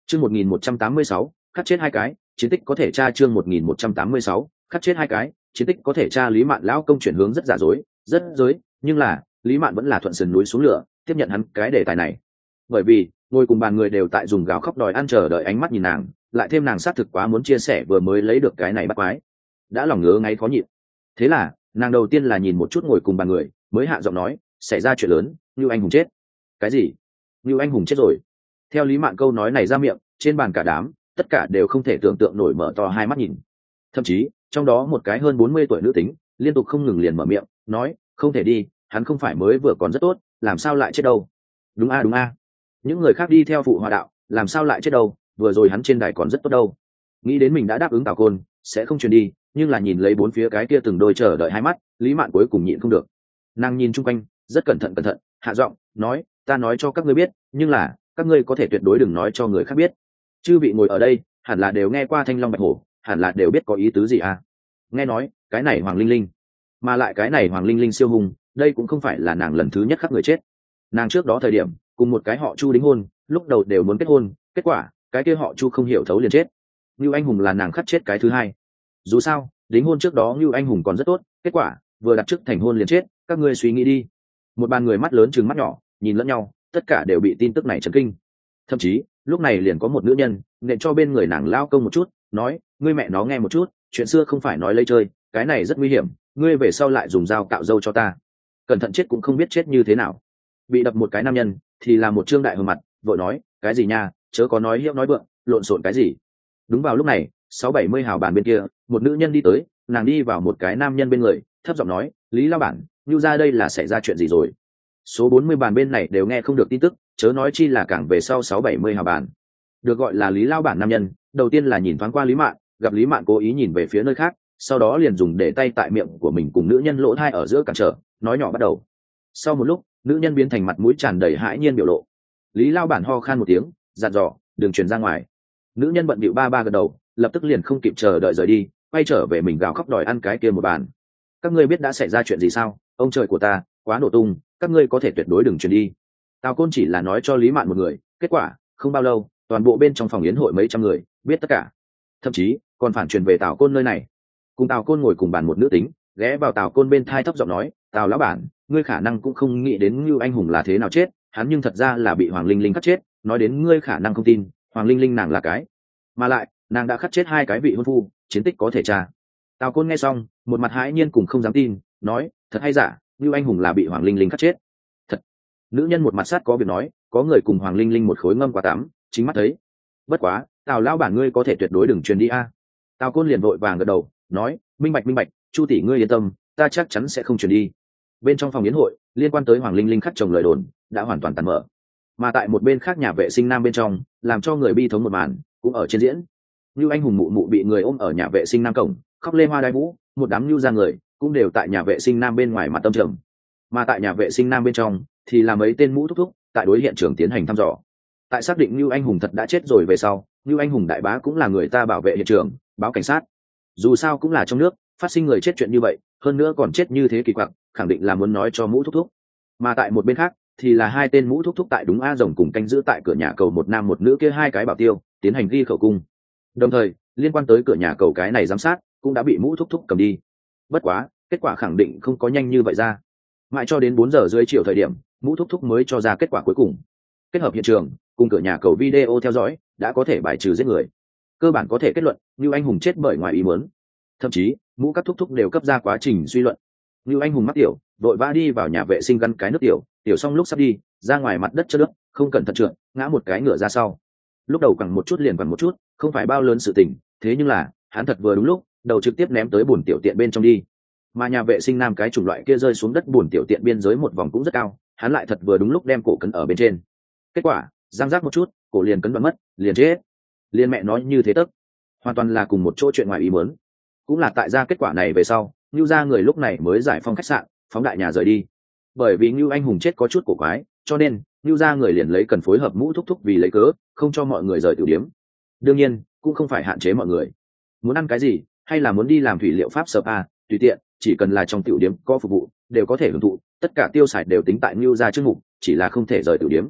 Chương 1186, khắc chết hai cái, chiến tích có thể tra. Chương 1186, khắc chết hai cái, chiến tích có thể tra. Lý Mạn lão công chuyển hướng rất giả dối, rất dối, nhưng là Lý Mạn vẫn là thuận sườn núi xuống lửa, tiếp nhận hắn cái đề tài này. Bởi vì ngồi cùng bàn người đều tại dùng gào khóc đòi ăn, chờ đợi ánh mắt nhìn nàng, lại thêm nàng xác thực quá muốn chia sẻ vừa mới lấy được cái này bắt quái, đã lòng ngứa ngáy khó nhịn. Thế là nàng đầu tiên là nhìn một chút ngồi cùng bàn người, mới hạ giọng nói, xảy ra chuyện lớn, Nưu Anh Hùng chết. Cái gì? Nưu Anh Hùng chết rồi? Theo Lý Mạn câu nói này ra miệng, trên bàn cả đám tất cả đều không thể tưởng tượng nổi, mở to hai mắt nhìn. Thậm chí trong đó một cái hơn 40 tuổi nữ tính liên tục không ngừng liền mở miệng nói, không thể đi, hắn không phải mới vừa còn rất tốt, làm sao lại chết đâu? Đúng a, đúng a. Những người khác đi theo phụ hòa đạo, làm sao lại chết đâu, vừa rồi hắn trên đài còn rất tốt đâu. Nghĩ đến mình đã đáp ứng Tào Côn sẽ không truyền đi, nhưng là nhìn lấy bốn phía cái kia từng đôi chờ đợi hai mắt, Lý Mạn cuối cùng nhịn không được. Nàng nhìn chung quanh rất cẩn thận hạ giọng nói, ta nói cho các ngươi biết, nhưng là các ngươi có thể tuyệt đối đừng nói cho người khác biết. Chư vị ngồi ở đây hẳn là đều nghe qua Thanh Long Bạch Hổ, hẳn là đều biết có ý tứ gì à. Nghe nói cái này Hoàng Linh Linh, mà lại cái này Hoàng Linh Linh siêu hùng, đây cũng không phải là nàng lần thứ nhất khắc người chết. Nàng trước đó thời điểm cùng một cái họ Chu đính hôn, lúc đầu đều muốn kết hôn, kết quả cái kia họ Chu không hiểu thấu liền chết. Nưu Anh Hùng là nàng khắc chết cái thứ hai. Dù sao đính hôn trước đó Nưu Anh Hùng còn rất tốt, kết quả vừa đặt trước thành hôn liền chết. Các ngươi suy nghĩ đi. Một bàn người mắt lớn trừng mắt nhỏ nhìn lẫn nhau, tất cả đều bị tin tức này chấn kinh. Thậm chí lúc này liền có một nữ nhân nện cho bên người nàng lao công một chút, nói, ngươi mẹ nó nghe một chút, chuyện xưa không phải nói lấy chơi, cái này rất nguy hiểm, ngươi về sau lại dùng dao cạo râu cho ta, cẩn thận chết cũng không biết chết như thế nào. Bị đập một cái nam nhân thì là một trương đại hờ mặt, vội nói, cái gì nha, chớ có nói hiệu nói vượng, lộn xộn cái gì. Đúng vào lúc này 670 hào bàn bên kia một nữ nhân đi tới, nàng đi vào một cái nam nhân bên người, thấp giọng nói, Lý lao bản, Nưu ra đây là xảy ra chuyện gì rồi? Số 40 bàn bên này đều nghe không được tin tức, chớ nói chi là càng về sau 670 hào bàn. Được gọi là Lý lao bản nam nhân đầu tiên là nhìn thoáng qua Lý Mạn, gặp Lý Mạn cố ý nhìn về phía nơi khác, sau đó liền dùng để tay tại miệng của mình cùng nữ nhân lỗ thai ở giữa cản trở, nói nhỏ bắt đầu. Sau một lúc nữ nhân biến thành mặt mũi tràn đầy hãi nhiên biểu lộ. Lý lao bản ho khan một tiếng, dặn dò, đừng truyền ra ngoài. Nữ nhân bận bịu ba gật đầu, lập tức liền không kịp chờ đợi rời đi, quay trở về mình gào khóc đòi ăn cái kia một bàn. Các ngươi biết đã xảy ra chuyện gì sao? Ông trời của ta, quá nổ tung, các ngươi có thể tuyệt đối đừng truyền đi. Tào Côn chỉ là nói cho Lý Mạn một người, kết quả không bao lâu toàn bộ bên trong phòng yến hội mấy trăm người biết tất cả, thậm chí còn phản truyền về Tào Côn nơi này. Cùng Tào Côn ngồi cùng bàn một nữ tính ghé vào Tào Côn bên thai thấp giọng nói, Tào lão bản, ngươi khả năng cũng không nghĩ đến Nưu Anh Hùng là thế nào chết, hắn nhưng thật ra là bị Hoàng Linh Linh khắc chết. Nói đến ngươi khả năng không tin, Hoàng Linh Linh nàng là cái, mà lại nàng đã khắc chết hai cái vị hôn phu, chiến tích có thể tra. Tào Côn nghe xong một mặt hãi nhiên cùng không dám tin, nói, thật hay giả, Nưu Anh Hùng là bị Hoàng Linh Linh khắc chết? Thật. Nữ nhân một mặt sát có việc nói, có người cùng Hoàng Linh Linh một khối ngâm quả tắm, chính mắt thấy. Bất quá Tào lão bản ngươi có thể tuyệt đối đừng truyền đi a. Tào Côn liền vội vàng gật đầu, nói, minh bạch, Chu tỷ ngươi yên tâm, ta chắc chắn sẽ không truyền đi. Bên trong phòng yến hội liên quan tới Hoàng Linh Linh khắc chồng lời đồn đã hoàn toàn tàn mở, mà tại một bên khác nhà vệ sinh nam bên trong làm cho người bi thống một màn cũng ở trên diễn. Nưu Anh Hùng mụ mụ bị người ôm ở nhà vệ sinh nam cổng, khóc lê hoa đai vũ, một đám nưu ra người cũng đều tại nhà vệ sinh nam bên ngoài mặt tâm trầm, mà tại nhà vệ sinh nam bên trong thì là mấy tên mũ thúc thúc tại đối hiện trường tiến hành thăm dò. Tại xác định Nưu Anh Hùng thật đã chết rồi về sau, Nưu Anh Hùng đại bá cũng là người ta bảo vệ hiện trường, báo cảnh sát. Dù sao cũng là trong nước phát sinh người chết chuyện như vậy, hơn nữa còn chết như thế kỳ quặc, khẳng định là muốn nói cho mũ thúc thúc. Mà tại một bên khác thì là hai tên mũ thúc thúc tại đúng a rồng cùng canh giữ tại cửa nhà cầu một nam một nữ kia hai cái bảo tiêu tiến hành ghi khẩu cung. Đồng thời liên quan tới cửa nhà cầu cái này giám sát cũng đã bị mũ thúc thúc cầm đi. Bất quá kết quả khẳng định không có nhanh như vậy ra, mãi cho đến 4 giờ rưỡi chiều thời điểm mũ thúc thúc mới cho ra kết quả cuối cùng. Kết hợp hiện trường cùng cửa nhà cầu video theo dõi đã có thể bài trừ giết người, cơ bản có thể kết luận Nưu Anh Hùng chết bởi ngoài ý muốn. Thậm chí mũ các thúc thúc đều cấp ra quá trình suy luận. Nưu Anh Hùng mắc tiểu, vội vã đi vào nhà vệ sinh gắn cái nước tiểu, tiểu xong lúc sắp đi ra ngoài mặt đất chất nước, không cẩn thận trượt ngã một cái ngửa ra sau. Lúc đầu quẳng một chút liền quẳng một chút, không phải bao lớn sự tình, thế nhưng là hắn thật vừa đúng lúc đầu trực tiếp ném tới bồn tiểu tiện bên trong đi. Mà nhà vệ sinh nam cái chủng loại kia rơi xuống đất bồn tiểu tiện biên giới một vòng cũng rất cao, hắn lại thật vừa đúng lúc đem cổ cấn ở bên trên. Kết quả giang giác một chút, cổ liền cấn đoạn mất, liền chết. Liên mẹ nói như thế tức, hoàn toàn là cùng một chỗ chuyện ngoài ý muốn. Cũng là tại ra kết quả này về sau, Nưu gia người lúc này mới giải phong khách sạn, phóng đại nhà rời đi. Bởi vì Nưu Anh Hùng chết có chút cổ quái, cho nên Nưu gia người liền lấy cần phối hợp mũ thúc thúc vì lấy cớ, không cho mọi người rời tiểu điếm. Đương nhiên cũng không phải hạn chế mọi người, muốn ăn cái gì hay là muốn đi làm thủy liệu pháp spa, tùy tiện, chỉ cần là trong tiểu điếm có phục vụ đều có thể hưởng thụ, tất cả tiêu xài đều tính tại Nưu gia chương mục, chỉ là không thể rời tiểu điếm.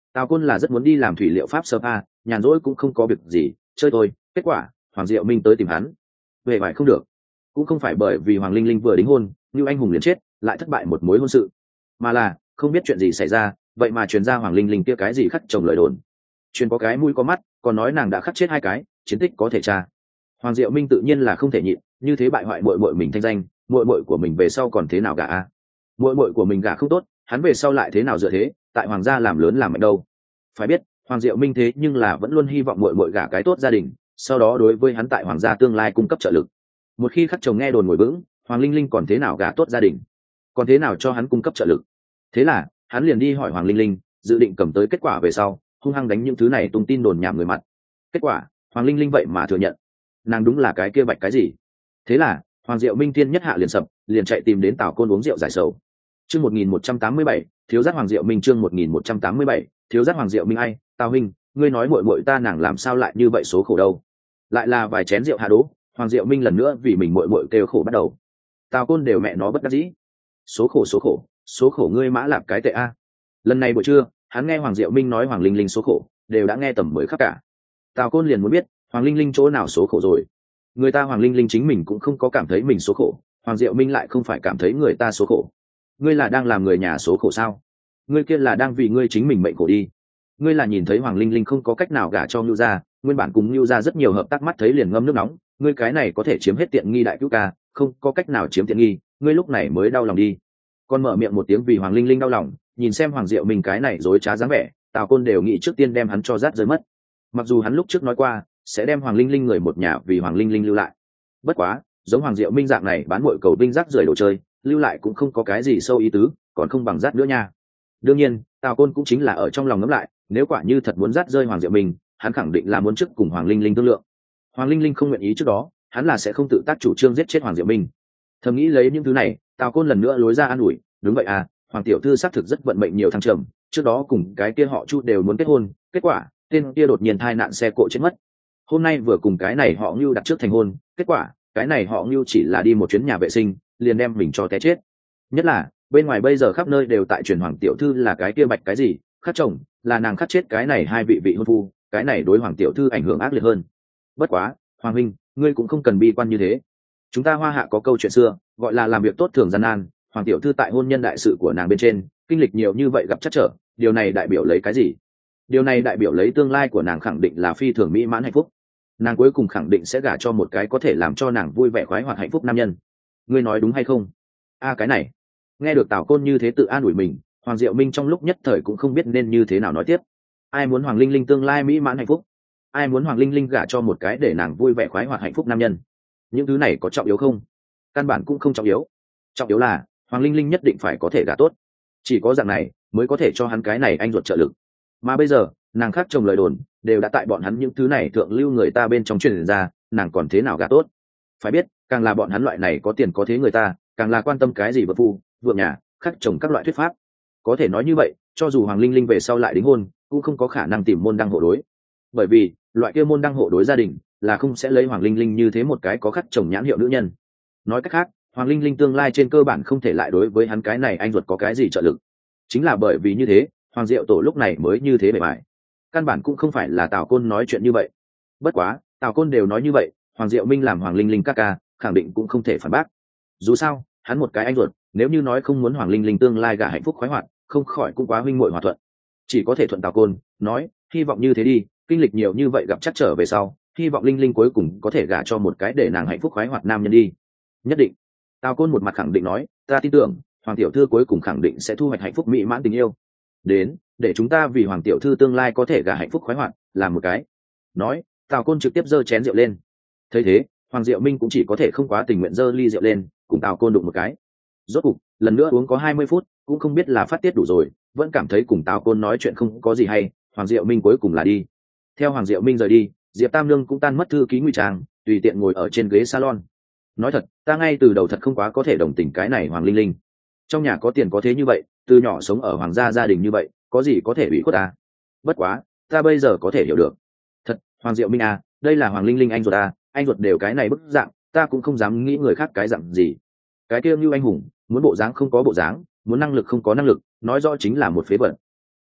Tào Côn là rất muốn đi làm thủy liệu pháp spa, nhàn rỗi cũng không có việc gì chơi thôi. Kết quả Hoàng Diệu Minh tới tìm hắn, về phải không được. Cũng không phải bởi vì Hoàng Linh Linh vừa đính hôn như anh hùng liền chết lại thất bại một mối hôn sự, mà là không biết chuyện gì xảy ra, vậy mà truyền ra Hoàng Linh Linh kia cái gì khắc chồng lời đồn. Truyền có cái mũi có mắt, còn nói nàng đã khắc chết 2 cái, chiến tích có thể tra. Hoàng Diệu Minh tự nhiên là không thể nhịn, như thế bại hoại muội muội mình thanh danh, muội muội của mình về sau còn thế nào gả a? Muội muội của mình gả không tốt, hắn về sau lại thế nào dựa thế, tại Hoàng gia làm lớn làm mạnh đâu. Phải biết, Hoàng Diệu Minh thế nhưng là vẫn luôn hy vọng muội muội gả cái tốt gia đình, sau đó đối với hắn tại Hoàng gia tương lai cung cấp trợ lực. Một khi khắc chồng nghe đồn ngồi vững, Hoàng Linh Linh còn thế nào gả tốt gia đình, còn thế nào cho hắn cung cấp trợ lực. Thế là hắn liền đi hỏi Hoàng Linh Linh, dự định cầm tới kết quả về sau hung hăng đánh những thứ này tung tin đồn nhảm người mặt. Kết quả Hoàng Linh Linh vậy mà thừa nhận nàng đúng là cái kia bạch cái gì. Thế là Hoàng Diệu Minh thiên nhất hạ liền sập, liền chạy tìm đến Tào Côn uống rượu giải sầu. Chương 1187, thiếu giác Hoàng Diệu Minh. Chương 1187, thiếu giác Hoàng Diệu Minh. Ai, Tào huynh, ngươi nói muội muội ta nàng làm sao lại như vậy số khổ đâu. Lại là vài chén rượu hạ đố, Hoàng Diệu Minh lần nữa vì mình muội muội kêu khổ bắt đầu. Tào Côn đều mẹ nó bất đắc dĩ. Số khổ số khổ, số khổ ngươi mã lạp cái tệ a. Lần này buổi trưa hắn nghe Hoàng Diệu Minh nói Hoàng Linh Linh số khổ đều đã nghe tầm mới khắp cả. Tào Côn liền muốn biết Hoàng Linh Linh chỗ nào số khổ rồi. Người ta Hoàng Linh Linh chính mình cũng không có cảm thấy mình số khổ, Hoàng Diệu Minh lại không phải cảm thấy người ta số khổ. Ngươi là đang làm người nhà số khổ sao? Ngươi kia là đang vì ngươi chính mình mệnh khổ đi. Ngươi là nhìn thấy Hoàng Linh Linh không có cách nào gả cho Nưu gia, nguyên bản cùng Nưu gia rất nhiều hợp tác, mắt thấy liền ngâm nước nóng, ngươi cái này có thể chiếm hết tiện nghi đại cứu ca, không có cách nào chiếm tiện nghi, ngươi lúc này mới đau lòng đi. Còn mở miệng một tiếng vì Hoàng Linh Linh đau lòng, nhìn xem Hoàng Diệu Minh cái này dối trá dáng vẻ, Tào Côn đều nghĩ trước tiên đem hắn cho rát rơi mất. Mặc dù hắn lúc trước nói qua sẽ đem Hoàng Linh Linh người một nhà vì Hoàng Linh Linh lưu lại, bất quá giống Hoàng Diệu Minh dạng này bán muội cầu binh rác rưởi đồ chơi, lưu lại cũng không có cái gì sâu ý tứ, còn không bằng rát nữa nha. Đương nhiên Tào Côn cũng chính là ở trong lòng ngẫm lại, nếu quả như thật muốn rát rơi Hoàng Diệu Minh, hắn khẳng định là muốn trước cùng Hoàng Linh Linh thương lượng. Hoàng Linh Linh không nguyện ý trước đó, hắn là sẽ không tự tác chủ trương giết chết Hoàng Diệu Minh. Thầm nghĩ lấy những thứ này, Tào Côn lần nữa lối ra an ủi, đúng vậy à, Hoàng tiểu thư xác thực rất vận mệnh nhiều thăng trầm, trước đó cùng cái kia họ Chu đều muốn kết hôn, kết quả tên kia đột nhiên tai nạn xe cộ chết mất. Hôm nay vừa cùng cái này họ Ngưu đặt trước thành hôn, kết quả cái này họ Ngưu chỉ là đi một chuyến nhà vệ sinh liền đem mình cho té chết. Nhất là bên ngoài bây giờ khắp nơi đều tại truyền Hoàng tiểu thư là cái kia bạch cái gì khắc chồng, là nàng khắc chết cái này 2 vị hôn phu, cái này đối Hoàng tiểu thư ảnh hưởng ác liệt hơn. Bất quá Hoàng huynh, ngươi cũng không cần bi quan như thế. Chúng ta Hoa Hạ có câu chuyện xưa gọi là làm việc tốt thường gian nan, Hoàng tiểu thư tại hôn nhân đại sự của nàng bên trên kinh lịch nhiều như vậy gặp trắc trở, điều này đại biểu lấy cái gì? Điều này đại biểu lấy tương lai của nàng khẳng định là phi thường mỹ mãn hạnh phúc. Nàng cuối cùng khẳng định sẽ gả cho một cái có thể làm cho nàng vui vẻ khoái hoạt hạnh phúc nam nhân. Ngươi nói đúng hay không? Cái này. Nghe được Tào Côn như thế tự an ủi mình, Hoàng Diệu Minh trong lúc nhất thời cũng không biết nên như thế nào nói tiếp. Ai muốn Hoàng Linh Linh tương lai mỹ mãn hạnh phúc? Ai muốn Hoàng Linh Linh gả cho một cái để nàng vui vẻ khoái hoạt hạnh phúc nam nhân? Những thứ này có trọng yếu không? Căn bản cũng không trọng yếu. Trọng yếu là Hoàng Linh Linh nhất định phải có thể gả tốt, chỉ có dạng này mới có thể cho hắn cái này anh ruột trợ lực. Mà bây giờ nàng khác chồng lời đồn đều đã tại bọn hắn những thứ này thượng lưu người ta bên trong truyền ra, nàng còn thế nào gả tốt? Phải biết càng là bọn hắn loại này có tiền có thế người ta, càng là quan tâm cái gì vợ phu vượng nhà khắc chồng các loại thuyết pháp. Có thể nói như vậy, cho dù Hoàng Linh Linh về sau lại đính hôn cũng không có khả năng tìm môn đăng hộ đối, bởi vì loại kia môn đăng hộ đối gia đình là không sẽ lấy Hoàng Linh Linh như thế một cái có khắc chồng nhãn hiệu nữ nhân. Nói cách khác, Hoàng Linh Linh tương lai trên cơ bản không thể lại đối với hắn cái này anh ruột có cái gì trợ lực. Chính là bởi vì như thế, Hoàng Diệu Tổ lúc này mới như thế bề bại. Căn bản cũng không phải là Tào Côn nói chuyện như vậy. Bất quá Tào Côn đều nói như vậy, Hoàng Diệu Minh làm Hoàng Linh Linh ca ca khẳng định cũng không thể phản bác. Dù sao hắn một cái anh ruột, nếu như nói không muốn Hoàng Linh Linh tương lai gả hạnh phúc khoái hoạt, không khỏi cũng quá huynh muội hòa thuận. Chỉ có thể thuận Tào Côn nói, hy vọng như thế đi, kinh lịch nhiều như vậy gặp chắc trở về sau, hy vọng Linh Linh cuối cùng có thể gả cho một cái để nàng hạnh phúc khoái hoạt nam nhân đi. Nhất định. Tào Côn một mặt khẳng định nói, ta tin tưởng Hoàng tiểu thư cuối cùng khẳng định sẽ thu hoạch hạnh phúc mỹ mãn tình yêu. Đến, để chúng ta vì Hoàng tiểu thư tương lai có thể gả hạnh phúc khoái hoạt làm một cái. Nói, Tào Côn trực tiếp giơ chén rượu lên. Thấy thế, Hoàng Diệu Minh cũng chỉ có thể không quá tình nguyện giơ ly rượu lên, cùng Tào Côn đụng một cái. Rốt cục, lần nữa uống có 20 phút, cũng không biết là phát tiết đủ rồi, vẫn cảm thấy cùng Tào Côn nói chuyện không có gì hay, Hoàng Diệu Minh cuối cùng là đi. Theo Hoàng Diệu Minh rời đi, Diệp Tam Nương cũng tan mất thư ký ngụy trang, tùy tiện ngồi ở trên ghế salon. Nói thật, ta ngay từ đầu thật không quá có thể đồng tình cái này Hoàng Linh Linh. Trong nhà có tiền có thế như vậy, từ nhỏ sống ở hoàng gia gia đình như vậy, có gì có thể bị khuất ta. Bất quá, ta bây giờ có thể hiểu được. Thật, Hoàng Diệu Minh à, đây là Hoàng Linh Linh anh ruột à, anh ruột đều cái này bức dạng, ta cũng không dám nghĩ người khác cái dạng gì. Cái kia như anh hùng, muốn bộ dáng không có bộ dáng, muốn năng lực không có năng lực, nói rõ chính là một phế vật.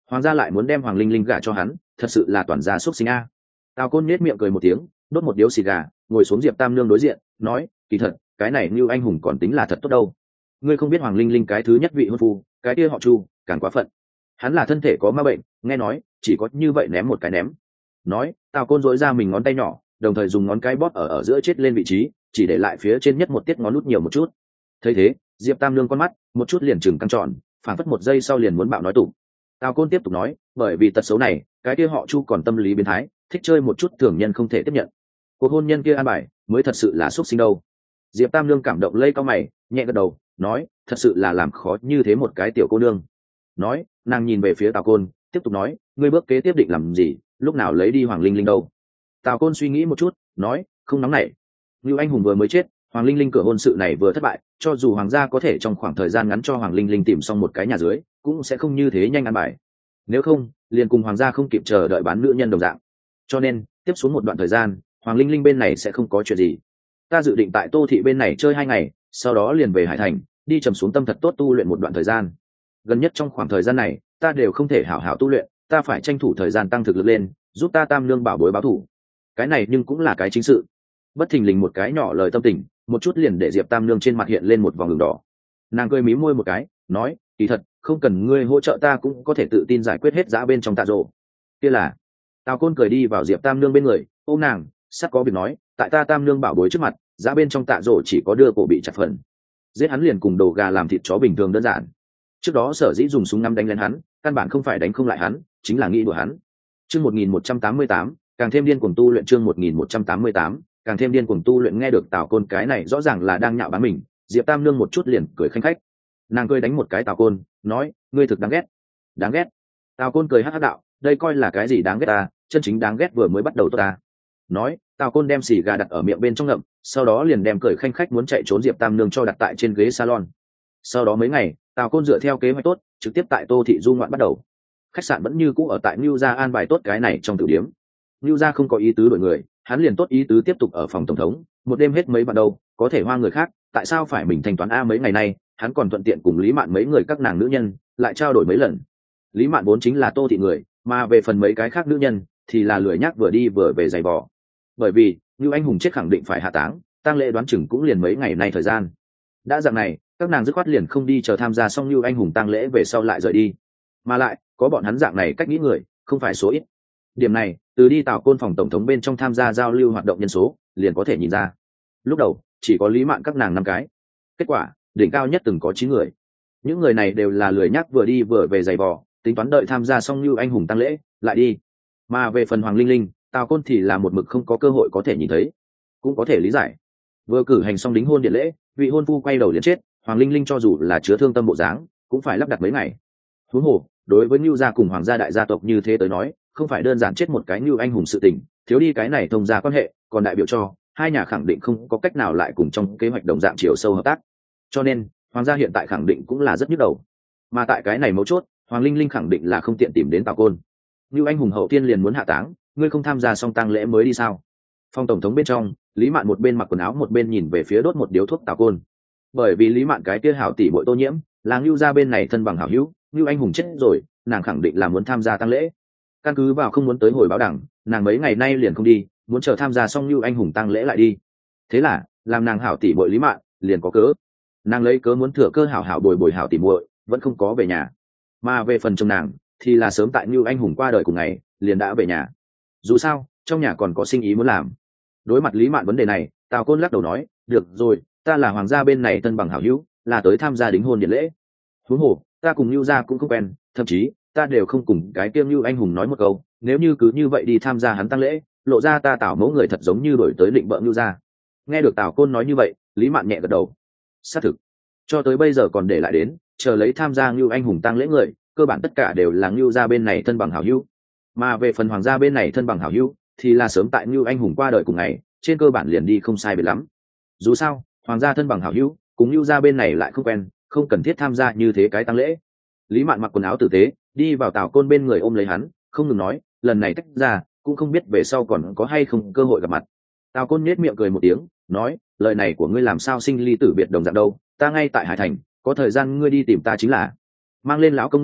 Hoàng gia lại muốn đem Hoàng Linh Linh gả cho hắn, thật sự là toàn gia xuất sinh a. Tào Côn nhếch miệng cười một tiếng, đốt một điếu xì gà, ngồi xuống Diệp Tam Nương đối diện, nói, kỳ thật, cái này Nưu anh hùng còn tính là thật tốt đâu. Ngươi không biết Hoàng Linh Linh cái thứ nhất vị hôn phu, cái kia họ Chu, càng quá phận. Hắn là thân thể có ma bệnh, nghe nói, chỉ có như vậy ném một cái ném. Nói, Tào Côn dỗi ra mình ngón tay nhỏ, đồng thời dùng ngón cái bóp ở giữa chết lên vị trí, chỉ để lại phía trên nhất một tiết ngón út nhiều một chút. Thấy thế, Diệp Tam Nương con mắt một chút liền trừng căng tròn, phản phất một giây sau liền muốn bạo nói tủ. Tào Côn tiếp tục nói, bởi vì tật xấu này, cái kia họ Chu còn tâm lý biến thái, thích chơi một chút thường nhân không thể tiếp nhận. Cuộc hôn nhân kia an bài mới thật sự là xuất sinh đâu. Diệp Tam Nương cảm động lây cao mày, nhẹ gật đầu, nói, thật sự là làm khó như thế một cái tiểu cô nương. Nói, nàng nhìn về phía Tào Côn, tiếp tục nói, ngươi bước kế tiếp định làm gì, lúc nào lấy đi Hoàng Linh Linh đâu? Tào Côn suy nghĩ một chút, nói, không nóng nảy. Như anh hùng vừa mới chết, Hoàng Linh Linh cửa hôn sự này vừa thất bại, cho dù hoàng gia có thể trong khoảng thời gian ngắn cho Hoàng Linh Linh tìm xong một cái nhà dưới, cũng sẽ không như thế nhanh ăn bài. Nếu không, liền cùng hoàng gia không kịp chờ đợi bán nữ nhân đồng dạng. Cho nên, tiếp xuống một đoạn thời gian, Hoàng Linh Linh bên này sẽ không có chuyện gì. Ta dự định tại Tô thị bên này chơi 2 ngày, sau đó liền về Hải Thành, đi trầm xuống tâm thật tốt tu luyện một đoạn thời gian. Gần nhất trong khoảng thời gian này, ta đều không thể hảo hảo tu luyện, ta phải tranh thủ thời gian tăng thực lực lên, giúp ta Tam Nương bảo bối báo thù. Cái này nhưng cũng là cái chính sự. Bất thình lình một cái nhỏ lời tâm tình, một chút liền để Diệp Tam Nương trên mặt hiện lên một vòng đường đỏ. Nàng cười mím môi một cái, nói, kỳ thật, không cần ngươi hỗ trợ ta cũng có thể tự tin giải quyết hết dã bên trong tạ rồ. Kia là. Tào Côn cười đi vào Diệp Tam Nương bên người, ôm nàng, sắp có việc nói, tại ta Tam Nương bảo bối trước mặt, dã bên trong tạ rồ chỉ có đưa cổ bị chặt phần. Giết hắn liền cùng đồ gà làm thịt chó bình thường đơn giản. Trước đó sở dĩ dùng súng ngắm đánh lên hắn, căn bản không phải đánh không lại hắn, chính là nghĩ đùa hắn. Chương 1188, càng thêm điên cuồng tu luyện. Chương 1188, càng thêm điên cuồng tu luyện. Nghe được Tào Côn cái này rõ ràng là đang nhạo báng mình, Diệp Tam Nương một chút liền cười khanh khách. Nàng cười đánh một cái Tào Côn, nói, ngươi thực đáng ghét. Đáng ghét? Tào Côn cười hắc hắc đạo, đây coi là cái gì đáng ghét ta, chân chính đáng ghét vừa mới bắt đầu ta. Nói, Tào Côn đem xì gà đặt ở miệng bên trong ngậm, sau đó liền đem cười khanh khách muốn chạy trốn Diệp Tam Nương cho đặt tại trên ghế salon. Sau đó mấy ngày, Tào Côn dựa theo kế hoạch tốt, trực tiếp tại Tô thị du ngoạn bắt đầu. Khách sạn vẫn như cũ ở tại Nưu gia an bài tốt cái này trong tử điếm. Nưu gia không có ý tứ đổi người, hắn liền tốt ý tứ tiếp tục ở phòng tổng thống, một đêm hết mấy bạn đâu, có thể hoa người khác, tại sao phải mình thanh toán a? Mấy ngày nay, hắn còn thuận tiện cùng Lý Mạn mấy người các nàng nữ nhân lại trao đổi mấy lần. Lý Mạn vốn chính là Tô thị người, mà về phần mấy cái khác nữ nhân thì là lười nhác vừa đi vừa về giày vò. Bởi vì Nưu anh hùng chết khẳng định phải hạ táng lễ đoán chừng cũng liền mấy ngày nay thời gian. Đã dạng này, các nàng dứt khoát liền không đi chờ tham gia xong Nưu anh hùng tang lễ về sau lại rời đi. Mà lại, có bọn hắn dạng này cách nghĩ người, không phải số ít. Điểm này, từ đi Tào Côn phòng tổng thống bên trong tham gia giao lưu hoạt động nhân số, liền có thể nhìn ra. Lúc đầu, chỉ có Lý Mạn các nàng 5 cái. Kết quả, đỉnh cao nhất từng có 9 người. Những người này đều là lười nhác vừa đi vừa về giày vò, tính toán đợi tham gia xong Nưu anh hùng tang lễ, lại đi. Mà về phần Hoàng Linh Linh, Tào Côn thì là một mực không có cơ hội có thể nhìn thấy. Cũng có thể lý giải. Vừa cử hành xong đính hôn điện lễ, vị hôn phu quay đầu liền chết, Hoàng Linh Linh cho dù là chứa thương tâm bộ dáng, cũng phải lắp đặt mấy ngày. Huống hồ, đối với Nưu gia cùng Hoàng gia đại gia tộc như thế tới nói, không phải đơn giản chết một cái Nưu anh hùng sự tình, thiếu đi cái này thông gia quan hệ, còn đại biểu cho hai nhà khẳng định không có cách nào lại cùng trong kế hoạch đồng dạng chiều sâu hợp tác. Cho nên, Hoàng gia hiện tại khẳng định cũng là rất nhức đầu. Mà tại cái này mấu chốt, Hoàng Linh Linh khẳng định là không tiện tìm đến Tào Côn. Nưu anh hùng hậu tiên liền muốn hạ táng, ngươi không tham gia xong tang lễ mới đi sao? Phòng tổng thống bên trong, Lý Mạn một bên mặc quần áo một bên nhìn về phía đốt một điếu thuốc Tào Côn. Bởi vì Lý Mạn cái kia hảo tỷ bội Tô Nhiễm, là Nưu gia bên này thân bằng hảo hữu, Nưu anh hùng chết rồi, nàng khẳng định là muốn tham gia tang lễ. Căn cứ vào không muốn tới hồi báo đảng, nàng mấy ngày nay liền không đi, muốn chờ tham gia xong Nưu anh hùng tang lễ lại đi. Thế là, làm nàng hảo tỷ bội Lý Mạn, liền có cớ. Nàng lấy cớ muốn thừa cơ hảo hảo bồi hảo tỷ muội, vẫn không có về nhà. Mà về phần chồng nàng, thì là sớm tại Nưu anh hùng qua đời cùng ngày, liền đã về nhà. Dù sao, trong nhà còn có sinh ý muốn làm. Đối mặt Lý Mạn vấn đề này, Tào Côn lắc đầu nói, được rồi, ta là hoàng gia bên này thân bằng hảo hữu, là tới tham gia đính hôn điện lễ. Huống hồ, ta cùng Nưu gia cũng không quen, thậm chí ta đều không cùng cái kiêm Nưu anh hùng nói một câu, nếu như cứ như vậy đi tham gia hắn tang lễ, lộ ra ta Tào mẫu người thật giống như đổi tới định bợ Nưu gia. Nghe được Tào Côn nói như vậy, Lý Mạn nhẹ gật đầu. Xác thực, cho tới bây giờ còn để lại đến, chờ lấy tham gia Nưu anh hùng tang lễ người, cơ bản tất cả đều là Nưu gia bên này thân bằng hảo hữu. Mà về phần hoàng gia bên này thân bằng hảo hữu, thì là sớm tại Nưu anh hùng qua đời cùng ngày, trên cơ bản liền đi không sai biệt lắm. Dù sao, hoàng gia thân bằng hảo hữu, cùng Nưu gia bên này lại không quen, không cần thiết tham gia như thế cái tang lễ. Lý Mạn mặc quần áo tử tế, đi vào Tào Côn bên người ôm lấy hắn, không ngừng nói, lần này tách ra, cũng không biết về sau còn có hay không cơ hội gặp mặt. Tào Côn nhếch miệng cười một tiếng, nói, lời này của ngươi làm sao sinh ly tử biệt đồng dạng đâu, ta ngay tại Hải Thành, có thời gian ngươi đi tìm ta chính là. Mang lên lão công ngươi,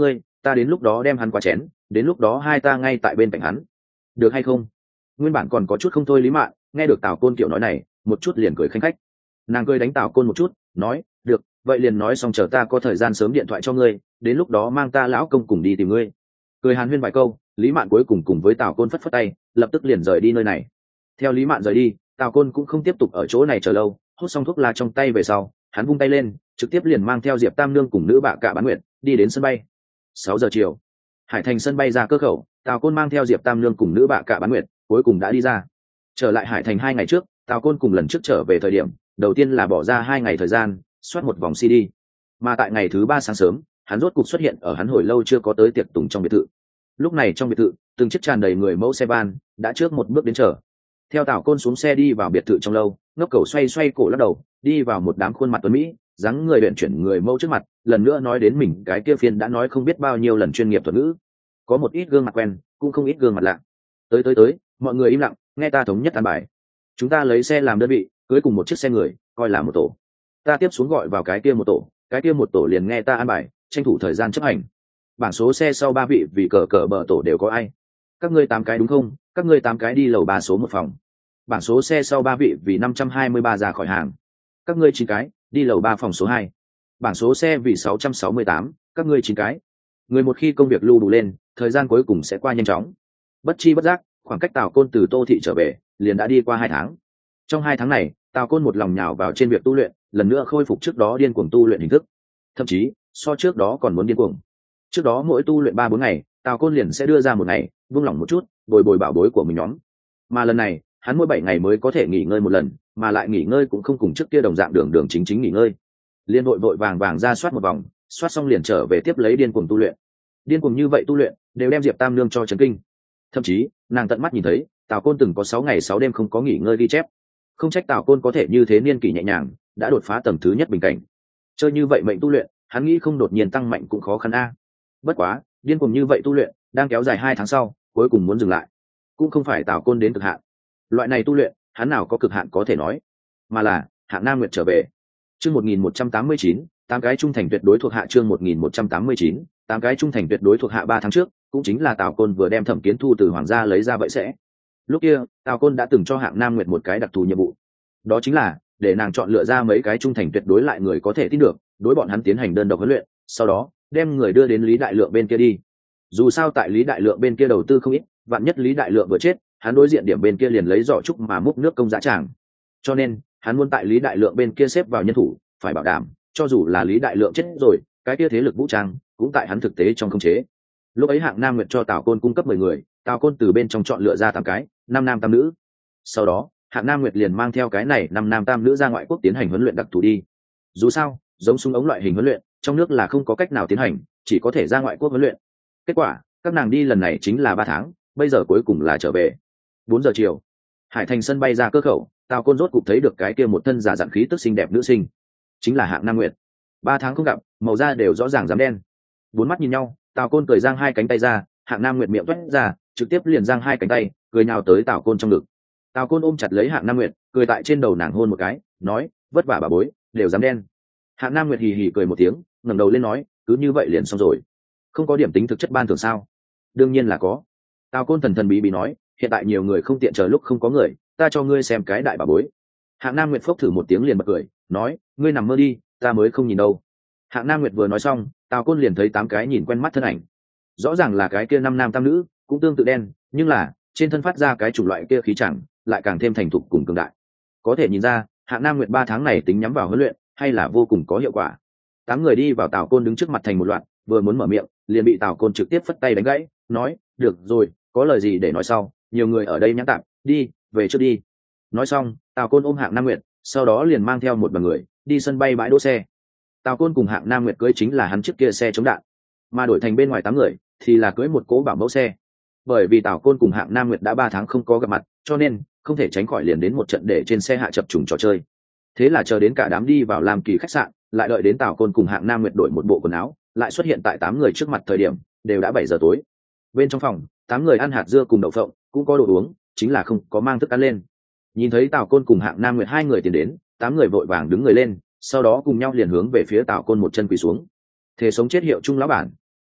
ta đến lúc đó đem hắn qua chén, đến lúc đó hai ta ngay tại bên cạnh hắn, được hay không? Nguyên bản còn có chút không thôi Lý Mạn nghe được Tào Côn kiểu nói này, một chút liền cười khanh khách. Nàng cười đánh Tào Côn một chút, nói, được, vậy liền nói xong, chờ ta có thời gian sớm điện thoại cho ngươi, đến lúc đó mang ta lão công cùng đi tìm ngươi. Cười hàn huyên vài câu, Lý Mạn cuối cùng cùng với Tào Côn phất phất tay, lập tức liền rời đi nơi này. Theo Lý Mạn rời đi, Tào Côn cũng không tiếp tục ở chỗ này chờ lâu, hút xong thuốc lá trong tay về sau, hắn vung tay lên, trực tiếp liền mang theo Diệp Tam Nương cùng nữ bạ cả Bán Nguyệt đi đến sân bay. 6 giờ chiều, Hải Thành sân bay ra cơ khẩu, Tào Côn mang theo Diệp Tam Nương cùng nữ bạ cả Bán Nguyệt cuối cùng đã đi ra. Trở lại Hải Thành 2 ngày trước, Tào Côn cùng lần trước trở về thời điểm, đầu tiên là bỏ ra 2 ngày thời gian soát một vòng CD, mà tại ngày thứ 3 sáng sớm, hắn rốt cục xuất hiện ở hắn hồi lâu chưa có tới tiệc tùng trong biệt thự. Lúc này trong biệt thự, từng chiếc tràn đầy người mẫu xe van đã trước một bước đến chờ. Theo Tào Côn xuống xe đi vào biệt thự trong lâu, ngốc cầu xoay xoay cổ lắc đầu, đi vào một đám khuôn mặt tuấn mỹ, dáng người luyện chuyển người mẫu trước mặt, lần nữa nói đến mình cái kia phiên đã nói không biết bao nhiêu lần chuyên nghiệp thuật ngữ. Có một ít gương mặt quen, cũng không ít gương mặt lạ. Tới, mọi người im lặng, nghe ta thống nhất an bài. Chúng ta lấy xe làm đơn vị, cưới cùng một chiếc xe người, coi là một tổ. Ta tiếp xuống gọi vào cái kia một tổ, cái kia một tổ liền nghe ta an bài, tranh thủ thời gian chấp hành. Bảng số xe sau 3 vị vì cờ cờ bờ tổ đều có ai? Các ngươi 8 cái đúng không? Các ngươi 8 cái đi lầu 3 số 1 phòng. Bảng số xe sau 3 vị vì 523 ra khỏi hàng. Các ngươi 9 cái đi lầu 3 phòng số 2. Bảng số xe vì 668, các ngươi 9 cái. Người một khi công việc lưu đủ lên, thời gian cuối cùng sẽ qua nhanh chóng. Bất chi bất giác, khoảng cách Tào Côn từ Tô thị trở về liền đã đi qua 2 tháng. Trong 2 tháng này, Tào Côn một lòng nhào vào trên việc tu luyện, lần nữa khôi phục trước đó điên cuồng tu luyện hình thức, thậm chí so trước đó còn muốn điên cuồng. Trước đó mỗi tu luyện 3-4 ngày, Tào Côn liền sẽ đưa ra một ngày buông lỏng một chút, bồi bồi bảo bối của mình nhóm. Mà lần này, hắn mỗi 7 ngày mới có thể nghỉ ngơi một lần, mà lại nghỉ ngơi cũng không cùng trước kia đồng dạng đường chính nghỉ ngơi. Liên vội vàng ra soát một vòng, soát xong liền trở về tiếp lấy điên cuồng tu luyện. Điên cuồng như vậy tu luyện, đều đem Diệp Tam Nương cho chấn kinh. Thậm chí, nàng tận mắt nhìn thấy, Tào Côn từng có 6 ngày 6 đêm không có nghỉ ngơi ghi chép. Không trách Tào Côn có thể như thế niên kỷ nhẹ nhàng, đã đột phá tầng thứ nhất bình cảnh. Chơi như vậy mệnh tu luyện, hắn nghĩ không đột nhiên tăng mạnh cũng khó khăn a. Bất quá, điên cuồng như vậy tu luyện, đang kéo dài 2 tháng sau, cuối cùng muốn dừng lại. Cũng không phải Tào Côn đến cực hạn. Loại này tu luyện, hắn nào có cực hạn có thể nói, mà là Hạng Nam Nguyệt trở về. Chương 1189, 8 cái trung thành tuyệt đối thuộc hạ. Chương 1189, 8 cái trung thành tuyệt đối thuộc hạ. 3 tháng trước, cũng chính là Tào Côn vừa đem Thẩm Kiến Thu từ hoàng gia lấy ra vậy sẽ. Lúc kia, Tào Côn đã từng cho Hạng Nam Nguyệt một cái đặc thù nhiệm vụ, đó chính là để nàng chọn lựa ra mấy cái trung thành tuyệt đối lại người có thể tin được, đối bọn hắn tiến hành đơn độc huấn luyện, sau đó đem người đưa đến Lý Đại Lượng bên kia đi. Dù sao tại Lý Đại Lượng bên kia đầu tư không ít, vạn nhất Lý Đại Lượng vừa chết, hắn đối diện điểm bên kia liền lấy giỏ trúc mà múc nước công dã tràng. Cho nên, hắn muốn tại Lý Đại Lượng bên kia xếp vào nhân thủ, phải bảo đảm, cho dù là Lý Đại Lượng chết rồi, cái kia thế lực vũ trang cũng tại hắn thực tế trong khống chế. Lúc ấy Hạng Nam Nguyệt cho Tào Côn cung cấp 10 người, Tào Côn từ bên trong chọn lựa ra 8 cái, 5 nam 8 nữ. Sau đó, Hạng Nam Nguyệt liền mang theo cái này 5 nam tam nữ ra ngoại quốc tiến hành huấn luyện đặc thù đi. Dù sao, giống súng ống loại hình huấn luyện, trong nước là không có cách nào tiến hành, chỉ có thể ra ngoại quốc huấn luyện. Kết quả, các nàng đi lần này chính là 3 tháng, bây giờ cuối cùng là trở về. 4 giờ chiều, Hải Thành sân bay ra cơ khẩu, Tào Côn rốt cục thấy được cái kia một thân giả dặn khí tức xinh đẹp nữ sinh, chính là Hạng Nam Nguyệt. 3 tháng không gặp, màu da đều rõ ràng rám đen. Bốn mắt nhìn nhau, Tào Côn cười giang 2 cánh tay ra, Hạng Nam Nguyệt miệng toét ra, trực tiếp liền giang 2 cánh tay, cười nhào tới Tào Côn trong ngực. Tào Côn ôm chặt lấy Hạng Nam Nguyệt, cười tại trên đầu nàng hôn một cái, nói, vất vả bà bối, đều dám đen. Hạng Nam Nguyệt hì hì cười một tiếng, ngẩng đầu lên nói, cứ như vậy liền xong rồi, không có điểm tính thực chất ban thưởng sao? Đương nhiên là có. Tào Côn thần thần bí bí nói, hiện tại nhiều người không tiện chờ lúc không có người, ta cho ngươi xem cái đại bà bối. Hạng Nam Nguyệt phốc thử một tiếng liền bật cười, nói, ngươi nằm mơ đi, ta mới không nhìn đâu. Hạng Nam Nguyệt vừa nói xong, Tào Côn liền thấy 8 cái nhìn quen mắt thân ảnh. Rõ ràng là cái kia 5 nam tam nữ, cũng tương tự đen, nhưng là trên thân phát ra cái chủng loại kia khí chẳng, lại càng thêm thành thục cùng cường đại. Có thể nhìn ra, Hạng Nam Nguyệt 3 tháng này tính nhắm vào huấn luyện, hay là vô cùng có hiệu quả. 8 người đi vào, Tào Côn đứng trước mặt thành một loạt, vừa muốn mở miệng, liền bị Tào Côn trực tiếp phất tay đánh gãy, nói, được rồi, có lời gì để nói sau, nhiều người ở đây nhãn tạm, đi, về trước đi. Nói xong, Tào Côn ôm Hạng Nam Nguyệt, sau đó liền mang theo một đoàn người đi sân bay bãi đỗ xe. Tào Côn cùng Hạng Nam Nguyệt cưới chính là hắn trước kia xe chống đạn, mà đổi thành bên ngoài 8 người thì là cưới một cố bảo mẫu xe. Bởi vì Tào Côn cùng Hạng Nam Nguyệt đã 3 tháng không có gặp mặt, cho nên không thể tránh khỏi liền đến một trận để trên xe hạ chập trùng trò chơi. Thế là chờ đến cả đám đi vào làm kỳ khách sạn, lại đợi đến Tào Côn cùng Hạng Nam Nguyệt đổi một bộ quần áo, lại xuất hiện tại 8 người trước mặt thời điểm đều đã 7 giờ tối. Bên trong phòng, 8 người ăn hạt dưa cùng đậu phộng, cũng có đồ uống, chính là không có mang thức ăn lên. Nhìn thấy Tào Côn cùng Hạng Nam Nguyệt 2 người tiến đến, 8 người vội vàng đứng người lên, sau đó cùng nhau liền hướng về phía Tào Côn một chân quỳ xuống. Thề sống chết hiệu chung lão bản.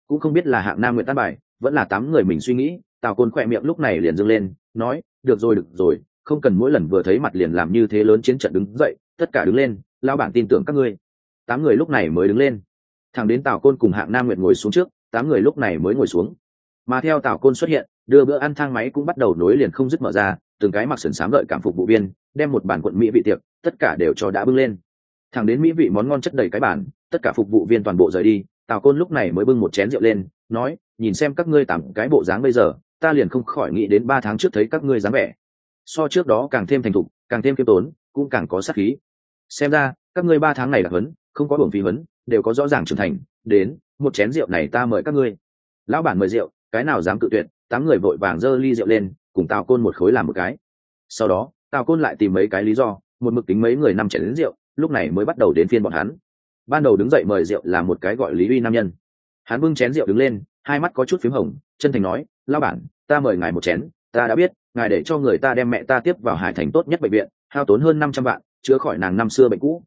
cũng không biết là Hạng Nam Nguyệt tan bài vẫn là 8 người mình suy nghĩ. Tào Côn khỏe miệng lúc này liền dâng lên, nói được rồi, không cần mỗi lần vừa thấy mặt liền làm như thế lớn chiến trận. Đứng dậy, tất cả đứng lên, lão bản tin tưởng các ngươi. 8 người lúc này mới đứng lên, thẳng đến Tào Côn cùng Hạng Nam Nguyệt ngồi xuống trước, 8 người lúc này mới ngồi xuống. Mà theo Tào Côn xuất hiện, đưa bữa ăn thang máy cũng bắt đầu nối liền không dứt mở ra, từng cái mặc sườn xám đợi cảm phục vụ viên đem một bàn quận mỹ vị tiệc tất cả đều cho đã bưng lên, thẳng đến mỹ vị món ngon chất đầy cái bàn, tất cả phục vụ viên toàn bộ rời đi. Tào Côn lúc này mới bưng một chén rượu lên, nói nhìn xem các ngươi 8 cái bộ dáng bây giờ, ta liền không khỏi nghĩ đến 3 tháng trước thấy các ngươi dáng vẻ so trước đó càng thêm thành thục, càng thêm khiêm tốn, cũng càng có sát khí. Xem ra các ngươi 3 tháng này đặc huấn không có hưởng phí huấn, đều có rõ ràng trưởng thành. Đến, một chén rượu này ta mời các ngươi. Lão bản mời rượu, cái nào dám cự tuyệt. 8 người vội vàng giơ ly rượu lên, cùng Tào Côn một khối làm một cái. Sau đó Tào Côn lại tìm mấy cái lý do, một mực tính mấy người năm chén đến rượu, lúc này mới bắt đầu đến phiên bọn hắn. Ban đầu đứng dậy mời rượu là một cái gọi Lý Uy nam nhân. Hắn bưng chén rượu đứng lên, hai mắt có chút phím hồng, chân thành nói, lão bản, ta mời ngài một chén. Ta đã biết ngài để cho người ta đem mẹ ta tiếp vào Hải Thành tốt nhất bệnh viện, hao tốn hơn 500 vạn chữa khỏi nàng năm xưa bệnh cũ.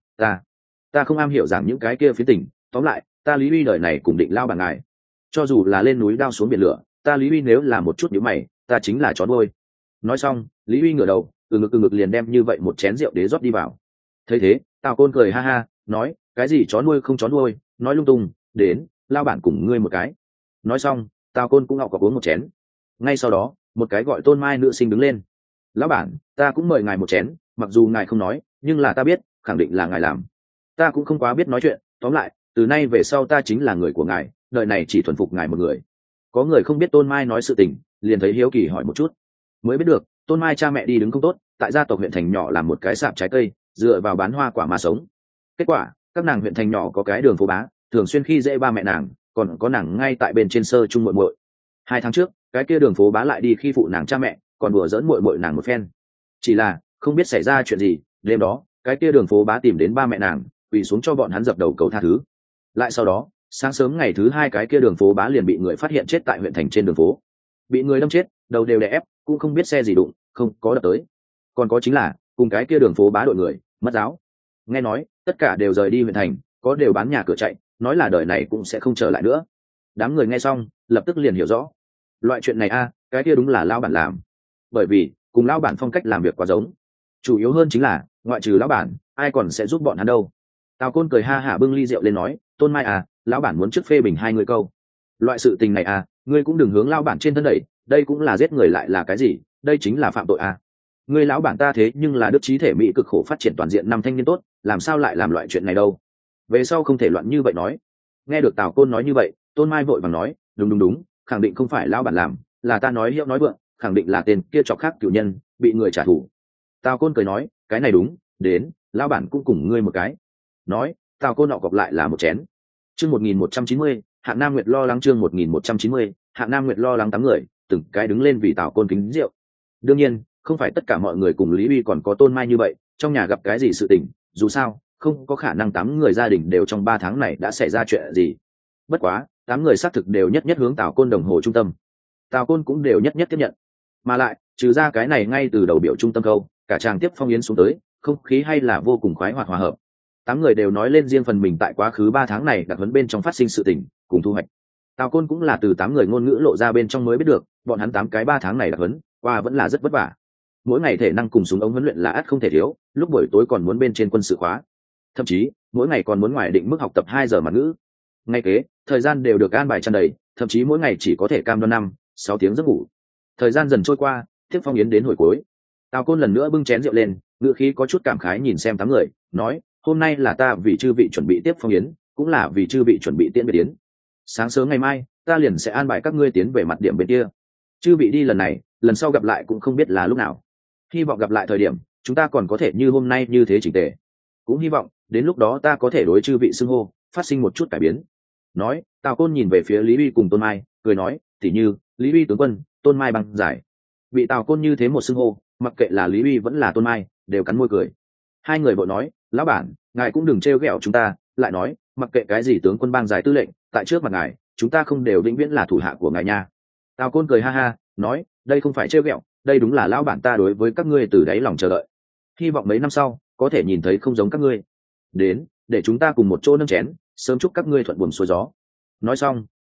Ta không am hiểu giảng những cái kia phiến tình. Tóm lại, ta Lý Uy đời này cùng định lao bản ngài, cho dù là lên núi đao xuống biển lửa, ta Lý Uy nếu là một chút nhíu mày, ta chính là chó nuôi. Nói xong, Lý Uy ngửa đầu, từ ngực liền đem như vậy một chén rượu đế rót đi vào. Thấy thế, Tào Côn cười ha ha, nói, cái gì chó nuôi không chó nuôi, nói lung tung. Đến, lao bản cùng ngươi một cái. Nói xong, Tào Côn cũng ngọc có uống một chén. Ngay sau đó, một cái gọi Tôn Mai nữ sinh đứng lên, lão bản, ta cũng mời ngài một chén, mặc dù ngài không nói, nhưng là ta biết, khẳng định là ngài làm. Ta cũng không quá biết nói chuyện, tóm lại, từ nay về sau ta chính là người của ngài, đời này chỉ thuần phục ngài một người. Có người không biết Tôn Mai nói sự tình, liền thấy hiếu kỳ hỏi một chút, mới biết được Tôn Mai cha mẹ đi đứng không tốt, tại gia tộc huyện thành nhỏ làm một cái sạp trái cây, dựa vào bán hoa quả mà sống. Kết quả, các nàng huyện thành nhỏ có cái đường phố bá, thường xuyên khi dễ ba mẹ nàng, còn có nàng ngay tại bên trên sơ chung muội muội. 2 tháng trước, cái kia đường phố bá lại đi khi phụ nàng cha mẹ, còn đùa giỡn muội muội nàng một phen. Chỉ là không biết xảy ra chuyện gì, đêm đó cái kia đường phố bá tìm đến ba mẹ nàng, quỳ xuống cho bọn hắn dập đầu cầu tha thứ. Lại sau đó, sáng sớm ngày thứ 2 cái kia đường phố bá liền bị người phát hiện chết tại huyện thành trên đường phố, bị người đâm chết, đầu đều đè ép, cũng không biết xe gì đụng, không có đập tới. Còn có chính là cùng cái kia đường phố bá đội người mất giáo, nghe nói tất cả đều rời đi huyện thành, có đều bán nhà cửa chạy, nói là đời này cũng sẽ không trở lại nữa. Đám người nghe xong lập tức liền hiểu rõ, loại chuyện này cái kia đúng là lão bản làm, bởi vì cùng lão bản phong cách làm việc quá giống. Chủ yếu hơn chính là ngoại trừ lão bản, ai còn sẽ giúp bọn hắn đâu. Tào Côn cười ha hả bưng ly rượu lên nói, Tôn Mai lão bản muốn trước phê bình 2 người câu. Loại sự tình này ngươi cũng đừng hướng lão bản trên thân đẩy, đây cũng là giết người lại là cái gì, đây chính là phạm tội ngươi lão bản ta thế nhưng là đức trí thể mỹ cực khổ phát triển toàn diện năm thanh niên tốt, làm sao lại làm loại chuyện này đâu. Về sau không thể loạn như vậy nói. Nghe được Tào Côn nói như vậy, Tôn Mai vội vàng nói, đúng, khẳng định không phải lão bản làm, là ta nói hiệu nói vượng, khẳng định là tên kia chọc khác cửu nhân bị người trả thù. Tào Côn cười nói, cái này đúng, đến, lão bản cũng cùng ngươi một cái. Nói, Tào Côn nọ cọc lại là một chén. Chương 1190, Hạng Nam Nguyệt lo lắng. Chương 1190, Hạng Nam Nguyệt lo lắng. 8 người từng cái đứng lên vì Tào Côn kính rượu. Đương nhiên, không phải tất cả mọi người cùng Lý Uy còn có Tôn Mai như vậy, trong nhà gặp cái gì sự tình, dù sao không có khả năng 8 người gia đình đều trong 3 tháng này đã xảy ra chuyện gì. Bất quá 8 người xác thực đều nhất hướng Tào Côn đồng hồ trung tâm, Tào Côn cũng đều nhất tiếp nhận. Mà lại trừ ra cái này ngay từ đầu biểu trung tâm câu, cả tràng tiếp phong yến xuống tới, không khí hay là vô cùng khoái hoạt hòa hợp. 8 người đều nói lên riêng phần mình tại quá khứ 3 tháng này đặc huấn bên trong phát sinh sự tình cùng thu hoạch. Tào Côn cũng là từ 8 người ngôn ngữ lộ ra bên trong mới biết được, bọn hắn 8 cái 3 tháng này đặc huấn qua vẫn là rất vất vả. Mỗi ngày thể năng cùng súng ống huấn luyện là ắt không thể thiếu, lúc buổi tối còn muốn bên trên quân sự khóa, thậm chí mỗi ngày còn muốn ngoài định mức học tập 2 giờ mặt ngữ. Ngay kế thời gian đều được an bài tràn đầy, thậm chí mỗi ngày chỉ có thể cam đoan 5-6 tiếng giấc ngủ. Thời gian dần trôi qua, tiếp phong yến đến hồi cuối. Tào Côn lần nữa bưng chén rượu lên, ngữ khí có chút cảm khái nhìn xem 8 người, nói, hôm nay là ta vì chư vị chuẩn bị tiếp phong yến, cũng là vì chư vị chuẩn bị tiễn biệt yến. Sáng sớm ngày mai ta liền sẽ an bài các ngươi tiến về mặt điểm bên kia. Chư vị đi lần này, lần sau gặp lại cũng không biết là lúc nào. Hy vọng gặp lại thời điểm chúng ta còn có thể như hôm nay như thế chỉnh tề. Cũng hy vọng đến lúc đó ta có thể đối chư vị xưng hô phát sinh một chút cải biến. Nói, Tào Côn nhìn về phía Lý Uy cùng Tôn Mai, cười nói, tỉ như Lý Uy tướng quân, Tôn Mai băng giải. Bị Tào Côn như thế một xưng hô, mặc kệ là Lý Uy vẫn là Tôn Mai đều cắn môi cười. 2 người vội nói, lão bản ngài cũng đừng trêu ghẹo chúng ta, lại nói mặc kệ cái gì tướng quân bang giải tư lệnh, tại trước mặt ngài chúng ta không đều vĩnh viễn là thủ hạ của ngài nha. Tào Côn cười ha ha, nói, đây không phải trêu ghẹo, đây đúng là lão bản ta đối với các ngươi từ đáy lòng chờ đợi. Hy vọng mấy năm sau có thể nhìn thấy không giống các ngươi. Đến, để chúng ta cùng một chỗ nâng chén, sớm chúc các ngươi thuận buồm xuôi gió. Nói xong,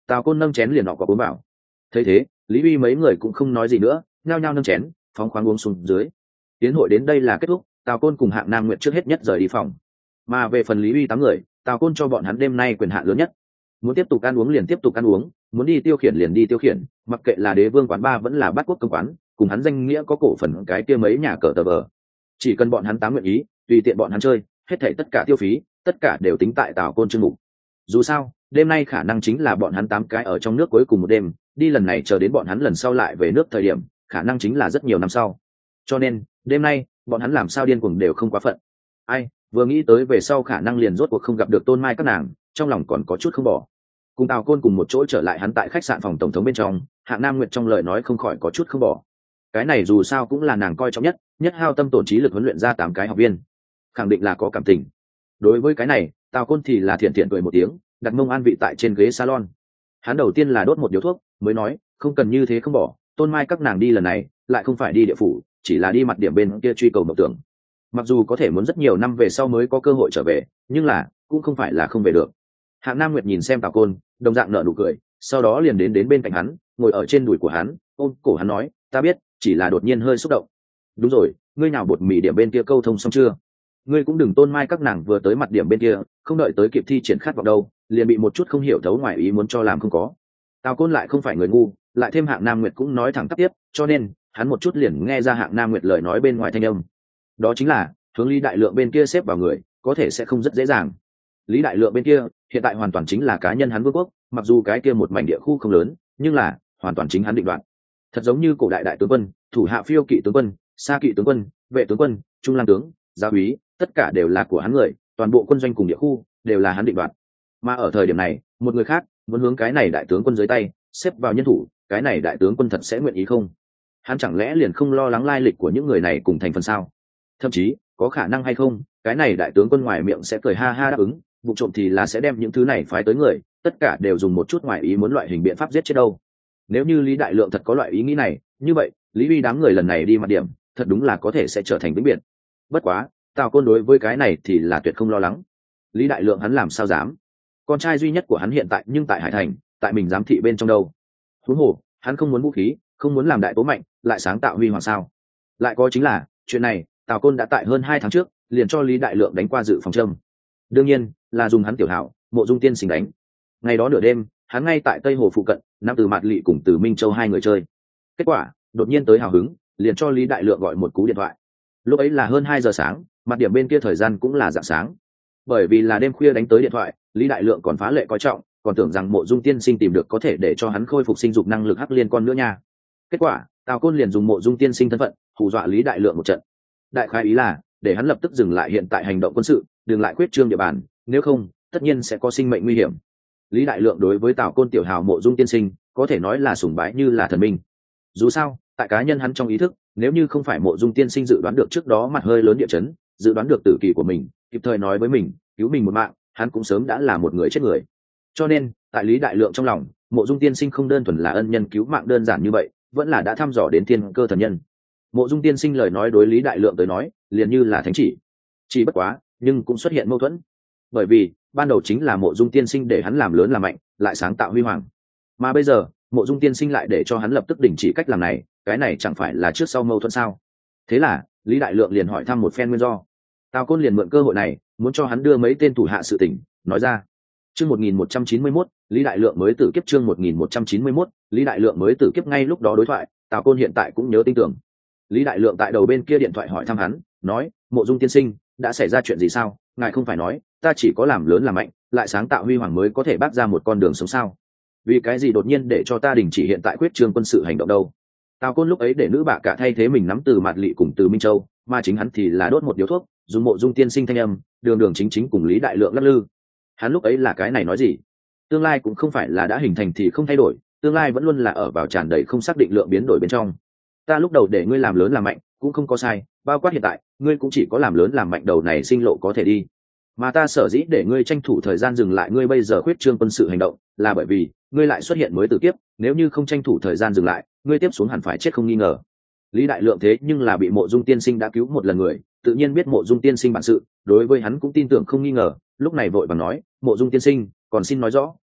Tào Côn nâng chén liền họ có cuốn bảo. Thấy thế, Lý Uy mấy người cũng không nói gì nữa, nhao nhao nâng chén phóng khoáng uống xuống dưới. Tiến hội đến đây là kết thúc, Tào Côn cùng Hạng Nam Nguyệt trước hết nhất rời đi phòng. Mà về phần Lý Uy 8 người, Tào Côn cho bọn hắn đêm nay quyền hạn lớn nhất. Muốn tiếp tục ăn uống liền tiếp tục ăn uống, muốn đi tiêu khiển liền đi tiêu khiển, mặc kệ là Đế Vương quán ba vẫn là Bát Quốc công quán, cùng hắn danh nghĩa có cổ phần cái kia mấy nhà cờ tờ vờ. Chỉ cần bọn hắn 8 nguyện ý, tùy tiện bọn hắn chơi, hết thảy tất cả tiêu phí, tất cả đều tính tại Tào Côn chương mục. Dù sao, đêm nay khả năng chính là bọn hắn 8 cái ở trong nước cuối cùng một đêm, đi lần này chờ đến bọn hắn lần sau lại về nước thời điểm, khả năng chính là rất nhiều năm sau. Cho nên, đêm nay, bọn hắn làm sao điên cuồng đều không quá phận. Ai, vừa nghĩ tới về sau khả năng liền rốt cuộc không gặp được Tôn Mai các nàng, trong lòng còn có chút không bỏ. Cùng Tào Côn cùng một chỗ trở lại hắn tại khách sạn phòng tổng thống bên trong, Hạng Nam Nguyệt trong lời nói không khỏi có chút không bỏ. Cái này dù sao cũng là nàng coi trọng nhất, nhất hao tâm tổn trí lực huấn luyện ra 8 cái học viên, khẳng định là có cảm tình. Đối với cái này, Tào Côn thì là thiện thiện cười một tiếng, đặt mông an vị tại trên ghế salon. Hắn đầu tiên là đốt một điếu thuốc, mới nói, không cần như thế không bỏ, Tôn Mai các nàng đi lần này, lại không phải đi địa phủ, chỉ là đi mặt điểm bên kia truy cầu mộng tưởng. Mặc dù có thể muốn rất nhiều năm về sau mới có cơ hội trở về, nhưng là cũng không phải là không về được. Hạng Nam Nguyệt nhìn xem Tào Côn, đồng dạng nở nụ cười, sau đó liền đến bên cạnh hắn, ngồi ở trên đùi của hắn, ôm cổ hắn nói, ta biết, chỉ là đột nhiên hơi xúc động. Đúng rồi, ngươi nào bột mì điểm bên kia câu thông xong chưa? Ngươi cũng đừng Tôn Mai các nàng vừa tới mặt điểm bên kia, không đợi tới kịp thi triển khát vọng đâu, liền bị một chút không hiểu thấu ngoài ý muốn cho làm không có. Tào Côn lại không phải người ngu, lại thêm Hạng Nam Nguyệt cũng nói thẳng tắp tiếp, cho nên hắn một chút liền nghe ra Hạng Nam Nguyệt lời nói bên ngoài thanh âm. Đó chính là hướng Lý Đại Lượng bên kia xếp vào người, có thể sẽ không rất dễ dàng. Lý Đại Lượng bên kia hiện tại hoàn toàn chính là cá nhân hắn vương quốc, mặc dù cái kia một mảnh địa khu không lớn, nhưng là hoàn toàn chính hắn định đoạt. Thật giống như cổ đại đại tướng quân, thủ hạ phiêu kỵ tướng quân, xa kỵ tướng quân, vệ tướng quân, trung lang tướng, giáo úy, tất cả đều là của hắn người, toàn bộ quân doanh cùng địa khu đều là hắn định đoạt. Mà ở thời điểm này, một người khác muốn hướng cái này đại tướng quân dưới tay xếp vào nhân thủ, cái này đại tướng quân thật sẽ nguyện ý không? Hắn chẳng lẽ liền không lo lắng lai lịch của những người này cùng thành phần sao? Thậm chí có khả năng hay không, cái này đại tướng quân ngoài miệng sẽ cười ha ha đáp ứng, vụ trộm thì là sẽ đem những thứ này phái tới người, tất cả đều dùng một chút ngoài ý muốn loại hình biện pháp giết chết đâu. Nếu như Lý Đại Lượng thật có loại ý nghĩ này, như vậy Lý Uy đám người lần này đi mặt điểm, thật đúng là có thể sẽ trở thành vĩnh biệt. Bất quá, Tào Côn đối với cái này thì là tuyệt không lo lắng. Lý Đại Lượng hắn làm sao dám? Con trai duy nhất của hắn hiện tại nhưng tại Hải Thành, tại mình giám thị bên trong đâu. Huống hồ, hắn không muốn vũ khí, không muốn làm đại tố mạnh, lại sáng tạo huy hoàng sao? Lại có chính là, chuyện này, Tào Côn đã tại hơn 2 tháng trước, liền cho Lý Đại Lượng đánh qua dự phòng châm. Đương nhiên, là dùng hắn tiểu hảo, Mộ Dung Tiên Sinh đánh. Ngày đó nửa đêm, hắn ngay tại Tây Hồ phụ cận, Nam Từ Mạt Lị cùng Từ Minh Châu 2 người chơi. Kết quả, đột nhiên tới hào hứng, liền cho Lý Đại Lượng gọi một cú điện thoại. Lúc ấy là hơn 2 giờ sáng, mặt điểm bên kia thời gian cũng là rạng sáng. Bởi vì là đêm khuya đánh tới điện thoại, Lý Đại Lượng còn phá lệ coi trọng, còn tưởng rằng Mộ Dung Tiên Sinh tìm được có thể để cho hắn khôi phục sinh dục năng lực hắc liên con nữa nha. Kết quả, Tào Côn liền dùng Mộ Dung Tiên Sinh thân phận, hù dọa Lý Đại Lượng một trận. Đại khái ý là, để hắn lập tức dừng lại hiện tại hành động quân sự, đừng lại khuyết trương địa bàn, nếu không, tất nhiên sẽ có sinh mệnh nguy hiểm. Lý Đại Lượng đối với Tào Côn tiểu hào Mộ Dung Tiên Sinh, có thể nói là sùng bái như là thần minh. Dù sao, tại cá nhân hắn trong ý thức, nếu như không phải Mộ Dung Tiên Sinh dự đoán được trước đó mặt hơi lớn địa chấn, dự đoán được tử kỳ của mình, kịp thời nói với mình, cứu mình một mạng, hắn cũng sớm đã là một người chết người. Cho nên, tại Lý Đại Lượng trong lòng, Mộ Dung Tiên Sinh không đơn thuần là ân nhân cứu mạng đơn giản như vậy, vẫn là đã thăm dò đến thiên cơ thần nhân. Mộ Dung Tiên Sinh lời nói đối Lý Đại Lượng tới nói, liền như là thánh chỉ. Chỉ bất quá, nhưng cũng xuất hiện mâu thuẫn. Bởi vì, ban đầu chính là Mộ Dung Tiên Sinh để hắn làm lớn làm mạnh, lại sáng tạo huy hoàng. Mà bây giờ, Mộ Dung Tiên Sinh lại để cho hắn lập tức đình chỉ cách làm này, cái này chẳng phải là trước sau mâu thuẫn sao? Thế là, Lý Đại Lượng liền hỏi thăm một phen nguyên do. Tào Côn liền mượn cơ hội này, muốn cho hắn đưa mấy tên thủ hạ sự tình, nói ra. Chương 1191, Lý Đại Lượng mới tử kiếp chương 1191, Lý Đại Lượng mới tử kiếp ngay lúc đó đối thoại, Tào Côn hiện tại cũng nhớ tin tưởng. Lý Đại Lượng tại đầu bên kia điện thoại hỏi thăm hắn, nói, Mộ Dung Tiên Sinh, đã xảy ra chuyện gì sao? Ngài không phải nói, ta chỉ có làm lớn làm mạnh, lại sáng tạo huy hoàng mới có thể bác ra một con đường sống sao? Vì cái gì đột nhiên để cho ta đình chỉ hiện tại quyết trương quân sự hành động đâu? Tào Côn lúc ấy để nữ bạ cả thay thế mình nắm Từ Mạt Lị cùng Từ Minh Châu, mà chính hắn thì là đốt một điếu thuốc, dùng Mộ Dung Tiên Sinh thanh âm, đường đường chính chính cùng Lý Đại Lượng lắc lư. Hắn lúc ấy là cái này nói gì? Tương lai cũng không phải là đã hình thành thì không thay đổi, tương lai vẫn luôn là ở vào tràn đầy không xác định lượng biến đổi bên trong. Ta lúc đầu để ngươi làm lớn làm mạnh, cũng không có sai, bao quát hiện tại, ngươi cũng chỉ có làm lớn làm mạnh đầu này sinh lộ có thể đi. Mà ta sở dĩ để ngươi tranh thủ thời gian dừng lại ngươi bây giờ khuyết trương quân sự hành động, là bởi vì ngươi lại xuất hiện mới tử kiếp, nếu như không tranh thủ thời gian dừng lại, ngươi tiếp xuống hẳn phải chết không nghi ngờ. Lý Đại Lượng thế nhưng là bị Mộ Dung Tiên Sinh đã cứu một lần người, tự nhiên biết Mộ Dung Tiên Sinh bản sự, đối với hắn cũng tin tưởng không nghi ngờ, lúc này vội vàng nói, Mộ Dung Tiên Sinh, còn xin nói rõ,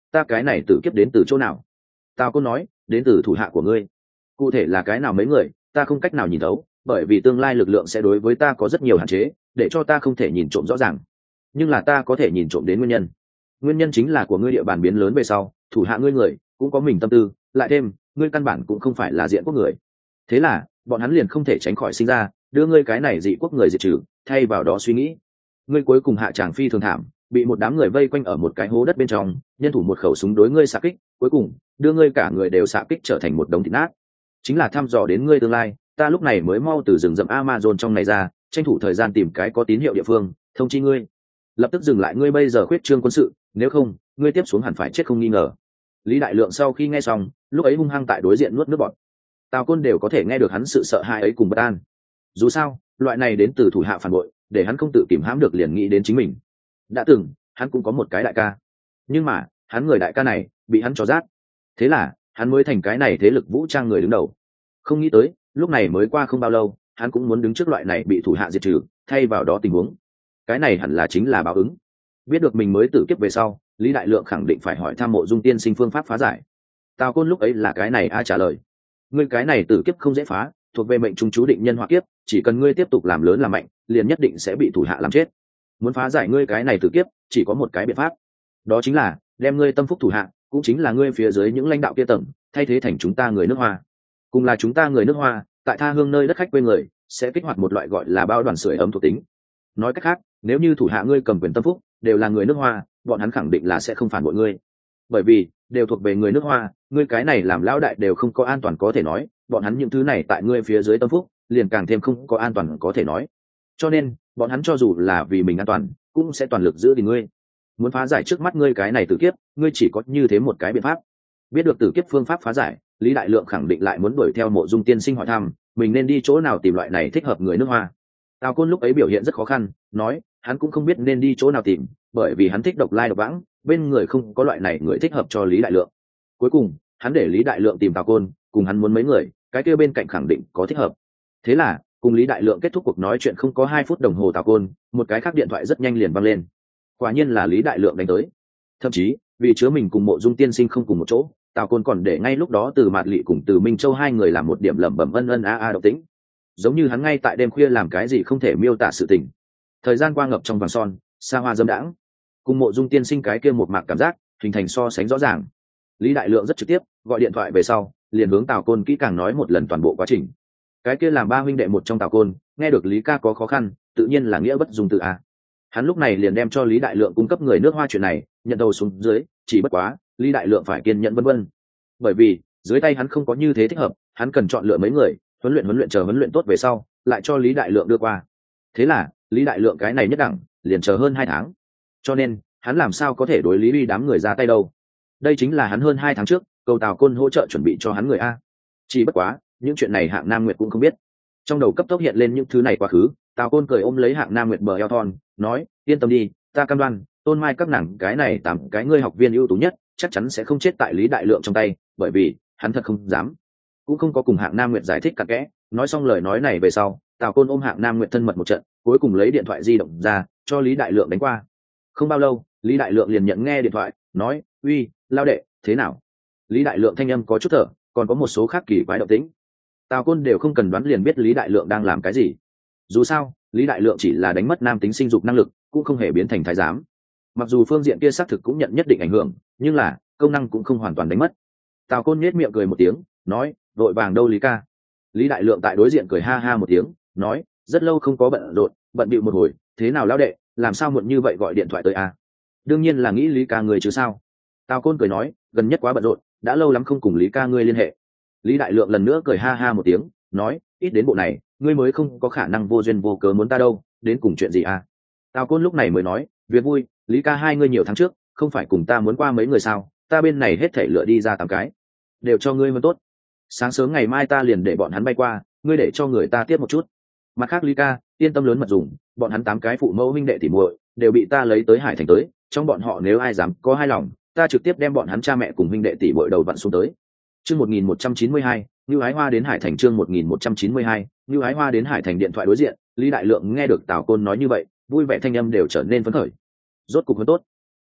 ta cái này tử kiếp đến từ chỗ nào? Tào Côn nói, đến từ thủ hạ của ngươi. Cụ thể là cái nào mấy người, ta không cách nào nhìn thấu, bởi vì tương lai lực lượng sẽ đối với ta có rất nhiều hạn chế, để cho ta không thể nhìn trộm rõ ràng. Nhưng là ta có thể nhìn trộm đến nguyên nhân. Nguyên nhân chính là của ngươi địa bàn biến lớn về sau, thủ hạ ngươi người cũng có mình tâm tư, lại thêm, ngươi căn bản cũng không phải là diện quốc người. Thế là, bọn hắn liền không thể tránh khỏi sinh ra, đưa ngươi cái này dị quốc người diệt trừ, thay vào đó suy nghĩ. Ngươi cuối cùng hạ tràng phi thường thảm, bị một đám người vây quanh ở một cái hố đất bên trong, nhân thủ một khẩu súng đối ngươi xạ kích, cuối cùng đưa ngươi cả người đều xạ kích trở thành một đống thịt nát. Chính là thăm dò đến ngươi tương lai, ta lúc này mới mau từ rừng rậm Amazon trong này ra, tranh thủ thời gian tìm cái có tín hiệu địa phương, thông chi ngươi, lập tức dừng lại ngươi bây giờ khuyết trương quân sự, nếu không, ngươi tiếp xuống hẳn phải chết không nghi ngờ. Lý Đại Lượng sau khi nghe xong, lúc ấy hung hăng tại đối diện nuốt nước bọt. Tào Côn đều có thể nghe được hắn sự sợ hãi ấy cùng bất an. Dù sao, loại này đến từ thủ hạ phản bội, để hắn không tự kìm hãm được liền nghĩ đến chính mình. Đã từng, hắn cũng có một cái đại ca, nhưng mà, hắn người đại ca này bị hắn cho rát. Thế là, hắn mới thành cái này thế lực vũ trang người đứng đầu. Không nghĩ tới, lúc này mới qua không bao lâu, hắn cũng muốn đứng trước loại này bị thủ hạ diệt trừ, thay vào đó tình huống. Cái này hẳn là chính là báo ứng. Biết được mình mới tử kiếp về sau, Lý Đại Lượng khẳng định phải hỏi thăm Mộ Dung tiên sinh phương pháp phá giải. Tào Côn lúc ấy là cái này trả lời. Ngươi cái này tử kiếp không dễ phá, thuộc về mệnh trung chú định nhân họa kiếp, chỉ cần ngươi tiếp tục làm lớn làm mạnh, liền nhất định sẽ bị thủ hạ làm chết. Muốn phá giải ngươi cái này tử kiếp, chỉ có một cái biện pháp. Đó chính là đem ngươi tâm phúc thủ hạ, cũng chính là ngươi phía dưới những lãnh đạo kia tầng, thay thế thành chúng ta người nước Hoa. Cùng là chúng ta người nước Hoa, tại tha hương nơi đất khách quê người, sẽ kích hoạt một loại gọi là bao đoàn sưởi ấm thuộc tính. Nói cách khác, nếu như thủ hạ ngươi cầm quyền tâm phúc đều là người nước Hoa, bọn hắn khẳng định là sẽ không phản bội ngươi, bởi vì đều thuộc về người nước Hoa, ngươi cái này làm lão đại đều không có an toàn có thể nói, bọn hắn những thứ này tại ngươi phía dưới tâm phúc liền càng thêm không có an toàn có thể nói. Cho nên bọn hắn cho dù là vì mình an toàn cũng sẽ toàn lực giữ gìn ngươi. Muốn phá giải trước mắt ngươi cái này tử kiếp, ngươi chỉ có như thế một cái biện pháp. Biết được tử kiếp phương pháp phá giải, Lý Đại Lượng khẳng định lại muốn đuổi theo Mộ Dung tiên sinh hỏi thăm mình nên đi chỗ nào tìm loại này thích hợp người nước Hoa. Tào Côn lúc ấy biểu hiện rất khó khăn, nói hắn cũng không biết nên đi chỗ nào tìm, bởi vì hắn thích độc lai độc vãng, bên người không có loại này người thích hợp cho Lý Đại Lượng. Cuối cùng hắn để Lý Đại Lượng tìm Tào Côn, cùng hắn muốn mấy người, cái kia bên cạnh khẳng định có thích hợp. Thế là cùng Lý Đại Lượng kết thúc cuộc nói chuyện không có 2 phút đồng hồ, Tào Côn một cái khác điện thoại rất nhanh liền văng lên. Quả nhiên là Lý Đại Lượng đánh tới. Thậm chí vì chứa mình cùng Mộ Dung tiên sinh không cùng một chỗ, Tào Côn còn để ngay lúc đó Từ Mạt Lị cùng Từ Minh Châu hai người làm một điểm lẩm bẩm ân ân a a động tĩnh, giống như hắn ngay tại đêm khuya làm cái gì không thể miêu tả sự tình. Thời gian qua ngập trong vàng son, xa hoa dâm đãng, cùng Mộ Dung tiên sinh cái kia một mạc cảm giác hình thành so sánh rõ ràng. Lý Đại Lượng rất trực tiếp, gọi điện thoại về sau liền hướng Tào Côn kỹ càng nói một lần toàn bộ quá trình. Cái kia làm 3 huynh đệ một trong Tào Côn nghe được Lý ca có khó khăn, tự nhiên là nghĩa bất dung từ a. Hắn lúc này liền đem cho Lý Đại Lượng cung cấp người nước Hoa chuyện này nhận đầu xuống dưới, chỉ bất quá Lý Đại Lượng phải kiên nhẫn vân vân, bởi vì dưới tay hắn không có như thế thích hợp, hắn cần chọn lựa mấy người huấn luyện chờ huấn luyện tốt về sau lại cho Lý Đại Lượng đưa qua. Thế là Lý Đại Lượng cái này nhất đẳng liền chờ hơn 2 tháng, cho nên hắn làm sao có thể đối lý uy đám người ra tay đâu. Đây chính là hắn hơn 2 tháng trước cầu Tào Côn hỗ trợ chuẩn bị cho hắn người a. Chỉ bất quá những chuyện này Hạng Nam Nguyệt cũng không biết. Trong đầu cấp tốc hiện lên những thứ này quá khứ, Tào Côn cười ôm lấy Hạng Nam Nguyệt bờ eo thon, nói yên tâm đi, ta cam đoan Tôn Mai các nàng cái này 8 cái ngươi học viên ưu tú nhất chắc chắn sẽ không chết tại Lý Đại Lượng trong tay, bởi vì hắn thật không dám. Cũng không có cùng Hạng Nam Nguyệt giải thích cặn kẽ. Nói xong lời nói này về sau, Tào Côn ôm Hạng Nam Nguyệt thân mật một trận, cuối cùng lấy điện thoại di động ra cho Lý Đại Lượng đánh qua. Không bao lâu Lý Đại Lượng liền nhận nghe điện thoại, nói uy lao đệ, thế nào? Lý Đại Lượng thanh âm có chút thở, còn có một số khác kỳ quái động tĩnh. Tào Côn đều không cần đoán liền biết Lý Đại Lượng đang làm cái gì. Dù sao Lý Đại Lượng chỉ là đánh mất nam tính sinh dục năng lực, cũng không hề biến thành thái giám. Mặc dù phương diện kia xác thực cũng nhận nhất định ảnh hưởng, nhưng là công năng cũng không hoàn toàn đánh mất. Tào Côn nhếch miệng cười một tiếng, nói vội vàng đâu Lý ca. Lý Đại Lượng tại đối diện cười ha ha một tiếng, nói rất lâu không có bận rộn, bận bịu một hồi, thế nào lão đệ, làm sao muộn như vậy gọi điện thoại tới à? Đương nhiên là nghĩ Lý ca người chứ sao. Tào Côn cười nói gần nhất quá bận rộn, đã lâu lắm không cùng Lý ca ngươi liên hệ. Lý Đại Lượng lần nữa cười ha ha một tiếng, nói ít đến bộ này ngươi mới không có khả năng vô duyên vô cớ muốn ta đâu, đến cùng chuyện gì à? Tào Côn lúc này mới nói việc vui, Lý ca hai ngươi nhiều tháng trước không phải cùng ta muốn qua mấy người sao, ta bên này hết thể lựa đi ra 8 cái đều cho ngươi hơn tốt. Sáng sớm ngày mai ta liền để bọn hắn bay qua, ngươi để cho người ta tiếp một chút. Mặt khác Lý ca yên tâm lớn mật dùng, bọn hắn 8 cái phụ mẫu huynh đệ tỉ muội đều bị ta lấy tới Hải Thành tới, trong bọn họ nếu ai dám có hai lòng, ta trực tiếp đem bọn hắn cha mẹ cùng huynh đệ tỷ muội đầu vặn xuống tới. Chương 1192, Nưu Ái Hoa đến Hải Thành. Chương 1192, Nưu Ái Hoa đến Hải Thành. Điện thoại đối diện, Lý Đại Lượng nghe được Tào Côn nói như vậy, vui vẻ thanh âm đều trở nên phấn khởi. Rốt cục hơn tốt.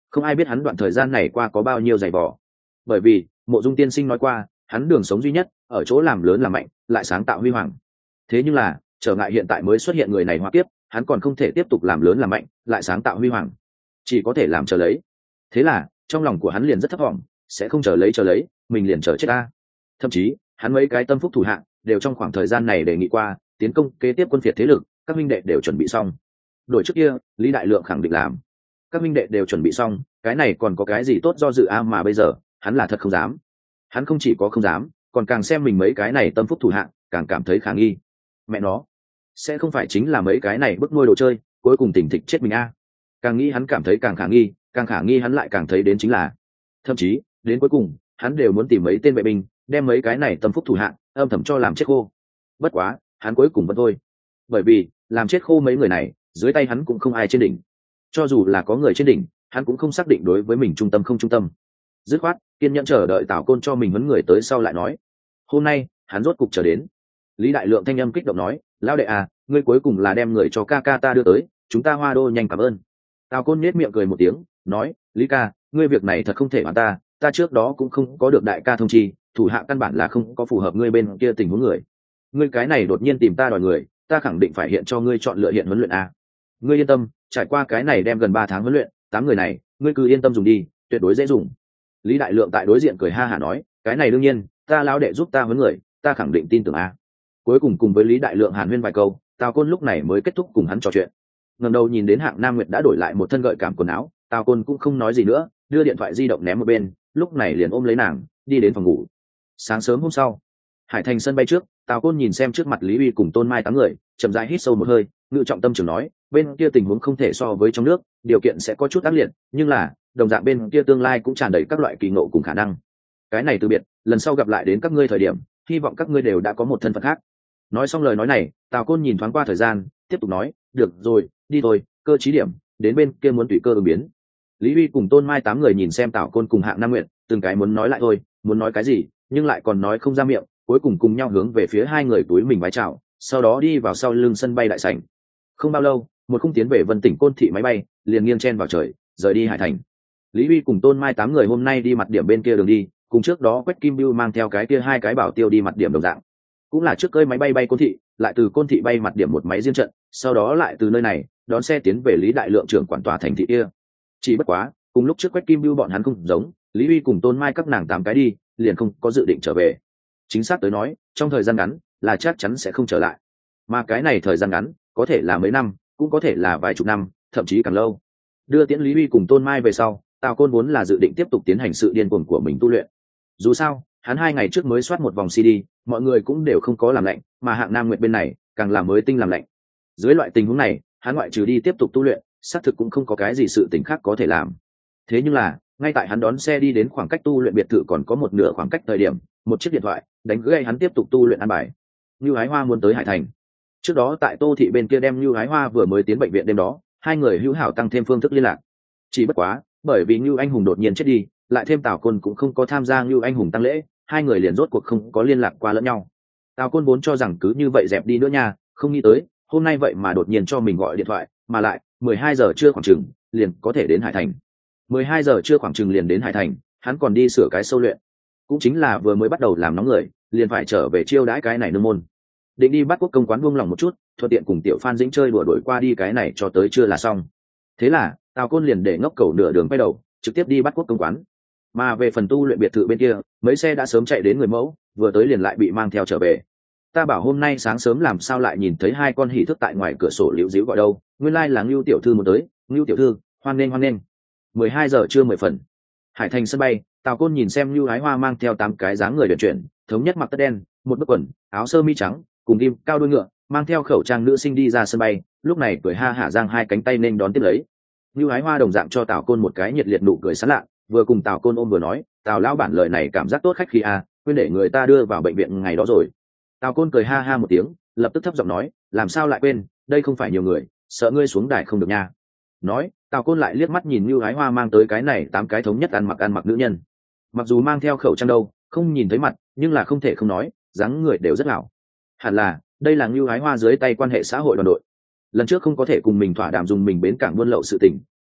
không ai biết hắn đoạn thời gian này qua có bao nhiêu giày vò. Bởi vì Mộ Dung tiên sinh nói qua, hắn đường sống duy nhất ở chỗ làm lớn làm mạnh, lại sáng tạo huy hoàng. Thế nhưng là trở ngại hiện tại mới xuất hiện người này hóa kiếp, hắn còn không thể tiếp tục làm lớn làm mạnh, lại sáng tạo huy hoàng, chỉ có thể làm chờ lấy. Thế là trong lòng của hắn liền rất thấp vọng, sẽ không chờ lấy mình liền chờ chết ta. Thậm chí hắn mấy cái tâm phúc thủ hạ đều trong khoảng thời gian này đề nghị qua tiến công kế tiếp quân phiệt thế lực, các minh đệ đều chuẩn bị xong. Đổi trước kia Lý Đại Lượng khẳng định làm, các minh đệ đều chuẩn bị xong, cái này còn có cái gì tốt do dự a, mà bây giờ hắn là thật không dám. Hắn không chỉ có không dám, còn càng xem mình mấy cái này tâm phúc thủ hạ càng cảm thấy khả nghi. Mẹ nó, sẽ không phải chính là mấy cái này bức nuôi đồ chơi cuối cùng tỉnh thịch chết mình a. Càng nghĩ hắn cảm thấy càng khả nghi hắn lại càng thấy đến chính là, thậm chí đến cuối cùng hắn đều muốn tìm mấy tên vệ binh đem mấy cái này tâm phúc thủ hạ âm thầm cho làm chết khô. Bất quá hắn cuối cùng vẫn thôi, bởi vì làm chết khô mấy người này dưới tay hắn cũng không ai trên đỉnh, cho dù là có người trên đỉnh hắn cũng không xác định đối với mình trung tâm không trung tâm. Dứt khoát kiên nhẫn chờ đợi Tào Côn cho mình huấn người tới sau lại nói. Hôm nay hắn rốt cục chờ đến. Lý Đại Lượng thanh âm kích động nói, lão đệ à, ngươi cuối cùng là đem người cho ca ca ta đưa tới, chúng ta Hoa Đô nhanh cảm ơn. Tào Côn nhếch miệng cười một tiếng, nói, Lý ca, ngươi việc này thật không thể hoàn ta trước đó cũng không có được đại ca thông chi, thủ hạ căn bản là không có phù hợp ngươi bên kia tình huống người. Ngươi cái này đột nhiên tìm ta đòi người, ta khẳng định phải hiện cho ngươi chọn lựa hiện huấn luyện a. Ngươi yên tâm, trải qua cái này đem gần 3 tháng huấn luyện, 8 người này, ngươi cứ yên tâm dùng đi, tuyệt đối dễ dùng. Lý Đại Lượng tại đối diện cười ha hả nói, cái này đương nhiên, ta lão đệ giúp ta huấn người, ta khẳng định tin tưởng a. Cuối cùng cùng với Lý Đại Lượng hàn huyên vài câu, Tào Côn lúc này mới kết thúc cùng hắn trò chuyện. Ngẩng đầu nhìn đến Hạng Nam Nguyệt đã đổi lại một thân gợi cảm quần áo, Tào Côn cũng không nói gì nữa, đưa điện thoại di động ném một bên, lúc này liền ôm lấy nàng đi đến phòng ngủ. Sáng sớm hôm sau, Hải Thành sân bay trước, Tào Côn nhìn xem trước mặt Lý Uy cùng Tôn Mai 8 người, chậm rãi hít sâu một hơi, ngự trọng tâm trường nói, bên kia tình huống không thể so với trong nước, điều kiện sẽ có chút ác liệt, nhưng là đồng dạng bên kia tương lai cũng tràn đầy các loại kỳ ngộ cùng khả năng. Cái này từ biệt, lần sau gặp lại đến các ngươi thời điểm, hy vọng các ngươi đều đã có một thân phận khác. Nói xong lời nói này, Tào Côn nhìn thoáng qua thời gian, tiếp tục nói, được rồi, đi thôi, cơ chí điểm, đến bên kia muốn tùy cơ ứng biến. Lý Uy cùng Tôn Mai 8 người nhìn xem Tào Côn cùng Hạng Nam Nguyệt, từng cái muốn nói lại thôi, muốn nói cái gì, nhưng lại còn nói không ra miệng, cuối cùng cùng nhau hướng về phía hai người túi mình vái chào, sau đó đi vào sau lưng sân bay đại sảnh. Không bao lâu, một khung tiến về Vân Tỉnh Côn thị máy bay liền nghiêng chen vào trời, rời đi Hải Thành. Lý Uy cùng Tôn Mai 8 người hôm nay đi mặt điểm bên kia đường đi, cùng trước đó Quách Kim Bưu mang theo cái kia hai cái bảo tiêu đi mặt điểm đồng dạng, cũng là trước cơi máy bay bay Côn thị, lại từ Côn thị bay mặt điểm một máy riêng trận, sau đó lại từ nơi này đón xe tiến về Lý Đại Lượng trưởng quản tòa thành thị kia. Chỉ bất quá, cùng lúc trước Quách Kim Bưu bọn hắn không giống, Lý Uy cùng Tôn Mai các nàng 8 cái đi, liền không có dự định trở về. Chính xác tới nói, trong thời gian ngắn là chắc chắn sẽ không trở lại, mà cái này thời gian ngắn có thể là mấy năm, cũng có thể là vài chục năm, thậm chí càng lâu. Đưa tiễn Lý Uy cùng Tôn Mai về sau, Tào Côn vốn là dự định tiếp tục tiến hành sự điên cuồng của mình tu luyện. Dù sao hắn 2 ngày trước mới soát một vòng CD, mọi người cũng đều không có làm lạnh, mà Hạng Nam Nguyệt bên này càng làm mới tinh làm lạnh. Dưới loại tình huống này, hắn ngoại trừ đi tiếp tục tu luyện, xác thực cũng không có cái gì sự tình khác có thể làm. Thế nhưng là ngay tại hắn đón xe đi đến khoảng cách tu luyện biệt thự còn có một nửa khoảng cách thời điểm, một chiếc điện thoại đánh gây hắn tiếp tục tu luyện an bài. Như Ái Hoa muốn tới Hải Thành. Trước đó tại Tô thị bên kia đem Như Ái Hoa vừa mới tiến bệnh viện đêm đó, hai người hữu hảo tăng thêm phương thức liên lạc. Chỉ bất quá, bởi vì Như Anh Hùng đột nhiên chết đi, lại thêm Tào Côn cũng không có tham gia Như Anh Hùng tăng lễ, hai người liền rốt cuộc không có liên lạc qua lẫn nhau. Tào Côn vốn cho rằng cứ như vậy dẹp đi nữa nha, không nghĩ tới hôm nay vậy mà đột nhiên cho mình gọi điện thoại, mà lại 12 giờ trưa khoảng chừng liền có thể đến Hải Thành. 12 giờ trưa khoảng chừng liền đến Hải Thành, hắn còn đi sửa cái sâu luyện, cũng chính là vừa mới bắt đầu làm nóng người, liền phải trở về chiêu đãi cái này nương môn. Định đi Bát Quốc công quán buông lòng một chút, thuận tiện cùng Tiểu Phan Dĩnh chơi đùa đổi qua đi cái này cho tới chưa là xong. Thế là Tào Côn liền để ngốc cầu nửa đường quay đầu, trực tiếp đi Bát Quốc công quán. Mà về phần tu luyện biệt thự bên kia, mấy xe đã sớm chạy đến người mẫu, vừa tới liền lại bị mang theo trở về. Ta bảo hôm nay sáng sớm làm sao lại nhìn thấy hai con hỉ thức tại ngoài cửa sổ liễu díu gọi đâu, nguyên lai là Ngưu tiểu thư muốn tới. Ngưu tiểu thư, hoan nghênh hoan nghênh. 12 giờ trưa 10 phần. Hải Thành sân bay, Tào Côn nhìn xem Ngưu Ái Hoa mang theo 8 cái dáng người vận chuyển, thống nhất mặc tất đen, một bức quần, áo sơ mi trắng, cùng ghim cao đuôi ngựa, mang theo khẩu trang nữ sinh đi ra sân bay, lúc này cười ha hả giang hai cánh tay nên đón tiếp lấy. Ngưu Ái Hoa đồng dạng cho Tào Côn một cái nhiệt liệt nụ cười sán lạ, vừa cùng Tào Côn ôm vừa nói, Tào lão bản lời này cảm giác tốt khách khí à, quên để người ta đưa vào bệnh viện ngày đó rồi. Tào Côn cười ha ha một tiếng, lập tức thấp giọng nói, làm sao lại quên, đây không phải nhiều người, sợ ngươi xuống đài không được nha. Nói, Tào Côn lại liếc mắt nhìn Ngưu Ái Hoa mang tới cái này 8 cái thống nhất ăn mặc nữ nhân. Mặc dù mang theo khẩu trang đâu, không nhìn thấy mặt, nhưng là không thể không nói, dáng người đều rất lão. Hẳn là, đây là Ngưu Ái Hoa dưới tay quan hệ xã hội đoàn đội. Lần trước không có thể cùng mình thỏa đàm dùng mình bến cảng buôn lậu sự tình,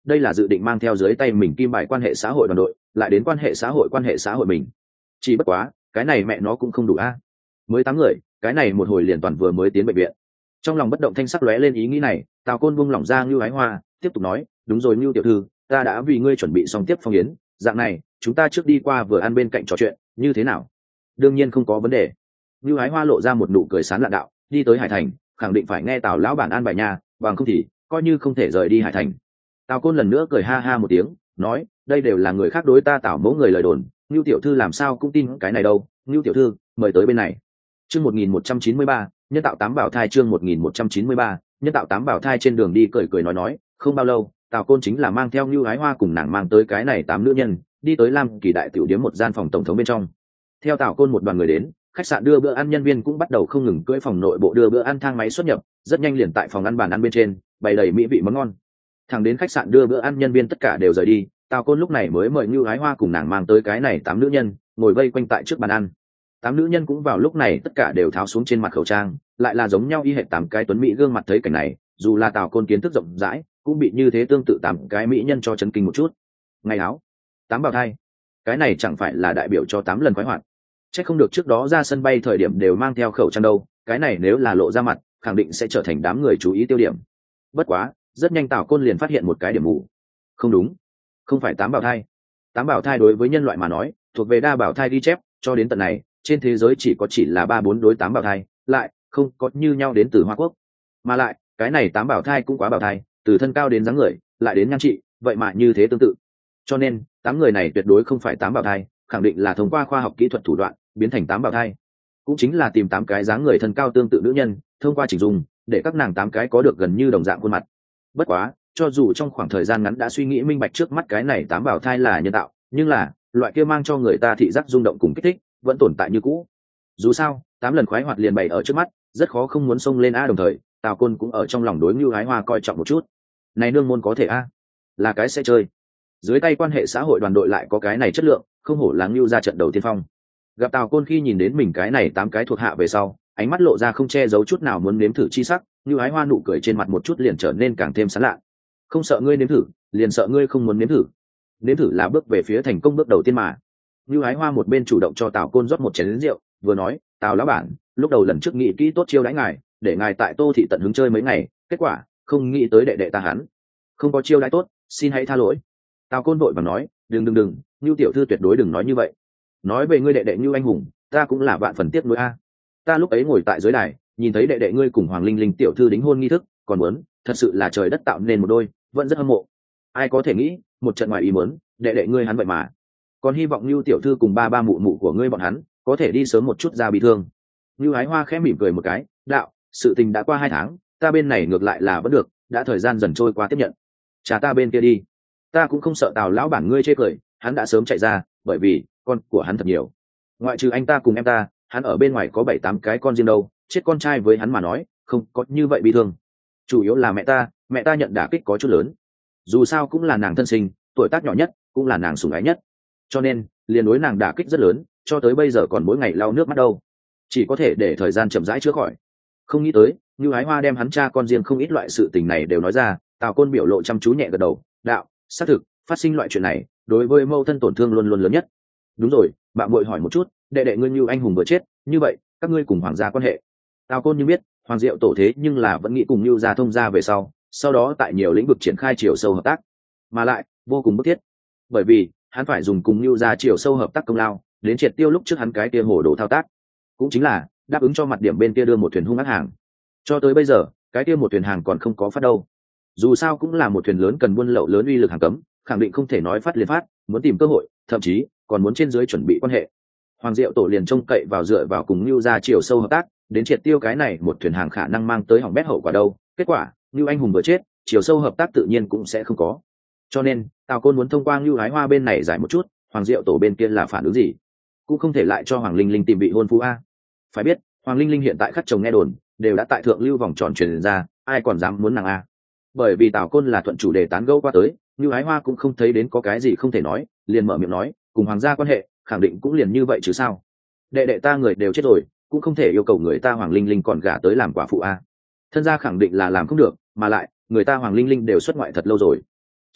đây là dự định mang theo dưới tay mình kim bài quan hệ xã hội đoàn đội lại đến quan hệ xã hội mình. Chỉ bất quá cái này mẹ nó cũng không đủ a. Mới 8 người, cái này một hồi liền toàn vừa mới tiến bệnh viện. Trong lòng bất động thanh sắc lóe lên ý nghĩ này, Tào Côn buông lỏng ra Ngưu Ái Hoa, tiếp tục nói, đúng rồi Ngưu tiểu thư, ta đã vì ngươi chuẩn bị xong tiếp phong yến, dạng này chúng ta trước đi qua vừa ăn bên cạnh trò chuyện, như thế nào? Đương nhiên không có vấn đề. Ngưu Ái Hoa lộ ra một nụ cười sán lạn đạo, đi tới Hải Thành khẳng định phải nghe Tào lão bản an bài nhà, bằng không thì coi như không thể rời đi Hải Thành. Tào Côn lần nữa cười ha ha một tiếng, nói, đây đều là người khác đối ta Tào mẫu người lời đồn, Ngưu tiểu thư làm sao cũng tin cái này đâu. Ngưu tiểu thư, mời tới bên này. Chương 1193, nhân tạo 8 bảo thai. Chương 1193, nhân tạo 8 bảo thai. Trên đường đi cười cười nói, không bao lâu Tào Côn chính là mang theo Ngưu Ái Hoa cùng nàng mang tới cái này 8 nữ nhân, đi tới Lam Kỳ đại tiểu điếm một gian phòng tổng thống bên trong. Theo Tào Côn một đoàn người đến, khách sạn đưa bữa ăn nhân viên cũng bắt đầu không ngừng cưỡi phòng nội bộ đưa bữa ăn thang máy xuất nhập, rất nhanh liền tại phòng ăn bàn ăn bên trên bày đầy mỹ vị món ngon. Thẳng đến khách sạn đưa bữa ăn nhân viên tất cả đều rời đi, Tào Côn lúc này mới mời Ngưu Ái Hoa cùng nàng mang tới cái này 8 nữ nhân ngồi vây quanh tại trước bàn ăn. 8 nữ nhân cũng vào lúc này tất cả đều tháo xuống trên mặt khẩu trang, lại là giống nhau y hệt 8 cái tuấn mỹ gương mặt. Thấy cảnh này, dù là Tào Côn kiến thức rộng rãi cũng bị như thế tương tự 8 cái mỹ nhân cho chấn kinh một chút. Ngày áo 8 bào thai, cái này chẳng phải là đại biểu cho 8 lần khoái hoạt? Chắc không được trước đó ra sân bay thời điểm đều mang theo khẩu trang đâu, cái này nếu là lộ ra mặt khẳng định sẽ trở thành đám người chú ý tiêu điểm. Bất quá rất nhanh Tào Côn liền phát hiện một cái điểm mù. Không đúng, không phải 8 bào thai. 8 bào thai đối với nhân loại mà nói thuộc về đa bào thai ghi chép, cho đến tận này trên thế giới chỉ là 3-4 đối 8 bào thai, lại không có như nhau đến từ Hoa Quốc. Mà lại cái này 8 bào thai cũng quá bào thai, từ thân cao đến dáng người lại đến nhan trị, vậy mà như thế tương tự. Cho nên 8 người này tuyệt đối không phải 8 bào thai, khẳng định là thông qua khoa học kỹ thuật thủ đoạn biến thành 8 bào thai, cũng chính là tìm 8 cái dáng người thân cao tương tự nữ nhân, thông qua chỉnh dung để các nàng 8 cái có được gần như đồng dạng khuôn mặt. Bất quá cho dù trong khoảng thời gian ngắn đã suy nghĩ minh bạch trước mắt cái này 8 bào thai là nhân tạo, nhưng là loại kia mang cho người ta thị giác rung động cùng kích thích vẫn tồn tại như cũ. Dù sao 8 lần khoái hoạt liền bày ở trước mắt, rất khó không muốn xông lên a. Đồng thời Tào Côn cũng ở trong lòng đối Ngưu Ái Hoa coi trọng một chút. Này nương môn có thể a, là cái sẽ chơi, dưới tay quan hệ xã hội đoàn đội lại có cái này chất lượng, không hổ là Ngưu ra trận đầu tiên phong. Gặp Tào Côn khi nhìn đến mình cái này 8 cái thuộc hạ về sau, ánh mắt lộ ra không che giấu chút nào muốn nếm thử chi sắc. Ngưu Ái Hoa nụ cười trên mặt một chút liền trở nên càng thêm sán lạ. Không sợ ngươi nếm thử, liền sợ ngươi không muốn nếm thử. Nếm thử là bước về phía thành công bước đầu tiên mà. Ngưu Ái Hoa một bên chủ động cho Tào Côn rót một chén rượu, vừa nói, Tào lão bản, lúc đầu lần trước nghĩ kỹ tốt chiêu đãi ngài, để ngài tại Tô thị tận hứng chơi mấy ngày, kết quả không nghĩ tới đệ đệ ta hắn không có chiêu đãi tốt, xin hãy tha lỗi. Tào Côn vội vàng nói, đừng, Ngưu tiểu thư tuyệt đối đừng nói như vậy. Nói về ngươi đệ đệ Ngưu anh hùng, ta cũng là vạn phần tiếc nuối a. Ta lúc ấy ngồi tại dưới đài, nhìn thấy đệ đệ ngươi cùng Hoàng Linh Linh tiểu thư đính hôn nghi thức, còn muốn, thật sự là trời đất tạo nên một đôi, vẫn rất hâm mộ. Ai có thể nghĩ, một trận ngoài ý muốn, đệ đệ ngươi hắn vậy mà. Còn hy vọng Ngưu tiểu thư cùng ba mụ mụ của ngươi bọn hắn có thể đi sớm một chút ra bị thương. Ngưu Ái Hoa khẽ mỉm cười một cái, đạo, sự tình đã qua 2 tháng, ta bên này ngược lại là vẫn được, đã thời gian dần trôi qua tiếp nhận. Trả ta bên kia đi. Ta cũng không sợ Tào lão bản ngươi chê cười, hắn đã sớm chạy ra, bởi vì con của hắn thật nhiều. Ngoại trừ anh ta cùng em ta, hắn ở bên ngoài có 7-8 cái con riêng đâu, chết con trai với hắn mà nói, không có như vậy bị thương. Chủ yếu là mẹ ta nhận đả kích có chút lớn. Dù sao cũng là nàng thân sinh, tuổi tác nhỏ nhất, cũng là nàng sủng ái nhất. Cho nên, liền đối nàng đả kích rất lớn, cho tới bây giờ còn mỗi ngày lau nước mắt đâu. Chỉ có thể để thời gian chậm rãi chữa khỏi. Không nghĩ tới, Ngưu Ái Hoa đem hắn cha con riêng không ít loại sự tình này đều nói ra. Tào Côn biểu lộ chăm chú nhẹ gật đầu, đạo, xác thực, phát sinh loại chuyện này, đối với mâu thân tổn thương luôn luôn lớn nhất. Đúng rồi, bạn muội hỏi một chút, đệ đệ ngươi Ngưu anh hùng vừa chết, như vậy, các ngươi cùng hoàng gia quan hệ? Tào Côn như biết, Hoàng Diệu tổ thế nhưng là vẫn nghĩ cùng Ngưu gia thông gia về sau đó tại nhiều lĩnh vực triển khai chiều sâu hợp tác, mà lại vô cùng bức thiết, bởi vì hắn phải dùng cùng Ngưu gia chiều sâu hợp tác công lao đến triệt tiêu lúc trước hắn cái kia hồ đồ thao tác, cũng chính là đáp ứng cho mặt điểm bên kia đưa một thuyền hung ác hàng. Cho tới bây giờ cái kia một thuyền hàng còn không có phát đâu, dù sao cũng là một thuyền lớn cần buôn lậu lớn uy lực hàng cấm, khẳng định không thể nói phát liền phát, muốn tìm cơ hội, thậm chí còn muốn trên dưới chuẩn bị quan hệ. Hoàng Diệu tổ liền trông cậy vào dựa vào cùng Ngưu gia chiều sâu hợp tác đến triệt tiêu cái này một thuyền hàng khả năng mang tới hỏng bét hậu quả đâu. Kết quả Ngưu anh hùng vừa chết, chiều sâu hợp tác tự nhiên cũng sẽ không có. Cho nên Tào Côn muốn thông qua Ngưu Ái Hoa bên này giải một chút Hoàng Diệu tổ bên kia là phản ứng gì, cũng không thể lại cho Hoàng Linh Linh tìm bị hôn phu a. Phải biết Hoàng Linh Linh hiện tại khắc chồng nghe đồn đều đã tại thượng lưu vòng tròn truyền ra, ai còn dám muốn nàng a. Bởi vì Tào Côn là thuận chủ đề tán gẫu qua tới, Ngưu Ái Hoa cũng không thấy đến có cái gì không thể nói, liền mở miệng nói, cùng hoàng gia quan hệ khẳng định cũng liền như vậy chứ sao. Đệ đệ ta người đều chết rồi, cũng không thể yêu cầu người ta Hoàng Linh Linh còn gả tới làm quả phụ a. Thân gia khẳng định là làm không được, mà lại người ta Hoàng Linh Linh đều xuất ngoại thật lâu rồi.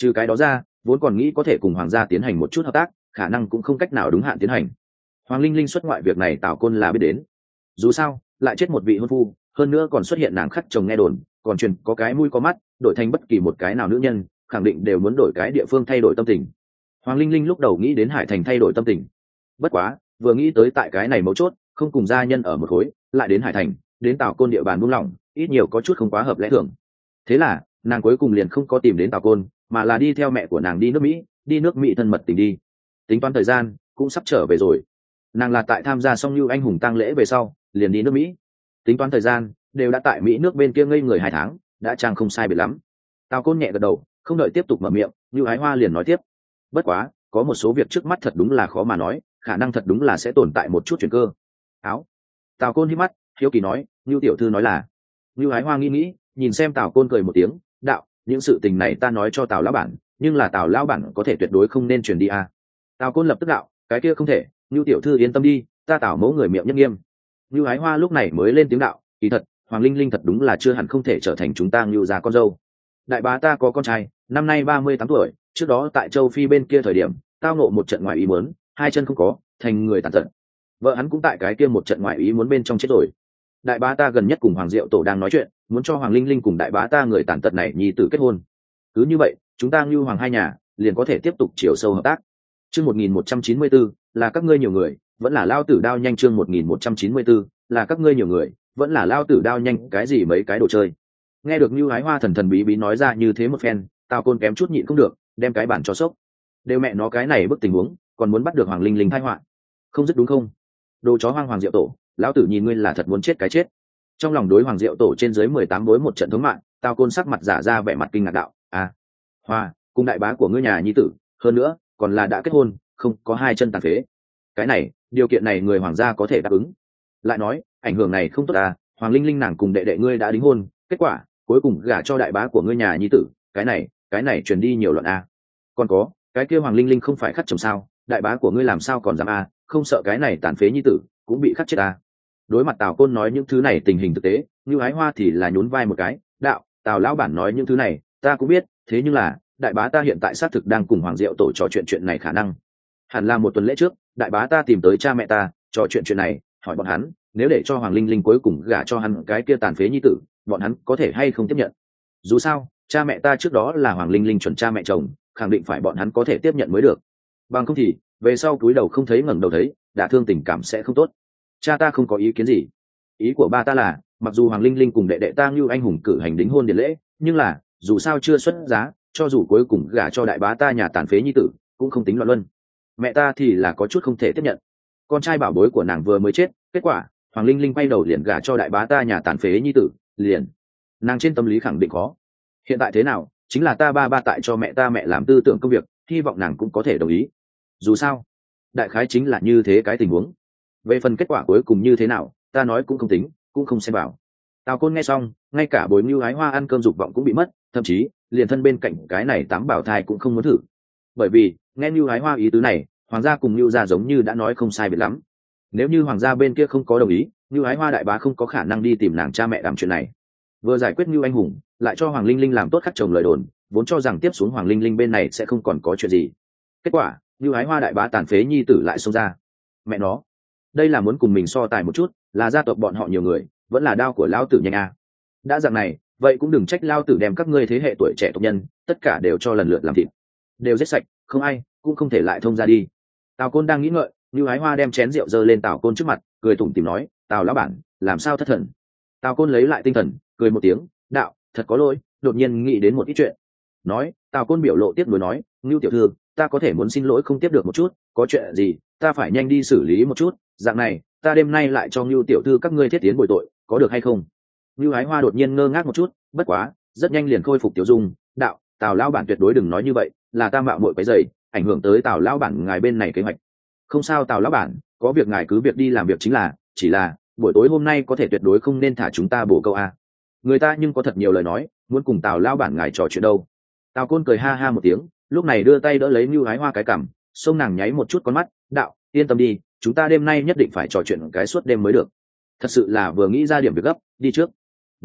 Trừ cái đó ra, vốn còn nghĩ có thể cùng hoàng gia tiến hành một chút hợp tác, khả năng cũng không cách nào đúng hạn tiến hành. Hoàng Linh Linh xuất ngoại việc này Tào Côn là biết đến. Dù sao, lại chết một vị hôn phu, hơn nữa còn xuất hiện nàng khắc chồng nghe đồn, còn truyền có cái mũi có mắt, đổi thành bất kỳ một cái nào nữ nhân, khẳng định đều muốn đổi cái địa phương thay đổi tâm tình. Hoàng Linh Linh lúc đầu nghĩ đến Hải Thành thay đổi tâm tình, bất quá vừa nghĩ tới tại cái này mấu chốt, không cùng gia nhân ở một khối, lại đến Hải Thành, đến Tào Côn địa bàn buông lỏng, ít nhiều có chút không quá hợp lẽ thường. Thế là nàng cuối cùng liền không có tìm đến Tào Côn, mà là đi theo mẹ của nàng đi nước Mỹ thân mật tình đi. Tính toán thời gian cũng sắp trở về rồi. Nàng là tại tham gia xong như anh hùng tang lễ về sau liền đi nước Mỹ. Tính toán thời gian đều đã tại Mỹ nước bên kia ngây người 2 tháng, đã trang không sai biệt lắm. Tào Côn nhẹ gật đầu, không đợi tiếp tục mở miệng, Như Ái Hoa liền nói tiếp. Bất quá có một số việc trước mắt thật đúng là khó mà nói, khả năng thật đúng là sẽ tồn tại một chút chuyển cơ. Áo. Tào Côn hít mắt, hiếu kỳ nói, Như tiểu thư nói là. Như Ái Hoa nghĩ, nhìn xem Tào Côn cười một tiếng, đạo, những sự tình này ta nói cho Tào lão bản, nhưng là Tào lão bản có thể tuyệt đối không nên truyền đi à. Tào Côn lập tức đạo, cái kia không thể, Như tiểu thư yên tâm đi, ta Tào mẫu người miệng nhất nghiêm. Như Ái Hoa lúc này mới lên tiếng đạo, kỳ thật, Hoàng Linh Linh thật đúng là chưa hẳn không thể trở thành chúng ta Như gia con dâu. Đại bá ta có con trai, năm nay 38 tuổi, trước đó tại châu Phi bên kia thời điểm, tao ngộ một trận ngoại ý muốn, 2 chân không có, thành người tàn tật. Vợ hắn cũng tại cái kia một trận ngoại ý muốn bên trong chết rồi. Đại bá ta gần nhất cùng Hoàng Diệu Tổ đang nói chuyện, muốn cho Hoàng Linh Linh cùng đại bá ta người tàn tật này nhi tử kết hôn. Cứ như vậy, chúng ta Như Hoàng hai nhà liền có thể tiếp tục chiều sâu hợp tác. Chương 1194, là các ngươi nhiều người, vẫn là lao tử đao nhanh. Chương 1194, là các ngươi nhiều người, vẫn là lao tử đao nhanh, cái gì mấy cái đồ chơi. Nghe được Như Ái Hoa thần thần bí bí nói ra như thế một phen, Tào Côn kém chút nhịn không được, đem cái bản cho sốc. Đều mẹ nó cái này bức tình huống, còn muốn bắt được Hoàng Linh Linh tai họa. Không dứt đúng không? Đồ chó hoang Hoàng Diệu Tổ, lão tử nhìn ngươi là thật muốn chết cái chết. Trong lòng đối Hoàng Diệu Tổ trên dưới 18 đối một trận thống mạng, Tào Côn sắc mặt giả ra vẻ mặt kinh ngạc đạo, à, Hoa, cùng đại bá của ngươi nhà nhi tử, hơn nữa, còn là đã kết hôn, không có 2 chân tàn phế. Cái này, điều kiện này người hoàng gia có thể đáp ứng. Lại nói, ảnh hưởng này không tốt à, Hoàng Linh Linh nàng cùng đệ đệ ngươi đã đính hôn, kết quả cuối cùng gả cho đại bá của ngươi nhà nhi tử, cái này truyền đi nhiều luận à. Còn có, cái kia Hoàng Linh Linh không phải khắc chồng sao, đại bá của ngươi làm sao còn dám à, không sợ cái này tàn phế nhi tử cũng bị khắc chết à. Đối mặt Tào Côn nói những thứ này tình hình thực tế, Như Ái Hoa thì là nhún vai một cái, đạo, Tào lão bản nói những thứ này ta cũng biết, thế nhưng là đại bá ta hiện tại xác thực đang cùng Hoàng Diệu Tổ trò chuyện này, khả năng hẳn là 1 tuần lễ trước đại bá ta tìm tới cha mẹ ta trò chuyện này, hỏi bọn hắn nếu để cho Hoàng Linh Linh cuối cùng gả cho hắn cái kia tàn phế nhi tử, bọn hắn có thể hay không tiếp nhận. Dù sao cha mẹ ta trước đó là Hoàng Linh Linh chuẩn cha mẹ chồng, khẳng định phải bọn hắn có thể tiếp nhận mới được, bằng không thì về sau cúi đầu không thấy ngẩng đầu thấy, đả thương tình cảm sẽ không tốt. Cha ta không có ý kiến gì, ý của ba ta là mặc dù Hoàng Linh Linh cùng đệ đệ ta Như anh hùng cử hành đính hôn điện lễ, nhưng là dù sao chưa xuất giá, cho dù cuối cùng gả cho đại bá ta nhà tàn phế nhi tử cũng không tính loạn luân. Mẹ ta thì là có chút không thể tiếp nhận, con trai bảo bối của nàng vừa mới chết, kết quả Hoàng Linh Linh quay đầu liền gả cho đại bá ta nhà tàn phế nhi tử, liền nàng trên tâm lý khẳng định khó. Hiện tại thế nào, chính là ta ba tại cho mẹ ta mẹ làm tư tưởng công việc, hy vọng nàng cũng có thể đồng ý. Dù sao đại khái chính là như thế cái tình huống, về phần kết quả cuối cùng như thế nào ta nói cũng không tính, cũng không xem vào. Tào Côn nghe xong, ngay cả bồi Như Ái Hoa ăn cơm dục vọng cũng bị mất, thậm chí liền thân bên cạnh cái này 8 bảo thai cũng không muốn thử, bởi vì nghe Như Ái Hoa ý tứ này, hoàng gia cùng Như gia giống như đã nói không sai biệt lắm. Nếu như hoàng gia bên kia không có đồng ý, Như Ái Hoa đại bá không có khả năng đi tìm nàng cha mẹ làm chuyện này. Vừa giải quyết Như anh hùng, lại cho Hoàng Linh Linh làm tốt khắc chồng lời đồn, vốn cho rằng tiếp xuống Hoàng Linh Linh bên này sẽ không còn có chuyện gì. Kết quả Như Ái Hoa đại bá tàn phế nhi tử lại xông ra. Mẹ nó, đây là muốn cùng mình so tài một chút, là gia tộc bọn họ nhiều người, vẫn là đao của lão tử nhanh à. Đã dạng này, vậy cũng đừng trách lao tử đem các ngươi thế hệ tuổi trẻ tộc nhân tất cả đều cho lần lượt làm thịt, đều giết sạch, không ai cũng không thể lại thông ra đi. Tào Côn đang nghĩ ngợi, Như Ái Hoa đem chén rượu dơ lên Tào Côn trước mặt, cười tủm tỉm nói, Tào lão bản làm sao thất thần. Tào Côn lấy lại tinh thần, cười một tiếng, đạo, thật có lỗi, đột nhiên nghĩ đến một ít chuyện. Nói, Tào Côn biểu lộ tiếc nuối nói, Như tiểu thư, ta có thể muốn xin lỗi không tiếp được một chút, có chuyện gì ta phải nhanh đi xử lý một chút, dạng này ta đêm nay lại cho Như tiểu thư các ngươi thiết tiến bồi tội, có được hay không? Như Ái Hoa đột nhiên ngơ ngác một chút, bất quá rất nhanh liền khôi phục tiểu dung, đạo, Tào lão bản tuyệt đối đừng nói như vậy, là ta mạo muội quấy rầy, ảnh hưởng tới Tào lão bản ngài bên này kế hoạch. Không sao Tào lão bản, có việc ngài cứ việc đi làm việc chính là, chỉ là buổi tối hôm nay có thể tuyệt đối không nên thả chúng ta bổ câu a. Người ta nhưng có thật nhiều lời nói, muốn cùng Tào lão bản ngài trò chuyện đâu. Tào Côn cười ha ha một tiếng, lúc này đưa tay đỡ lấy Như Ái Hoa cái cằm, xông nàng nháy một chút con mắt, đạo, yên tâm đi, chúng ta đêm nay nhất định phải trò chuyện cái suốt đêm mới được. Thật sự là vừa nghĩ ra điểm việc gấp, đi trước. Nói,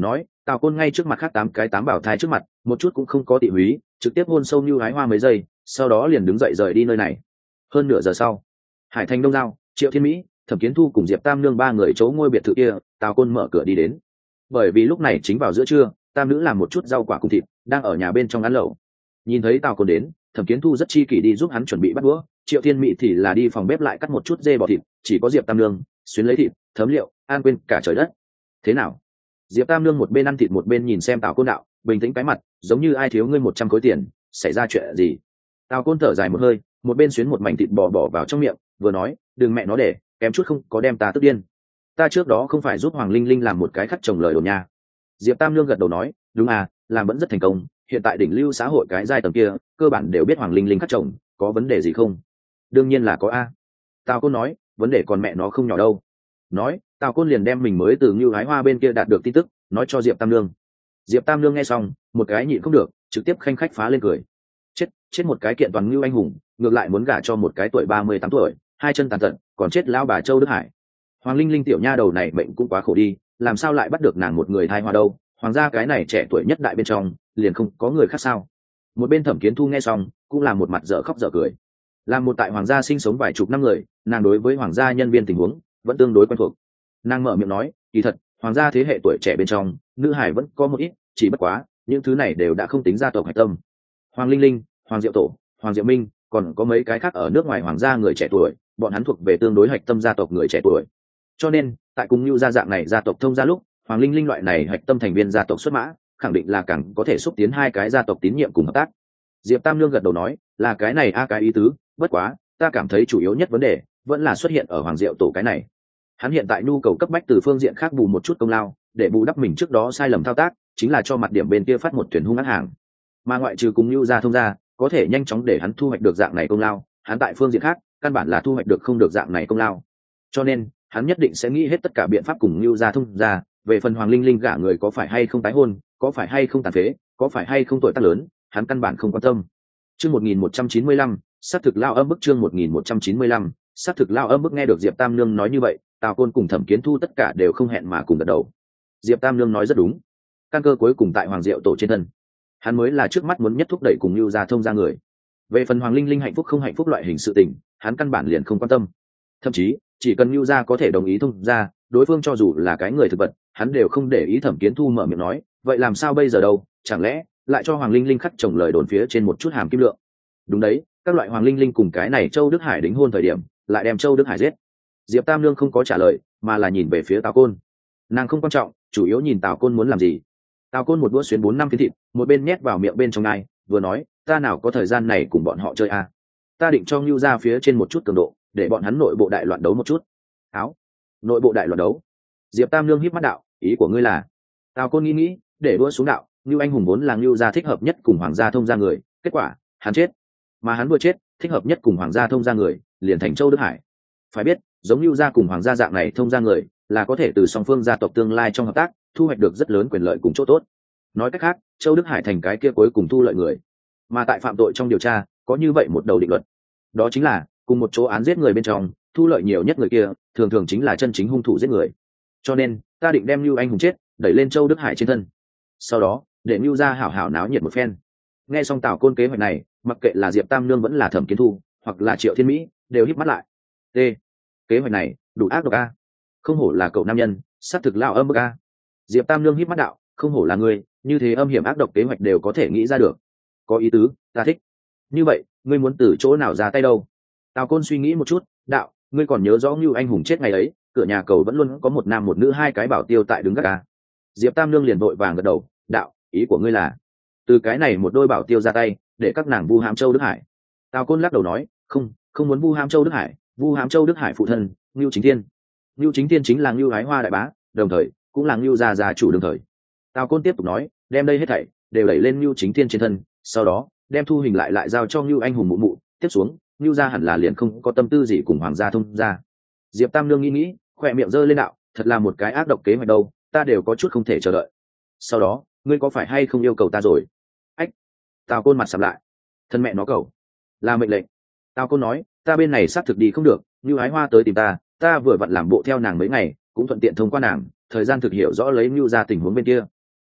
Tào Côn ngay trước mặt khác 8 bảo thai trước mặt, một chút cũng không có tị húy, trực tiếp hôn sâu như hái hoa mấy giây, sau đó liền đứng dậy rời đi nơi này. Hơn nửa giờ sau, Hải Thành Đông Giao, Triệu Thiên Mỹ, Thẩm Kiến Thu cùng Diệp Tam Nương ba người chỗ ngôi biệt thự kia, Tào Côn mở cửa đi đến. Bởi vì lúc này chính vào giữa trưa, tam nữ làm một chút rau quả cùng thịt, đang ở nhà bên trong ăn lẩu. Nhìn thấy Tào Côn đến, Thẩm Kiến Thu rất chi kỷ đi giúp hắn chuẩn bị bắt đũa, Triệu Thiên Mỹ thì là đi phòng bếp lại cắt một chút dê bò thịt, chỉ có Diệp Tam Nương xuyến lấy thịt, thấm liệu, an quên cả trời đất. Thế nào? Diệp Tam Nương một bên ăn thịt một bên nhìn xem Tào Côn đạo, bình tĩnh cái mặt, giống như ai thiếu ngươi 100 khối tiền, xảy ra chuyện gì? Tào Côn thở dài một hơi, một bên xuyến một mảnh thịt bò bỏ vào trong miệng, vừa nói, đừng mẹ nó để, kém chút không có đem ta tức điên. Ta trước đó không phải giúp Hoàng Linh Linh làm một cái khắc chồng lời đồn nha. Diệp Tam Nương gật đầu nói, đúng à, làm vẫn rất thành công, hiện tại đỉnh lưu xã hội cái giai tầng kia, cơ bản đều biết Hoàng Linh Linh khắc chồng, có vấn đề gì không? Đương nhiên là có a. Tào Côn nói, vấn đề còn mẹ nó không nhỏ đâu. Nói, Tào Côn liền đem mình mới từ Ngưu Hái Hoa bên kia đạt được tin tức, nói cho Diệp Tam Nương. Diệp Tam Nương nghe xong, một cái nhịn không được, trực tiếp khanh khách phá lên cười. Chết một cái kiện toàn Ngưu anh hùng, ngược lại muốn gả cho một cái tuổi 38 tuổi, hai chân tàn tật, còn chết lão bà Châu Đức Hải. Hoàng Linh Linh tiểu nha đầu này mệnh cũng quá khổ đi, làm sao lại bắt được nàng một người thai hoa đâu? Hoàng gia cái này trẻ tuổi nhất đại bên trong, liền không có người khác sao? Một bên Thẩm Kiến Thu nghe xong, cũng là một mặt dở khóc dở cười. Làm một tại Hoàng gia sinh sống vài chục năm người, nàng đối với Hoàng gia nhân viên tình huống vẫn tương đối quen thuộc. Nàng mở miệng nói, kỳ thật, Hoàng gia thế hệ tuổi trẻ bên trong, nữ hải vẫn có một ít, chỉ bất quá, những thứ này đều đã không tính gia tộc hạch tâm. Hoàng Linh Linh, Hoàng Diệu Tổ, Hoàng Diệu Minh, còn có mấy cái khác ở nước ngoài Hoàng gia người trẻ tuổi, bọn hắn thuộc về tương đối hạch tâm gia tộc người trẻ tuổi. Cho nên, tại cùng Nưu gia dạng này gia tộc thông gia lúc, Hoàng Linh Linh loại này hạch tâm thành viên gia tộc xuất mã, khẳng định là càng có thể xúc tiến hai cái gia tộc tín nhiệm cùng hợp tác. Diệp Tam Nương gật đầu nói, là cái này a cái ý tứ, bất quá, ta cảm thấy chủ yếu nhất vấn đề vẫn là xuất hiện ở Hoàng Diệu Tổ cái này. Hắn hiện tại nhu cầu cấp bách từ phương diện khác bù một chút công lao, để bù đắp mình trước đó sai lầm thao tác, chính là cho mặt điểm bên kia phát một tuyển hung ác hàng. Mà ngoại trừ cùng Nưu gia thông gia, có thể nhanh chóng để hắn thu hoạch được dạng này công lao, hắn tại phương diện khác, căn bản là thu hoạch được không được dạng này công lao. Cho nên, hắn nhất định sẽ nghĩ hết tất cả biện pháp cùng Nưu gia thông gia, về phần Hoàng Linh Linh gả người có phải hay không tái hôn, có phải hay không tàn phế, có phải hay không tuổi tác lớn, hắn căn bản không quan tâm. Chương 1195, sát thực lao âm bức chương 1195, sát thực lao âm bức nghe được Diệp Tam Nương nói như vậy, Tào Côn cùng Thẩm Kiến Thu tất cả đều không hẹn mà cùng gật đầu. Diệp Tam Nương nói rất đúng, căn cơ cuối cùng tại Hoàng Diệu Tổ trên thân, hắn mới là trước mắt muốn nhất thúc đẩy cùng Nưu gia thông gia người. Về phần Hoàng Linh Linh hạnh phúc không hạnh phúc loại hình sự tình, hắn căn bản liền không quan tâm. Thậm chí, chỉ cần Nưu gia có thể đồng ý thông gia, đối phương cho dù là cái người thực vật, hắn đều không để ý. Thẩm Kiến Thu mở miệng nói, vậy làm sao bây giờ đâu, chẳng lẽ lại cho Hoàng Linh Linh khắc chồng lời đồn phía trên một chút hàm kim lượng? Đúng đấy, các loại Hoàng Linh Linh cùng cái này Châu Đức Hải đính hôn thời điểm, lại đem Châu Đức Hải giết. Diệp Tam Nương không có trả lời, mà là nhìn về phía Tào Côn. Nàng không quan trọng, chủ yếu nhìn Tào Côn muốn làm gì. Tào Côn một đũa xuyến 4-5 phiến thịt, một bên nhét vào miệng bên trong ngai, vừa nói, ta nào có thời gian này cùng bọn họ chơi à? Ta định cho Nưu ra phía trên một chút cường độ, để bọn hắn nội bộ đại loạn đấu một chút. Áo, nội bộ đại loạn đấu. Diệp Tam Nương híp mắt đạo, ý của ngươi là? Tào Côn nghĩ, để đũa xuống đạo, Nưu anh hùng vốn là Nưu gia thích hợp nhất cùng Hoàng gia thông gia người, kết quả, hắn chết. Mà hắn vừa chết, thích hợp nhất cùng Hoàng gia thông gia người, liền thành Châu Đức Hải. Phải biết, giống Nưu gia cùng Hoàng gia dạng này thông gia người, là có thể từ song phương gia tộc tương lai trong hợp tác, thu hoạch được rất lớn quyền lợi cùng chỗ tốt. Nói cách khác, Châu Đức Hải thành cái kia cuối cùng thu lợi người. Mà tại phạm tội trong điều tra, có như vậy một đầu định luật, đó chính là cùng một chỗ án giết người bên trong, thu lợi nhiều nhất người kia, thường thường chính là chân chính hung thủ giết người. Cho nên, ta định đem Nưu anh hùng chết, đẩy lên Châu Đức Hải trên thân. Sau đó, để Nưu gia hảo hảo náo nhiệt một phen. Nghe xong Tào Côn kế hoạch này, mặc kệ là Diệp Tam Nương vẫn là Thẩm Kiến Thu, hoặc là Triệu Thiên Mỹ, đều híp mắt lại. T. Kế hoạch này, đủ ác độc a. Không hổ là cậu nam nhân, sát thực lao âm bức a. Diệp Tam Nương híp mắt đạo, không hổ là ngươi, như thế âm hiểm ác độc kế hoạch đều có thể nghĩ ra được. Có ý tứ, ta thích. Như vậy, ngươi muốn từ chỗ nào ra tay đâu? Tào Côn suy nghĩ một chút, đạo, ngươi còn nhớ rõ Nưu anh hùng chết ngày ấy, cửa nhà cầu vẫn luôn có một nam một nữ hai cái bảo tiêu tại đứng gác à? Diệp Tam Nương liền vội vàng gật đầu, đạo, ý của ngươi là từ cái này một đôi bảo tiêu ra tay, để các nàng vu hãm Châu Đức Hải. Tào Côn lắc đầu nói, không muốn vu hãm Châu Đức Hải, vu hãm Châu Đức Hải phụ thân, Nưu Chính Thiên. Nưu Chính Thiên chính là Nưu Hái Hoa đại bá, đồng thời cũng là Nưu gia chủ đương thời. Tào Côn tiếp tục nói, đem đây hết thảy đều đẩy lên Nưu Chính Thiên trên thân, sau đó đem thu hình lại giao cho Nưu anh hùng mụ mụ, tiếp xuống Nưu gia hẳn là liền không có tâm tư gì cùng Hoàng gia thông gia. Diệp Tam Nương nghĩ, khỏe miệng giơ lên đạo, thật là một cái ác độc kế hoạch đâu, ta đều có chút không thể chờ đợi. Sau đó, ngươi có phải hay không yêu cầu ta rồi? Ách! Tào Côn mặt sầm lại, thân mẹ nó cầu, là mệnh lệnh. Tào Côn nói, ta bên này xác thực đi không được, Nưu Hái Hoa tới tìm ta vừa vặn làm bộ theo nàng mấy ngày, cũng thuận tiện thông qua nàng, thời gian thực hiểu rõ lấy Nưu gia tình huống bên kia.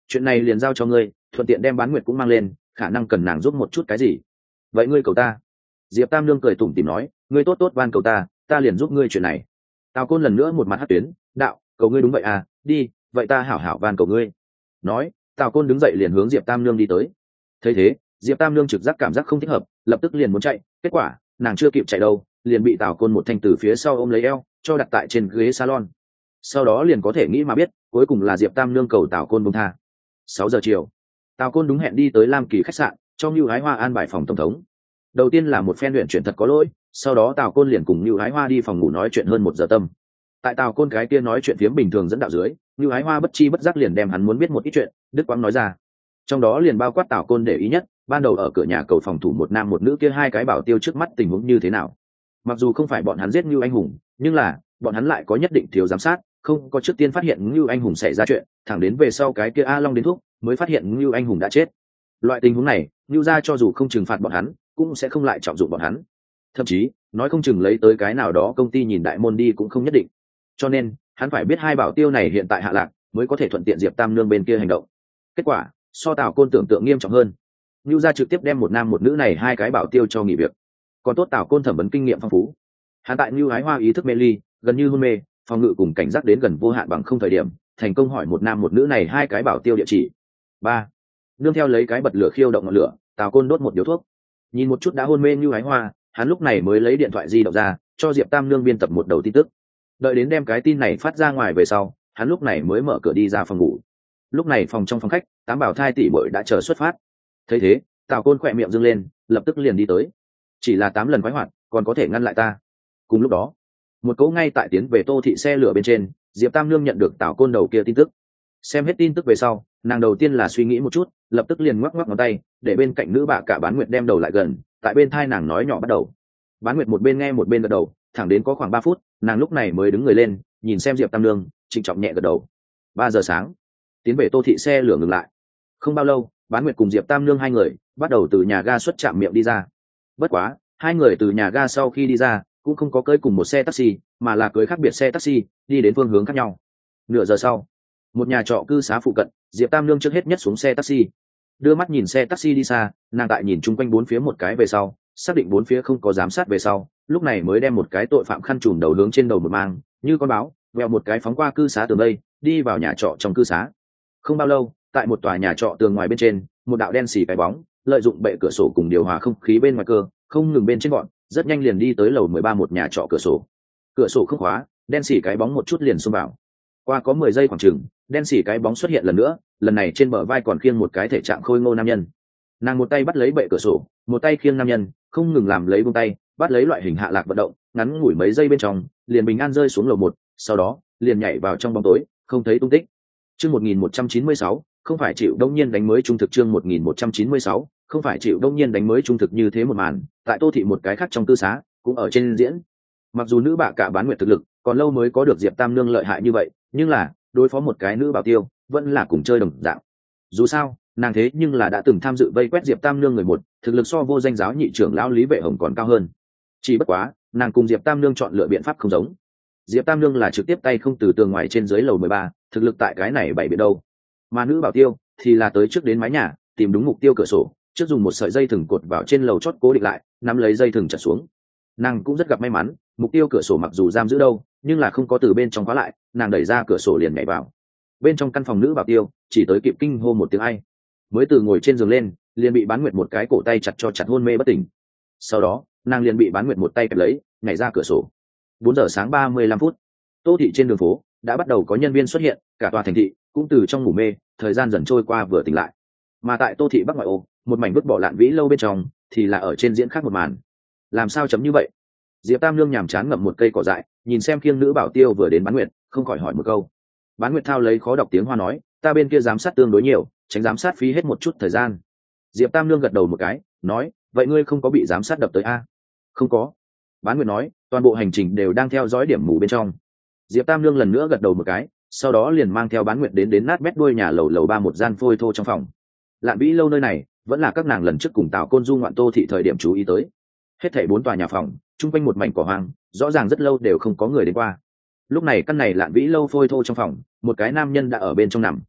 chuyện này liền giao cho ngươi, thuận tiện đem Bán Nguyệt cũng mang lên, khả năng cần nàng giúp một chút cái gì. Vậy ngươi cầu ta. Diệp Tam Nương cười tủm tỉm nói, ngươi tốt tốt van cầu ta liền giúp ngươi chuyện này. Tào Côn lần nữa một mặt hất tuyến, đạo, cầu ngươi đúng vậy à, đi, vậy ta hảo hảo van cầu ngươi. Nói, Tào Côn đứng dậy liền hướng Diệp Tam Nương đi tới. Thấy thế, Diệp Tam Nương trực giác cảm giác không thích hợp, lập tức liền muốn chạy, kết quả nàng chưa kịp chạy đâu, liền bị Tào Côn một thanh từ phía sau ôm lấy eo, cho đặt tại trên ghế salon. Sau đó liền có thể nghĩ mà biết, cuối cùng là Diệp Tam Nương cầu Tào Côn buông tha. 6 giờ chiều, Tào Côn đúng hẹn đi tới Lam Kỳ khách sạn, cho Nưu Ái Hoa an bài phòng tổng thống. Đầu tiên là một phen luyện chuyển thật có lỗi, sau đó Tào Côn liền cùng Nưu Ái Hoa đi phòng ngủ nói chuyện hơn 1 giờ tâm. Tại Tào Côn cái kia nói chuyện phiếm bình thường dẫn đạo dưới, Nưu Ái Hoa bất chi bất giác liền đem hắn muốn biết một ít chuyện, Đức Quang nói ra. Trong đó liền bao quát Tào Côn để ý nhất, ban đầu ở cửa nhà cầu phòng thủ một nam một nữ kia hai cái bảo tiêu trước mắt tình huống như thế nào. Mặc dù không phải bọn hắn giết Nưu Anh Hùng, nhưng là bọn hắn lại có nhất định thiếu giám sát, không có trước tiên phát hiện Nưu Anh Hùng xảy ra chuyện, thẳng đến về sau cái kia A Long đến thuốc, mới phát hiện Nưu Anh Hùng đã chết. Loại tình huống này, Nưu gia cho dù không trừng phạt bọn hắn, cũng sẽ không lại trọng dụng bọn hắn. Thậm chí, nói không chừng lấy tới cái nào đó công ty nhìn đại môn đi cũng không nhất định. Cho nên, hắn phải biết hai bảo tiêu này hiện tại hạ lạc, mới có thể thuận tiện Diệp Tam Nương bên kia hành động. Kết quả, so Tào Côn tưởng tượng nghiêm trọng hơn. Nưu gia trực tiếp đem một nam một nữ này hai cái bảo tiêu cho nghỉ việc. Còn tốt Tào Côn thẩm vấn kinh nghiệm phong phú. Hắn tại Nưu Ái Hoa ý thức mê ly, gần như hôn mê, phòng ngự cùng cảnh giác đến gần vô hạn bằng không thời điểm, thành công hỏi một nam một nữ này hai cái bảo tiêu địa chỉ. 3. Nương theo lấy cái bật lửa khiêu động ngọn lửa, Tào Côn đốt một điếu thuốc. Nhìn một chút đã hôn mê Nưu Ái Hoa, hắn lúc này mới lấy điện thoại di động ra, cho Diệp Tam Nương biên tập một đầu tin tức. Đợi đến đem cái tin này phát ra ngoài về sau, hắn lúc này mới mở cửa đi ra phòng ngủ. Lúc này phòng trong phòng khách, Tám Bảo Thai tỷ muội đã chờ xuất phát. Thấy thế, Tào Côn khỏe miệng dương lên, lập tức liền đi tới. Chỉ là 8 lần quái hoạt, còn có thể ngăn lại ta. Cùng lúc đó, một cỗ ngay tại tiến về Tô thị xe lửa bên trên, Diệp Tam Nương nhận được Tào Côn đầu kia tin tức. Xem hết tin tức về sau, nàng đầu tiên là suy nghĩ một chút, lập tức liền ngoắc ngoắc ngón tay, để bên cạnh nữ bạ cả Bán Nguyệt đem đầu lại gần, tại bên thai nàng nói nhỏ bắt đầu. Bán Nguyệt một bên nghe một bên gật đầu, thẳng đến có khoảng 3 phút, nàng lúc này mới đứng người lên, nhìn xem Diệp Tam Nương, trịnh trọng nhẹ gật đầu. 3 giờ sáng, tiến về Tô thị xe lửa ngừng lại. Không bao lâu, Bán Nguyệt cùng Diệp Tam Nương hai người bắt đầu từ nhà ga xuất trạm miệng đi ra. Bất quá, hai người từ nhà ga sau khi đi ra, cũng không có cưỡi cùng một xe taxi, mà là cưỡi khác biệt xe taxi, đi đến phương hướng khác nhau. Nửa giờ sau, một nhà trọ cư xá phụ cận, Diệp Tam Nương trước hết nhất xuống xe taxi. Đưa mắt nhìn xe taxi đi xa, nàng tại nhìn chung quanh bốn phía một cái về sau, xác định bốn phía không có giám sát về sau, lúc này mới đem một cái tội phạm khăn trùm đầu hướng trên đầu một mang, như con báo, vèo một cái phóng qua cư xá tường đây, đi vào nhà trọ trong cư xá. Không bao lâu, tại một tòa nhà trọ tường ngoài bên trên, một đạo đen xì cái bóng, lợi dụng bệ cửa sổ cùng điều hòa không khí bên ngoài cơ, không ngừng bên trên gọn, rất nhanh liền đi tới lầu 13 một nhà trọ cửa sổ. Cửa sổ không khóa, đen xì cái bóng một chút liền xông vào. Qua có 10 giây khoảng chừng, đen xì cái bóng xuất hiện lần nữa, lần này trên bờ vai còn khiêng một cái thể trạng khôi ngô nam nhân. Nàng một tay bắt lấy bệ cửa sổ, một tay khiêng nam nhân, không ngừng làm lấy buông tay, bắt lấy loại hình hạ lạc vận động, ngắn ngủi mấy giây bên trong, liền bình an rơi xuống lầu 1, sau đó liền nhảy vào trong bóng tối, không thấy tung tích. Chương 1196, không phải chịu đông nhiên đánh mới trung thực. Chương 1196, không phải chịu đông nhiên đánh mới trung thực. Như thế một màn, tại Tô thị một cái khác trong tư xá cũng ở trên diễn. Mặc dù nữ bạ cả Bán Nguyệt thực lực còn lâu mới có được Diệp Tam Nương lợi hại như vậy, nhưng là đối phó một cái nữ bảo tiêu vẫn là cùng chơi đồng dạng. Dù sao, nàng thế nhưng là đã từng tham dự vây quét Diệp Tam Nương người một, thực lực so vô danh giáo nhị trưởng lão Lý Vệ Hồng còn cao hơn. Chỉ bất quá, nàng cùng Diệp Tam Nương chọn lựa biện pháp không giống. Diệp Tam Nương là trực tiếp tay không từ tường ngoài trên dưới lầu 13, thực lực tại cái này bảy biệt đâu. Mà nữ bảo tiêu thì là tới trước đến mái nhà, tìm đúng mục tiêu cửa sổ, trước dùng một sợi dây thừng cột vào trên lầu chót cố định lại, nắm lấy dây thừng chặt xuống. Nàng cũng rất gặp may mắn, mục tiêu cửa sổ mặc dù giam giữ đâu, nhưng là không có từ bên trong khóa lại, nàng đẩy ra cửa sổ liền nhảy vào. Bên trong căn phòng nữ bảo tiêu chỉ tới kịp kinh hô một tiếng ai, mới từ ngồi trên giường lên, liền bị Bán Nguyệt một cái cổ tay chặt cho chặt hôn mê bất tỉnh. Sau đó, nàng liền bị Bán Nguyệt một tay kẹp lấy, nhảy ra cửa sổ. 4 giờ sáng 35 phút, Tô thị trên đường phố đã bắt đầu có nhân viên xuất hiện, cả tòa thành thị cũng từ trong ngủ mê, thời gian dần trôi qua vừa tỉnh lại. Mà tại Tô thị Bắc ngoại ô, một mảnh vứt bỏ lạn vĩ lâu bên trong thì là ở trên diễn khác một màn. Làm sao chấm như vậy? Diệp Tam Nương nhàm chán ngậm một cây cỏ dại, nhìn xem khiêng nữ bảo tiêu vừa đến Bán Nguyệt, không khỏi hỏi một câu. Bán Nguyệt thao lấy khó đọc tiếng Hoa nói, ta bên kia giám sát tương đối nhiều, tránh giám sát phí hết một chút thời gian. Diệp Tam Nương gật đầu một cái, nói, vậy ngươi không có bị giám sát đập tới a? Không có. Bán Nguyệt nói, toàn bộ hành trình đều đang theo dõi điểm mù bên trong. Diệp Tam Nương lần nữa gật đầu một cái, sau đó liền mang theo Bán Nguyệt đến nát bét đuôi nhà lầu 3 một gian phôi thô trong phòng. Lạn vĩ lâu nơi này vẫn là các nàng lần trước cùng Tào Côn du ngoạn Tô thị thời điểm chú ý tới. Hết thảy 4 tòa nhà phòng, chung quanh một mảnh cỏ hoang, rõ ràng rất lâu đều không có người đến qua. Lúc này căn này Lạn vĩ lâu phôi thô trong phòng, một cái nam nhân đã ở bên trong nằm.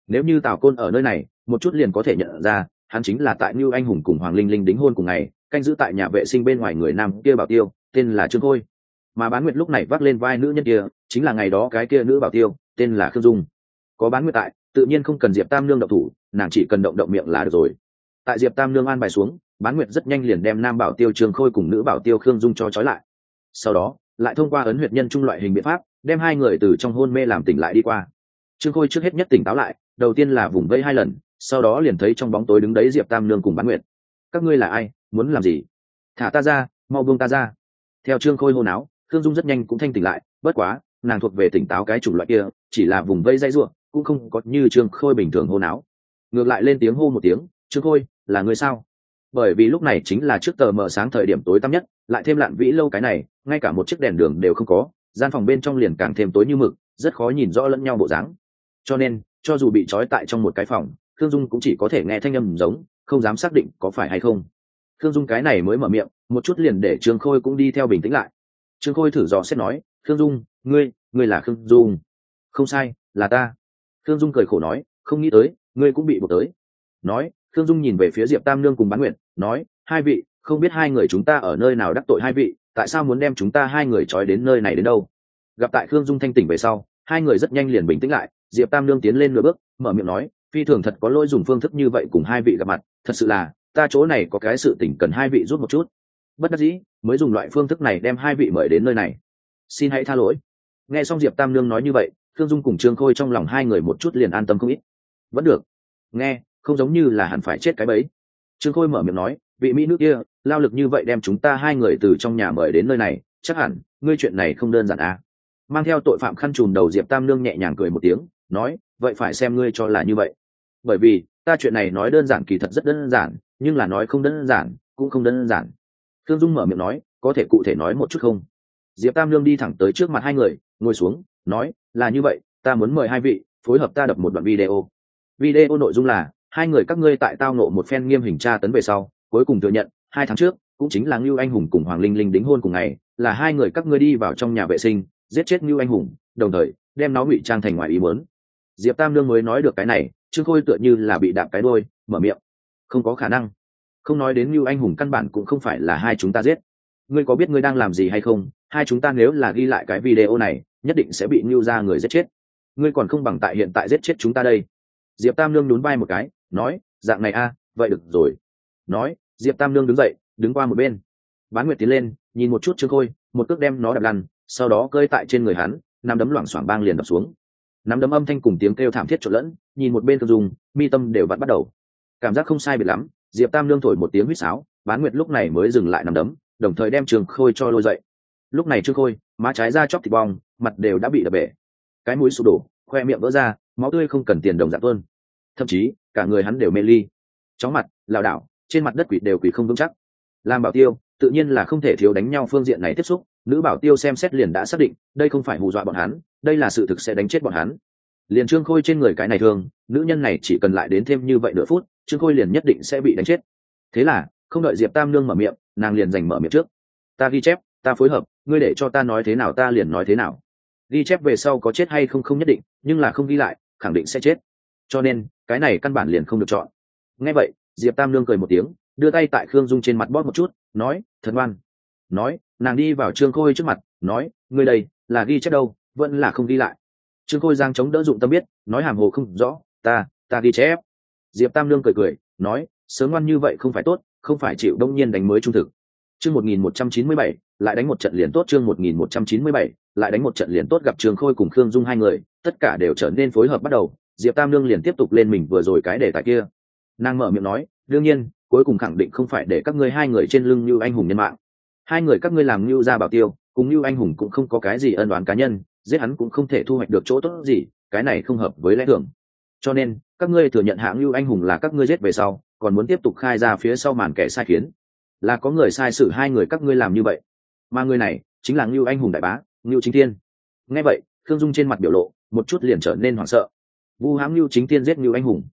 Nếu như Tào Côn ở nơi này một chút liền có thể nhận ra hắn chính là tại Ngưu Anh Hùng cùng Hoàng Linh Linh đính hôn cùng ngày canh giữ tại nhà vệ sinh bên ngoài người nam kia bảo tiêu tên là Trương Khôi, mà Bán Nguyệt lúc này vác lên vai nữ nhân kia chính là ngày đó cái kia nữ bảo tiêu tên là Khương Dung. Có Bán Nguyệt tại tự nhiên không cần Diệp Tam Nương động thủ, nàng chỉ cần động động miệng là được rồi. Tại Diệp Tam Nương an bài xuống, Bán Nguyệt rất nhanh liền đem nam bảo tiêu Trương Khôi cùng nữ bảo tiêu Khương Dung cho trói lại, sau đó lại thông qua ấn huyệt nhân trung loại hình biện pháp đem hai người từ trong hôn mê làm tỉnh lại đi qua. Trương Khôi trước hết nhất tỉnh táo lại, đầu tiên là vùng vẫy 2 lần, sau đó liền thấy trong bóng tối đứng đấy Diệp Tam Nương cùng Bán Nguyệt. Các ngươi là ai, muốn làm gì? Thả ta ra, mau buông ta ra. Theo Trương Khôi hô náo, Khương Dung rất nhanh cũng thanh tỉnh lại, bất quá nàng thuộc về tỉnh táo cái chủng loại kia, chỉ là vùng vây dây ruộng, cũng không có như Trương Khôi bình thường hô náo. Ngược lại lên tiếng hô một tiếng, Trương Khôi, là người sao? Bởi vì lúc này chính là trước tờ mờ sáng thời điểm tối tăm nhất, lại thêm Lạn Vĩ lâu cái này, ngay cả một chiếc đèn đường đều không có, gian phòng bên trong liền càng thêm tối như mực, rất khó nhìn rõ lẫn nhau bộ dáng. Cho nên, cho dù bị trói tại trong một cái phòng, Khương Dung cũng chỉ có thể nghe thanh âm giống, không dám xác định có phải hay không. Khương Dung cái này mới mở miệng, một chút liền để Trương Khôi cũng đi theo bình tĩnh lại. Trương Khôi thử dò xét nói, Khương Dung, ngươi là Khương Dung? Không sai, là ta. Khương Dung cười khổ nói, không nghĩ tới ngươi cũng bị buộc tới. Nói, Khương Dung nhìn về phía Diệp Tam Nương cùng Bán Nguyệt, nói, hai vị, không biết hai người chúng ta ở nơi nào đắc tội hai vị, tại sao muốn đem chúng ta hai người trói đến nơi này đến đâu? Gặp tại Khương Dung thanh tỉnh về sau, hai người rất nhanh liền bình tĩnh lại. Diệp Tam Nương tiến lên nửa bước, mở miệng nói, phi thường thật có lỗi dùng phương thức như vậy cùng hai vị gặp mặt, thật sự là ta chỗ này có cái sự tình cần hai vị giúp một chút, bất đắc dĩ mới dùng loại phương thức này đem hai vị mời đến nơi này, xin hãy tha lỗi. Nghe xong Diệp Tam Nương nói như vậy, Khương Dung cùng Trương Khôi trong lòng hai người một chút liền an tâm không ít. Vẫn được, nghe không giống như là hẳn phải chết cái bẫy. Trương Khôi mở miệng nói, vị mỹ nữ kia lao lực như vậy đem chúng ta hai người từ trong nhà mời đến nơi này, chắc hẳn ngươi chuyện này không đơn giản à? Mang theo tội phạm khăn trùm đầu Diệp Tam Nương nhẹ nhàng cười một tiếng, nói, vậy phải xem ngươi cho là như vậy. Bởi vì ta chuyện này nói đơn giản kỳ thật rất đơn giản, nhưng là nói không đơn giản cũng không đơn giản. Khương Dung mở miệng nói, có thể cụ thể nói một chút không? Diệp Tam Nương đi thẳng tới trước mặt hai người, ngồi xuống, nói, là như vậy, ta muốn mời hai vị phối hợp ta đập một đoạn video. Video nội dung là hai người các ngươi tại tao nộ một phen nghiêm hình tra tấn về sau, cuối cùng thừa nhận 2 tháng trước cũng chính là Ngưu Anh Hùng cùng Hoàng Linh Linh đính hôn cùng ngày, là hai người các ngươi đi vào trong nhà vệ sinh giết chết Ngưu Anh Hùng, đồng thời đem nó ngụy trang thành ngoài ý muốn. Diệp Tam Nương mới nói được cái này, Trương Khôi tựa như là bị đạp cái đôi, mở miệng, không có khả năng, không nói đến Ngưu Anh Hùng căn bản cũng không phải là hai chúng ta giết. Ngươi có biết ngươi đang làm gì hay không? Hai chúng ta nếu là ghi lại cái video này, nhất định sẽ bị Ngưu gia người giết chết. Ngươi còn không bằng tại hiện tại giết chết chúng ta đây. Diệp Tam Nương nhún vai một cái, nói, dạng này a, vậy được rồi. Nói, Diệp Tam Nương đứng dậy, đứng qua một bên. Bán Nguyệt tiến lên, nhìn một chút Trương Khôi, một cước đem nó đập lăn, sau đó cơi tại trên người hắn, nắm đấm loảng xoảng bang liền đập xuống. Nắm đấm âm thanh cùng tiếng kêu thảm thiết trộn lẫn, nhìn một bên Khương Dung, mi tâm đều vặn bắt đầu. Cảm giác không sai biệt lắm, Diệp Tam Nương thổi một tiếng huýt sáo, Bán Nguyệt lúc này mới dừng lại nắm đấm, đồng thời đem Trương Khôi cho lôi dậy. Lúc này Trương Khôi, má trái da chóc thịt bong, mặt đều đã bị đập bể, cái mũi sụp đổ, khoe miệng vỡ ra, máu tươi không cần tiền đồng dạng tuôn, thậm chí cả người hắn đều mê ly, chóng mặt, lảo đảo, trên mặt đất quỷ đều quỷ không vững chắc. Làm bảo tiêu, tự nhiên là không thể thiếu đánh nhau phương diện này tiếp xúc, nữ bảo tiêu xem xét liền đã xác định, đây không phải hù dọa bọn hắn, đây là sự thực sẽ đánh chết bọn hắn. Liền Trương Khôi trên người cái này thương, nữ nhân này chỉ cần lại đến thêm như vậy nửa phút, Trương Khôi liền nhất định sẽ bị đánh chết. Thế là, không đợi Diệp Tam Nương mở miệng, nàng liền giành mở miệng trước. Ta ghi chép, ta phối hợp, ngươi để cho ta nói thế nào ta liền nói thế nào. Ghi chép về sau có chết hay không không nhất định, nhưng là không ghi lại, khẳng định sẽ chết. Cho nên, cái này căn bản liền không được chọn. Nghe vậy, Diệp Tam Nương cười một tiếng, đưa tay tại Khương Dung trên mặt bóp một chút, nói, thật ngoan. Nói, nàng đi vào Trương Khôi trước mặt, nói, ngươi đây là ghi chép đâu, vẫn là không ghi lại. Trương Khôi giang chống đỡ dụng tâm biết, nói hàm hồ không rõ, ta ghi chép. Diệp Tam Nương cười, nói, sớm ngoan như vậy không phải tốt, không phải chịu đông nhiên đánh mới trung thực. Chương 1197, lại đánh một trận liền tốt. Chương 1197, lại đánh một trận liền tốt. Gặp Trương Khôi cùng Khương Dung hai người, tất cả đều trở nên phối hợp bắt đầu. Diệp Tam Nương liền tiếp tục lên mình vừa rồi cái đề tài kia. Nàng mở miệng nói, đương nhiên, cuối cùng khẳng định không phải để các ngươi hai người trên lưng Nưu Anh Hùng nhân mạng. Hai người các ngươi làm Nưu gia bảo tiêu, cùng Nưu Anh Hùng cũng không có cái gì ân oán cá nhân, giết hắn cũng không thể thu hoạch được chỗ tốt gì, cái này không hợp với lẽ thường. Cho nên, các ngươi thừa nhận hạng Nưu Anh Hùng là các ngươi giết về sau, còn muốn tiếp tục khai ra phía sau màn kẻ sai khiến, là có người sai sử hai người các ngươi làm như vậy, mà người này chính là Nưu Anh Hùng đại bá, Nưu Chính Thiên. Nghe vậy, Khương Dung trên mặt biểu lộ một chút liền trở nên hoảng sợ. Vu hãm Nưu Chính Thiên giết Nưu Anh Hùng,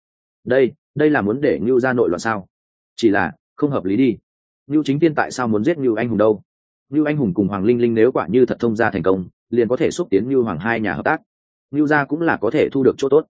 đây là muốn để Nưu gia nội loạn sao? Chỉ là không hợp lý đi. Nưu Chính Thiên tại sao muốn giết Nưu Anh Hùng đâu? Nưu Anh Hùng cùng Hoàng Linh Linh nếu quả như thật thông gia thành công, liền có thể xúc tiến Nưu Hoàng hai nhà hợp tác, Nưu gia cũng là có thể thu được chỗ tốt.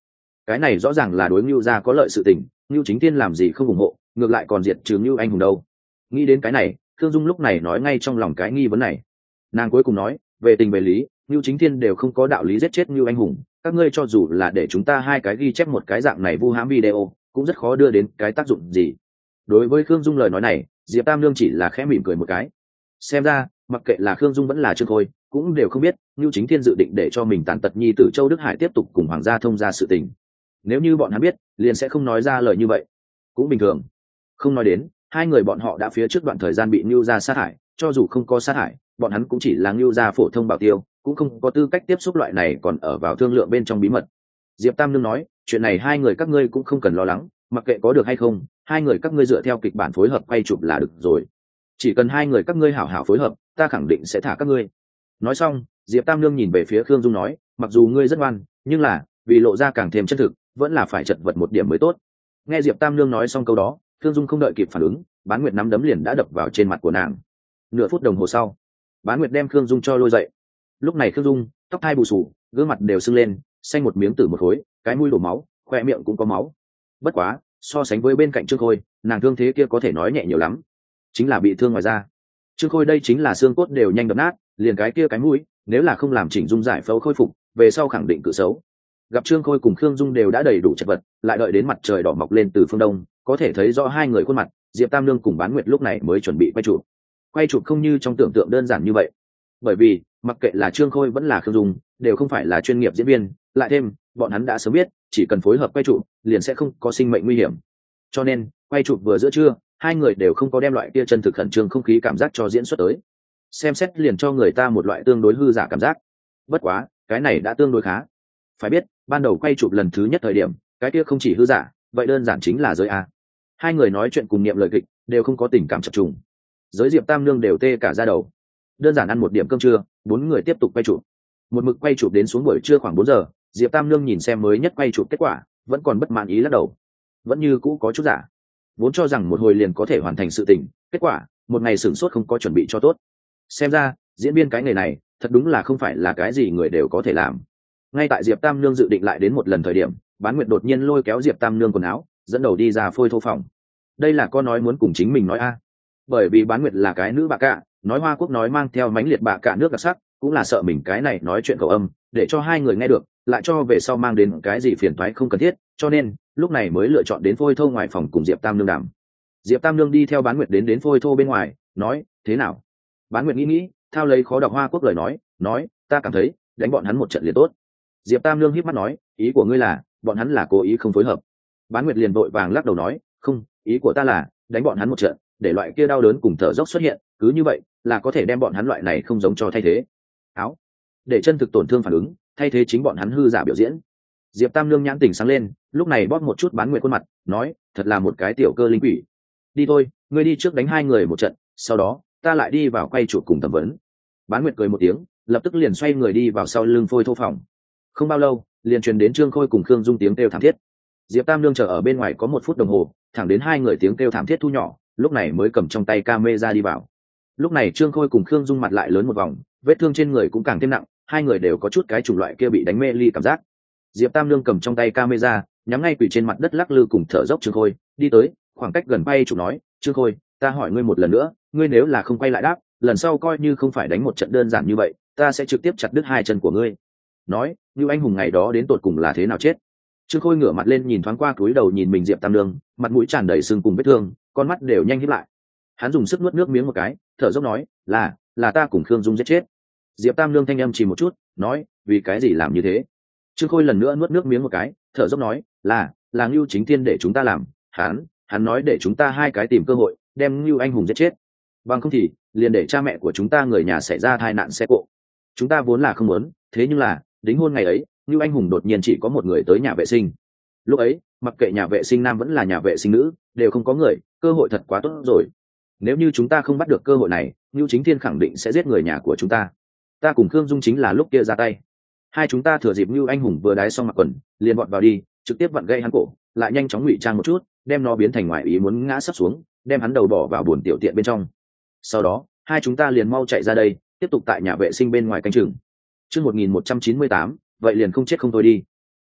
cái này rõ ràng là đối Ngưu gia có lợi sự tình, Ngưu Chính Thiên làm gì không ủng hộ, ngược lại còn diệt trừ Ngưu anh hùng đâu. Nghĩ đến cái này, Thương Dung lúc này nói ngay trong lòng cái nghi vấn này. Nàng cuối cùng nói, về tình về lý, Ngưu Chính Thiên đều không có đạo lý giết chết Ngưu anh hùng, các ngươi cho dù là để chúng ta hai cái ghi chép một cái dạng này vu hãm video, cũng rất khó đưa đến cái tác dụng gì. Đối với Khương Dung lời nói này, Diệp Tam Nương chỉ là khẽ mỉm cười một cái. Xem ra, mặc kệ là Khương Dung vẫn là Trương Khôi, cũng đều không biết Ngưu Chính Thiên dự định để cho mình tàn tật nhi tử Châu Đức Hải tiếp tục cùng hoàng gia thông gia sự tình. Nếu như bọn hắn biết, liền sẽ không nói ra lời như vậy. Cũng bình thường. Không nói đến, hai người bọn họ đã phía trước đoạn thời gian bị Ngưu gia sát hại, cho dù không có sát hại, bọn hắn cũng chỉ là Ngưu gia phổ thông bảo tiêu, cũng không có tư cách tiếp xúc loại này còn ở vào thương lượng bên trong bí mật. Diệp Tam Nương nói, chuyện này hai người các ngươi cũng không cần lo lắng, mặc kệ có được hay không, hai người các ngươi dựa theo kịch bản phối hợp quay chụp là được rồi. Chỉ cần hai người các ngươi hảo hảo phối hợp, ta khẳng định sẽ thả các ngươi. Nói xong, Diệp Tam Nương nhìn về phía Khương Dung nói, mặc dù ngươi rất ngoan, nhưng là vì lộ ra càng thêm chân thực, vẫn là phải chật vật một điểm mới tốt. Nghe Diệp Tam Nương nói xong câu đó, Khương Dung không đợi kịp phản ứng, Bán Nguyệt nắm đấm liền đã đập vào trên mặt của nàng. Nửa phút đồng hồ sau, Bán Nguyệt đem Khương Dung cho lôi dậy. Lúc này Khương Dung tóc hai bù xù, gương mặt đều sưng lên, xanh một miếng tử một khối, cái mũi đổ máu, khoe miệng cũng có máu. Bất quá, so sánh với bên cạnh Trương Khôi, nàng thương thế kia có thể nói nhẹ nhiều lắm, chính là bị thương ngoài da. Trương Khôi đây chính là xương cốt đều nhanh đập nát, liền cái kia cái mũi, nếu là không làm chỉnh dung giải phẫu khôi phục, về sau khẳng định cự xấu. Gặp Trương Khôi cùng Khương Dung đều đã đầy đủ chật vật, lại đợi đến mặt trời đỏ mọc lên từ phương đông, có thể thấy rõ hai người khuôn mặt, Diệp Tam Nương cùng Bán Nguyệt lúc này mới chuẩn bị quay chụp. Quay chụp không như trong tưởng tượng đơn giản như vậy, bởi vì mặc kệ là Trương Khôi vẫn là Khương Dung, đều không phải là chuyên nghiệp diễn viên, lại thêm bọn hắn đã sớm biết, chỉ cần phối hợp quay chụp, liền sẽ không có sinh mệnh nguy hiểm. Cho nên, quay chụp vừa giữa trưa, hai người đều không có đem loại kia chân thực khẩn trương không khí cảm giác cho diễn xuất tới. Xem xét liền cho người ta một loại tương đối hư giả cảm giác. Bất quá, cái này đã tương đối khá. Phải biết, ban đầu quay chụp lần thứ nhất thời điểm, cái kia không chỉ hư giả, vậy đơn giản chính là giới a. Hai người nói chuyện cùng niệm lời kịch, đều không có tình cảm chập trùng. Giới Diệp Tam Nương đều tê cả da đầu. Đơn giản ăn một điểm cơm trưa, bốn người tiếp tục quay chụp. Một mực quay chụp đến xuống buổi trưa khoảng 4 giờ, Diệp Tam Nương nhìn xem mới nhất quay chụp kết quả, vẫn còn bất mãn ý lắc đầu. Vẫn như cũ có chút giả. Vốn cho rằng một hồi liền có thể hoàn thành sự tình, kết quả, một ngày sửng sốt không có chuẩn bị cho tốt. Xem ra, diễn viên cái nghề này, thật đúng là không phải là cái gì người đều có thể làm. Ngay tại Diệp Tam Nương dự định lại đến một lần thời điểm, Bán Nguyệt đột nhiên lôi kéo Diệp Tam Nương quần áo, dẫn đầu đi ra phôi thô phòng. Đây là con nói muốn cùng chính mình nói a. Bởi vì Bán Nguyệt là cái nữ bạ cạ, nói Hoa Quốc nói mang theo mánh liệt bạ cạ nước đặc sắc, cũng là sợ mình cái này nói chuyện khẩu âm, để cho hai người nghe được, lại cho về sau mang đến cái gì phiền toái không cần thiết, cho nên lúc này mới lựa chọn đến phôi thô ngoài phòng cùng Diệp Tam Nương đàm. Diệp Tam Nương đi theo Bán Nguyệt đến phôi thô bên ngoài, nói, thế nào? Bán Nguyệt nghĩ, thao lấy khó đọc Hoa Quốc lời nói, ta cảm thấy đánh bọn hắn một trận liền tốt. Diệp Tam Nương híp mắt nói, ý của ngươi là bọn hắn là cố ý không phối hợp. Bán Nguyệt liền vội vàng lắc đầu nói, không, ý của ta là đánh bọn hắn một trận, để loại kia đau đớn cùng thở dốc xuất hiện, cứ như vậy là có thể đem bọn hắn loại này không giống cho thay thế. Áo, để chân thực tổn thương phản ứng, thay thế chính bọn hắn hư giả biểu diễn. Diệp Tam Nương nhãn tỉnh sáng lên, lúc này bóp một chút Bán Nguyệt khuôn mặt, nói, thật là một cái tiểu cơ linh quỷ. Đi thôi, ngươi đi trước đánh hai người một trận, sau đó ta lại đi vào quay chụp cùng thẩm vấn. Bán Nguyệt cười một tiếng, lập tức liền xoay người đi vào sau lưng phôi thô phòng. Không bao lâu, liền truyền đến Trương Khôi cùng Khương Dung tiếng kêu thảm thiết. Diệp Tam Nương chờ ở bên ngoài có 1 phút đồng hồ, thẳng đến hai người tiếng kêu thảm thiết thu nhỏ, lúc này mới cầm trong tay camera đi vào. Lúc này Trương Khôi cùng Khương Dung mặt lại lớn một vòng, vết thương trên người cũng càng thêm nặng, hai người đều có chút cái chủng loại kia bị đánh mê ly cảm giác. Diệp Tam Nương cầm trong tay camera, nhắm ngay quỷ trên mặt đất lắc lư cùng thở dốc Trương Khôi, đi tới, khoảng cách gần bay chụp nói, Trương Khôi, ta hỏi ngươi một lần nữa, ngươi nếu là không quay lại đáp, lần sau coi như không phải đánh một trận đơn giản như vậy, ta sẽ trực tiếp chặt đứt hai chân của ngươi. Nói, như anh hùng ngày đó đến tột cùng là thế nào chết? Trương Khôi ngửa mặt lên nhìn thoáng qua cúi đầu nhìn mình Diệp Tam Nương, mặt mũi tràn đầy sưng cùng vết thương, con mắt đều nhanh híp lại. Hắn dùng sức nuốt nước miếng một cái, thở dốc nói, là ta cùng Khương Dung giết chết. Diệp Tam Nương thanh âm chỉ một chút, nói, vì cái gì làm như thế? Trương Khôi lần nữa nuốt nước miếng một cái, thở dốc nói, là Ngưu Chính Thiên để chúng ta làm, hắn nói để chúng ta hai cái tìm cơ hội, đem Ngưu anh hùng giết chết. Bằng không thì, liền để cha mẹ của chúng ta người nhà xảy ra tai nạn xe cộ. Chúng ta vốn là không muốn, thế nhưng là, đính hôn ngày ấy, Ngưu anh hùng đột nhiên chỉ có một người tới nhà vệ sinh. Lúc ấy, mặc kệ nhà vệ sinh nam vẫn là nhà vệ sinh nữ, đều không có người, cơ hội thật quá tốt rồi. Nếu như chúng ta không bắt được cơ hội này, Ngưu Chính Thiên khẳng định sẽ giết người nhà của chúng ta. Ta cùng Khương Dung chính là lúc kia ra tay. Hai chúng ta thừa dịp Ngưu anh hùng vừa đái xong mặc quần, liền vọt vào đi, trực tiếp vặn gãy hắn cổ, lại nhanh chóng ngụy trang một chút, đem nó biến thành ngoài ý muốn ngã sấp xuống, đem hắn đầu bỏ vào buồn tiểu tiện bên trong. Sau đó, hai chúng ta liền mau chạy ra đây, tiếp tục tại nhà vệ sinh bên ngoài canh chừng. Chương 1198, vậy liền không chết không thôi đi.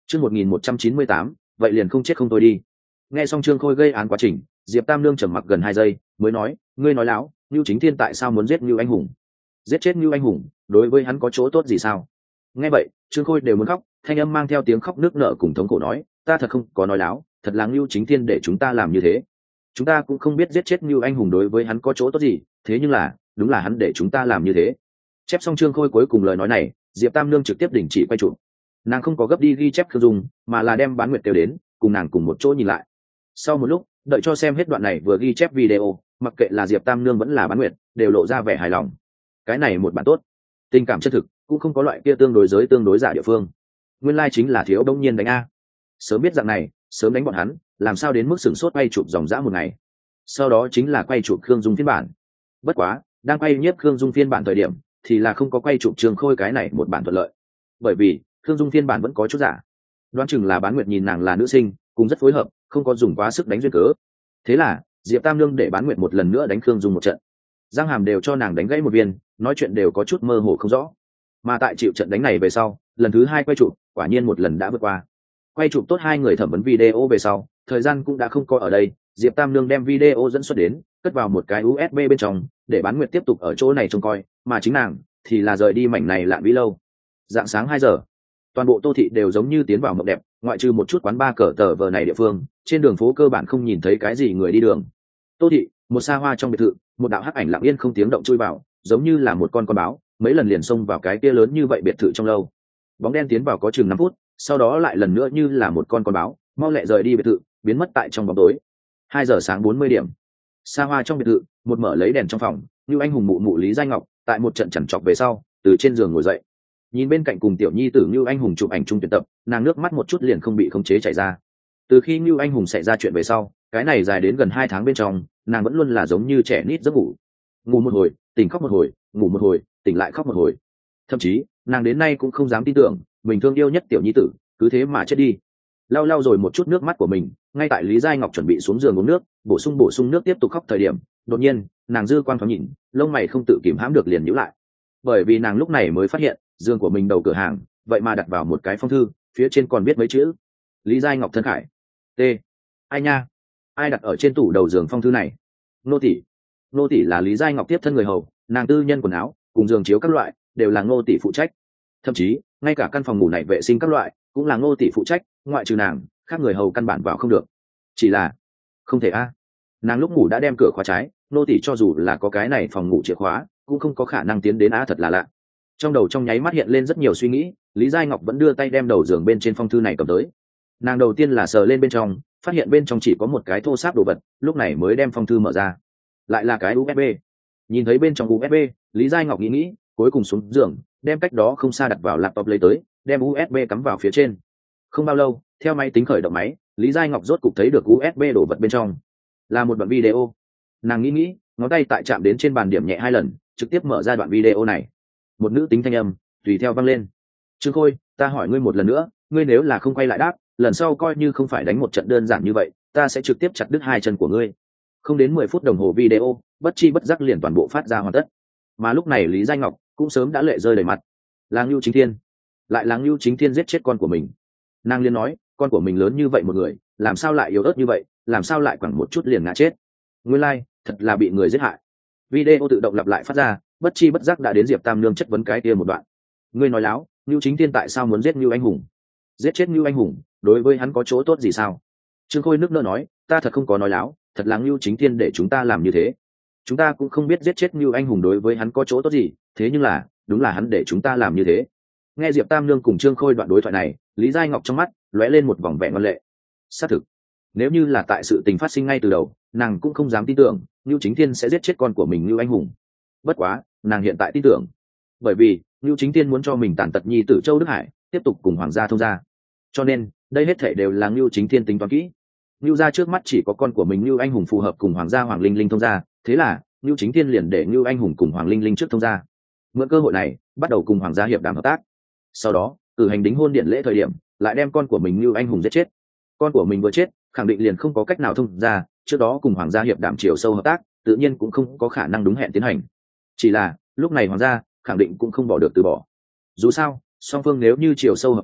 Chương 1198, vậy liền không chết không tôi đi. Nghe xong Trương Khôi gây án quá trình, Diệp Tam Nương trầm mặc gần 2 giây, mới nói, ngươi nói láo, Nưu Chính Thiên tại sao muốn giết Nưu Anh Hùng? Giết chết Nưu Anh Hùng, đối với hắn có chỗ tốt gì sao? Nghe vậy, Trương Khôi đều muốn khóc, thanh âm mang theo tiếng khóc nước nở cùng thống khổ nói, ta thật không có nói láo, thật là Nưu Chính Thiên để chúng ta làm như thế. Chúng ta cũng không biết giết chết Nưu Anh Hùng đối với hắn có chỗ tốt gì, thế nhưng là, đúng là hắn để chúng ta làm như thế. Chép xong Trương Khôi cuối cùng lời nói này, Diệp Tam Nương trực tiếp đình chỉ quay chụp. Nàng không có gấp đi ghi chép Khương Dung, mà là đem Bán Nguyệt kêu đến, cùng nàng cùng một chỗ nhìn lại. Sau một lúc, đợi cho xem hết đoạn này vừa ghi chép video, mặc kệ là Diệp Tam Nương vẫn là Bán Nguyệt, đều lộ ra vẻ hài lòng. Cái này một bạn tốt, tình cảm chân thực, cũng không có loại kia tương đối giới tương đối giả địa phương. Nguyên lai chính là thiếu đông nhiên đánh a. Sớm biết dạng này, sớm đánh bọn hắn, làm sao đến mức sửng sốt quay chụp dòng dã một ngày. Sau đó chính là quay chụp Khương Dung phiên bản. Bất quá, đang quay nhiếp Khương Dung phiên bản thời điểm, thì là không có quay chụp Trương Khôi cái này một bản thuận lợi. Bởi vì, Khương Dung phiên bản vẫn có chút giả. Đoán chừng là Bán Nguyệt nhìn nàng là nữ sinh, cũng rất phối hợp, không có dùng quá sức đánh duyên cớ. Thế là, Diệp Tam Nương để Bán Nguyệt một lần nữa đánh Khương Dung một trận. Giang Hàm đều cho nàng đánh gãy một viên, nói chuyện đều có chút mơ hồ không rõ. Mà tại chịu trận đánh này về sau, lần thứ 2 quay chụp, quả nhiên một lần đã vượt qua. Quay chụp tốt 2 người thẩm vấn video về sau, thời gian cũng đã không có ở đây, Diệp Tam Nương đem video dẫn xuất đến, cất vào một cái USB bên trong, để Bán Nguyệt tiếp tục ở chỗ này trông coi, mà chính nàng thì là rời đi mảnh này lạn vĩ lâu. Dạng sáng 2 giờ, toàn bộ Tô thị đều giống như tiến vào mộng đẹp, ngoại trừ một chút quán bar cờ tờ vờ này địa phương, trên đường phố cơ bản không nhìn thấy cái gì người đi đường. Tô thị, một xa hoa trong biệt thự, một đạo hắc ảnh lặng yên không tiếng động chui vào, giống như là một con báo, mấy lần liền xông vào cái kia lớn như vậy biệt thự trong lâu. Bóng đen tiến vào có chừng 5 phút, sau đó lại lần nữa như là một con báo, mau lẹ rời đi biệt thự, biến mất tại trong bóng tối. 2 giờ sáng 40 điểm, xa hoa trong biệt thự, một mở lấy đèn trong phòng, như anh hùng mụ Lý Giai Ngọc, tại một trận chằn chọc về sau, từ trên giường ngồi dậy, nhìn bên cạnh cùng tiểu nhi tử Như Anh Hùng chụp ảnh chung tuyển tập, nàng nước mắt một chút liền không bị khống chế chảy ra. Từ khi Như Anh Hùng xảy ra chuyện về sau, cái này dài đến gần 2 tháng bên trong, nàng vẫn luôn là giống như trẻ nít giấc ngủ, ngủ một hồi, tỉnh khóc một hồi, ngủ một hồi, tỉnh lại khóc một hồi. Thậm chí, nàng đến nay cũng không dám tin tưởng, mình thương yêu nhất tiểu nhi tử, cứ thế mà chết đi. Lau lau rồi một chút nước mắt của mình, ngay tại Lý Giai Ngọc chuẩn bị xuống giường uống nước, bổ sung nước tiếp tục khóc thời điểm, đột nhiên, nàng dư quan thoáng nhìn, lông mày không tự kìm hãm được liền nhíu lại. Bởi vì nàng lúc này mới phát hiện, giường của mình đầu cửa hàng, vậy mà đặt vào một cái phong thư, phía trên còn viết mấy chữ: Lý Giai Ngọc thân khải. T. Ai nha? Ai đặt ở trên tủ đầu giường phong thư này? Nô tỷ. Nô tỷ là Lý Giai Ngọc tiếp thân người hầu, nàng tư nhân quần áo, cùng giường chiếu các loại, đều là Ngô tỷ phụ trách. Thậm chí, ngay cả căn phòng ngủ này vệ sinh các loại, cũng là Ngô tỷ phụ trách, ngoại trừ nàng, khác người hầu căn bản vào không được. Chỉ là, không thể a. Nàng lúc ngủ đã đem cửa khóa trái, nô tỷ cho dù là có cái này phòng ngủ chìa khóa, cũng không có khả năng tiến đến thật là lạ. Trong đầu trong nháy mắt hiện lên rất nhiều suy nghĩ, Lý Giai Ngọc vẫn đưa tay đem đầu giường bên trên phong thư này cầm tới. Nàng đầu tiên là sờ lên bên trong, phát hiện bên trong chỉ có một cái thô sáp đồ vật, lúc này mới đem phong thư mở ra. Lại là cái USB. Nhìn thấy bên trong USB, Lý Giai Ngọc nghĩ, cuối cùng xuống giường, đem cách đó không xa đặt vào laptop lấy tới, đem USB cắm vào phía trên. Không bao lâu, theo máy tính khởi động máy, Lý Giai Ngọc rốt cục thấy được USB đồ vật bên trong. Là một đoạn video. Nàng nghĩ, ngón tay tại chạm đến trên bàn điểm nhẹ 2 lần, trực tiếp mở ra đoạn video này. Một nữ tính thanh âm tùy theo vang lên: Trương Khôi, ta hỏi ngươi một lần nữa, ngươi nếu là không quay lại đáp, lần sau coi như không phải đánh một trận đơn giản như vậy, ta sẽ trực tiếp chặt đứt 2 chân của ngươi. Không đến 10 phút đồng hồ video, bất chi bất giác liền toàn bộ phát ra hoàn tất. Mà lúc này Lý Giai Ngọc cũng sớm đã lệ rơi đầy mặt. Là Ngưu Chính Thiên, lại là Ngưu Chính Thiên giết chết con của mình. Nàng liền nói, con của mình lớn như vậy một người, làm sao lại yếu ớt như vậy, làm sao lại khoảng một chút liền ngã chết. Nguyên lai, thật là bị người giết hại. Video tự động lặp lại phát ra, bất chi bất giác đã đến Diệp Tam Nương chất vấn cái kia một đoạn. Ngươi nói láo, Ngưu Chính Thiên tại sao muốn giết Ngưu Anh Hùng? Giết chết Ngưu Anh Hùng, đối với hắn có chỗ tốt gì sao? Trương Khôi nước nở nói, ta thật không có nói láo, thật là Ngưu Chính Thiên để chúng ta làm như thế. Chúng ta cũng không biết giết chết Ngưu Anh Hùng đối với hắn có chỗ tốt gì, thế nhưng là, đúng là hắn để chúng ta làm như thế. Nghe Diệp Tam Nương cùng Trương Khôi đoạn đối thoại này, Lý Giai Ngọc trong mắt lóe lên một vòng vẻ ngoan lệ. Xác thực, nếu như là tại sự tình phát sinh ngay từ đầu, nàng cũng không dám tin tưởng Ngưu Chính Thiên sẽ giết chết con của mình Ngưu Anh Hùng. Bất quá, nàng hiện tại tin tưởng, bởi vì Ngưu Chính Thiên muốn cho mình tàn tật nhi tử Châu Đức Hải tiếp tục cùng hoàng gia thông gia, cho nên đây hết thảy đều là Ngưu Chính Thiên tính toán kỹ. Ngưu gia trước mắt chỉ có con của mình Ngưu Anh Hùng phù hợp cùng hoàng gia Hoàng Linh Linh thông gia, thế là Ngưu Chính Thiên liền để Ngưu Anh Hùng cùng Hoàng Linh Linh trước thông gia, mượn cơ hội này bắt đầu cùng hoàng gia hiệp đàm hợp tác. Sau đó, cử hành đính hôn điện lễ thời điểm, lại đem con của mình Ngưu Anh Hùng giết chết. Con của mình vừa chết, khẳng định liền không có cách nào thông gia, trước đó cùng hoàng gia hiệp đàm chiều sâu hợp tác, tự nhiên cũng không có khả năng đúng hẹn tiến hành. Chỉ là, lúc này hoàng gia khẳng định cũng không bỏ được từ bỏ. Dù sao, song phương nếu như chiều sâu hợp tác,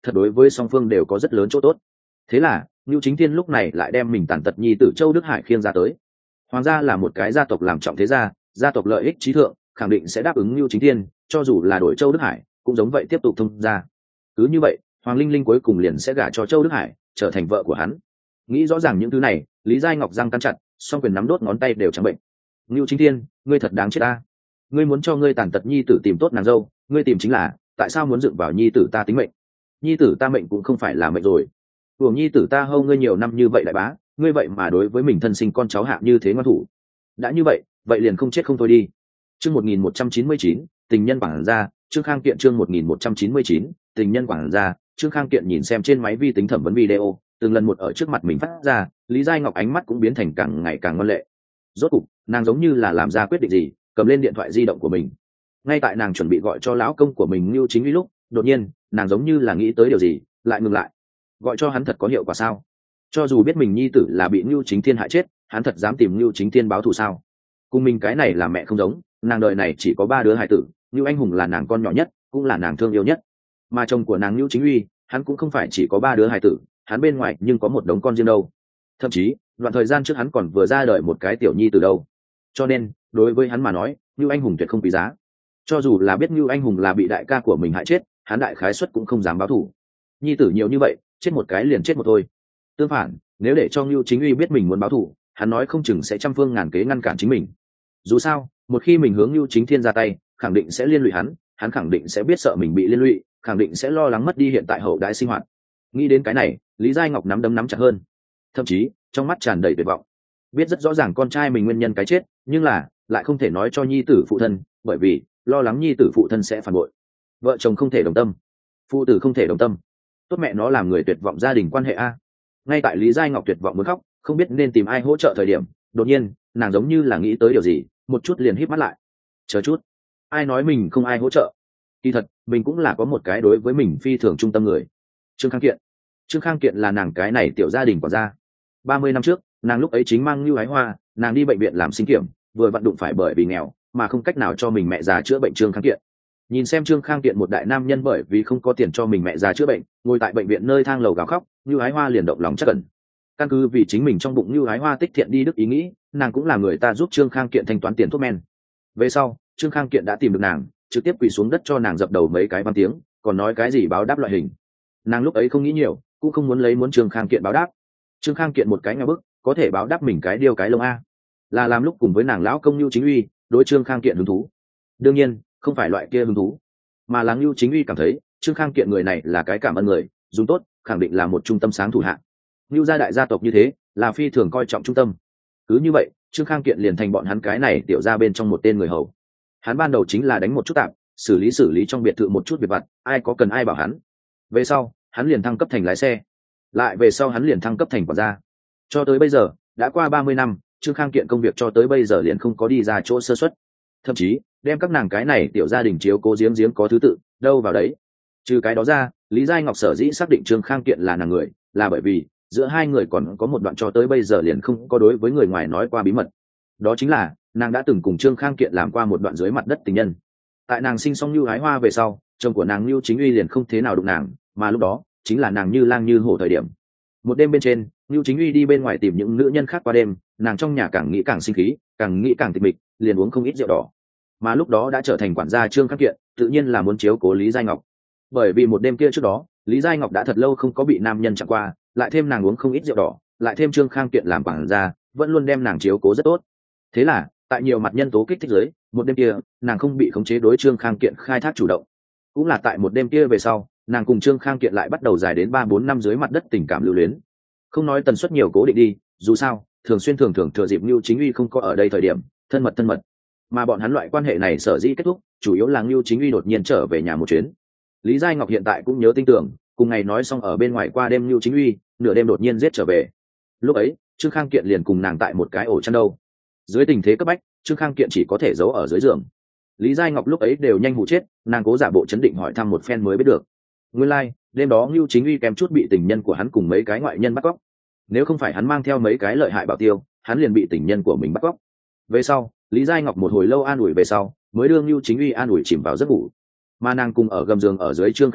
thật đối với song phương đều có rất lớn chỗ tốt. Thế là Nưu Chính Thiên lúc này lại đem mình tàn tật nhi tử Châu Đức Hải khiêng ra tới. Hoàng gia là một cái gia tộc làm trọng thế gia, gia tộc lợi ích trí thượng, khẳng định sẽ đáp ứng Nưu Chính Thiên, cho dù là đổi Châu Đức Hải cũng giống vậy tiếp tục thông gia. Cứ như vậy Hoàng Linh Linh cuối cùng liền sẽ gả cho Châu Đức Hải, trở thành vợ của hắn. Nghĩ rõ ràng những thứ này, Lý Giai Ngọc răng cắn chặt, song quyền nắm đốt ngón tay đều trắng bệnh. Nưu Chính Thiên, ngươi thật đáng chết ta. Ngươi muốn cho ngươi tàn tật nhi tử tìm tốt nàng dâu, ngươi tìm chính là tại sao muốn dựng vào nhi tử ta tính mệnh? Nhi tử ta mệnh cũng không phải là mệnh rồi. Của nhi tử ta hâu ngươi nhiều năm như vậy đại bá, ngươi vậy mà đối với mình thân sinh con cháu hạ như thế ngoan thủ. Đã như vậy, vậy liền không chết không thôi đi. Chương 1199, tình nhân quảng gia, Trương Khang Kiện chương 1199, tình nhân quảng gia, Trương Khang Kiện nhìn xem trên máy vi tính thẩm vấn video, từng lần một ở trước mặt mình phát ra, Lý Giai Ngọc ánh mắt cũng biến thành càng ngày càng ngoan lệ. Rốt cục, nàng giống như là làm ra quyết định gì, cầm lên điện thoại di động của mình. Ngay tại nàng chuẩn bị gọi cho lão công của mình Nưu Chính Uy lúc, đột nhiên, nàng giống như là nghĩ tới điều gì, lại ngừng lại. Gọi cho hắn thật có hiệu quả sao? Cho dù biết mình nhi tử là bị Nưu Chính Thiên hại chết, hắn thật dám tìm Nưu Chính Thiên báo thù sao? Cùng mình cái này là mẹ không giống, nàng đời này chỉ có 3 đứa hài tử, Nưu Anh Hùng là nàng con nhỏ nhất, cũng là nàng thương yêu nhất. Mà chồng của nàng Nưu Chính Uy, hắn cũng không phải chỉ có 3 đứa hài tử, hắn bên ngoài nhưng có một đống con riêng đâu. Thậm chí, đoạn thời gian trước hắn còn vừa ra đời một cái tiểu nhi từ đâu. Cho nên, đối với hắn mà nói, Nưu Anh Hùng tuyệt không quý giá. Cho dù là biết Nưu Anh Hùng là bị đại ca của mình hại chết, hắn đại khái suất cũng không dám báo thù. Nhi tử nhiều như vậy, chết một cái liền chết một thôi. Tương phản, nếu để cho Nưu Chính Uy biết mình muốn báo thù, hắn nói không chừng sẽ trăm phương ngàn kế ngăn cản chính mình. Dù sao, một khi mình hướng Nưu Chính Thiên ra tay, khẳng định sẽ liên lụy hắn khẳng định sẽ biết sợ mình bị liên lụy, khẳng định sẽ lo lắng mất đi hiện tại hậu đại sinh hoạt. Nghĩ đến cái này, Lý Giai Ngọc nắm chặt hơn, thậm chí trong mắt tràn đầy tuyệt vọng. Biết rất rõ ràng con trai mình nguyên nhân cái chết, nhưng là lại không thể nói cho nhi tử phụ thân, bởi vì lo lắng nhi tử phụ thân sẽ phản bội. Vợ chồng không thể đồng tâm, phụ tử không thể đồng tâm, tốt mẹ nó làm người tuyệt vọng gia đình quan hệ a. Ngay tại Lý Giai Ngọc tuyệt vọng muốn khóc, không biết nên tìm ai hỗ trợ thời điểm, đột nhiên nàng giống như là nghĩ tới điều gì, một chút liền híp mắt lại. Chờ chút, ai nói mình không ai hỗ trợ? Kỳ thật mình cũng là có một cái đối với mình phi thường trung tâm người. Trương Khang Kiện là nàng cái này tiểu gia đình quản gia. 30 năm trước, nàng lúc ấy chính mang Nưu Ái Hoa, nàng đi bệnh viện làm sinh kiểm, vừa vặn đụng phải bởi vì nghèo mà không cách nào cho mình mẹ già chữa bệnh Trương Khang Kiện. Nhìn xem Trương Khang Kiện một đại nam nhân bởi vì không có tiền cho mình mẹ già chữa bệnh, ngồi tại bệnh viện nơi thang lầu gào khóc, Nưu Ái Hoa liền động lòng chắc cẩn. Căn cứ vì chính mình trong bụng Nưu Ái Hoa tích thiện đi đức ý nghĩ, nàng cũng là người ta giúp Trương Khang Kiện thanh toán tiền thuốc men. Về sau, Trương Khang Kiện đã tìm được nàng, trực tiếp quỳ xuống đất cho nàng dập đầu mấy cái văn tiếng, còn nói cái gì báo đáp loại hình. Nàng lúc ấy không nghĩ nhiều, cũng không muốn muốn Trương Khang Kiện báo đáp. Trương Khang Kiện một cái nghe bức, có thể báo đáp mình cái điêu cái lông a, là làm lúc cùng với nàng lão công Nưu Chính Uy, đối Trương Khang Kiện hứng thú. Đương nhiên, không phải loại kia hứng thú, mà là Nưu Chính Uy cảm thấy Trương Khang Kiện người này là cái cảm ơn người, dùng tốt, khẳng định là một trung tâm sáng thủ hạng. Nưu gia đại gia tộc như thế, là phi thường coi trọng trung tâm. Cứ như vậy, Trương Khang Kiện liền thành bọn hắn cái này tiểu gia bên trong một tên người hầu. Hắn ban đầu chính là đánh một chút tạm, xử lý trong biệt thự một chút việc vặt, ai có cần ai bảo hắn. Về sau, hắn liền thăng cấp thành lái xe, lại về sau hắn liền thăng cấp thành quản gia. Cho tới bây giờ, đã qua 30 năm, Trương Khang Kiện công việc cho tới bây giờ liền không có đi ra chỗ sơ suất, thậm chí đem các nàng cái này tiểu gia đình chiếu cố giếng có thứ tự, đâu vào đấy. Trừ cái đó ra, Lý Giai Ngọc sở dĩ xác định Trương Khang Kiện là nàng người, là bởi vì giữa hai người còn có một đoạn cho tới bây giờ liền không có đối với người ngoài nói qua bí mật. Đó chính là nàng đã từng cùng Trương Khang Kiện làm qua một đoạn dưới mặt đất tình nhân. Tại nàng sinh xong Nưu Ái Hoa về sau, chồng của nàng Nưu Chính Uy liền không thế nào đụng nàng, mà lúc đó chính là nàng như lang như hổ thời điểm. Một đêm bên trên, Nưu Chính Uy đi bên ngoài tìm những nữ nhân khác qua đêm, nàng trong nhà càng nghĩ càng sinh khí, càng nghĩ càng tịch mịch, liền uống không ít rượu đỏ. Mà lúc đó đã trở thành quản gia Trương Khang Kiện, tự nhiên là muốn chiếu cố Lý Giai Ngọc. Bởi vì một đêm kia trước đó, Lý Giai Ngọc đã thật lâu không có bị nam nhân chạm qua, lại thêm nàng uống không ít rượu đỏ, lại thêm Trương Khang Kiện làm quản gia, vẫn luôn đem nàng chiếu cố rất tốt. Thế là, tại nhiều mặt nhân tố kích thích dưới, một đêm kia, nàng không bị khống chế đối Trương Khang Kiện khai thác chủ động. Cũng là tại một đêm kia về sau, nàng cùng Trương Khang Kiện lại bắt đầu dài đến 3-4 năm dưới mặt đất tình cảm lưu luyến. Không nói tần suất nhiều cố định đi, dù sao, thường xuyên thường thừa dịp Nưu Chính Uy không có ở đây thời điểm, thân mật. Mà bọn hắn loại quan hệ này sở dĩ kết thúc, chủ yếu là Nưu Chính Uy đột nhiên trở về nhà một chuyến. Lý Giai Ngọc hiện tại cũng nhớ tin tưởng, cùng ngày nói xong ở bên ngoài qua đêm Nưu Chính Uy, nửa đêm đột nhiên giết trở về. Lúc ấy, Trương Khang Kiện liền cùng nàng tại một cái ổ chăn đâu. Dưới tình thế cấp bách, Trương Khang Kiện chỉ có thể giấu ở dưới giường. Lý Giai Ngọc lúc ấy đều nhanh hụ chết, nàng cố giả bộ chấn định hỏi thăm một phen mới biết được. Nguyên lai, đêm đó Nưu Chính Uy kém chút bị tình nhân của hắn cùng mấy cái ngoại nhân bắt cóc. Nếu không phải hắn mang theo mấy cái lợi hại bảo tiêu, hắn liền bị tình nhân của mình bắt cóc. Về sau, Lý Giai Ngọc một hồi lâu an ủi về sau, mới đưa Nưu Chính Uy an ủi chìm vào giấc ngủ. Mà nàng cùng ở gầm giường ở dưới Trương Khang Kiện,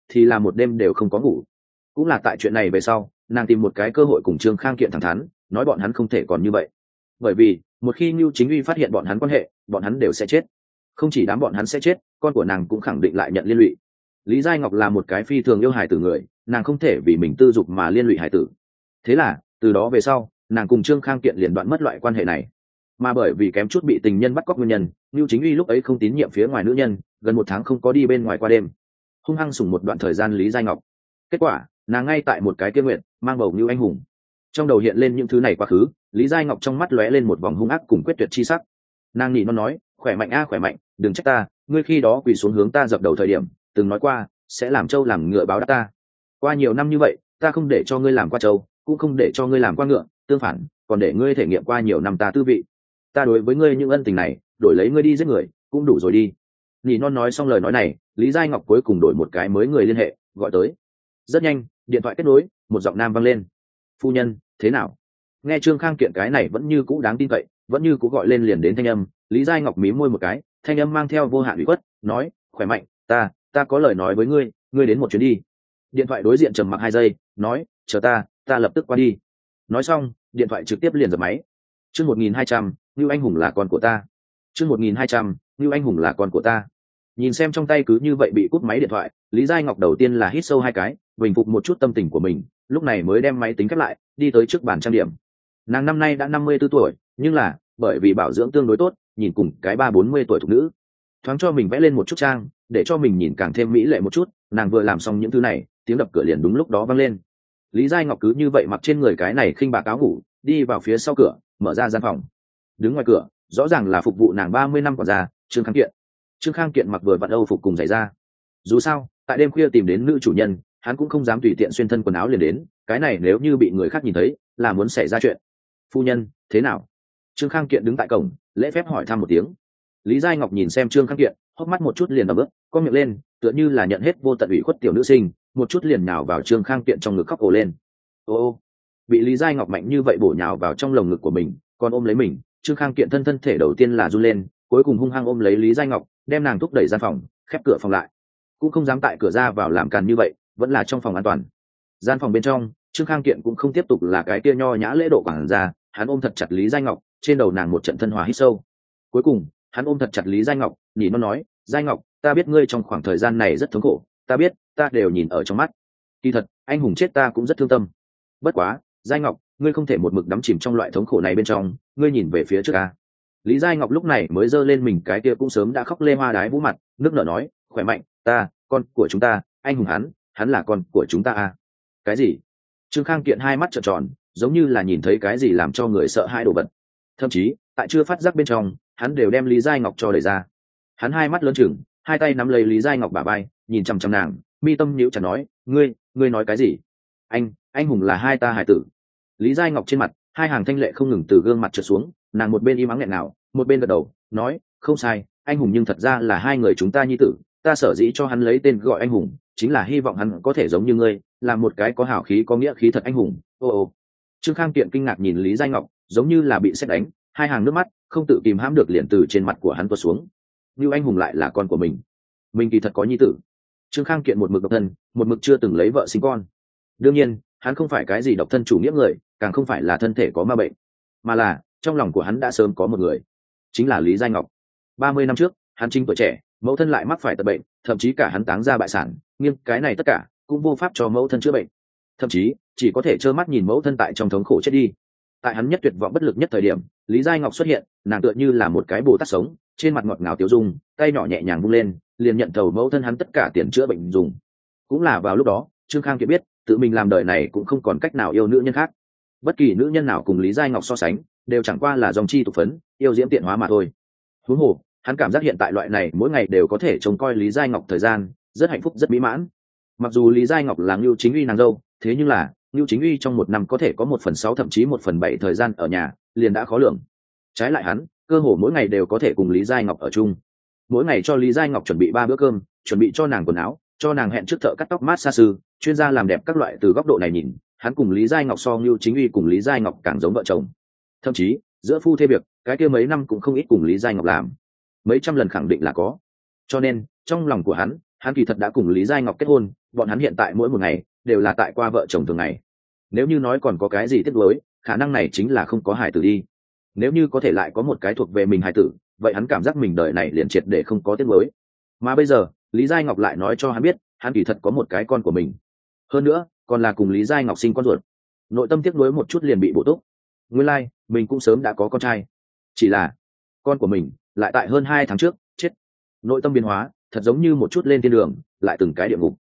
thì là một đêm đều không có ngủ. Cũng là tại chuyện này về sau, nàng tìm một cái cơ hội cùng Trương Khang Kiện thẳng thắn, nói bọn hắn không thể còn như vậy. Bởi vì một khi Nưu Chính Uy phát hiện bọn hắn quan hệ, bọn hắn đều sẽ chết. Không chỉ đám bọn hắn sẽ chết, con của nàng cũng khẳng định lại nhận liên lụy. Lý Giai Ngọc là một cái phi thường yêu hài tử người, nàng không thể vì mình tư dục mà liên lụy hài tử. Thế là từ đó về sau, nàng cùng Trương Khang Kiện liền đoạn mất loại quan hệ này. Mà bởi vì kém chút bị tình nhân bắt cóc nguyên nhân, Nưu Chính Uy lúc ấy không tín nhiệm phía ngoài nữ nhân, gần 1 tháng không có đi bên ngoài qua đêm, hung hăng sủng một đoạn thời gian Lý Giai Ngọc. Kết quả nàng ngay tại một cái kia nguyện mang bầu Nưu Anh Hùng. Trong đầu hiện lên những thứ này quá khứ, Lý Giai Ngọc trong mắt lóe lên một vòng hung ác cùng quyết tuyệt chi sắc. Nàng nhị nó nói, khỏe mạnh a khỏe mạnh, đừng trách ta, ngươi khi đó quỳ xuống hướng ta dập đầu thời điểm từng nói qua sẽ làm trâu làm ngựa báo đáp ta. Qua nhiều năm như vậy, ta không để cho ngươi làm qua trâu, cũng không để cho ngươi làm qua ngựa, tương phản còn để ngươi thể nghiệm qua nhiều năm ta tư vị. Ta đối với ngươi những ân tình này, đổi lấy ngươi đi giết người cũng đủ rồi đi. Nỉ non nói xong lời nói này, Lý Giai Ngọc cuối cùng đổi một cái mới người liên hệ gọi tới. Rất nhanh điện thoại kết nối, một giọng nam vang lên. Phu nhân, thế nào? Nghe Trương Khang Kiện cái này vẫn như cũ đáng tin cậy, vẫn như cũ gọi lên liền đến thanh âm. Lý Giai Ngọc mím môi một cái, thanh âm mang theo vô hạn ủy khuất, nói, khỏe mạnh, ta có lời nói với ngươi, ngươi đến một chuyến đi. Điện thoại đối diện trầm mặc 2 giây, nói, chờ ta lập tức qua đi. Nói xong điện thoại trực tiếp liền dập máy. Chương 1200, Nưu Anh Hùng là con của ta. Chương 1200, Nưu Anh Hùng là con của ta. Nhìn xem trong tay cứ như vậy bị cúp máy điện thoại, Lý Giai Ngọc đầu tiên là hít sâu 2 cái, bình phục một chút tâm tình của mình, lúc này mới đem máy tính khép lại, đi tới trước bàn trang điểm. Nàng năm nay đã 54 tuổi, nhưng là bởi vì bảo dưỡng tương đối tốt, nhìn cùng cái 30-40 tuổi thục nữ, thoáng cho mình vẽ lên một chút trang, để cho mình nhìn càng thêm mỹ lệ một chút. Nàng vừa làm xong những thứ này, tiếng đập cửa liền đúng lúc đó vang lên. Lý Giai Ngọc cứ như vậy mặc trên người cái này khinh bạc áo ngủ, đi vào phía sau cửa, mở ra gian phòng. Đứng ngoài cửa rõ ràng là phục vụ nàng 30 năm quản gia Trương Khang Kiện. Trương Khang Kiện mặc vừa vặn âu phục cùng giày da. Dù sao tại đêm khuya tìm đến nữ chủ nhân, hắn cũng không dám tùy tiện xuyên thân quần áo liền đến, cái này nếu như bị người khác nhìn thấy là muốn xảy ra chuyện. Phu nhân, thế nào? Trương Khang Kiện đứng tại cổng, lễ phép hỏi thăm một tiếng. Lý Giai Ngọc nhìn xem Trương Khang Kiện, hốc mắt một chút liền ẩm ướt, con miệng lên, tựa như là nhận hết vô tận ủy khuất tiểu nữ sinh, một chút liền nhào vào Trương Khang Kiện trong ngực khóc ồ lên. Ô, bị Lý Giai Ngọc mạnh như vậy bổ nhào vào trong lồng ngực của mình, còn ôm lấy mình. Trương Khang Kiện thân thể đầu tiên là run lên, cuối cùng hung hăng ôm lấy Lý Giai Ngọc, đem nàng thúc đẩy gian phòng, khép cửa phòng lại, cũng không dám tại cửa ra vào làm càn như vậy, vẫn là trong phòng an toàn. Gian phòng bên trong, Trương Khang Kiện cũng không tiếp tục là cái kia nho nhã lễ độ quản gia, hắn ôm thật chặt Lý Giai Ngọc, trên đầu nàng một trận thân hòa hít sâu. Cuối cùng hắn ôm thật chặt Lý Giai Ngọc, nhìn nó nói, Giai Ngọc, ta biết ngươi trong khoảng thời gian này rất thống khổ, ta biết, ta đều nhìn ở trong mắt. Kỳ thật anh hùng chết ta cũng rất thương tâm, bất quá Giai Ngọc, ngươi không thể một mực đắm chìm trong loại thống khổ này bên trong, ngươi nhìn về phía trước a. Lý Giai Ngọc lúc này mới giơ lên mình cái kia cũng sớm đã khóc lê hoa đái vũ mặt, nước nở nói, khỏe mạnh, con của chúng ta, anh hùng hắn là con của chúng ta a. Cái gì? Trương Khang Kiện 2 mắt trợn tròn, giống như là nhìn thấy cái gì làm cho người sợ hãi đồ vật. Thậm chí tại chưa phát giác bên trong, hắn đều đem Lý Giai Ngọc cho đẩy ra. Hắn 2 mắt lớn chừng, 2 tay nắm lấy Lý Giai Ngọc bả vai, nhìn chằm chằm nàng, mi tâm nhíu chặt nói, ngươi nói cái gì? Anh hùng là hai ta hải tử. Lý Giai Ngọc trên mặt 2 hàng thanh lệ không ngừng từ gương mặt trượt xuống, nàng một bên im ắng nghẹn nào, một bên gật đầu, nói, không sai, anh hùng nhưng thật ra là 2 người chúng ta nhi tử, ta sở dĩ cho hắn lấy tên gọi anh hùng, chính là hy vọng hắn có thể giống như ngươi, là một cái có hảo khí có nghĩa khí thật anh hùng. Ô. Trương Khang Kiện kinh ngạc nhìn Lý Giai Ngọc, giống như là bị sét đánh, 2 hàng nước mắt không tự kìm hãm được liền từ trên mặt của hắn tuột xuống. Như anh hùng lại là con của mình kỳ thật có nhi tử. Trương Khang Kiện một mực độc thân, một mực chưa từng lấy vợ sinh con. Đương nhiên hắn không phải cái gì độc thân chủ nghĩa người, càng không phải là thân thể có ma bệnh, mà là trong lòng của hắn đã sớm có một người, chính là Lý Giai Ngọc. 30 năm trước hắn chính tuổi trẻ, mẫu thân lại mắc phải tật bệnh, thậm chí cả hắn táng ra bại sản, nhưng cái này tất cả cũng vô pháp cho mẫu thân chữa bệnh, thậm chí chỉ có thể trơ mắt nhìn mẫu thân tại trong thống khổ chết đi. Tại hắn nhất tuyệt vọng bất lực nhất thời điểm, Lý Giai Ngọc xuất hiện, nàng tựa như là một cái bồ tát sống, trên mặt ngọt ngào tiêu dung, tay nhỏ nhẹ nhàng vung lên, liền nhận thầu mẫu thân hắn tất cả tiền chữa bệnh dùng. Cũng là vào lúc đó, Trương Khang Kiện biết, tự mình làm đời này cũng không còn cách nào yêu nữ nhân khác. Bất kỳ nữ nhân nào cùng Lý Giai Ngọc so sánh, đều chẳng qua là dòng chi tục phấn, yêu diễm tiện hóa mà thôi. Huống hồ, hắn cảm giác hiện tại loại này mỗi ngày đều có thể trông coi Lý Giai Ngọc thời gian, rất hạnh phúc rất mỹ mãn. Mặc dù Lý Giai Ngọc là Nưu Chính Uy nàng dâu, thế nhưng là Nưu Chính Uy trong 1 năm có thể có 1/6 thậm chí 1/7 thời gian ở nhà, liền đã khó lường. Trái lại hắn, cơ hồ mỗi ngày đều có thể cùng Lý Giai Ngọc ở chung. Mỗi ngày cho Lý Giai Ngọc chuẩn bị 3 bữa cơm, chuẩn bị cho nàng quần áo, cho nàng hẹn trước thợ cắt tóc massage sư, chuyên gia làm đẹp các loại. Từ góc độ này nhìn, hắn cùng Lý Giai Ngọc so Nưu Chính Uy cùng Lý Giai Ngọc càng giống vợ chồng. Thậm chí, giữa phu thê việc, cái kia mấy năm cũng không ít cùng Lý Giai Ngọc làm. Mấy trăm lần khẳng định là có. Cho nên, trong lòng của hắn hắn kỳ thật đã cùng Lý Giai Ngọc kết hôn, bọn hắn hiện tại mỗi một ngày đều là tại qua vợ chồng thường ngày. Nếu như nói còn có cái gì tiếc nuối, khả năng này chính là không có hài tử đi. Nếu như có thể lại có một cái thuộc về mình hài tử, vậy hắn cảm giác mình đời này liền triệt để không có tiếc nuối. Mà bây giờ Lý Giai Ngọc lại nói cho hắn biết hắn kỳ thật có một cái con của mình, hơn nữa còn là cùng Lý Giai Ngọc sinh con ruột. Nội tâm tiếc nuối một chút liền bị bổ túc. Nguyên lai mình cũng sớm đã có con trai, chỉ là con của mình lại tại hơn 2 tháng trước chết. Nội tâm biến hóa thật giống như một chút lên thiên đường lại từng cái địa ngục.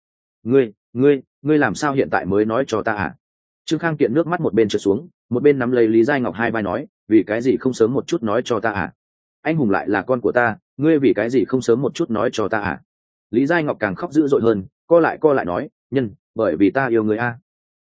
Ngươi làm sao hiện tại mới nói cho ta à? Trương Khang Kiện nước mắt một bên trượt xuống, một bên nắm lấy Lý Giai Ngọc hai vai nói, vì cái gì không sớm một chút nói cho ta à? Anh hùng lại là con của ta, ngươi vì cái gì không sớm một chút nói cho ta à? Lý Giai Ngọc càng khóc dữ dội hơn, co lại nói, nhân, bởi vì ta yêu người a.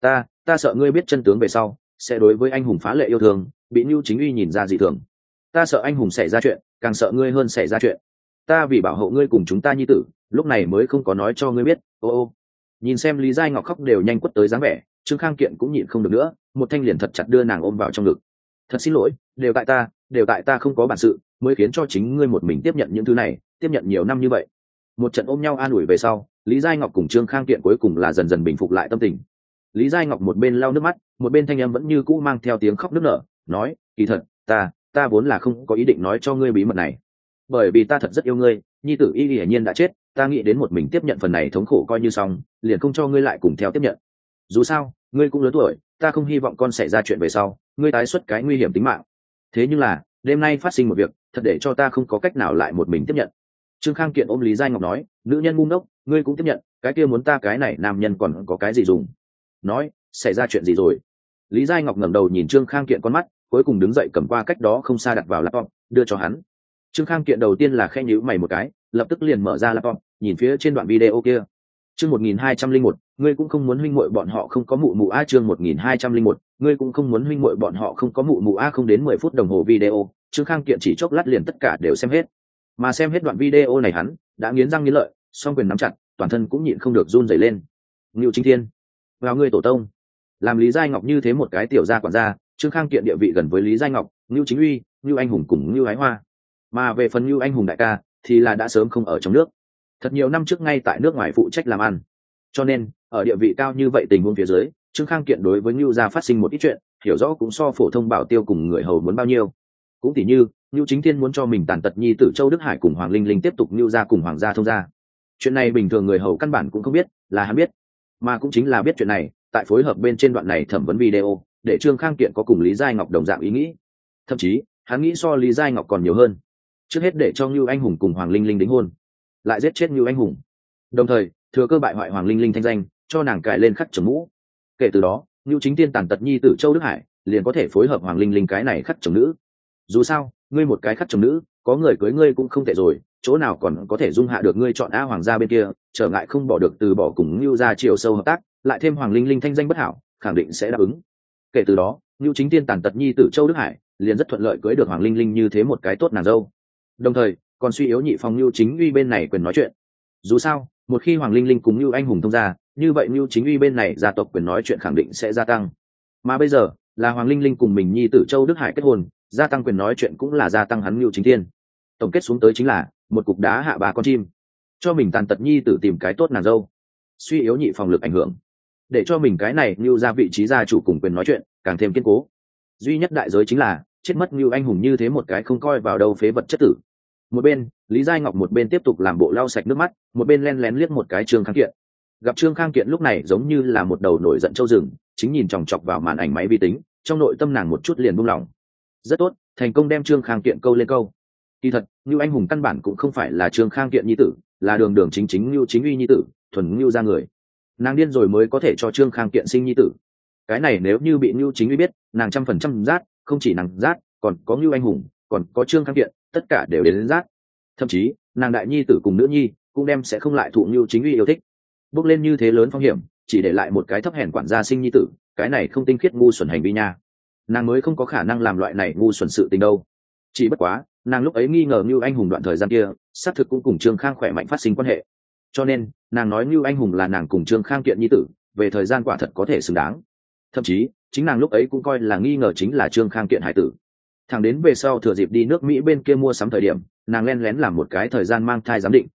Ta sợ ngươi biết chân tướng về sau sẽ đối với anh hùng phá lệ yêu thương, bị Nưu Chính Uy nhìn ra dị thường. Ta sợ anh hùng xảy ra chuyện, càng sợ ngươi hơn xảy ra chuyện. Ta vì bảo hộ ngươi cùng chúng ta nhi tử, lúc này mới không có nói cho ngươi biết. Ô nhìn xem Lý Giai Ngọc khóc đều nhanh quất tới dáng vẻ, Trương Khang Kiện cũng nhịn không được nữa, một thanh liền thật chặt đưa nàng ôm vào trong ngực. Thật xin lỗi, đều tại ta không có bản sự, mới khiến cho chính ngươi một mình tiếp nhận những thứ này, tiếp nhận nhiều năm như vậy. Một trận ôm nhau an ủi về sau, Lý Giai Ngọc cùng Trương Khang Kiện cuối cùng là dần dần bình phục lại tâm tình. Lý Giai Ngọc một bên lau nước mắt, một bên thanh âm vẫn như cũ mang theo tiếng khóc nức nở, nói, kỳ thật, ta vốn là không có ý định nói cho ngươi bí mật này, bởi vì ta thật rất yêu ngươi, nhi tử y hiển nhiên đã chết, ta nghĩ đến một mình tiếp nhận phần này thống khổ coi như xong, liền không cho ngươi lại cùng theo tiếp nhận. Dù sao ngươi cũng lớn tuổi, ta không hy vọng con xảy ra chuyện về sau ngươi tái xuất cái nguy hiểm tính mạng. Thế nhưng là đêm nay phát sinh một việc thật để cho ta không có cách nào lại một mình tiếp nhận. Trương Khang Kiện ôm Lý Giai Ngọc nói, nữ nhân ngu ngốc, ngươi cũng tiếp nhận, cái kia muốn ta cái này nam nhân còn có cái gì dùng? Nói, xảy ra chuyện gì rồi? Lý Giai Ngọc ngẩng đầu nhìn Trương Khang Kiện con mắt, cuối cùng đứng dậy cầm qua cách đó không xa đặt vào laptop, đưa cho hắn. Trương Khang Kiện đầu tiên là khẽ nhíu mày một cái, lập tức liền mở ra laptop, nhìn phía trên đoạn video kia. Chương 1201, ngươi cũng không muốn huynh muội bọn họ không có mụ mụ a. Chương 1201, ngươi cũng không muốn huynh muội bọn họ không có mụ mụ a. Không đến 10 phút đồng hồ video, Trương Khang Kiện chỉ chốc lát liền tất cả đều xem hết. Mà xem hết đoạn video này hắn đã nghiến răng nghiến lợi, song quyền nắm chặt, toàn thân cũng nhịn không được run rẩy lên. Ngưu Chính Thiên, vào ngươi tổ tông. Làm Lý Giai Ngọc như thế một cái tiểu gia quản gia, Trương Khang Kiện địa vị gần với Lý Giai Ngọc, Ngưu Chính Uy, Ngưu Anh Hùng cùng Ngưu Ái Hoa. Mà về phần Ngưu Anh Hùng đại ca thì là đã sớm không ở trong nước, thật nhiều năm trước ngay tại nước ngoài phụ trách làm ăn. Cho nên ở địa vị cao như vậy tình huống phía dưới, Trương Khang Kiện đối với Ngưu gia phát sinh một ít chuyện hiểu rõ cũng so phổ thông bảo tiêu cùng người hầu muốn bao nhiêu. Cũng tỉ như Ngưu Chính Thiên muốn cho mình tàn tật nhi tử Châu Đức Hải cùng Hoàng Linh Linh tiếp tục Ngưu gia cùng Hoàng gia thông gia. Chuyện này bình thường người hầu căn bản cũng không biết, là hắn biết. Mà cũng chính là biết chuyện này, tại phối hợp bên trên đoạn này thẩm vấn video, để Trương Khang Kiện có cùng Lý Giai Ngọc đồng dạng ý nghĩ. Thậm chí hắn nghĩ so Lý Giai Ngọc còn nhiều hơn. Trước hết để cho Ngưu Anh Hùng cùng Hoàng Linh Linh đính hôn, lại giết chết Ngưu Anh Hùng, đồng thời thừa cơ bại hoại Hoàng Linh Linh thanh danh, cho nàng cài lên khắc trầm mũ. Kể từ đó Ngưu Chính Tiên tàn tật nhi tử Châu Đức Hải liền có thể phối hợp Hoàng Linh Linh cái này khắc chồng nữ. Dù sao ngươi một cái khắc chồng nữ, có người cưới ngươi cũng không tệ rồi, chỗ nào còn có thể dung hạ được ngươi chọn A Hoàng gia bên kia, trở ngại không bỏ được từ bỏ cùng Ngưu gia chiều sâu hợp tác, lại thêm Hoàng Linh Linh thanh danh bất hảo, khẳng định sẽ đáp ứng. Kể từ đó Ngưu Chính Tiên tàn tật nhi tử Châu Đức Hải liền rất thuận lợi cưới được Hoàng Linh Linh như thế một cái tốt nàng dâu, đồng thời còn suy yếu nhị phòng Ngưu Chính Uy bên này quyền nói chuyện. Dù sao một khi Hoàng Linh Linh cùng Ngưu Anh Hùng thông gia, như vậy Ngưu Chính Uy bên này gia tộc quyền nói chuyện khẳng định sẽ gia tăng. Mà bây giờ là Hoàng Linh Linh cùng mình nhi tử Châu Đức Hải kết hôn, gia tăng quyền nói chuyện cũng là gia tăng hắn Ngưu Chính Thiên. Tổng kết xuống tới chính là một cục đá hạ ba con chim, cho mình tàn tật nhi tử tìm cái tốt nàng dâu, suy yếu nhị phòng lực ảnh hưởng, để cho mình cái này Ngưu ra vị trí gia chủ cùng quyền nói chuyện càng thêm kiên cố. Duy nhất đại giới chính là chết mất Ngưu Anh Hùng như thế một cái không coi vào đâu phế vật chất tử. Một bên Lý Giai Ngọc một bên tiếp tục làm bộ lau sạch nước mắt, một bên len lén liếc một cái Trương Khang Kiện. Gặp Trương Khang Kiện lúc này giống như là một đầu nổi giận trâu rừng, chính nhìn chòng chọc vào màn ảnh máy vi tính, trong nội tâm nàng một chút liền buông lỏng. Rất tốt, thành công đem Trương Khang Kiện câu lên câu. Kỳ thật Ngưu Anh Hùng căn bản cũng không phải là Trương Khang Kiện nhi tử, là đường đường chính chính Ngưu Chính Uy nhi tử, thuần Ngưu ra người. Nàng điên rồi mới có thể cho Trương Khang Kiện sinh nhi tử. Cái này nếu như bị Ngưu Chính Uy biết, nàng 100% rát, không chỉ nàng rát, còn có Ngưu Anh Hùng, còn có Trương Khang Kiện, tất cả đều đến rát. Thậm chí nàng đại nhi tử cùng nữ nhi cũng đem sẽ không lại thụ Ngưu Chính Uy yêu thích. Bước lên như thế lớn phong hiểm, chỉ để lại một cái thấp hèn quản gia sinh nhi tử, cái này không tinh khiết ngu xuẩn hành vi nha. Nàng mới không có khả năng làm loại này ngu xuẩn sự tình đâu. Chỉ bất quá nàng lúc ấy nghi ngờ Ngưu Anh Hùng đoạn thời gian kia xác thực cũng cùng Trương Khang khỏe mạnh phát sinh quan hệ, cho nên nàng nói Ngưu Anh Hùng là nàng cùng Trương Khang Kiện nhi tử, về thời gian quả thật có thể xứng đáng. Thậm chí chính nàng lúc ấy cũng coi là nghi ngờ chính là Trương Khang Kiện hải tử. Thẳng đến về sau thừa dịp đi nước Mỹ bên kia mua sắm thời điểm, nàng len lén làm một cái thời gian mang thai giám định,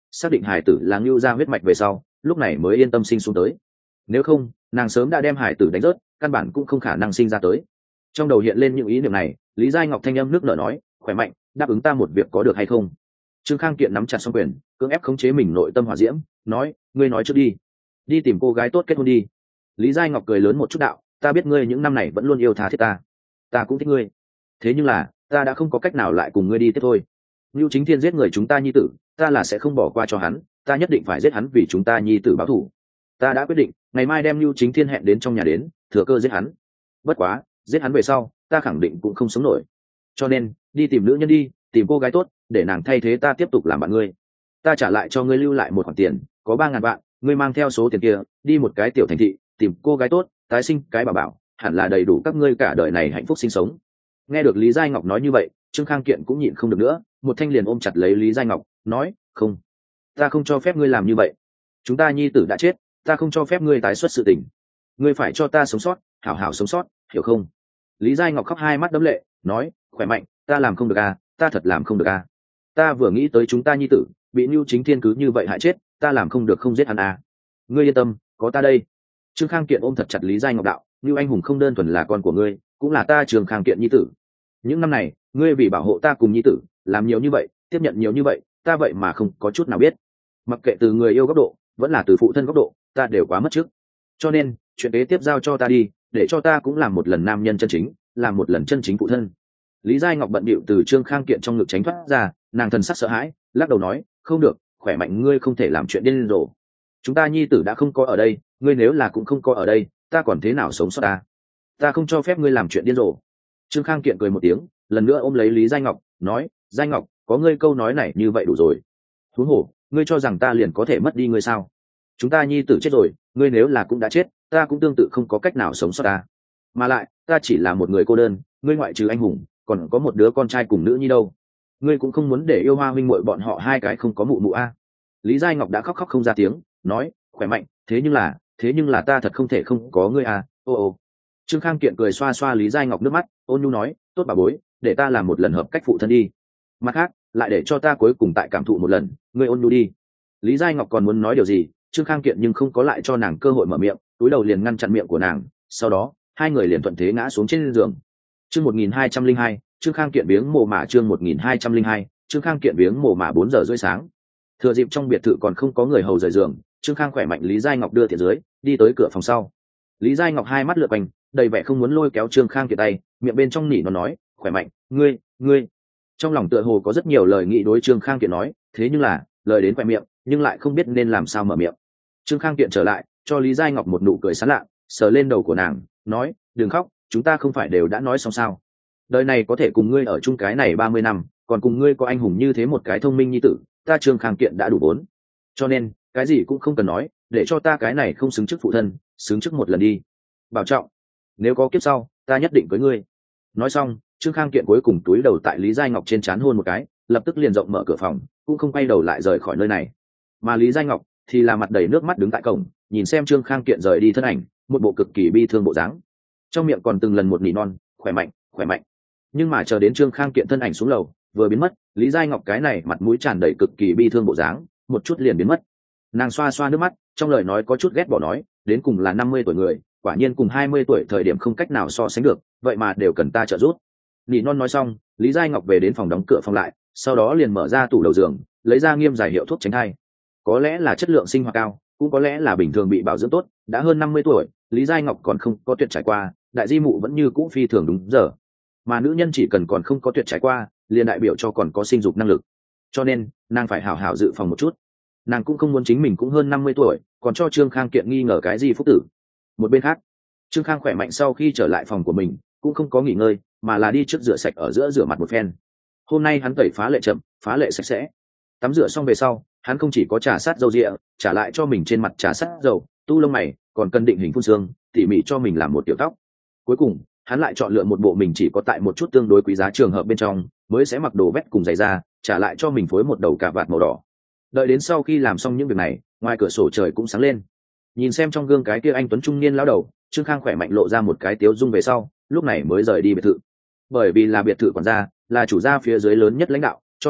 xác định hải tử là ngưu ra huyết mạch về sau lúc này mới yên tâm sinh xuống tới. Nếu không nàng sớm đã đem hải tử đánh rớt, căn bản cũng không khả năng sinh ra tới. Trong đầu hiện lên những ý niệm này, Lý Giai Ngọc thanh âm nước nở nói, khỏe mạnh, đáp ứng ta một việc có được hay không? Trương Khang Kiện nắm chặt song quyền, cưỡng ép khống chế mình nội tâm hỏa diễm, nói, ngươi nói trước đi tìm cô gái tốt kết hôn đi. Lý Giai Ngọc cười lớn một chút đạo, ta biết ngươi những năm này vẫn luôn yêu tha thiết ta cũng thích ngươi, thế nhưng là ta đã không có cách nào lại cùng ngươi đi tiếp thôi. Ngưu Chính Thiên giết người chúng ta nhi tử, ta là sẽ không bỏ qua cho hắn, ta nhất định phải giết hắn vì chúng ta nhi tử báo thù. Ta đã quyết định ngày mai đem Ngưu Chính Thiên hẹn đến trong nhà đến, thừa cơ giết hắn. Bất quá giết hắn về sau ta khẳng định cũng không sống nổi, cho nên đi tìm nữ nhân đi, tìm cô gái tốt để nàng thay thế ta tiếp tục làm bạn ngươi. Ta trả lại cho ngươi lưu lại một khoản tiền, có 3.000 vạn, ngươi mang theo số tiền kia đi một cái tiểu thành thị, tìm cô gái tốt, tái sinh cái bà bảo, hẳn là đầy đủ các ngươi cả đời này hạnh phúc sinh sống. Nghe được Lý Giai Ngọc nói như vậy, Trương Khang Kiện cũng nhịn không được nữa, một thanh liền ôm chặt lấy Lý Giai Ngọc, nói, không, ta không cho phép ngươi làm như vậy. Chúng ta nhi tử đã chết, ta không cho phép ngươi tái xuất sự tình. Ngươi phải cho ta sống sót, hảo hảo sống sót, hiểu không? Lý Giai Ngọc khóc hai mắt đẫm lệ, nói, khỏe mạnh, ta làm không được à, ta thật làm không được à. Ta vừa nghĩ tới chúng ta nhi tử bị Nưu Chính Thiên cứ như vậy hại chết, ta làm không được không giết hắn à. Ngươi yên tâm, có ta đây. Trương Khang Kiện ôm thật chặt Lý Giai Ngọc đạo, Nưu anh hùng không đơn thuần là con của ngươi, cũng là ta Trương Khang Kiện nhi tử. Những năm này ngươi vì bảo hộ ta cùng nhi tử làm nhiều như vậy, tiếp nhận nhiều như vậy, ta vậy mà không có chút nào biết. Mặc kệ từ người yêu góc độ vẫn là từ phụ thân góc độ, ta đều quá mất trước. Cho nên chuyện kế tiếp giao cho ta đi, để cho ta cũng làm một lần nam nhân chân chính, làm một lần chân chính phụ thân. Lý Giai Ngọc bận bịu từ Trương Khang Kiện trong ngực tránh thoát ra, nàng thần sắc sợ hãi, lắc đầu nói, không được, khỏe mạnh, ngươi không thể làm chuyện điên rồ. Chúng ta nhi tử đã không có ở đây, ngươi nếu là cũng không có ở đây, ta còn thế nào sống sót ta? Ta không cho phép ngươi làm chuyện điên rồ. Trương Khang Kiện cười một tiếng, lần nữa ôm lấy Lý Giai Ngọc, nói, Giai Ngọc, có ngươi câu nói này như vậy đủ rồi. Huống hồ, ngươi cho rằng ta liền có thể mất đi ngươi sao? Chúng ta nhi tử chết rồi, ngươi nếu là cũng đã chết, ta cũng tương tự không có cách nào sống sót ta. Mà lại, ta chỉ là một người cô đơn, ngươi ngoại trừ anh hùng, còn có một đứa con trai cùng nữ nhi đâu. Ngươi cũng không muốn để yêu hoa huynh muội bọn họ hai cái không có mụ mụ a. Lý Giai Ngọc đã khóc khóc không ra tiếng, nói, khỏe mạnh, thế nhưng là ta thật không thể không có ngươi à, ô. Trương Khang Kiện cười xoa xoa Lý Giai Ngọc nước mắt, ôn nhu nói, tốt bà bối, để ta làm một lần hợp cách phụ thân đi. Mặt khác, lại để cho ta cuối cùng tại cảm thụ một lần, ngươi ôn nhu đi. Lý Giai Ngọc còn muốn nói điều gì, Trương Khang Kiện nhưng không có lại cho nàng cơ hội mở miệng, túi đầu liền ngăn chặn miệng của nàng, sau đó hai người liền thuận thế ngã xuống trên giường. Chương 1202, Trương Khang Kiện viếng mồ mả. Chương 1202, Trương Khang Kiện viếng mồ mả. 4 giờ rưỡi sáng. Thừa dịp trong biệt thự còn không có người hầu rời giường, Trương Khang khỏe mạnh Lý Giai Ngọc đưa tiện dưới, đi tới cửa phòng sau. Lý Giai Ngọc hai mắt lượt quanh, đầy vẻ không muốn lôi kéo Trương Khang Kiện tay, miệng bên trong nỉ nó nói, khỏe mạnh, ngươi. Trong lòng tựa hồ có rất nhiều lời nghị đối Trương Khang Kiện nói, thế nhưng là lời đến khỏe miệng, nhưng lại không biết nên làm sao mở miệng. Trương Khang Kiện trở lại, cho Lý Giai Ngọc một nụ cười sán lạ, sờ lên đầu của nàng, nói, đừng khóc, chúng ta không phải đều đã nói xong sao? Đời này có thể cùng ngươi ở chung cái này 30 năm, còn cùng ngươi có anh hùng như thế một cái thông minh nhi tử, ta Trương Khang Kiện đã đủ vốn. Cho nên cái gì cũng không cần nói, để cho ta cái này không xứng chức phụ thân, xứng chức một lần đi. Bảo trọng, nếu có kiếp sau, ta nhất định với ngươi. Nói xong, Trương Khang Kiện cuối cùng túi đầu tại Lý Giai Ngọc trên trán hôn một cái, lập tức liền rộng mở cửa phòng, cũng không quay đầu lại rời khỏi nơi này. Mà Lý Giai Ngọc thì là mặt đầy nước mắt đứng tại cổng, nhìn xem Trương Khang Kiện rời đi thân ảnh, một bộ cực kỳ bi thương bộ dáng, trong miệng còn từng lần một nỉ non, khỏe mạnh, khỏe mạnh. Nhưng mà chờ đến Trương Khang Kiện thân ảnh xuống lầu, vừa biến mất, Lý Giai Ngọc cái này mặt mũi tràn đầy cực kỳ bi thương bộ dáng, một chút liền biến mất. Nàng xoa xoa nước mắt, trong lời nói có chút ghét bỏ nói, đến cùng là 50 tuổi người, quả nhiên cùng 20 tuổi thời điểm không cách nào so sánh được, vậy mà đều cần ta trợ giúp. Nỉ non nói xong, Lý Giai Ngọc về đến phòng đóng cửa phòng lại, sau đó liền mở ra tủ đầu giường, lấy ra Nghiêm giải hiệu thuốc tránh thai. Có lẽ là chất lượng sinh hoạt cao, cũng có lẽ là bình thường bị bảo dưỡng tốt, đã hơn 50 tuổi, Lý Giai Ngọc còn không có tuyệt trải qua, đại di mụ vẫn như cũ phi thường đúng giờ. Mà nữ nhân chỉ cần còn không có tuyệt trải qua, liền đại biểu cho còn có sinh dục năng lực. Cho nên, nàng phải hảo hảo dự phòng một chút. Nàng cũng không muốn chính mình cũng hơn 50 tuổi, còn cho Trương Khang Kiện nghi ngờ cái gì phúc tử. Một bên khác, Trương Khang khỏe mạnh sau khi trở lại phòng của mình, cũng không có nghỉ ngơi, mà là đi trước rửa sạch ở giữa rửa mặt một phen. Hôm nay hắn tẩy phá lệ chậm, phá lệ sạch sẽ. Tắm rửa xong về sau, hắn không chỉ có trà sát dầu rịa, trả lại cho mình trên mặt trà sát dầu, tu lông mày, còn cần định hình phun xương, tỉ mỉ cho mình làm một tiểu tóc. Cuối cùng, hắn lại chọn lựa một bộ mình chỉ có tại một chút tương đối quý giá trường hợp bên trong mới sẽ mặc đồ vét cùng giày da, trả lại cho mình phối một đầu cà vạt màu đỏ. Đợi đến sau khi làm xong những việc này, ngoài cửa sổ trời cũng sáng lên. Nhìn xem trong gương cái kia anh tuấn trung niên lão đầu, Trương Khang khỏe mạnh lộ ra một cái tiếu dung về sau, lúc này mới rời đi biệt thự. Bởi vì là biệt thự quản gia, là chủ gia phía dưới lớn nhất lãnh đạo, cho nên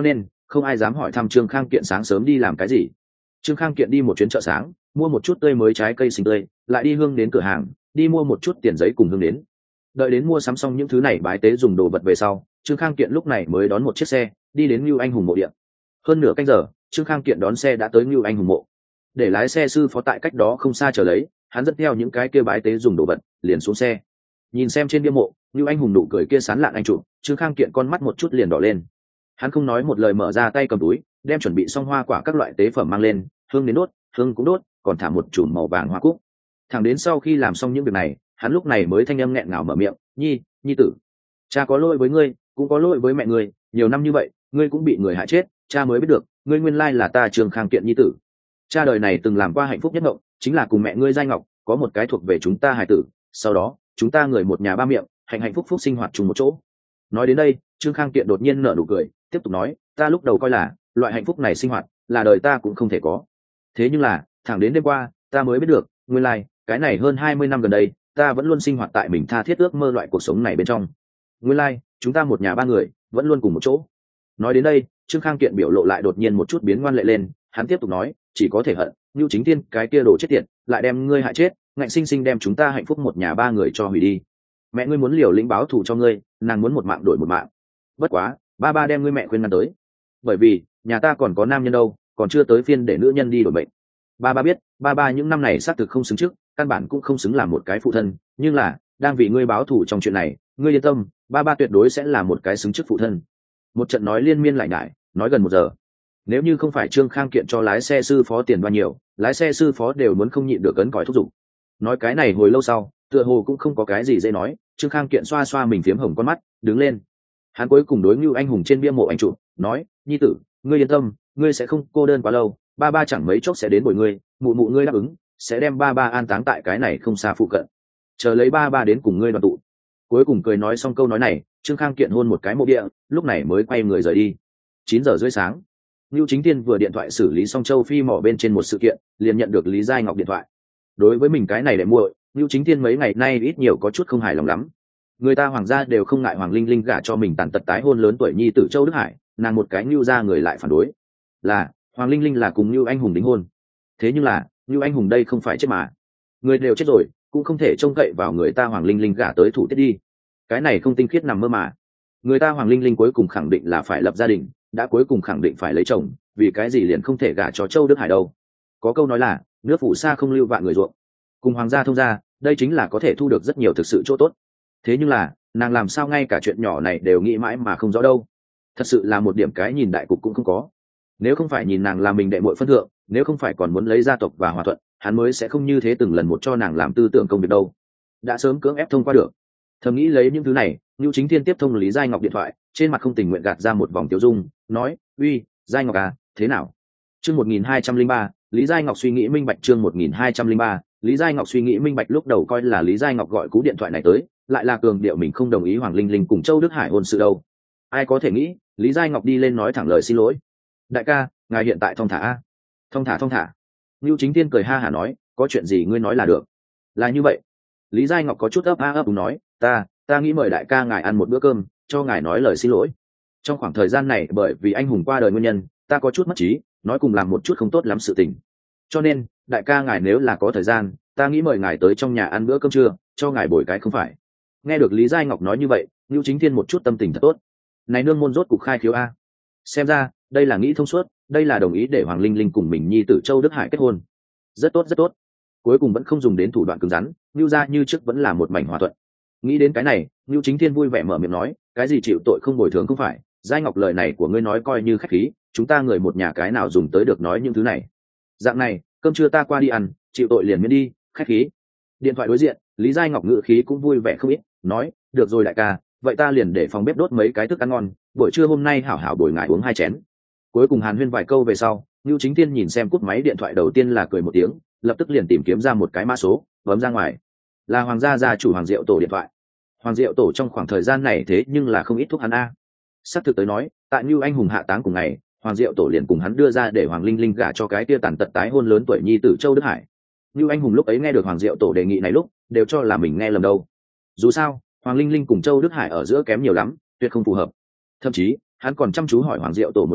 không ai dám hỏi thăm Trương Khang Kiện sáng sớm đi làm cái gì. Trương Khang Kiện đi một chuyến chợ sáng, mua một chút tươi mới trái cây xinh tươi, lại đi hương đến cửa hàng, đi mua một chút tiền giấy cùng hương đến. Đợi đến mua sắm xong những thứ này bái tế dùng đồ vật về sau, Trương Khang Kiện lúc này mới đón một chiếc xe, đi đến Nưu Anh Hùng mộ điện. Hơn nửa canh giờ, Trương Khang Kiện đón xe đã tới Nưu Anh Hùng mộ. Để lái xe sư phó tại cách đó không xa chờ lấy, hắn dẫn theo những cái kia bái tế dùng đồ vật, liền xuống xe. Nhìn xem trên bia mộ, Nưu Anh Hùng nụ cười kia sán lạn anh chủ, Trương Khang Kiện con mắt một chút liền đỏ lên. Hắn không nói một lời mở ra tay cầm túi, đem chuẩn bị xong hoa quả các loại tế phẩm mang lên, hương đến đốt, hương cũng đốt, còn thả một chùm màu vàng hoa cúc. Thẳng đến sau khi làm xong những việc này, hắn lúc này mới thanh âm nghẹn ngào mở miệng, nhi tử, cha có lỗi với ngươi, cũng có lỗi với mẹ ngươi, nhiều năm như vậy ngươi cũng bị người hại chết, cha mới biết được ngươi nguyên lai là ta Trương Khang Kiện nhi tử. Cha đời này từng làm qua hạnh phúc nhất mộng, chính là cùng mẹ ngươi Giai Ngọc có một cái thuộc về chúng ta hài tử, sau đó chúng ta người một nhà ba miệng, hạnh hạnh phúc phúc sinh hoạt chung một chỗ. Nói đến đây, Trương Khang Kiện đột nhiên nở nụ cười, tiếp tục nói, ta lúc đầu coi là loại hạnh phúc này sinh hoạt là đời ta cũng không thể có, thế nhưng là thẳng đến đêm qua ta mới biết được, nguyên lai cái này hơn 20 năm gần đây ta vẫn luôn sinh hoạt tại mình tha thiết ước mơ loại cuộc sống này bên trong. Nguyên lai chúng ta một nhà ba người vẫn luôn cùng một chỗ. Nói đến đây, Trương Khang Kiện biểu lộ lại đột nhiên một chút biến ngoan lệ lên, hắn tiếp tục nói, chỉ có thể hận Nưu Chính Tiên cái kia đồ chết tiệt, lại đem ngươi hại chết, ngạnh sinh sinh đem chúng ta hạnh phúc một nhà ba người cho hủy đi. Mẹ ngươi muốn liều lĩnh báo thù cho ngươi, nàng muốn một mạng đổi một mạng. Bất quá ba đem ngươi mẹ khuyên ngăn tới, bởi vì nhà ta còn có nam nhân đâu, còn chưa tới phiên để nữ nhân đi đổi bệnh. Ba biết ba những năm này xác thực không xứng trước, căn bản cũng không xứng làm một cái phụ thân, nhưng là đang vì ngươi báo thù trong chuyện này, ngươi yên tâm, ba tuyệt đối sẽ là một cái xứng chức phụ thân. Một trận nói liên miên lại nhải, nói gần 1 giờ. Nếu như không phải Trương Khang Kiện cho lái xe sư phó tiền bao nhiêu, lái xe sư phó đều muốn không nhịn được cấn còi thúc giục. Nói cái này hồi lâu sau, tựa hồ cũng không có cái gì dễ nói, Trương Khang Kiện xoa xoa mình phiếm hồng con mắt, đứng lên. Hắn cuối cùng đối Nưu Anh Hùng trên bia mộ ảnh chụp, nói, nhi tử, ngươi yên tâm, ngươi sẽ không cô đơn quá lâu, ba chẳng mấy chốc sẽ đến bồi ngươi, mụ ngươi đáp ứng, sẽ đem ba an táng tại cái này không xa phụ cận, chờ lấy ba đến cùng ngươi đoàn tụ. Cuối cùng cười nói xong câu nói này, Trương Khang Kiện hôn một cái mộ địa, lúc này mới quay người rời đi. 9 giờ rưỡi sáng, Nưu Chính Tiên vừa điện thoại xử lý xong Châu Phi mỏ bên trên một sự kiện, liền nhận được Lý Giai Ngọc điện thoại. Đối với mình cái này để muội, Nưu Chính Tiên mấy ngày nay ít nhiều có chút không hài lòng lắm. Người ta Hoàng gia đều không ngại Hoàng Linh Linh gả cho mình tàn tật tái hôn lớn tuổi nhi tử Châu Đức Hải, nàng một cái Nưu gia người lại phản đối. Là Hoàng Linh Linh là cùng Nưu Anh Hùng đính hôn, thế nhưng là Nưu Anh Hùng đây không phải chết mà, người đều chết rồi, cũng không thể trông cậy vào người ta Hoàng Linh Linh gả tới thủ tiết đi, cái này không tinh khiết nằm mơ mà. Người ta Hoàng Linh Linh cuối cùng khẳng định là phải lập gia đình, đã cuối cùng khẳng định phải lấy chồng, vì cái gì liền không thể gả cho Châu Đức Hải đâu. Có câu nói là nước phủ xa không lưu vạn người ruộng, cùng Hoàng gia thông gia, đây chính là có thể thu được rất nhiều thực sự chỗ tốt. Thế nhưng là nàng làm sao ngay cả chuyện nhỏ này đều nghĩ mãi mà không rõ đâu, thật sự là một điểm cái nhìn đại cục cũng không có. Nếu không phải nhìn nàng là mình đệ muội phân thượng, nếu không phải còn muốn lấy gia tộc và hòa thuận, hắn mới sẽ không như thế từng lần một cho nàng làm tư tưởng công việc đâu, đã sớm cưỡng ép thông qua được. Thầm nghĩ lấy những thứ này, Nưu Chính Thiên tiếp thông Lý Giai Ngọc điện thoại, trên mặt không tình nguyện gạt ra một vòng tiêu dung, nói, uy, Giai Ngọc à, thế nào? Chương 1203, Lý Giai Ngọc suy nghĩ minh bạch. Chương 1203, Lý Giai Ngọc suy nghĩ minh bạch. Lúc đầu coi là Lý Giai Ngọc gọi cú điện thoại này tới, lại là cường điệu mình không đồng ý Hoàng Linh Linh cùng Châu Đức Hải hôn sự đâu. Ai có thể nghĩ, Lý Giai Ngọc đi lên nói thẳng lời xin lỗi. Đại ca, ngài hiện tại thong thả a. Thong thả. Nưu Chính Thiên cười ha hả nói, có chuyện gì ngươi nói là được. Là như vậy. Lý Giai Ngọc có chút ấp úng nói, ta nghĩ mời đại ca ngài ăn một bữa cơm, cho ngài nói lời xin lỗi. Trong khoảng thời gian này bởi vì anh hùng qua đời nguyên nhân, ta có chút mất trí, nói cùng làm một chút không tốt lắm sự tình. Cho nên, đại ca ngài nếu là có thời gian, ta nghĩ mời ngài tới trong nhà ăn bữa cơm trưa, cho ngài bồi cái không phải. Nghe được Lý Giai Ngọc nói như vậy, Nưu Chính Thiên một chút tâm tình thật tốt. Này nương môn rốt cục khai khiếu a. Xem ra, đây là nghĩ thông suốt, đây là đồng ý để Hoàng Linh Linh cùng mình nhi tử Châu Đức Hải kết hôn. Rất tốt. Cuối cùng vẫn không dùng đến thủ đoạn cứng rắn, Nưu gia như trước vẫn là một mảnh hòa thuận. Nghĩ đến cái này, Nưu Chính Thiên vui vẻ mở miệng nói, cái gì chịu tội không bồi thường không phải, Giai Ngọc lời này của ngươi nói coi như khách khí, chúng ta người một nhà cái nào dùng tới được nói những thứ này. Dạng này, cơm trưa ta qua đi ăn, chịu tội liền miễn đi, khách khí. Điện thoại đối diện, Lý Giai Ngọc ngữ khí cũng vui vẻ không ít, nói, được rồi đại ca, vậy ta liền để phòng bếp đốt mấy cái thức ăn ngon, buổi trưa hôm nay hảo hảo bồi ngài uống 2 chén. Cuối cùng hàn huyên vài câu về sau, Nưu Chính Thiên nhìn xem cúp máy điện thoại đầu tiên là cười một tiếng, lập tức liền tìm kiếm ra một cái mã số, bấm ra ngoài. Là Hoàng gia chủ Hoàng Diệu Tổ điện thoại. Hoàng Diệu Tổ trong khoảng thời gian này thế nhưng là không ít thuốc hắn a. Sắp thực tới nói, tại Nưu Anh Hùng hạ táng cùng ngày, Hoàng Diệu Tổ liền cùng hắn đưa ra để Hoàng Linh Linh gả cho cái tia tàn tật tái hôn lớn tuổi nhi tử Châu Đức Hải. Nưu Anh Hùng lúc ấy nghe được Hoàng Diệu Tổ đề nghị này lúc, đều cho là mình nghe lầm đâu. Dù sao, Hoàng Linh Linh cùng Châu Đức Hải ở giữa kém nhiều lắm, tuyệt không phù hợp. Thậm chí, hắn còn chăm chú hỏi Hoàng Diệu Tổ một lần,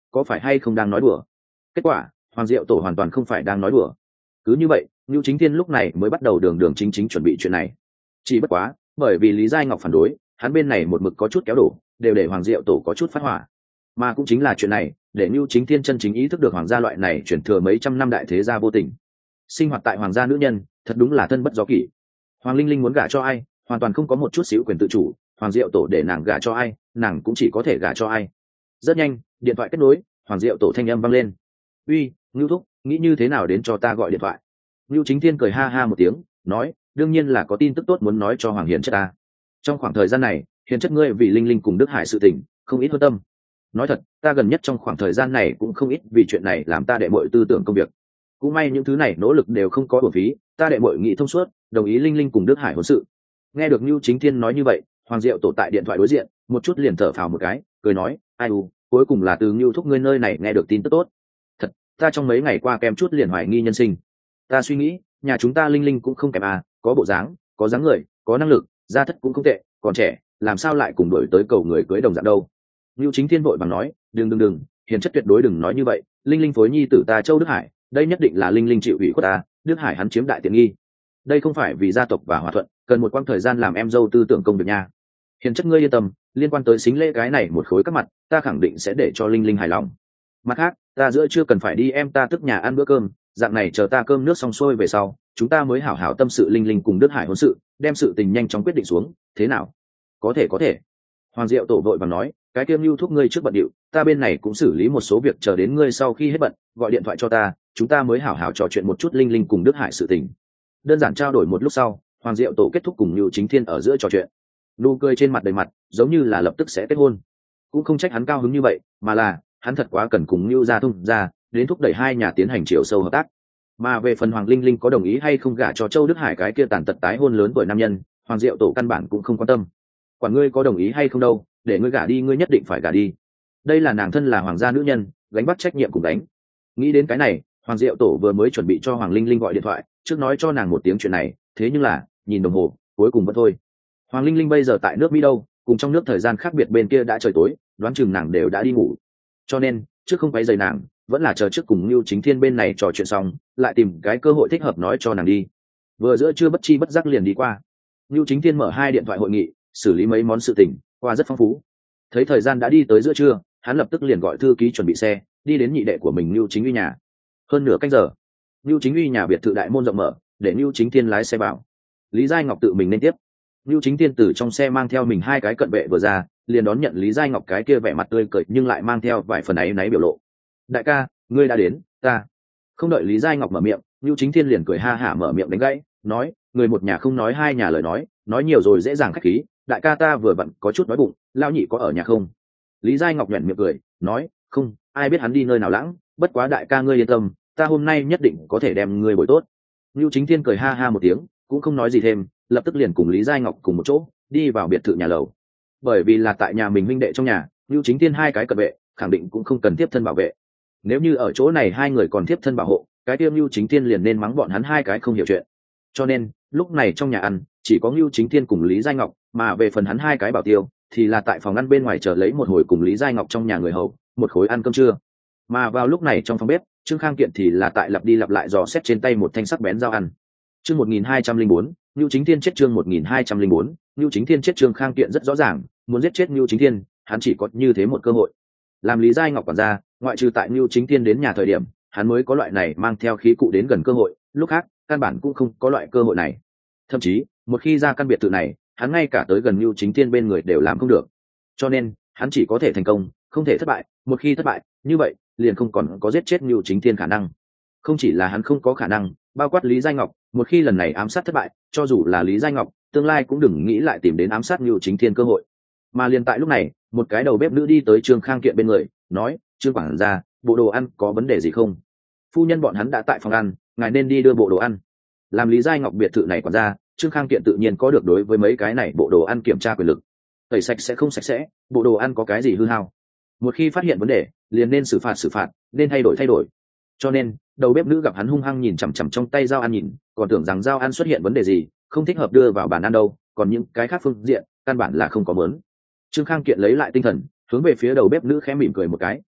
có phải hay không đang nói đùa. Kết quả Hoàng Diệu Tổ hoàn toàn không phải đang nói đùa. Cứ như vậy Nưu Chính Thiên lúc này mới bắt đầu đường đường chính chính chuẩn bị chuyện này. Chỉ bất quá bởi vì Lý Giai Ngọc phản đối, hắn bên này một mực có chút kéo đổ, đều để Hoàng Diệu Tổ có chút phát hỏa. Mà cũng chính là chuyện này để Nưu Chính Thiên chân chính ý thức được hoàng gia loại này chuyển thừa mấy trăm năm đại thế gia vô tình, sinh hoạt tại hoàng gia nữ nhân thật đúng là thân bất do kỷ. Hoàng Linh Linh muốn gả cho ai hoàn toàn không có một chút xíu quyền tự chủ, Hoàng Diệu Tổ để nàng gả cho ai nàng cũng chỉ có thể gả cho ai. Rất nhanh điện thoại kết nối, Hoàng Diệu Tổ thanh âm vang lên. Uy, Ngưu thúc, nghĩ như thế nào đến cho ta gọi điện thoại? Nưu Chính Thiên cười ha ha một tiếng, nói, đương nhiên là có tin tức tốt muốn nói cho Hoàng Hiền chất ta. Trong khoảng thời gian này Hiền chất ngươi vì Linh Linh cùng Đức Hải sự tình không ít hơn tâm. Nói thật, ta gần nhất trong khoảng thời gian này cũng không ít vì chuyện này làm ta đệ muội tư tưởng công việc. Cũng may những thứ này nỗ lực đều không có uổng phí, ta đệ muội nghĩ thông suốt, đồng ý Linh Linh cùng Đức Hải hôn sự. Nghe được Nưu Chính Thiên nói như vậy, Hoàng Diệu Tổ tại điện thoại đối diện một chút liền thở phào một cái, cười nói, ai u, cuối cùng là từ Nưu thúc ngươi nơi này nghe được tin tức tốt. Thật, ta trong mấy ngày qua kem chút liền hoài nghi nhân sinh. Ta suy nghĩ nhà chúng ta Linh Linh cũng không kém à, có bộ dáng, có dáng người, có năng lực, gia thất cũng không tệ, còn trẻ, làm sao lại cùng đổi tới cầu người cưới đồng dạng đâu. Nưu Chính Thiên vội vàng nói, đừng, Hiền chất tuyệt đối đừng nói như vậy, Linh Linh phối nhi tử ta Châu Đức Hải, đây nhất định là Linh Linh chịu ủy khuất ta, Đức Hải hắn chiếm đại tiện nghi. Đây không phải vì gia tộc và hòa thuận, cần một quãng thời gian làm em dâu tư tưởng công việc nha. Hiền chất ngươi yên tâm, liên quan tới xính lễ cái này một khối các mặt, ta khẳng định sẽ để cho Linh Linh hài lòng. Mặt khác, ta giữa trưa cần phải đi em ta tức nhà ăn bữa cơm, dạng này chờ ta cơm nước xong xuôi về sau, chúng ta mới hảo hảo tâm sự Linh Linh cùng Đức Hải hôn sự, đem sự tình nhanh chóng quyết định xuống, thế nào? Có thể. Hoàng Diệu Tổ vội vàng nói, cái kiêm lưu thúc ngươi trước bận điệu, ta bên này cũng xử lý một số việc, chờ đến ngươi sau khi hết bận gọi điện thoại cho ta, chúng ta mới hảo hảo trò chuyện một chút Linh Linh cùng Đức Hải sự tình. Đơn giản trao đổi một lúc sau, Hoàng Diệu Tổ kết thúc cùng Nưu Chính Thiên ở giữa trò chuyện. Nụ cười trên mặt đầy mặt giống như là lập tức sẽ kết hôn. Cũng không trách hắn cao hứng như vậy, mà là hắn thật quá cần cùng Nưu gia thông ra đến thúc đẩy hai nhà tiến hành chiều sâu hợp tác. Mà về phần Hoàng Linh Linh có đồng ý hay không gả cho Châu Đức Hải cái kia tàn tật tái hôn lớn tuổi nam nhân, Hoàng Diệu Tổ căn bản cũng không quan tâm. Quản ngươi có đồng ý hay không đâu, để ngươi gả đi ngươi nhất định phải gả đi. Đây là nàng thân là hoàng gia nữ nhân, gánh vác trách nhiệm cùng đánh. Nghĩ đến cái này, Hoàng Diệu Tổ vừa mới chuẩn bị cho Hoàng Linh Linh gọi điện thoại, trước nói cho nàng một tiếng chuyện này, thế nhưng là nhìn đồng hồ, cuối cùng vẫn thôi. Hoàng Linh Linh bây giờ tại nước Mỹ đâu, cùng trong nước thời gian khác biệt, bên kia đã trời tối, đoán chừng nàng đều đã đi ngủ. Cho nên, trước không quấy rầy nàng, vẫn là chờ trước cùng Nưu Chính Thiên bên này trò chuyện xong, lại tìm cái cơ hội thích hợp nói cho nàng đi. Vừa giữa trưa bất chi bất giác liền đi qua. Nưu Chính Thiên mở hai điện thoại hội nghị, xử lý mấy món sự tình, qua rất phong phú. Thấy thời gian đã đi tới giữa trưa, hắn lập tức liền gọi thư ký chuẩn bị xe, đi đến nhị đệ của mình Nưu Chính Uy nhà. Hơn nửa canh giờ, Nưu Chính Uy nhà biệt thự đại môn rộng mở, để Nưu Chính Thiên lái xe vào. Lý Giai Ngọc tự mình nên tiếp. Nưu Chính Thiên từ trong xe mang theo mình hai cái cận vệ vừa ra, liền đón nhận Lý Giai Ngọc cái kia vẻ mặt tươi cười nhưng lại mang theo vài phần áy náy biểu lộ. Đại ca, ngươi đã đến, ta. Không đợi Lý Giai Ngọc mở miệng, Nưu Chính Thiên liền cười ha hả mở miệng đánh gãy, nói, người một nhà không nói hai nhà lời nói nhiều rồi dễ dàng khách khí, đại ca ta vừa vặn có chút đói bụng, lao nhị có ở nhà không? Lý Giai Ngọc nhoẻn miệng cười, nói, không, ai biết hắn đi nơi nào lãng, bất quá đại ca ngươi yên tâm, ta hôm nay nhất định có thể đem ngươi bồi tốt. Nưu Chính Thiên cười ha ha một tiếng, cũng không nói gì thêm, lập tức liền cùng Lý Giai Ngọc cùng một chỗ đi vào biệt thự nhà lầu. Bởi vì là tại nhà mình huynh đệ trong nhà, Nưu Chính Thiên hai cái cận vệ khẳng định cũng không cần tiếp thân bảo vệ. Nếu như ở chỗ này hai người còn tiếp thân bảo hộ, cái tiêu Nưu Chính Thiên liền nên mắng bọn hắn hai cái không hiểu chuyện. Cho nên lúc này trong nhà ăn chỉ có Nưu Chính Thiên cùng Lý Giai Ngọc, mà về phần hắn hai cái bảo tiêu thì là tại phòng ăn bên ngoài chờ lấy một hồi cùng Lý Giai Ngọc trong nhà người hầu một khối ăn cơm trưa. Mà vào lúc này trong phòng bếp, Trương Khang Kiện thì là tại lặp đi lặp lại dò xét trên tay một thanh sắc bén dao ăn. Chương 1204, Nưu Chính Thiên chết. Chương 1204, Nưu Chính Thiên chết. Trương Khang Kiện rất rõ ràng, muốn giết chết Nưu Chính Thiên, hắn chỉ có như thế một cơ hội. Làm Lý Giai Ngọc quản gia, ngoại trừ tại Nưu Chính Thiên đến nhà thời điểm, hắn mới có loại này mang theo khí cụ đến gần cơ hội, lúc khác căn bản cũng không có loại cơ hội này. Thậm chí một khi ra căn biệt thự này, hắn ngay cả tới gần Nưu Chính Thiên bên người đều làm không được. Cho nên hắn chỉ có thể thành công, không thể thất bại. Một khi thất bại, như vậy liền không còn có giết chết Nưu Chính Thiên khả năng. Không chỉ là hắn không có khả năng, bao quát Lý Giai Ngọc, một khi lần này ám sát thất bại, cho dù là Lý Giai Ngọc, tương lai cũng đừng nghĩ lại tìm đến ám sát Nưu Chính Thiên cơ hội. Mà liền tại lúc này, một cái đầu bếp nữ đi tới Trương Khang Kiện bên người, nói, Trương quản gia, bộ đồ ăn có vấn đề gì không? Phu nhân bọn hắn đã tại phòng ăn, ngài nên đi đưa bộ đồ ăn. Làm Lý Giai Ngọc biệt thự này quản gia, Trương Khang Kiện tự nhiên có được đối với mấy cái này bộ đồ ăn kiểm tra quyền lực. Tẩy sạch sẽ không sạch sẽ, bộ đồ ăn có cái gì hư hao, một khi phát hiện vấn đề liền nên xử phạt, nên thay đổi. Cho nên đầu bếp nữ gặp hắn hung hăng nhìn chằm chằm trong tay dao ăn, nhìn còn tưởng rằng dao ăn xuất hiện vấn đề gì, không thích hợp đưa vào bàn ăn đâu, còn những cái khác phương diện căn bản là không có mớn. Trương Khang Kiện lấy lại tinh thần, hướng về phía đầu bếp nữ khẽ mỉm cười một cái,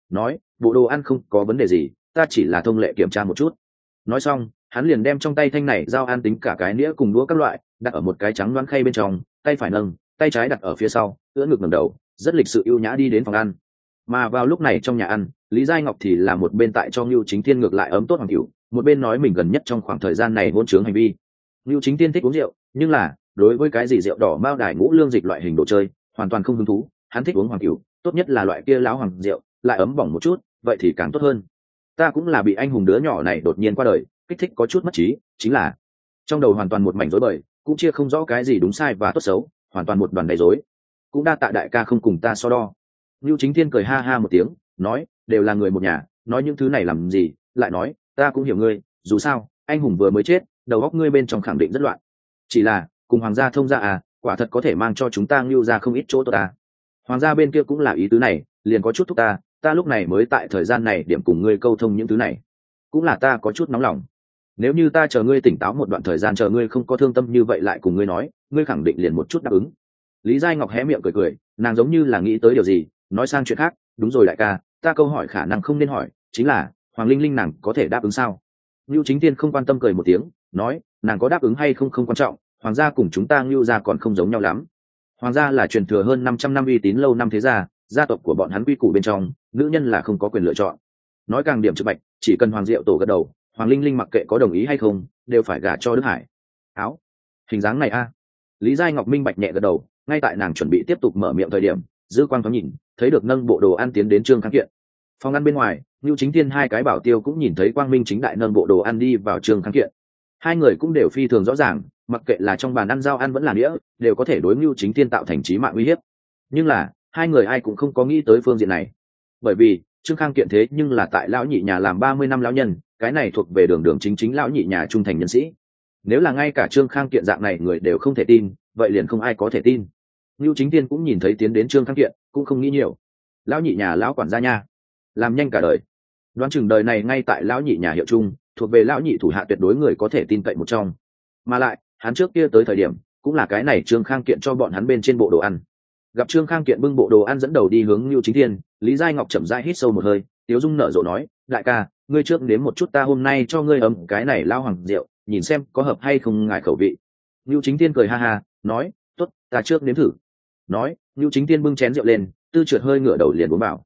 nói bộ đồ ăn không có vấn đề gì, ta chỉ là thông lệ kiểm tra một chút. Nói xong hắn liền đem trong tay thanh này dao ăn tính cả cái nĩa cùng đũa các loại đặt ở một cái trắng đoán khay bên trong, tay phải nâng, tay trái đặt ở phía sau, ưỡn ngực ngẩng đầu, rất lịch sự ưu nhã đi đến phòng ăn. Mà vào lúc này trong nhà ăn, Lý Giai Ngọc thì là một bên tại cho Nưu Chính Thiên ngược lại ấm tốt hoàng cửu, một bên nói mình gần nhất trong khoảng thời gian này hôn chướng hành vi. Nưu Chính Thiên thích uống rượu, nhưng là đối với cái gì rượu đỏ mao đài ngũ lương dịch loại hình đồ chơi hoàn toàn không hứng thú, hắn thích uống hoàng cửu, tốt nhất là loại kia láo hoàng rượu, lại ấm bỏng một chút, vậy thì càng tốt hơn. Ta cũng là bị anh hùng đứa nhỏ này đột nhiên qua đời kích thích có chút mất trí, chính là trong đầu hoàn toàn một mảnh rối bời, cũng chia không rõ cái gì đúng sai và tốt xấu, hoàn toàn một đoàn đầy rối. Cũng đa tạ đại ca không cùng ta so đo. Nưu Chính Thiên cười ha ha một tiếng, nói đều là người một nhà, nói những thứ này làm gì, lại nói ta cũng hiểu ngươi, dù sao anh hùng vừa mới chết, đầu óc ngươi bên trong khẳng định rất loạn. Chỉ là cùng hoàng gia thông gia à, quả thật có thể mang cho chúng ta Nưu ra không ít chỗ tốt à. Hoàng gia bên kia cũng là ý tứ này, liền có chút thúc ta lúc này mới tại thời gian này điểm cùng ngươi câu thông những thứ này, cũng là ta có chút nóng lòng. Nếu như ta chờ ngươi tỉnh táo một đoạn thời gian, chờ ngươi không có thương tâm như vậy lại cùng ngươi nói, ngươi khẳng định liền một chút đáp ứng. Lý Giai Ngọc hé miệng cười cười, nàng giống như là nghĩ tới điều gì, nói sang chuyện khác, đúng rồi đại ca, ta câu hỏi khả năng không nên hỏi, chính là Hoàng Linh Linh nàng có thể đáp ứng sao? Nưu Chính Tiên không quan tâm cười một tiếng, nói nàng có đáp ứng hay không không quan trọng, hoàng gia cùng chúng ta Nưu gia còn không giống nhau lắm. Hoàng gia là truyền thừa hơn 500 năm uy tín lâu năm thế gia, gia tộc của bọn hắn quy củ bên trong, nữ nhân là không có quyền lựa chọn. Nói càng điểm trực bạch, chỉ cần Hoàng Diệu tổ gật đầu, Hoàng Linh Linh mặc kệ có đồng ý hay không, đều phải gả cho Đức Hải. Áo, hình dáng này a. Lý Giai Ngọc minh bạch nhẹ gật đầu, ngay tại nàng chuẩn bị tiếp tục mở miệng thời điểm, dư quang thoáng nhìn, thấy được nâng bộ đồ ăn tiến đến Trương Khang Kiện. Phòng ăn bên ngoài, Nưu Chính Thiên hai cái bảo tiêu cũng nhìn thấy Quang Minh chính đại nâng bộ đồ ăn đi vào Trương Khang Kiện. Hai người cũng đều phi thường rõ ràng, mặc kệ là trong bàn ăn dao ăn vẫn là đĩa, đều có thể đối Nưu Chính Thiên tạo thành chí mạng uy hiếp. Nhưng là, hai người ai cũng không có nghĩ tới phương diện này. Bởi vì, Trương Khang Kiện thế nhưng là tại lão nhị nhà làm 30 năm lão nhân, cái này thuộc về đường đường chính chính lão nhị nhà trung thành nhân sĩ. Nếu là ngay cả Trương Khang Kiện dạng này người đều không thể tin, vậy liền không ai có thể tin. Nưu Chính Thiên cũng nhìn thấy tiến đến Trương Khang Kiện, cũng không nghĩ nhiều. Lão nhị nhà lão quản gia nha, làm nhanh cả đời. Đoán chừng đời này ngay tại lão nhị nhà hiệu trung, thuộc về lão nhị thủ hạ tuyệt đối người có thể tin cậy một trong. Mà lại, hắn trước kia tới thời điểm, cũng là cái này Trương Khang Kiện cho bọn hắn bên trên bộ đồ ăn. Gặp Trương Khang Kiện bưng bộ đồ ăn dẫn đầu đi hướng Nưu Chính Thiên, Lý Giai Ngọc chậm rãi hít sâu một hơi, Tiếu Dung nở rộ nói, đại ca, ngươi trước nếm một chút ta hôm nay cho ngươi ấm cái này lao hoàng rượu, nhìn xem có hợp hay không ngại khẩu vị. Nưu Chính Thiên cười ha ha, nói, tốt, ta trước nếm thử. Nói, Nưu Chính Thiên bưng chén rượu lên, Tư Trượt hơi ngửa đầu liền uống vào.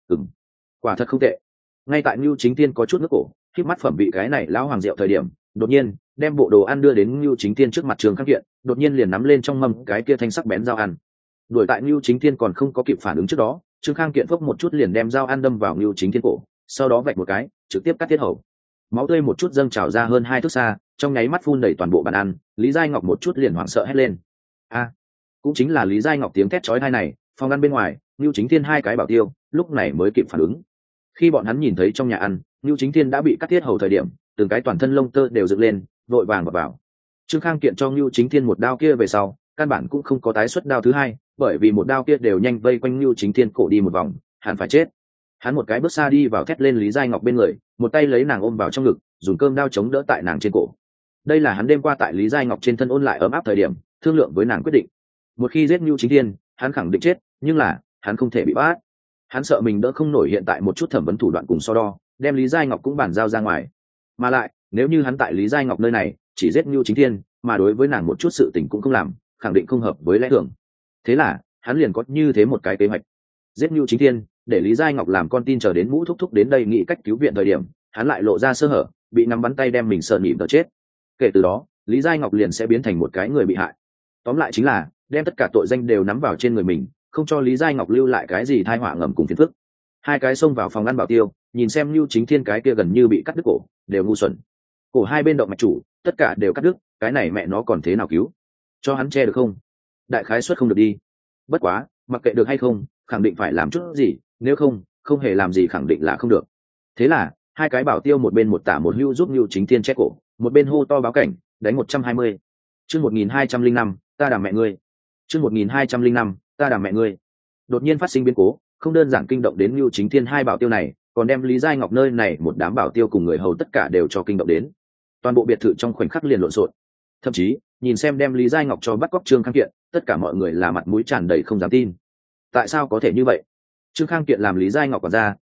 Quả thật không tệ. Ngay tại Nưu Chính Thiên có chút nước cổ, khép mắt phẩm vị cái này lao hoàng rượu thời điểm, đột nhiên đem bộ đồ ăn đưa đến Nưu Chính Thiên trước mặt Trương Khang Kiện, đột nhiên liền nắm lên trong mâm cái kia thanh sắc bén dao ăn. Đuổi tại Nưu Chính Thiên còn không có kịp phản ứng trước đó, Trương Khang Kiện phốc một chút liền đem dao ăn đâm vào Nưu Chính Thiên cổ, sau đó vạch một cái, trực tiếp cắt tiết hầu. Máu tươi một chút dâng trào ra hơn 2 thước xa, trong nháy mắt phun đầy toàn bộ bàn ăn. Lý Giai Ngọc một chút liền hoảng sợ hét lên. A, cũng chính là Lý Giai Ngọc tiếng thét chói tai này, phòng ăn bên ngoài, Nưu Chính Thiên hai cái bảo tiêu, lúc này mới kịp phản ứng. Khi bọn hắn nhìn thấy trong nhà ăn, Nưu Chính Thiên đã bị cắt tiết hầu thời điểm, từng cái toàn thân lông tơ đều dựng lên, vội vàng vào. Trương Khang Kiện cho Nưu Chính Thiên một đao kia về sau, căn bản cũng không có tái xuất đao thứ hai, bởi vì một đao kia đều nhanh vây quanh Nưu Chính Thiên cổ đi một vòng, hẳn phải chết. Hắn một cái bước xa đi vào thét lên Lý Giai Ngọc bên người, một tay lấy nàng ôm vào trong ngực, dùng cơm đao chống đỡ tại nàng trên cổ. Đây là hắn đêm qua tại Lý Giai Ngọc trên thân ôn lại ấm áp thời điểm, thương lượng với nàng quyết định. Một khi giết Nưu Chính Thiên, hắn khẳng định chết, nhưng là hắn không thể bị bắt. Hắn sợ mình đỡ không nổi hiện tại một chút thẩm vấn thủ đoạn cùng so đo, đem Lý Giai Ngọc cũng bàn giao ra ngoài. Mà lại, nếu như hắn tại Lý Giai Ngọc nơi này chỉ giết Nưu Chính Thiên, mà đối với nàng một chút sự tình cũng không làm, khẳng định không hợp với lẽ thường. Thế là hắn liền có như thế một cái kế hoạch: giết Nưu Chính Thiên, để Lý Giai Ngọc làm con tin chờ đến Mũ thúc thúc đến đây nghĩ cách cứu viện thời điểm, hắn lại lộ ra sơ hở, bị nắm bắn tay đem mình sợ nhịn tờ chết. Kể từ đó, Lý Giai Ngọc liền sẽ biến thành một cái người bị hại. Tóm lại chính là đem tất cả tội danh đều nắm vào trên người mình, không cho Lý Giai Ngọc lưu lại cái gì tai họa ngầm cùng phiền phức. Hai cái xông vào phòng ăn bảo tiêu, nhìn xem Nưu Chính Thiên cái kia gần như bị cắt đứt cổ, đều ngu xuẩn. Cổ hai bên động mạch chủ, tất cả đều cắt đứt, cái này mẹ nó còn thế nào cứu? Cho hắn che được không? Đại khái suất không được đi. Bất quá, mặc kệ được hay không, khẳng định phải làm chút gì, nếu không, không hề làm gì khẳng định là không được. Thế là, hai cái bảo tiêu một bên một tả một hữu giúp Nưu Chính Thiên che cổ, một bên hô to báo cảnh, đánh 120. Chương 1205, ta đàm mẹ ngươi. Chương 1205, ta đàm mẹ ngươi. Đột nhiên phát sinh biến cố, không đơn giản kinh động đến Nưu Chính Thiên hai bảo tiêu này, còn đem Lý Giai Ngọc nơi này một đám bảo tiêu cùng người hầu tất cả đều cho kinh động đến. Toàn bộ biệt thự trong khoảnh khắc liền lộn xộn. Thậm chí, nhìn xem đem Lý Giai Ngọc cho bắt cóc Trương Khang Kiện, tất cả mọi người là mặt mũi tràn đầy không dám tin. Tại sao có thể như vậy? Trương Khang Kiện làm Lý Giai Ngọc quản gia,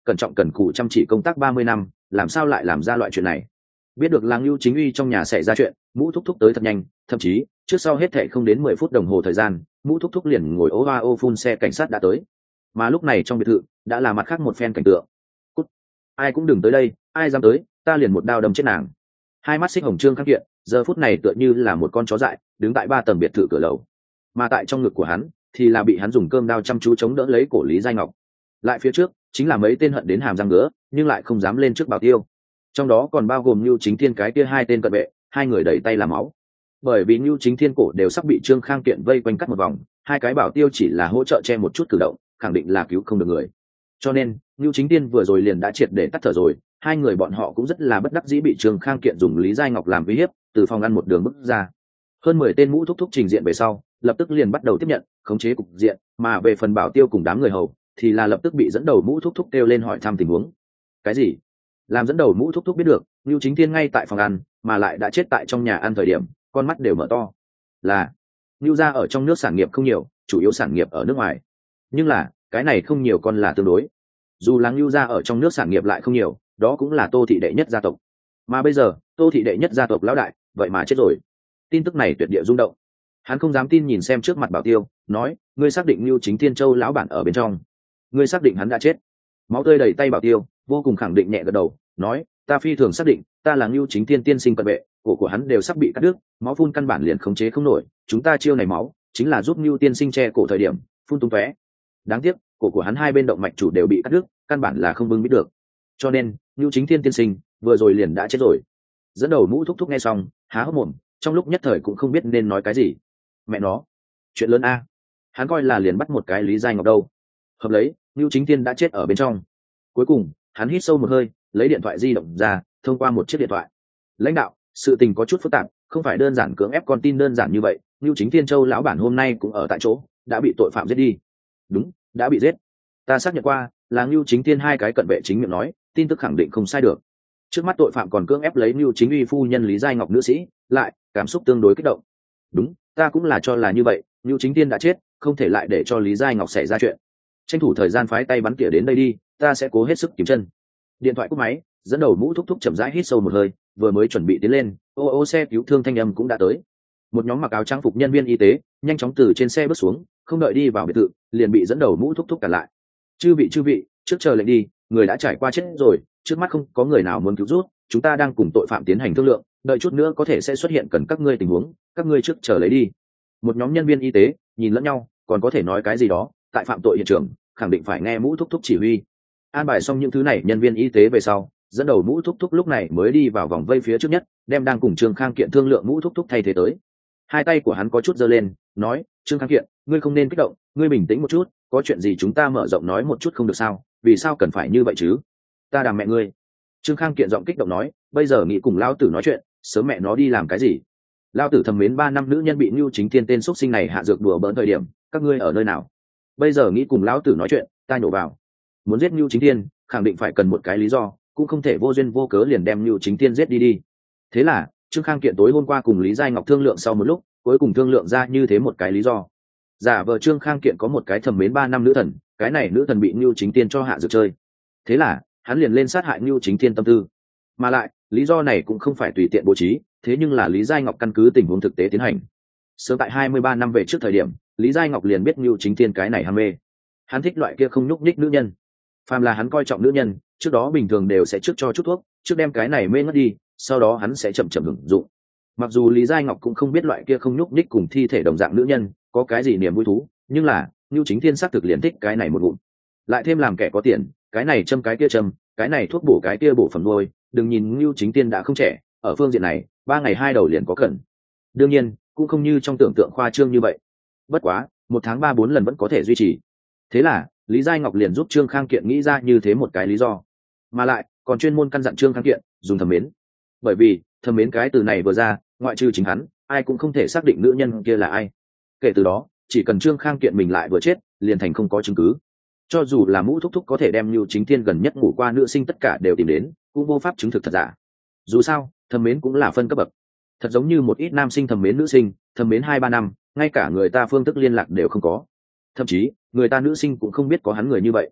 cẩn trọng cần cù chăm chỉ công tác 30 năm làm sao lại làm ra loại chuyện này. Biết được là Ngưu Chính Uy trong nhà xảy ra chuyện, Mũ Thúc Thúc tới thật nhanh, thậm chí trước sau hết thệ không đến 10 phút đồng hồ thời gian, Mũ Thúc Thúc liền ngồi ô va ô phun xe cảnh sát đã tới. Mà lúc này trong biệt thự đã là mặt khác một phen cảnh tượng. Cút. Ai cũng đừng tới đây, ai dám tới ta liền một đao đâm chết nàng. Hai mắt xích hồng Trương Khang Kiện giờ phút này tựa như là một con chó dại đứng tại 3 tầng biệt thự cửa lầu, mà tại trong ngực của hắn thì là bị hắn dùng cơm đao chăm chú chống đỡ lấy cổ Lý Giai Ngọc. Lại phía trước chính là mấy tên hận đến hàm răng ngứa nhưng lại không dám lên trước Bảo Tiêu, trong đó còn bao gồm Nưu Chính Thiên cái kia 2 tên cận vệ, 2 người đẩy tay làm máu. Bởi vì Nưu Chính Thiên cổ đều sắp bị Trương Khang Kiện vây quanh cắt một vòng, 2 cái Bảo Tiêu chỉ là hỗ trợ che một chút cử động, khẳng định là cứu không được người. Cho nên Nưu Chính Thiên vừa rồi liền đã triệt để tắt thở rồi. 2 người bọn họ cũng rất là bất đắc dĩ bị Trương Khang Kiện dùng Lý Giai Ngọc làm uy hiếp, từ phòng ăn một đường bước ra. Hơn 10 tên Mũ Thúc Thúc trình diện về sau, lập tức liền bắt đầu tiếp nhận khống chế cục diện, mà về phần Bảo Tiêu cùng đám người hầu thì là lập tức bị dẫn đầu Mũ Thúc Thúc kêu lên hỏi thăm tình huống. Cái gì? Làm dẫn đầu Mũ Thúc Thúc biết được Nưu Chính Thiên ngay tại phòng ăn mà lại đã chết tại trong nhà ăn thời điểm, con mắt đều mở to. Là Nưu gia ở trong nước sản nghiệp không nhiều, chủ yếu sản nghiệp ở nước ngoài, nhưng là cái này không nhiều con là tương đối. Dù là Nưu gia ở trong nước sản nghiệp lại không nhiều, đó cũng là Tô thị đệ nhất gia tộc, mà bây giờ Tô thị đệ nhất gia tộc lão đại vậy mà chết rồi. Tin tức này tuyệt địa rung động, hắn không dám tin nhìn xem trước mặt Bảo Tiêu, nói: ngươi xác định Nưu Chính Thiên Châu lão bản ở bên trong? Ngươi xác định hắn đã chết? Máu tươi đầy tay Bảo Tiêu vô cùng khẳng định nhẹ gật đầu, nói: ta phi thường xác định, ta là Nưu Chính Thiên tiên sinh cận vệ, cổ của hắn đều sắp bị cắt đứt, máu phun căn bản liền khống chế không nổi, chúng ta chiêu này máu chính là giúp Nưu tiên sinh che cổ thời điểm phun tung tóe. Đáng tiếc cổ của hắn 2 bên động mạch chủ đều bị cắt đứt, căn bản là không bưng biết được, cho nên Nưu Chính Thiên tiên sinh vừa rồi liền đã chết rồi. Dẫn đầu Mũ Thúc Thúc nghe xong há hốc mồm, trong lúc nhất thời cũng không biết nên nói cái gì. Mẹ nó, chuyện lớn a, hắn coi là liền bắt một cái Lý Giai Ngọc đâu. Hợp lấy, Nưu Chính Thiên đã chết ở bên trong. Cuối cùng hắn hít sâu một hơi, lấy điện thoại di động ra, thông qua một chiếc điện thoại: lãnh đạo, sự tình có chút phức tạp, không phải đơn giản cưỡng ép con tin đơn giản như vậy. Nưu Chính Thiên Châu lão bản hôm nay cũng ở tại chỗ, đã bị tội phạm giết đi. Đúng, đã bị giết. Ta xác nhận qua, là Nưu Chính Thiên 2 cái cận vệ chính miệng nói, tin tức khẳng định không sai được. Trước mắt tội phạm còn cưỡng ép lấy Nưu Chính Uy phu nhân Lý Giai Ngọc nữ sĩ, lại cảm xúc tương đối kích động. Đúng, ta cũng là cho là như vậy, Nưu Chính Thiên đã chết, không thể lại để cho Lý Giai Ngọc xảy ra chuyện. Tranh thủ thời gian phái tay bắn tỉa đến đây đi, ta sẽ cố hết sức kiếm chân. Điện thoại cúp máy, dẫn đầu Mũ Thúc Thúc chậm rãi hít sâu một hơi, vừa mới chuẩn bị tiến lên, ô ô xe cứu thương thanh âm cũng đã tới. Một nhóm mặc áo trang phục nhân viên y tế nhanh chóng từ trên xe bước xuống, không đợi đi vào biệt thự liền bị dẫn đầu Mũ Thúc Thúc cản lại. Chư vị, trước chờ lệnh đi, người đã trải qua chết rồi, trước mắt không có người nào muốn cứu rút, chúng ta đang cùng tội phạm tiến hành thương lượng, đợi chút nữa có thể sẽ xuất hiện cần các ngươi tình huống, các ngươi trước chờ lấy đi. Một nhóm nhân viên y tế nhìn lẫn nhau, còn có thể nói cái gì đó, tại phạm tội hiện trường khẳng định phải nghe Mũ Thúc Thúc chỉ huy. An bài xong những thứ này nhân viên y tế về sau, dẫn đầu Mũ Thúc Thúc lúc này mới đi vào vòng vây phía trước nhất, đem đang cùng Trương Khang Kiện thương lượng Mũ Thúc Thúc thay thế tới. 2 tay của hắn có chút giơ lên, nói: Trương Khang Kiện, ngươi không nên kích động, ngươi bình tĩnh một chút, có chuyện gì chúng ta mở rộng nói một chút không được sao, vì sao cần phải như vậy chứ? Ta đàm mẹ ngươi. Trương Khang Kiện giọng kích động nói: bây giờ nghĩ cùng lao tử nói chuyện, sớm mẹ nó đi làm cái gì? Lao tử thầm mến 3 năm nữ nhân bị Nưu Chính Thiên tên xuất sinh này hạ dược đùa bỡn thời điểm, các ngươi ở nơi nào? Bây giờ nghĩ cùng lão tử nói chuyện, ta nhổ vào. Muốn giết Nưu Chính Thiên, khẳng định phải cần một cái lý do, cũng không thể vô duyên vô cớ liền đem Nưu Chính Thiên giết đi. Thế là Trương Khang Kiện tối hôm qua cùng Lý Giai Ngọc thương lượng sau một lúc, cuối cùng thương lượng ra như thế một cái lý do. Giả vờ Trương Khang Kiện có một cái thầm mến 3 năm nữ thần, cái này nữ thần bị Nưu Chính Thiên cho hạ dược chơi. Thế là hắn liền lên sát hại Nưu Chính Thiên tâm tư. Mà lại lý do này cũng không phải tùy tiện bố trí, thế nhưng là Lý Giai Ngọc căn cứ tình huống thực tế tiến hành. Sớm tại 23 năm về trước thời điểm, Lý Giai Ngọc liền biết Nưu Chính Thiên cái này ham mê. Hắn thích loại kia không nhúc nhích nữ nhân. Phàm là hắn coi trọng nữ nhân, trước đó bình thường đều sẽ trước cho chút thuốc, trước đem cái này mê ngất đi, sau đó hắn sẽ chậm chậm hưởng dụng. Mặc dù Lý Giai Ngọc cũng không biết loại kia không nhúc nhích cùng thi thể đồng dạng nữ nhân có cái gì niềm vui thú, nhưng là Nưu Chính Thiên xác thực liền thích cái này một ngụm. Lại thêm làm kẻ có tiền, cái này châm cái kia châm, cái này thuốc bổ cái kia bổ phẩm nuôi, đừng nhìn Nưu Chính Thiên đã không trẻ, ở phương diện này 3 ngày 2 đầu liền có cần. Đương nhiên cũng không như trong tưởng tượng khoa trương như vậy, bất quá 1 tháng 3-4 lần vẫn có thể duy trì. Thế là Lý Giai Ngọc liền giúp Trương Khang Kiện nghĩ ra như thế một cái lý do, mà lại còn chuyên môn căn dặn Trương Khang Kiện dùng thầm mến. Bởi vì thầm mến cái từ này vừa ra, ngoại trừ chính hắn, ai cũng không thể xác định nữ nhân kia là ai. Kể từ đó chỉ cần Trương Khang Kiện mình lại vừa chết, liền thành không có chứng cứ. Cho dù là Mũ Thúc Thúc có thể đem Nưu Chính Thiên gần nhất ngủ qua nữ sinh tất cả đều tìm đến, cũng vô pháp chứng thực thật giả. Dù sao thầm mến cũng là phân cấp bậc, thật giống như một ít nam sinh thầm mến nữ sinh, thầm mến 2-3 năm, ngay cả người ta phương thức liên lạc đều không có, thậm chí người ta nữ sinh cũng không biết có hắn người như vậy.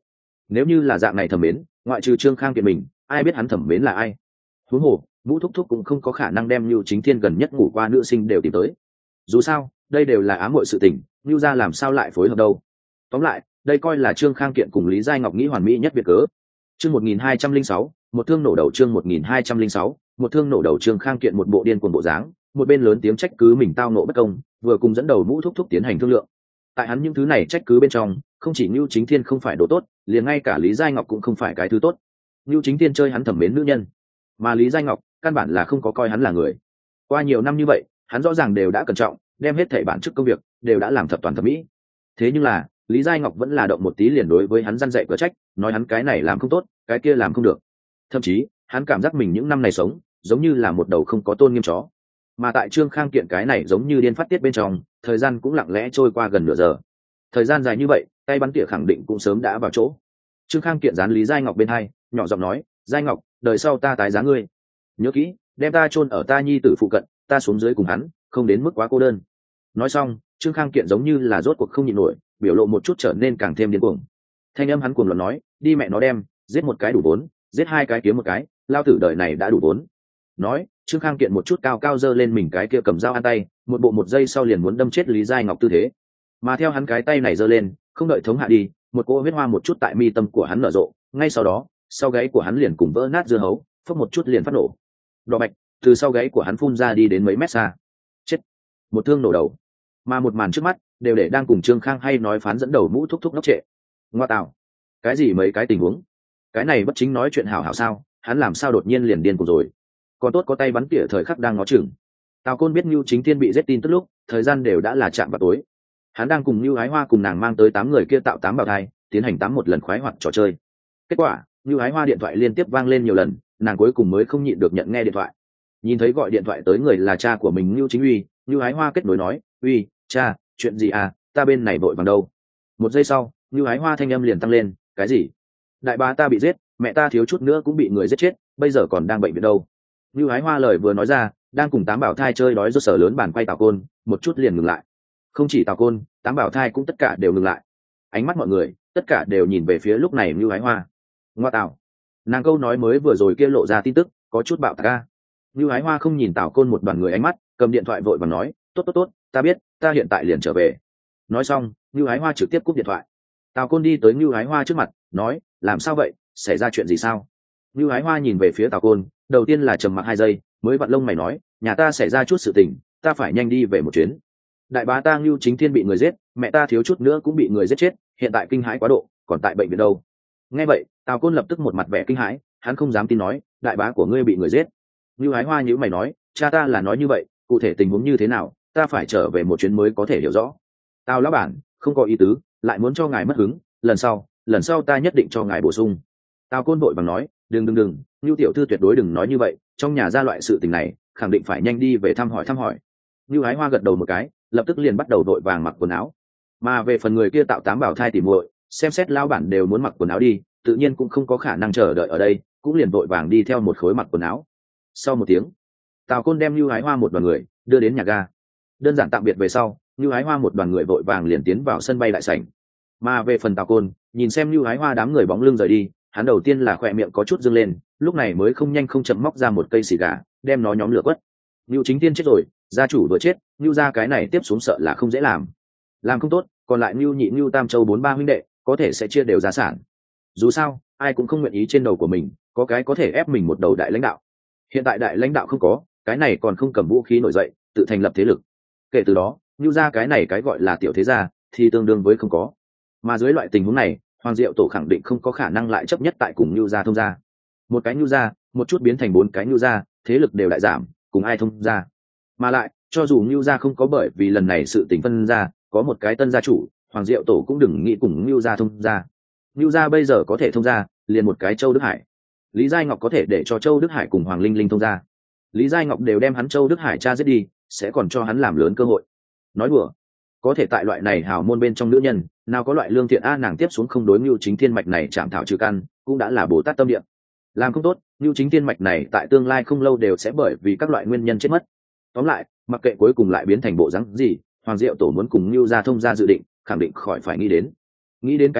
Nếu như là dạng này thẩm mến, ngoại trừ Trương Khang Kiện mình, ai biết hắn thẩm mến là ai? Huống hồ Vũ thúc thúc cũng không có khả năng đem Nưu Chính Thiên gần nhất ngủ qua nữ sinh đều tìm tới. Dù sao đây đều là ám muội sự tình, Nưu gia làm sao lại phối hợp đâu. Tóm lại đây coi là Trương Khang Kiện cùng Lý Giai Ngọc nghĩ hoàn mỹ nhất việc cớ. Chương 1206, một thương nổ đầu. Chương 1206, một thương nổ đầu. Trương Khang Kiện một bộ điên cuồng bộ dáng, một bên lớn tiếng trách cứ mình tao nộ bất công, vừa cùng dẫn đầu Vũ thúc thúc tiến hành thương lượng. Tại hắn những thứ này trách cứ bên trong, không chỉ Nưu Chính Thiên không phải đồ tốt, liền ngay cả Lý Giai Ngọc cũng không phải cái thứ tốt. Nưu Chính Thiên chơi hắn thẩm mến nữ nhân, mà Lý Giai Ngọc căn bản là không có coi hắn là người. Qua nhiều năm như vậy, hắn rõ ràng đều đã cẩn trọng, đem hết thảy bản chức công việc đều đã làm thập toàn thập mỹ. Thế nhưng là Lý Giai Ngọc vẫn là động một tí liền đối với hắn răn dạy cửa trách, nói hắn cái này làm không tốt, cái kia làm không được. Thậm chí hắn cảm giác mình những năm này sống giống như là một đầu không có tôn nghiêm chó. Mà tại Trương Khang Kiện cái này giống như điên phát tiết bên trong, thời gian cũng lặng lẽ trôi qua gần nửa giờ. Thời gian dài như vậy, tay bắn tỉa khẳng định cũng sớm đã vào chỗ. Trương Khang Kiện dán Lý Giai Ngọc bên hai, nhỏ giọng nói, Giai Ngọc, đời sau ta tái giá ngươi, nhớ kỹ đem ta chôn ở ta nhi tử phụ cận, ta xuống dưới cùng hắn, không đến mức quá cô đơn. Nói xong Trương Khang Kiện giống như là rốt cuộc không nhịn nổi, biểu lộ một chút trở nên càng thêm điên cuồng. Thanh âm hắn cuồng loạn nói, đi mẹ nó đem, giết một cái đủ vốn, giết hai cái kiếm một cái, lao tử đời này đã đủ vốn. Nói Trương Khang Kiện một chút cao cao giơ lên mình cái kia cầm dao ăn tay, một bộ một giây sau liền muốn đâm chết Lý Giai Ngọc tư thế. Mà theo hắn cái tay này giơ lên, không đợi thống hạ đi, một cỗ huyết hoa một chút tại mi tâm của hắn nở rộ, ngay sau đó sau gáy của hắn liền cùng vỡ nát dưa hấu, phốc một chút liền phát nổ. Đỏ bạch từ sau gáy của hắn phun ra đi đến mấy mét xa. Chết! Một thương nổ đầu. Mà một màn trước mắt đều để đang cùng Trương Khang hay nói phán dẫn đầu Mũ thúc thúc ngốc trệ. Ngoa tạo! Cái gì mấy cái tình huống? Cái này bất chính nói chuyện hảo hảo sao? Hắn làm sao đột nhiên liền điên cuồng rồi? Còn tốt có tay bắn tỉa thời khắc đang ngó chừng. Tào Côn biết Nưu Chính Thiên bị giết tin tức lúc, thời gian đều đã là chạm vào tối. Hắn đang cùng Nưu Ái Hoa cùng nàng mang tới 8 người kia tạo 8 bào thai, tiến hành 8 một lần khoái hoạt trò chơi. Kết quả, Nưu Ái Hoa điện thoại liên tiếp vang lên nhiều lần, nàng cuối cùng mới không nhịn được nhận nghe điện thoại. Nhìn thấy gọi điện thoại tới người là cha của mình Nưu Chính Uy, Nưu Ái Hoa kết nối nói, "Uy, cha, chuyện gì à, ta bên này vội vàng đâu." Một giây sau, Nưu Ái Hoa thanh âm liền tăng lên, "Cái gì? Đại bá ta bị giết, mẹ ta thiếu chút nữa cũng bị người giết chết, bây giờ còn đang bệnh viện đâu?" Nưu Ái Hoa lời vừa nói ra, đang cùng 8 bảo thai chơi đói rốt sở lớn bàn quay Tào Côn, một chút liền ngừng lại. Không chỉ Tào Côn, 8 bảo thai cũng tất cả đều ngừng lại. Ánh mắt mọi người tất cả đều nhìn về phía lúc này Nưu Ái Hoa. Ngoa tạo, nàng câu nói mới vừa rồi kia lộ ra tin tức có chút bạo tạc a. Nưu Ái Hoa không nhìn Tào Côn một đoàn người ánh mắt, cầm điện thoại vội vàng nói, tốt tốt tốt, ta biết, ta hiện tại liền trở về. Nói xong Nưu Ái Hoa trực tiếp cúp điện thoại. Tào Côn đi tới Nưu Ái Hoa trước mặt nói, làm sao vậy, xảy ra chuyện gì sao? Nưu Ái Hoa nhìn về phía Tào Côn, đầu tiên là trầm mặc 2 giây, mới vặn lông mày nói, nhà ta xảy ra chút sự tình, ta phải nhanh đi về một chuyến. Đại bá ta Nưu Chính Thiên bị người giết, mẹ ta thiếu chút nữa cũng bị người giết chết, hiện tại kinh hãi quá độ, còn tại bệnh viện đâu. Nghe vậy Tào Côn lập tức một mặt vẻ kinh hãi, hắn không dám tin nói, đại bá của ngươi bị người giết. Nưu Ái Hoa nhíu mày nói, cha ta là nói như vậy, cụ thể tình huống như thế nào, ta phải trở về một chuyến mới có thể hiểu rõ. Tào lão bản, không có ý tứ, lại muốn cho ngài mất hứng, lần sau ta nhất định cho ngài bổ sung. Tào Côn vội vàng nói, đừng, Nưu tiểu thư tuyệt đối đừng nói như vậy, trong nhà ra loại sự tình này, khẳng định phải nhanh đi về thăm hỏi. Nưu Ái Hoa gật đầu một cái, lập tức liền bắt đầu vội vàng mặc quần áo. Mà về phần người kia tạo 8 bảo thai tỉ muội, xem xét lão bản đều muốn mặc quần áo đi, tự nhiên cũng không có khả năng chờ đợi ở đây, cũng liền vội vàng đi theo một khối mặc quần áo. Sau một tiếng, Tào Côn đem Nưu Ái Hoa một đoàn người đưa đến nhà ga. Đơn giản tạm biệt về sau, Nưu Ái Hoa một đoàn người vội vàng liền tiến vào sân bay đại sảnh. Mà về phần Tào Côn, nhìn xem Nưu Ái Hoa đám người bóng lưng rời đi, hắn đầu tiên là khỏe miệng có chút dương lên, lúc này mới không nhanh không chậm móc ra một cây xì gà, đem nó nhóm lửa quất. Nưu Chính Thiên chết rồi, gia chủ vừa chết, Nưu gia cái này tiếp xuống sợ là không dễ làm không tốt, còn lại Nưu Nhị Nưu Tam Châu 43 huynh đệ có thể sẽ chia đều gia sản. Dù sao ai cũng không nguyện ý trên đầu của mình có cái có thể ép mình một đầu đại lãnh đạo. Hiện tại đại lãnh đạo không có, cái này còn không cầm vũ khí nổi dậy tự thành lập thế lực, kể từ đó Nưu gia cái này cái gọi là tiểu thế gia thì tương đương với không có. Mà dưới loại tình huống này, Hoàng Diệu Tổ khẳng định không có khả năng lại chấp nhất tại cùng Nưu gia thông gia. Một cái Nưu gia một chút biến thành 4 cái Nưu gia, thế lực đều đại giảm, cùng ai thông gia. Mà lại cho dù Nưu gia không có bởi vì lần này sự tình phân ra có một cái tân gia chủ, Hoàng Diệu Tổ cũng đừng nghĩ cùng Nưu gia thông gia. Nưu gia bây giờ có thể thông gia liền một cái Châu Đức Hải. Lý Giai Ngọc có thể để cho Châu Đức Hải cùng Hoàng Linh Linh thông gia. Lý Giai Ngọc đều đem hắn Châu Đức Hải cha giết đi, sẽ còn cho hắn làm lớn cơ hội. Nói đùa, có thể tại loại này hào môn bên trong nữ nhân, nào có loại lương thiện a, nàng tiếp xuống không đối Nưu Chính Thiên mạch này chạm thảo trừ căn, cũng đã là Bồ Tát tâm địa. Làm không tốt, Nưu Chính Thiên mạch này tại tương lai không lâu đều sẽ bởi vì các loại nguyên nhân chết mất. Tóm lại, mặc kệ cuối cùng lại biến thành bộ dáng gì, Hoàng Diệu Tổ muốn cùng Nưu gia thông gia dự định, khẳng định khỏi phải nghĩ đến cái này,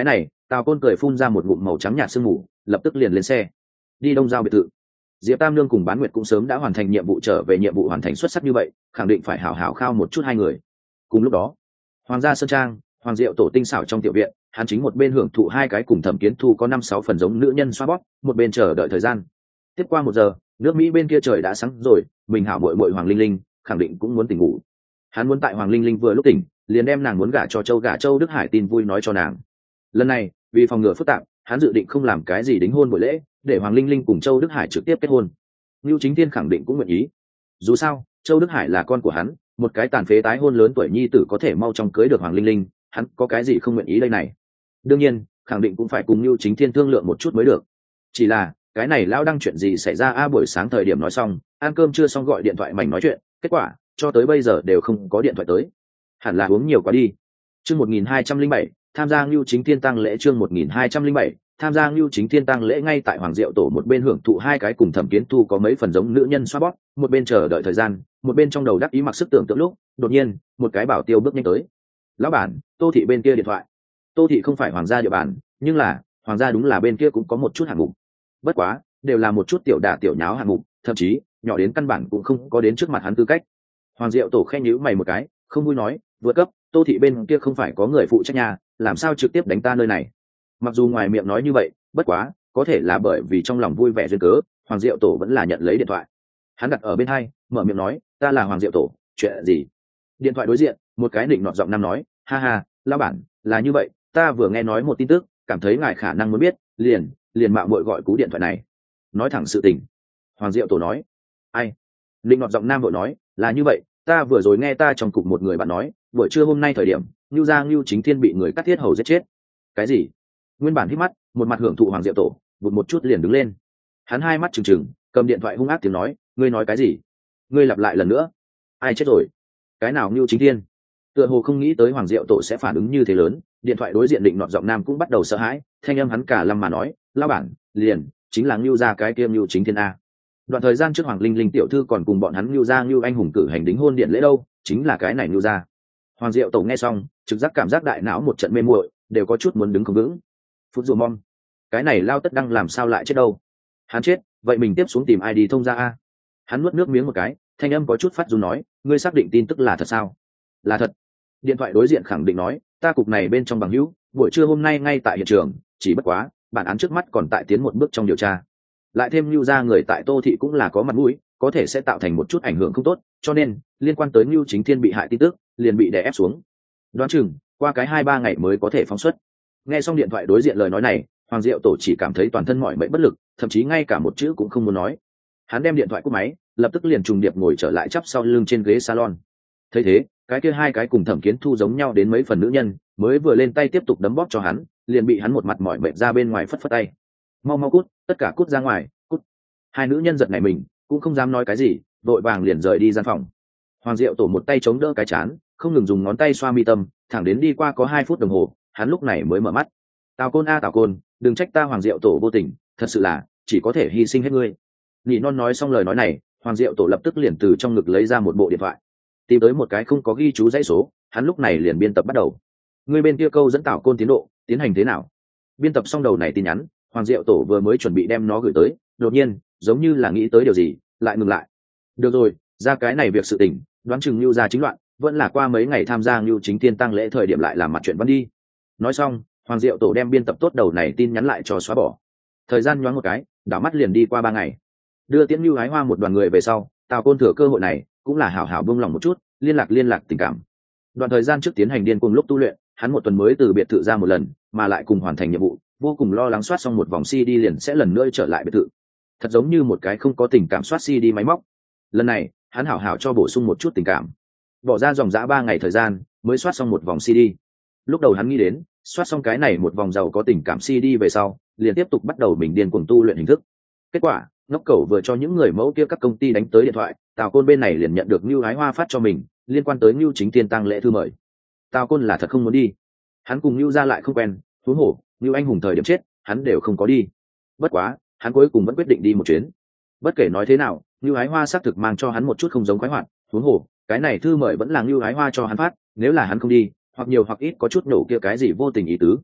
Tào Côn cười phun ra một ngụm màu trắng nhạt sương mù, lập tức liền lên xe đi Đông Giao biệt thự. Diệp Tam Nương cùng Bán Nguyệt cũng sớm đã hoàn thành nhiệm vụ, trở về nhiệm vụ hoàn thành xuất sắc như vậy, khẳng định phải hảo hảo khao một chút hai người. Cùng lúc đó, Hoàng gia Sơn Trang, Hoàng Diệu Tổ tinh xảo trong tiểu viện, hắn chính một bên hưởng thụ hai cái cùng Thẩm Kiến Thu có 5-6 phần giống nữ nhân xoa bóp, một bên chờ đợi thời gian. Tiếp qua 1 giờ, nước Mỹ bên kia trời đã sáng rồi, mình hảo muội muội Hoàng Linh Linh khẳng định cũng muốn tỉnh ngủ. Hắn muốn tại Hoàng Linh Linh vừa lúc tỉnh, liền đem nàng muốn gả cho Châu Đức Hải tin vui nói cho nàng. Lần này, vì phòng ngừa phức tạp, hắn dự định không làm cái gì đính hôn buổi lễ, để Hoàng Linh Linh cùng Châu Đức Hải trực tiếp kết hôn. Nưu Chính Thiên khẳng định cũng nguyện ý. Dù sao, Châu Đức Hải là con của hắn, một cái tàn phế tái hôn lớn tuổi nhi tử có thể mau chóng cưới được Hoàng Linh Linh, hắn có cái gì không nguyện ý đây này. Đương nhiên, khẳng định cũng phải cùng Nưu Chính Thiên thương lượng một chút mới được. Chỉ là, cái này lão đăng chuyện gì xảy ra buổi sáng thời điểm nói xong, ăn cơm chưa xong gọi điện thoại mảnh nói chuyện, kết quả cho tới bây giờ đều không có điện thoại tới. Hẳn là uống nhiều quá đi. Chương 1207, tham gia Nưu Chính Thiên tang lễ. Chương 1207, tham gia Nưu Chính Thiên tang lễ. Ngay tại Hoàng Diệu Tổ một bên hưởng thụ hai cái cùng Thẩm Kiến Thu có mấy phần giống nữ nhân xoa bóp, một bên chờ đợi thời gian, một bên trong đầu đắc ý mặc sức tưởng tượng lúc, đột nhiên, một cái bảo tiêu bước nhanh tới. Lão bản, Tô thị bên kia điện thoại. Tô thị không phải Hoàng gia địa bàn, nhưng là Hoàng gia đúng là bên kia cũng có một chút hạng mục. Bất quá, đều là một chút tiểu đả tiểu nháo hạng mục, thậm chí nhỏ đến căn bản cũng không có đến trước mặt hắn tư cách. Hoàng Diệu Tổ khen nhíu mày một cái, không vui nói, vượt cấp, Tô thị bên kia không phải có người phụ trách nhà, làm sao trực tiếp đánh ta nơi này. Mặc dù ngoài miệng nói như vậy, bất quá có thể là bởi vì trong lòng vui vẻ duyên cớ, Hoàng Diệu Tổ vẫn là nhận lấy điện thoại. Hắn đặt ở bên hai, mở miệng nói, ta là Hoàng Diệu Tổ, chuyện gì? Điện thoại đối diện, một cái nịnh nọt giọng nam nói, ha ha, lão bản, là như vậy, ta vừa nghe nói một tin tức, cảm thấy ngài khả năng muốn biết, liền mạo muội gọi cú điện thoại này. Nói thẳng sự tình. Hoàng Diệu Tổ nói, ai? Nịnh nọt giọng nam vội nói, là như vậy, ta vừa rồi nghe ta trong cục một người bạn nói, buổi trưa hôm nay thời điểm, Nưu Chính Thiên bị người cắt thiết hầu giết chết. Cái gì? Nguyên bản hít mắt, một mặt hưởng thụ Hoàng Diệu Tổ, vụt một chút liền đứng lên. Hắn hai mắt trừng trừng, cầm điện thoại hung ác tiếng nói, ngươi nói cái gì? Ngươi lặp lại lần nữa. Ai chết rồi? Cái nào Nưu Chính Thiên? Tựa hồ không nghĩ tới Hoàng Diệu Tổ sẽ phản ứng như thế lớn, điện thoại đối diện định nọt giọng nam cũng bắt đầu sợ hãi, thanh âm hắn cả lâm mà nói, lão bản, liền chính là Nưu gia cái kia Nưu Chính Thiên a. Đoạn thời gian trước Hoàng Linh Linh tiểu thư còn cùng bọn hắn Nưu gia Nưu anh hùng cử hành đính hôn điện lễ đâu, chính là cái này Nưu gia. Hoàng Diệu Tổ nghe xong, trực giác cảm giác đại não một trận mê muội, đều có chút muốn đứng không vững. Phút dù mong, cái này lao tất đăng làm sao lại chết đâu? Hắn chết, vậy mình tiếp xuống tìm ai đi thông ra a? Hắn nuốt nước miếng một cái, thanh âm có chút phát run nói, ngươi xác định tin tức là thật sao? Là thật. Điện thoại đối diện khẳng định nói, ta cục này bên trong bằng hữu, buổi trưa hôm nay ngay tại hiện trường, chỉ bất quá, bản án trước mắt còn tại tiến một bước trong điều tra. Lại thêm Nưu gia người tại Tô thị cũng là có mặt mũi, có thể sẽ tạo thành một chút ảnh hưởng không tốt, cho nên liên quan tới Nưu Chính Thiên bị hại tin tức, liền bị đè ép xuống. Đoán chừng qua cái 2-3 ngày mới có thể phóng xuất. Nghe xong điện thoại đối diện lời nói này, Hoàng Diệu Tổ chỉ cảm thấy toàn thân mỏi mệt bất lực, thậm chí ngay cả một chữ cũng không muốn nói. Hắn đem điện thoại cúp máy, lập tức liền trùng điệp ngồi trở lại chắp sau lưng trên ghế salon. Thấy thế, cái kia hai cái cùng Thẩm Kiến Thu giống nhau đến mấy phần nữ nhân, mới vừa lên tay tiếp tục đấm bóp cho hắn, liền bị hắn một mặt mỏi mệt ra bên ngoài phất phất tay. Mau mau cút, tất cả cút ra ngoài, cút. Hai nữ nhân giật nảy mình, cũng không dám nói cái gì, vội vàng liền rời đi gian phòng. Hoàng Diệu Tổ một tay chống đỡ cái chán, không ngừng dùng ngón tay xoa mi tâm, thẳng đến đi qua có 2 phút đồng hồ, hắn lúc này mới mở mắt. Tào Côn a Tào Côn, đừng trách ta Hoàng Diệu Tổ vô tình, thật sự là chỉ có thể hy sinh hết ngươi. Nhị non nói xong lời nói này, Hoàng Diệu Tổ lập tức liền từ trong ngực lấy ra một bộ điện thoại, tìm tới một cái không có ghi chú dãy số, hắn lúc này liền biên tập bắt đầu. Ngươi bên kia câu dẫn Tào Côn tiến độ tiến hành thế nào? Biên tập xong đầu này tin nhắn, Hoàng Diệu Tổ vừa mới chuẩn bị đem nó gửi tới, đột nhiên giống như là nghĩ tới điều gì, lại ngừng lại. Được rồi, ra cái này việc sự tình, đoán chừng Nưu gia chính loạn, vẫn là qua mấy ngày tham gia Nưu Chính Thiên tang lễ thời điểm lại làm mặt chuyện văn đi. Nói xong, Hoàng Diệu Tổ đem biên tập tốt đầu này tin nhắn lại cho xóa bỏ. Thời gian nhoáng một cái, đảo mắt liền đi qua 3 ngày. Đưa tiễn Nưu Ái Hoa một đoàn người về sau, Tào Côn thừa cơ hội này, cũng là hảo hảo buông lòng một chút, liên lạc tình cảm. Đoạn thời gian trước tiến hành điên cuồng lúc tu luyện, hắn một tuần mới từ biệt thự ra một lần, mà lại cùng hoàn thành nhiệm vụ, vô cùng lo lắng soát xong một vòng CD liền sẽ lần nữa trở lại biệt thự. Thật giống như một cái không có tình cảm soát CD máy móc. Lần này, hắn hảo hảo cho bổ sung một chút tình cảm. Bỏ ra dòng dã 3 ngày thời gian, mới soát xong một vòng CD. Lúc đầu hắn nghĩ đến, soát xong cái này một vòng giàu có tình cảm CD về sau, liền tiếp tục bắt đầu mình điên cuồng tu luyện hình thức. Kết quả, ngốc cẩu vừa cho những người mẫu kia các công ty đánh tới điện thoại, Tào Côn bên này liền nhận được Nưu Ái Hoa phát cho mình liên quan tới Nưu Chính Thiên tang lễ thư mời. Tào Côn là thật không muốn đi, hắn cùng Nưu gia lại không quen, huống hồ Nưu anh hùng thời điểm chết, hắn đều không có đi. Bất quá, hắn cuối cùng vẫn quyết định đi một chuyến. Bất kể nói thế nào, Nưu Ái Hoa xác thực mang cho hắn một chút không giống khoái hoạt, huống hồ cái này thư mời vẫn là Nưu Ái Hoa cho hắn phát, nếu là hắn không đi, hoặc nhiều hoặc ít có chút nổ kia cái gì vô tình ý tứ.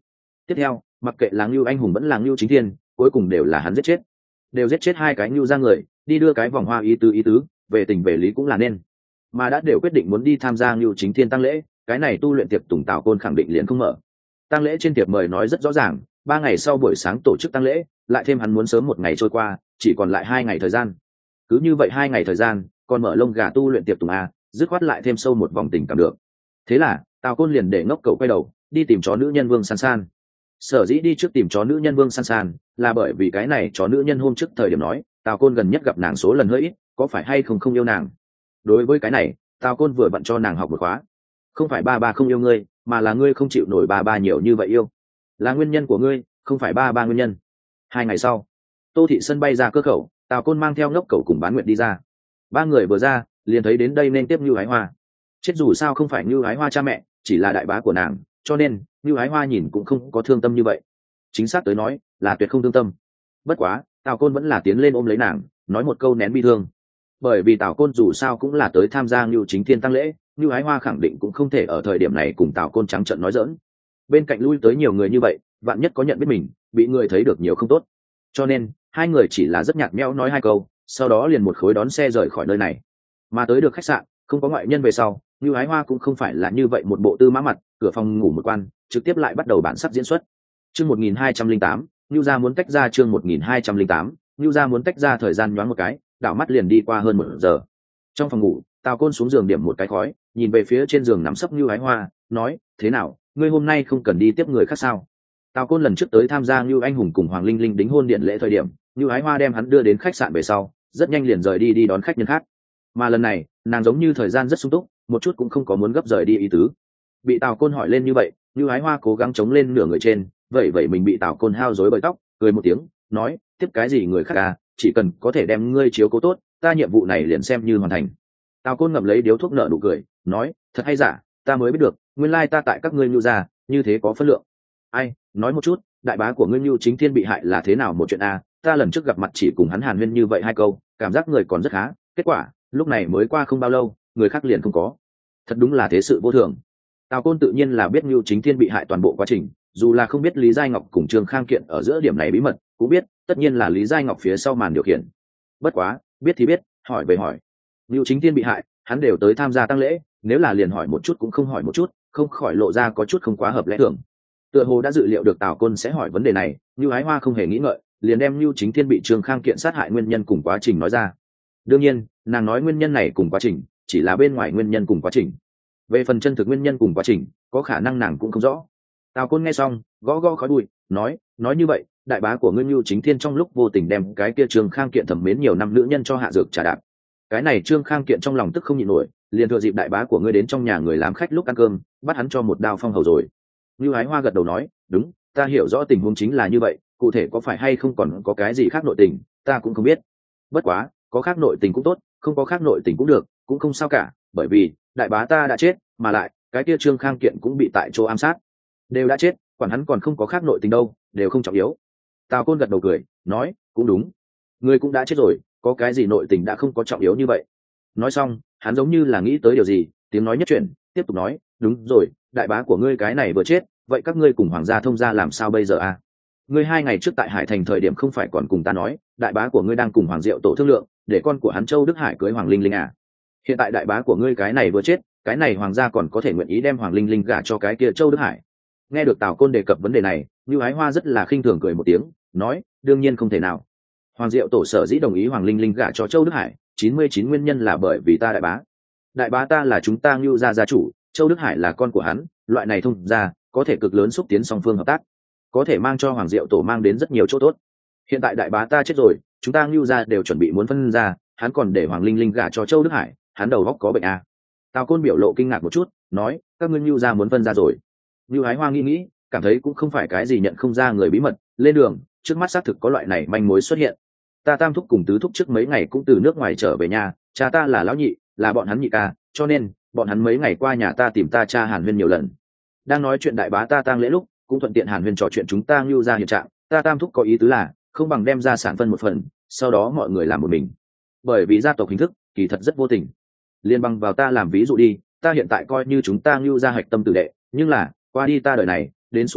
Tiếp theo mặc kệ là Ngưu Anh Hùng vẫn là Ngưu Chính Thiên, cuối cùng đều là hắn giết chết, đều giết chết hai cái Ngưu ra người, đi đưa cái vòng hoa ý tứ về tình về lý cũng là nên, mà đã đều quyết định muốn đi tham gia Ngưu Chính Thiên tăng lễ, cái này tu luyện tiệc tùng Tào Côn khẳng định liền không mở. Tăng lễ trên tiệc mời nói rất rõ ràng, 3 ngày sau buổi sáng tổ chức tăng lễ, lại thêm hắn muốn sớm 1 ngày trôi qua, chỉ còn lại 2 ngày thời gian. Cứ như vậy 2 ngày thời gian, còn mở lông gà tu luyện tiệc tùng a, dứt khoát lại thêm sâu một vòng tình cảm được. Thế là Tào Côn liền để ngốc cậu quay đầu đi tìm chó nữ nhân Vương San San. Sở dĩ đi trước tìm chó nữ nhân Vương San San là bởi vì cái này chó nữ nhân hôm trước thời điểm nói Tào Côn gần nhất gặp nàng số lần hơi ít, có phải hay không yêu nàng. Đối với cái này Tào Côn vừa bận cho nàng học một khóa, không phải ba không yêu ngươi, mà là ngươi không chịu nổi ba nhiều như vậy yêu, là nguyên nhân của ngươi, không phải ba nguyên nhân. 2 ngày sau, Tô Thị Sân bay ra cơ khẩu, Tào Côn mang theo ngốc cậu cùng Bán Nguyệt đi ra. 3 người vừa ra liền thấy đến đây nên tiếp Như Ái Hoa. Chết dù sao không phải Như Ái Hoa cha mẹ, chỉ là đại bá của nàng, cho nên Như Ái Hoa nhìn cũng không có thương tâm như vậy, chính xác tới nói là tuyệt không thương tâm. Bất quá Tào Côn vẫn là tiến lên ôm lấy nàng, nói một câu nén bi thương, bởi vì Tào Côn dù sao cũng là tới tham gia Ngưu Chính Thiên tăng lễ, Như Ái Hoa khẳng định cũng không thể ở thời điểm này cùng Tào Côn trắng trợn nói giỡn. Bên cạnh lui tới nhiều người như vậy, vạn nhất có nhận biết mình, bị người thấy được nhiều không tốt, cho nên hai người chỉ là rất nhạt nhẽo nói 2 câu, sau đó liền một khối đón xe rời khỏi nơi này. Mà tới được khách sạn, không có ngoại nhân về sau, Như Ái Hoa cũng không phải là như vậy một bộ tư mã mặt, cửa phòng ngủ một quan, trực tiếp lại bắt đầu bản sắc diễn xuất. Chương 1208, Nưu gia muốn tách ra. Chương 1208, Nưu gia muốn tách ra. Thời gian nhoáng một cái, đảo mắt liền đi qua hơn 1 giờ. Trong phòng ngủ, Tào Côn xuống giường điểm một cái khói, nhìn về phía trên giường nằm sấp Nưu Ái Hoa, nói: "Thế nào, ngươi hôm nay không cần đi tiếp người khác sao?" Tào Côn lần trước tới tham gia Nưu Anh Hùng cùng Hoàng Linh Linh đính hôn điện lễ thời điểm, Nưu Ái Hoa đem hắn đưa đến khách sạn về sau, rất nhanh liền rời đi đón khách nhân khác. Mà lần này, nàng giống như thời gian rất sung túc, một chút cũng không có muốn gấp rời đi ý tứ. Bị Tào Côn hỏi lên như vậy, Nưu Ái Hoa cố gắng chống lên nửa người trên, vậy mình bị Tào Côn hao rối bời tóc, cười một tiếng, nói: "Tiếp cái gì người khác à, chỉ cần có thể đem ngươi chiếu cố tốt, ta nhiệm vụ này liền xem như hoàn thành." Tào Côn ngậm lấy điếu thuốc nở nụ cười, nói: "Thật hay giả, ta mới biết được, nguyên lai ta tại các ngươi Nưu gia, như thế có phân lượng. Ai, nói một chút, đại bá của ngươi Nưu Chính Thiên bị hại là thế nào một chuyện a? Ta lần trước gặp mặt chỉ cùng hắn hàn huyên như vậy 2 câu, cảm giác người còn rất khá, kết quả lúc này mới qua không bao lâu, người khác liền không có. Thật đúng là thế sự vô thường." Tào Côn tự nhiên là biết Nưu Chính Thiên bị hại toàn bộ quá trình, dù là không biết Lý Giai Ngọc cùng Trương Khang Kiện ở giữa điểm này bí mật, cũng biết tất nhiên là Lý Giai Ngọc phía sau màn điều khiển. Bất quá biết thì biết, hỏi về hỏi, Nưu Chính Thiên bị hại, hắn đều tới tham gia tang lễ, nếu là liền hỏi một chút cũng không hỏi một chút, không khỏi lộ ra có chút không quá hợp lẽ thường. Tựa hồ đã dự liệu được Tào Côn sẽ hỏi vấn đề này, Nưu Ái Hoa không hề nghĩ ngợi, liền đem Nưu Chính Thiên bị Trương Khang Kiện sát hại nguyên nhân cùng quá trình nói ra. Đương nhiên, nàng nói nguyên nhân này cùng quá trình, chỉ là bên ngoài nguyên nhân cùng quá trình. Về phần chân thực nguyên nhân cùng quá trình, có khả năng nàng cũng không rõ. Tào Côn nghe xong, gõ khói bụi, nói như vậy, đại bá của ngươi Nưu Chính Thiên trong lúc vô tình đem cái kia Trương Khang Kiện thẩm mến nhiều năm nữ nhân cho hạ dược trả đạp. Cái này Trương Khang Kiện trong lòng tức không nhịn nổi, liền thừa dịp đại bá của ngươi đến trong nhà người làm khách lúc ăn cơm, bắt hắn cho một đao phong hầu rồi. Nưu Ái Hoa gật đầu nói: "Đúng, ta hiểu rõ tình huống chính là như vậy, cụ thể có phải hay không còn có cái gì khác nội tình, ta cũng không biết. Bất quá, có khác nội tình cũng tốt, không có khác nội tình cũng được, cũng không sao cả, bởi vì đại bá ta đã chết, mà lại cái kia Trương Khang Kiện cũng bị tại chỗ ám sát, đều đã chết, quản hắn còn không có khác nội tình đâu, đều không trọng yếu." Tào Côn gật đầu cười, nói: "Cũng đúng, ngươi cũng đã chết rồi, có cái gì nội tình đã không có trọng yếu như vậy." Nói xong, hắn giống như là nghĩ tới điều gì, tiếng nói nhất chuyển, tiếp tục nói: "Đúng rồi, đại bá của ngươi cái này vừa chết, vậy các ngươi cùng hoàng gia thông gia làm sao bây giờ à? Ngươi 2 ngày trước tại Hải Thành thời điểm không phải còn cùng ta nói, đại bá của ngươi đang cùng Hoàng Diệu Tổ thương lượng, để con của hắn Châu Đức Hải cưới Hoàng Linh Linh à? Hiện tại đại bá của ngươi cái này vừa chết, cái này hoàng gia còn có thể nguyện ý đem Hoàng Linh Linh gả cho cái kia Châu Đức Hải?" Nghe được Tào Côn đề cập vấn đề này, Nưu Ái Hoa rất là khinh thường cười một tiếng, nói: "Đương nhiên không thể nào. Hoàng Diệu Tổ sở dĩ đồng ý Hoàng Linh Linh gả cho Châu Đức Hải, 99 nguyên nhân là bởi vì ta đại bá ta là chúng ta Nưu gia gia chủ, Châu Đức Hải là con của hắn, loại này thông gia có thể cực lớn xúc tiến song phương hợp tác, có thể mang cho Hoàng Diệu Tổ mang đến rất nhiều chỗ tốt. Hiện tại đại bá ta chết rồi, chúng ta Nưu gia đều chuẩn bị muốn phân ra, hắn còn để Hoàng Linh Linh gả cho Châu Đức Hải, hắn đầu óc có bệnh à?" Tào Côn biểu lộ kinh ngạc một chút, nói: "Các ngươi Nưu gia muốn phân ra rồi?" Nưu Ái Hoa nghĩ, cảm thấy cũng không phải cái gì nhận không ra người bí mật, lên đường, trước mắt xác thực có loại này manh mối xuất hiện. Ta tam thúc cùng tứ thúc trước mấy ngày cũng từ nước ngoài trở về nhà, cha ta là lão nhị, là bọn hắn nhị ca, cho nên bọn hắn mấy ngày qua nhà ta tìm ta cha hàn huyên nhiều lần. Đang nói chuyện đại bá ta tang lễ lúc, cũng thuận tiện hàn huyên trò chuyện chúng ta Nưu gia hiện trạng, ta tam thúc có ý tứ là không bằng đem ra sản phân một phần, sau đó mọi người làm một mình. Bởi vì gia tộc hình thức kỳ thật rất vô tình. Liên bằng vào ta làm ví dụ đi, ta hiện tại coi như chúng ta Nưu gia hạch tâm tử đệ, nhưng là qua đi ta đời này đến xuống nhất đại,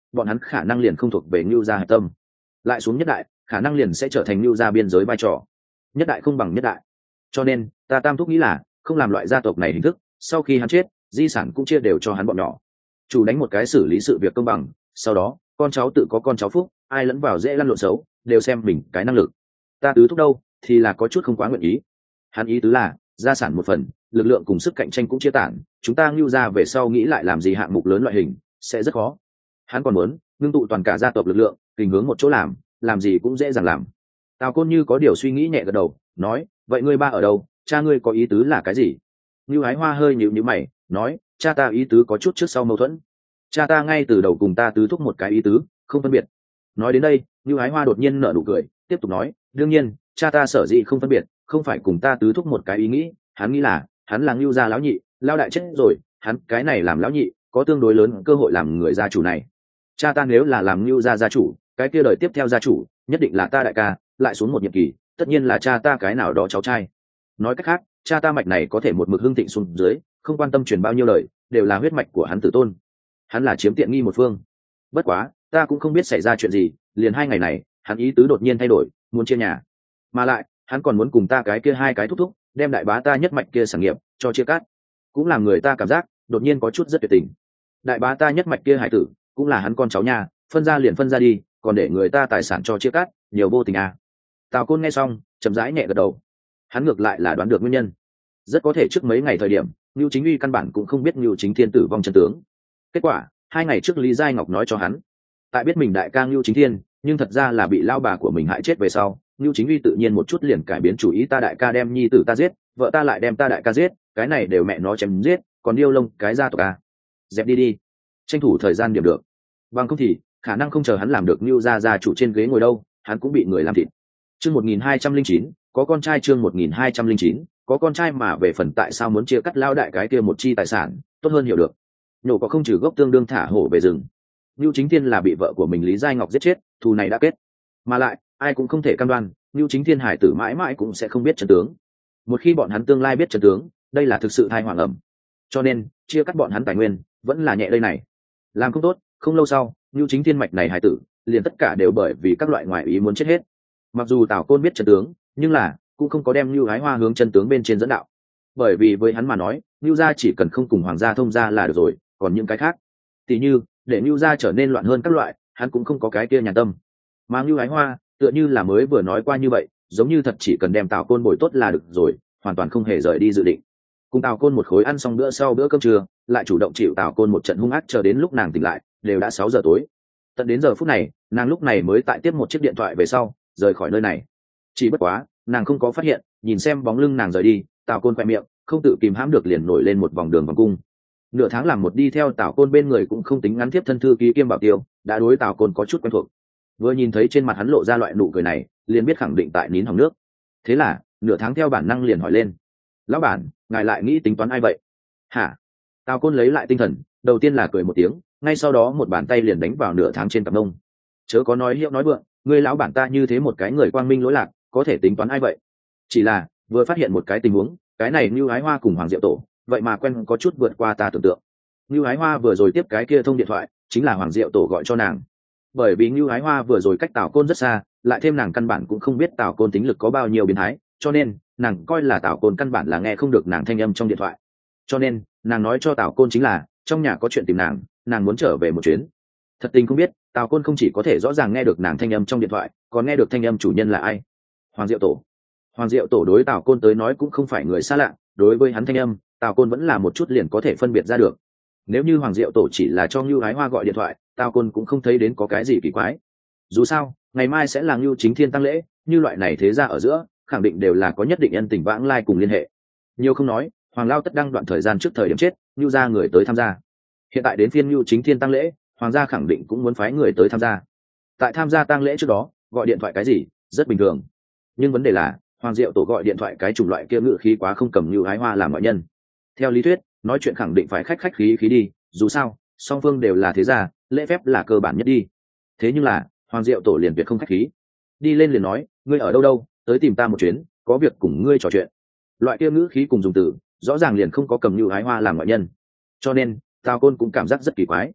bọn hắn khả năng liền không thuộc về Nưu gia hạch tâm. Lại xuống nhất đại, khả năng liền sẽ trở thành Nưu gia biên giới vai trò. Nhất đại không bằng nhất đại. Cho nên, ta Tam thúc nghĩ là không làm loại gia tộc này hình thức, sau khi hắn chết, di sản cũng chia đều cho hắn bọn nhỏ. Chủ đánh một cái xử lý sự việc công bằng, sau đó, con cháu tự có con cháu phúc, ai lẫn vào dễ lăn lộn xấu, đều xem mình cái năng lực. Ta tứ thúc đâu, thì là có chút không quá nguyện ý. Hắn ý tứ là, gia sản một phần, lực lượng cùng sức cạnh tranh cũng chia tản, chúng ta Nưu gia về sau nghĩ lại làm gì hạng mục lớn loại hình, sẽ rất khó. Hắn còn muốn ngưng tụ toàn cả gia tộc lực lượng, hình hướng một chỗ làm gì cũng dễ dàng làm. Tào Côn như có điều suy nghĩ nhẹ gật đầu, nói, vậy ngươi ba ở đâu, cha ngươi có ý tứ là cái gì? Nưu Ái Hoa hơi nhíu nhíu mày, nói, cha ta ý tứ có chút trước sau mâu thuẫn. Cha ta ngay từ đầu cùng ta tứ thúc một cái ý tứ, không phân biệt. Nói đến đây, Nưu Ái Hoa đột nhiên nở nụ cười, tiếp tục nói, đương nhiên, cha ta sở dĩ không phân biệt, không phải cùng ta tứ thúc một cái ý nghĩ, hắn nghĩ là, hắn là Nưu gia lão nhị, lão đại chết rồi, hắn cái này làm lão nhị, có tương đối lớn cơ hội làm người gia chủ này. Cha ta nếu là làm Nưu gia gia chủ, cái kia đời tiếp theo gia chủ, nhất định là ta đại ca, lại xuống một nhiệm kỳ, tất nhiên là cha ta cái nào đó cháu trai. Nói cách khác, cha ta mạch này có thể một mực hưng thịnh xuống dưới, không quan tâm truyền bao nhiêu lời, đều là huyết mạch của hắn tử tôn. Hắn là chiếm tiện nghi một phương. Bất quá, ta cũng không biết xảy ra chuyện gì, liền 2 ngày này, hắn ý tứ đột nhiên thay đổi, muốn chia nhà. Mà lại, hắn còn muốn cùng ta cái kia 2 cái thúc thúc, đem đại bá ta nhất mạch kia sản nghiệp cho chia cắt. Cũng làm người ta cảm giác, đột nhiên có chút rất tuyệt tình. Đại bá ta nhất mạch kia hải tử, cũng là hắn con cháu nhà, phân ra liền phân ra đi, còn để người ta tài sản cho chia cắt, nhiều vô tình à. Tào Côn nghe xong, chậm rãi nhẹ gật đầu. Hắn ngược lại là đoán được nguyên nhân. Rất có thể trước mấy ngày thời điểm, Nưu Chính Uy căn bản cũng không biết Nưu Chính Thiên tử vong chân tướng. Kết quả, 2 ngày trước Lý Giai Ngọc nói cho hắn, tại biết mình đại ca Nưu Chính Thiên, nhưng thật ra là bị lao bà của mình hại chết về sau, Nưu Chính Uy tự nhiên một chút liền cải biến chủ ý, ta đại ca đem nhi tử ta giết, vợ ta lại đem ta đại ca giết, cái này đều mẹ nó chém giết, còn điêu lông cái gia tộc à. Dẹp đi, tranh thủ thời gian điểm được. Bằng không thì, khả năng không chờ hắn làm được Nưu gia gia chủ trên ghế ngồi đâu, hắn cũng bị người làm thịt. Chương 1209, có con trai. Chương 1209, có con trai mà về phần tại sao muốn chia cắt lao đại cái kia một chi tài sản, tốt hơn hiểu được. Nhổ có không trừ gốc tương đương thả hổ về rừng. Nưu Chính Thiên là bị vợ của mình Lý Giai Ngọc giết chết, thù này đã kết. Mà lại, ai cũng không thể cam đoan, Nưu Chính Thiên hải tử mãi mãi cũng sẽ không biết chân tướng. Một khi bọn hắn tương lai biết chân tướng, đây là thực sự tai họa ngầm. Cho nên, chia cắt bọn hắn tài nguyên, vẫn là nhẹ đây này. Làm không tốt, không lâu sau, Nưu Chính Thiên mạch này hải tử, liền tất cả đều bởi vì các loại ngoại ý muốn chết hết. Mặc dù Tào Côn biết chân tướng, nhưng là cũng không có đem Nưu Ái Hoa hướng chân tướng bên trên dẫn đạo. Bởi vì với hắn mà nói, Nưu gia chỉ cần không cùng hoàng gia thông gia là được rồi, còn những cái khác, tỉ như để Nưu gia trở nên loạn hơn các loại, hắn cũng không có cái kia nhàn tâm. Mà Nưu Ái Hoa, tựa như là mới vừa nói qua như vậy, giống như thật chỉ cần đem Tào Côn bồi tốt là được rồi, hoàn toàn không hề rời đi dự định. Cùng Tào Côn một khối ăn xong bữa sau bữa cơm trưa, lại chủ động chịu Tào Côn một trận hung ác, chờ đến lúc nàng tỉnh lại, đều đã 6 giờ tối. Tận đến giờ phút này, nàng lúc này mới tại tiếp một chiếc điện thoại về sau, rời khỏi nơi này. Chỉ bất quá, nàng không có phát hiện, nhìn xem bóng lưng nàng rời đi, Tào Côn khoe miệng không tự kìm hãm được liền nổi lên một vòng đường vòng cung. Nửa tháng làm một đi theo Tào Côn bên người cũng không tính ngắn tiếp thân thư ký kiêm bảo tiêu, đã đối Tào Côn có chút quen thuộc. Vừa nhìn thấy trên mặt hắn lộ ra loại nụ cười này, liền biết khẳng định tại nín hỏng nước. Thế là, nửa tháng theo bản năng liền hỏi lên, lão bản, ngài lại nghĩ tính toán ai vậy? Hả? Tào Côn lấy lại tinh thần, đầu tiên là cười một tiếng, ngay sau đó một bàn tay liền đánh vào nửa tháng trên cặp mông. Chớ có nói hiệu nói vượng, ngươi lão bản ta như thế một cái người quang minh lỗi lạc, có thể tính toán ai vậy? Chỉ là vừa phát hiện một cái tình huống, cái này Nưu Ái Hoa cùng Hoàng Diệu Tổ, vậy mà quen có chút vượt qua ta tưởng tượng. Nưu Ái Hoa vừa rồi tiếp cái kia thông điện thoại, chính là Hoàng Diệu Tổ gọi cho nàng. Bởi vì Nưu Ái Hoa vừa rồi cách Tào Côn rất xa, lại thêm nàng căn bản cũng không biết Tào Côn tính lực có bao nhiêu biến thái, cho nên nàng coi là Tào Côn căn bản là nghe không được nàng thanh âm trong điện thoại. Cho nên nàng nói cho Tào Côn chính là trong nhà có chuyện tìm nàng muốn trở về một chuyến. Thật tình không biết, Tào Côn không chỉ có thể rõ ràng nghe được nàng thanh âm trong điện thoại, còn nghe được thanh âm chủ nhân là ai. Hoàng Diệu Tổ. Hoàng Diệu Tổ đối Tào Côn tới nói cũng không phải người xa lạ, đối với hắn thanh âm, Tào Côn vẫn là một chút liền có thể phân biệt ra được. Nếu như Hoàng Diệu Tổ chỉ là cho Nưu Ái Hoa gọi điện thoại, Tào Côn cũng không thấy đến có cái gì kỳ quái. Dù sao, ngày mai sẽ là Nưu Chính Thiên tang lễ, như loại này thế ra ở giữa, khẳng định đều là có nhất định ân tình vãng lai cùng liên hệ. Nhiều không nói, Hoàng Lao tất đăng đoạn thời gian trước thời điểm chết, Nưu gia người tới tham gia. Hiện tại đến phiên Nưu Chính Thiên tang lễ, Hoàng gia khẳng định cũng muốn phái người tới tham gia. Tại tham gia tang lễ trước đó, gọi điện thoại cái gì, rất bình thường. Nhưng vấn đề là, Hoàng Diệu Tổ gọi điện thoại cái chủng loại kia ngữ khí quá không cầm Nưu Ái Hoa làm ngoại nhân. Theo lý thuyết, nói chuyện khẳng định phải khách khí đi, dù sao, song phương đều là thế gia, lễ phép là cơ bản nhất đi. Thế nhưng là, Hoàng Diệu Tổ liền tuyệt không khách khí. Đi lên liền nói, ngươi ở đâu, tới tìm ta một chuyến, có việc cùng ngươi trò chuyện. Loại kia ngữ khí cùng dùng từ, rõ ràng liền không có cầm Nưu Ái Hoa làm ngoại nhân. Cho nên, Tào Côn cũng cảm giác rất kỳ quái.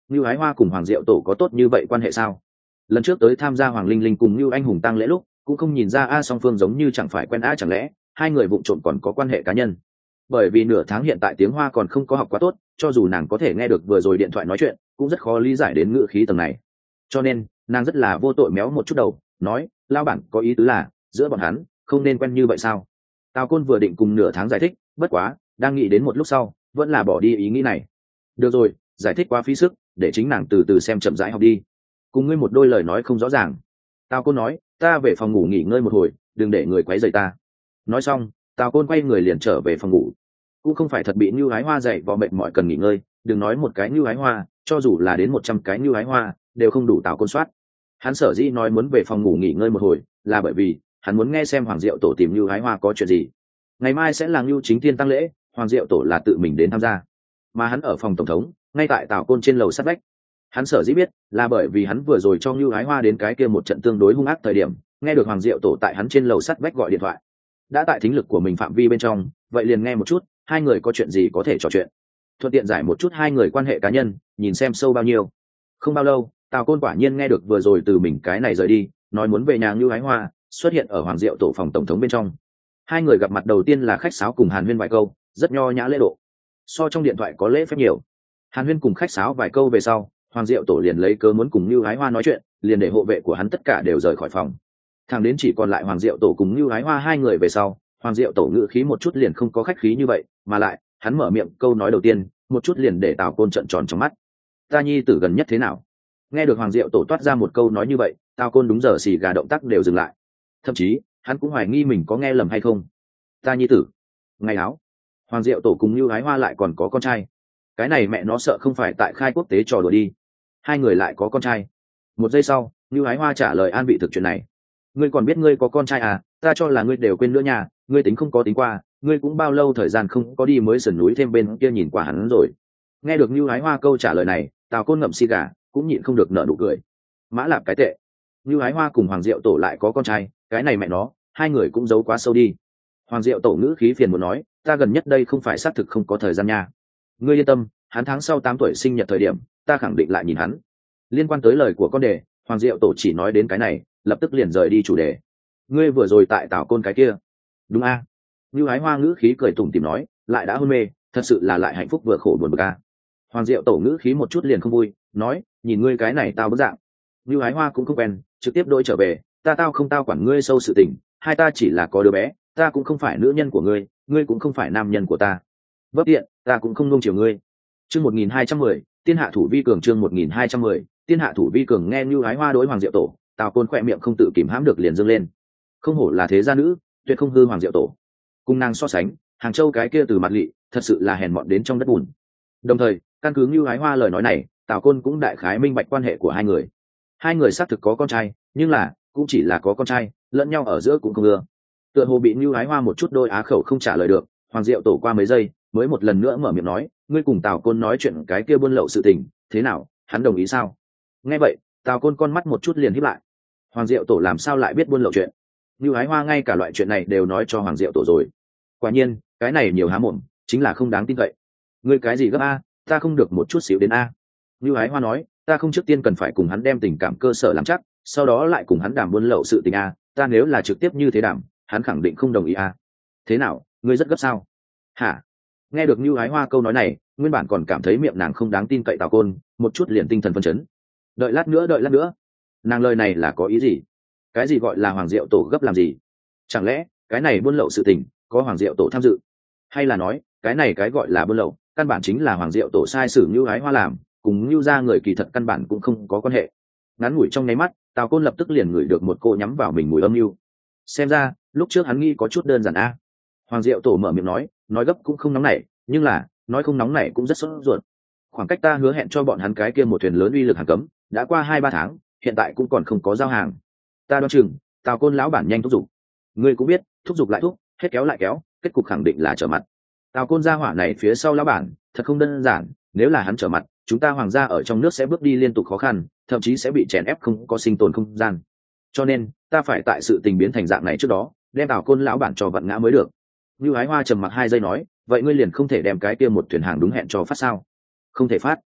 Như Ái Hoa cùng Hoàng Diệu Tổ có tốt như vậy quan hệ sao? Lần trước tới tham gia Hoàng Linh Linh cùng Như Anh Hùng tang lễ lúc cũng không nhìn ra song phương giống như chẳng phải quen chẳng lẽ hai người vụng trộm còn có quan hệ cá nhân? Bởi vì nửa tháng hiện tại tiếng Hoa còn không có học quá tốt, cho dù nàng có thể nghe được vừa rồi điện thoại nói chuyện cũng rất khó lý giải đến ngữ khí tầng này, cho nên nàng rất là vô tội méo một chút đầu nói lao bản có ý tứ là giữa bọn hắn không nên quen như vậy sao? Tào Côn vừa định cùng nửa tháng giải thích, bất quá đang nghĩ đến một lúc sau vẫn là bỏ đi ý nghĩ này. Được rồi, giải thích quá phí sức, để chính nàng từ từ xem chậm rãi học đi. Cùng ngươi một đôi lời nói không rõ ràng. Tào Côn nói, ta về phòng ngủ nghỉ ngơi một hồi, đừng để người quấy rầy ta. Nói xong Tào Côn quay người liền trở về phòng ngủ. Cũng không phải thật bị Như Ái Hoa dậy vò mệt mỏi cần nghỉ ngơi, đừng nói một cái Như Ái Hoa, cho dù là đến 100 cái Như Ái Hoa đều không đủ Tào Côn soát. Hắn sở dĩ nói muốn về phòng ngủ nghỉ ngơi một hồi là bởi vì hắn muốn nghe xem Hoàng Diệu Tổ tìm Như Ái Hoa có chuyện gì. Ngày mai sẽ là Như Chính Thiên tăng lễ, Hoàng Diệu Tổ là tự mình đến tham gia, mà hắn ở phòng tổng thống ngay tại Tào Côn trên lầu sát vách. Hắn sở dĩ biết là bởi vì hắn vừa rồi cho Như Ái Hoa đến cái kia một trận tương đối hung ác thời điểm nghe được Hoàng Diệu Tổ tại hắn trên lầu sắt vách gọi điện thoại. Đã tại thính lực của mình phạm vi bên trong, vậy liền nghe một chút hai người có chuyện gì có thể trò chuyện, thuận tiện giải một chút hai người quan hệ cá nhân, nhìn xem sâu bao nhiêu. Không bao lâu Tào Côn quả nhiên nghe được vừa rồi từ mình cái này rời đi nói muốn về nhà Như Ái Hoa xuất hiện ở Hoàng Diệu Tổ phòng tổng thống bên trong. Hai người gặp mặt đầu tiên là khách sáo cùng hàn huyên vài câu, rất nho nhã lễ độ, so trong điện thoại có lễ phép nhiều. Hàn huyên cùng khách sáo vài câu về sau, Hoàng Diệu Tổ liền lấy cớ muốn cùng Như Ái Hoa nói chuyện, liền để hộ vệ của hắn tất cả đều rời khỏi phòng. Thằng đến chỉ còn lại Hoàng Diệu Tổ cùng Như Ái Hoa hai người về sau, Hoàng Diệu Tổ ngữ khí một chút liền không có khách khí như vậy, mà lại hắn mở miệng câu nói đầu tiên một chút liền để Tào Côn trợn tròn trong mắt. Ta nhi tử gần nhất thế nào? Nghe được Hoàng Diệu Tổ toát ra một câu nói như vậy, Tào Côn đúng giờ xì gà động tác đều dừng lại, thậm chí hắn cũng hoài nghi mình có nghe lầm hay không. Ta nhi tử? Ngày áo Hoàng Diệu Tổ cùng Như Ái Hoa lại còn có con trai? Cái này mẹ nó sợ không phải tại khai quốc tế trò đùa đi. Hai người lại có con trai? Một giây sau Như Ái Hoa trả lời an vị thực chuyện này. Ngươi còn biết ngươi có con trai à? Ta cho là ngươi đều quên nữa nha. Ngươi tính không có tính qua, ngươi cũng bao lâu thời gian không có đi mới sườn núi thêm bên kia nhìn qua hắn rồi. Nghe được Như Ái Hoa câu trả lời này, Tào Côn ngậm xì gà cũng nhịn không được nở nụ cười. Mã lạp cái tệ, Như Ái Hoa cùng Hoàng Diệu Tổ lại có con trai, cái này mẹ nó hai người cũng giấu quá sâu đi. Hoàng Diệu Tổ ngữ khí phiền muốn nói, ta gần nhất đây không phải xác thực không có thời gian nha. Ngươi yên tâm, hắn tháng sau 8 tuổi sinh nhật thời điểm ta khẳng định lại nhìn hắn. Liên quan tới lời của con đề, Hoàng Diệu Tổ chỉ nói đến cái này lập tức liền rời đi chủ đề. Ngươi vừa rồi tại Tào Côn cái kia? Đúng a. Như Ái Hoa ngữ khí cười tủm tỉm nói, lại đã hôn mê, thật sự là lại hạnh phúc vừa khổ buồn bực a. Hoàng Diệu Tổ ngữ khí một chút liền không vui, nói, nhìn ngươi cái này tao bức dạng. Như Ái Hoa cũng không quen, trực tiếp đôi trở về, tao không tao quản ngươi sâu sự tình, hai ta chỉ là có đứa bé, ta cũng không phải nữ nhân của ngươi, ngươi cũng không phải nam nhân của ta. Bất tiện, ta cũng không nung chiều ngươi. Chương 1210, Tiên hạ thủ vi cường. Chương 1210, Tiên hạ thủ vi cường. Nghe Như Ái Hoa đối Hoàng Diệu Tổ, Tào Côn khỏe miệng không tự kìm hãm được liền dâng lên. Không hổ là thế gia nữ, tuyệt không hư Hoàng Diệu Tổ. Cùng nàng so sánh, Hàng Châu cái kia từ mặt lị, thật sự là hèn mọn đến trong đất bùn. Đồng thời, căn cứ Như Ái Hoa lời nói này, Tào Côn cũng đại khái minh bạch quan hệ của hai người. Hai người xác thực có con trai, nhưng là cũng chỉ là có con trai, lẫn nhau ở giữa cũng không ưa. Tựa hồ bị Như Ái Hoa một chút đôi á khẩu không trả lời được, Hoàng Diệu Tổ qua mấy giây mới một lần nữa mở miệng nói, ngươi cùng Tào Côn nói chuyện cái kia buôn lậu sự tình thế nào, hắn đồng ý sao? Nghe vậy Tào Côn con mắt một chút liền híp lại. Hoàng Diệu Tổ làm sao lại biết buôn lậu chuyện? Như Ái Hoa ngay cả loại chuyện này đều nói cho Hoàng Diệu Tổ rồi. Quả nhiên cái này nhiều há mồm, chính là không đáng tin cậy. Ngươi cái gì gấp a? Ta không được một chút xíu đến a. Như Ái Hoa nói, ta không trước tiên cần phải cùng hắn đem tình cảm cơ sở làm chắc, sau đó lại cùng hắn đàm buôn lậu sự tình a. Ta nếu là trực tiếp như thế đàm, hắn khẳng định không đồng ý a. Thế nào, ngươi rất gấp sao? Hả? Nghe được Như Ái Hoa câu nói này, nguyên bản còn cảm thấy miệng nàng không đáng tin cậy Tào Côn một chút liền tinh thần phân chấn. Đợi lát nữa, nàng lời này là có ý gì? Cái gì gọi là Hoàng Diệu Tổ gấp làm gì? Chẳng lẽ cái này buôn lậu sự tình có Hoàng Diệu Tổ tham dự, hay là nói cái này cái gọi là buôn lậu căn bản chính là Hoàng Diệu Tổ sai sử Như Ái Hoa làm, cùng Như gia người kỳ thật căn bản cũng không có quan hệ? Ngắn ngủi trong nháy mắt, Tào Côn lập tức liền ngửi được một cô nhắm vào mình mùi âm mưu. Xem ra lúc trước hắn nghi có chút đơn giản a. Hoàng Diệu Tổ mở miệng nói gấp cũng không nóng nảy, nhưng là nói không nóng nảy cũng rất sốt ruột. Khoảng cách ta hứa hẹn cho bọn hắn cái kia một thuyền lớn uy lực hàng cấm đã qua 2-3 tháng, hiện tại cũng còn không có giao hàng. Ta đoán chừng Tào Côn lão bản nhanh thúc giục. Ngươi cũng biết, thúc giục lại thúc, hết kéo lại kéo, kết cục khẳng định là trở mặt. Tào Côn gia hỏa này phía sau lão bản thật không đơn giản, nếu là hắn trở mặt, chúng ta Hoàng gia ở trong nước sẽ bước đi liên tục khó khăn, thậm chí sẽ bị chèn ép không có sinh tồn không gian. Cho nên ta phải tại sự tình biến thành dạng này trước đó đem Tào Côn lão bản cho vặn ngã mới được. Như Ái Hoa trầm mặc 2 giây nói, vậy ngươi liền không thể đem cái kia một thuyền hàng đúng hẹn cho phát sao? Không thể phát.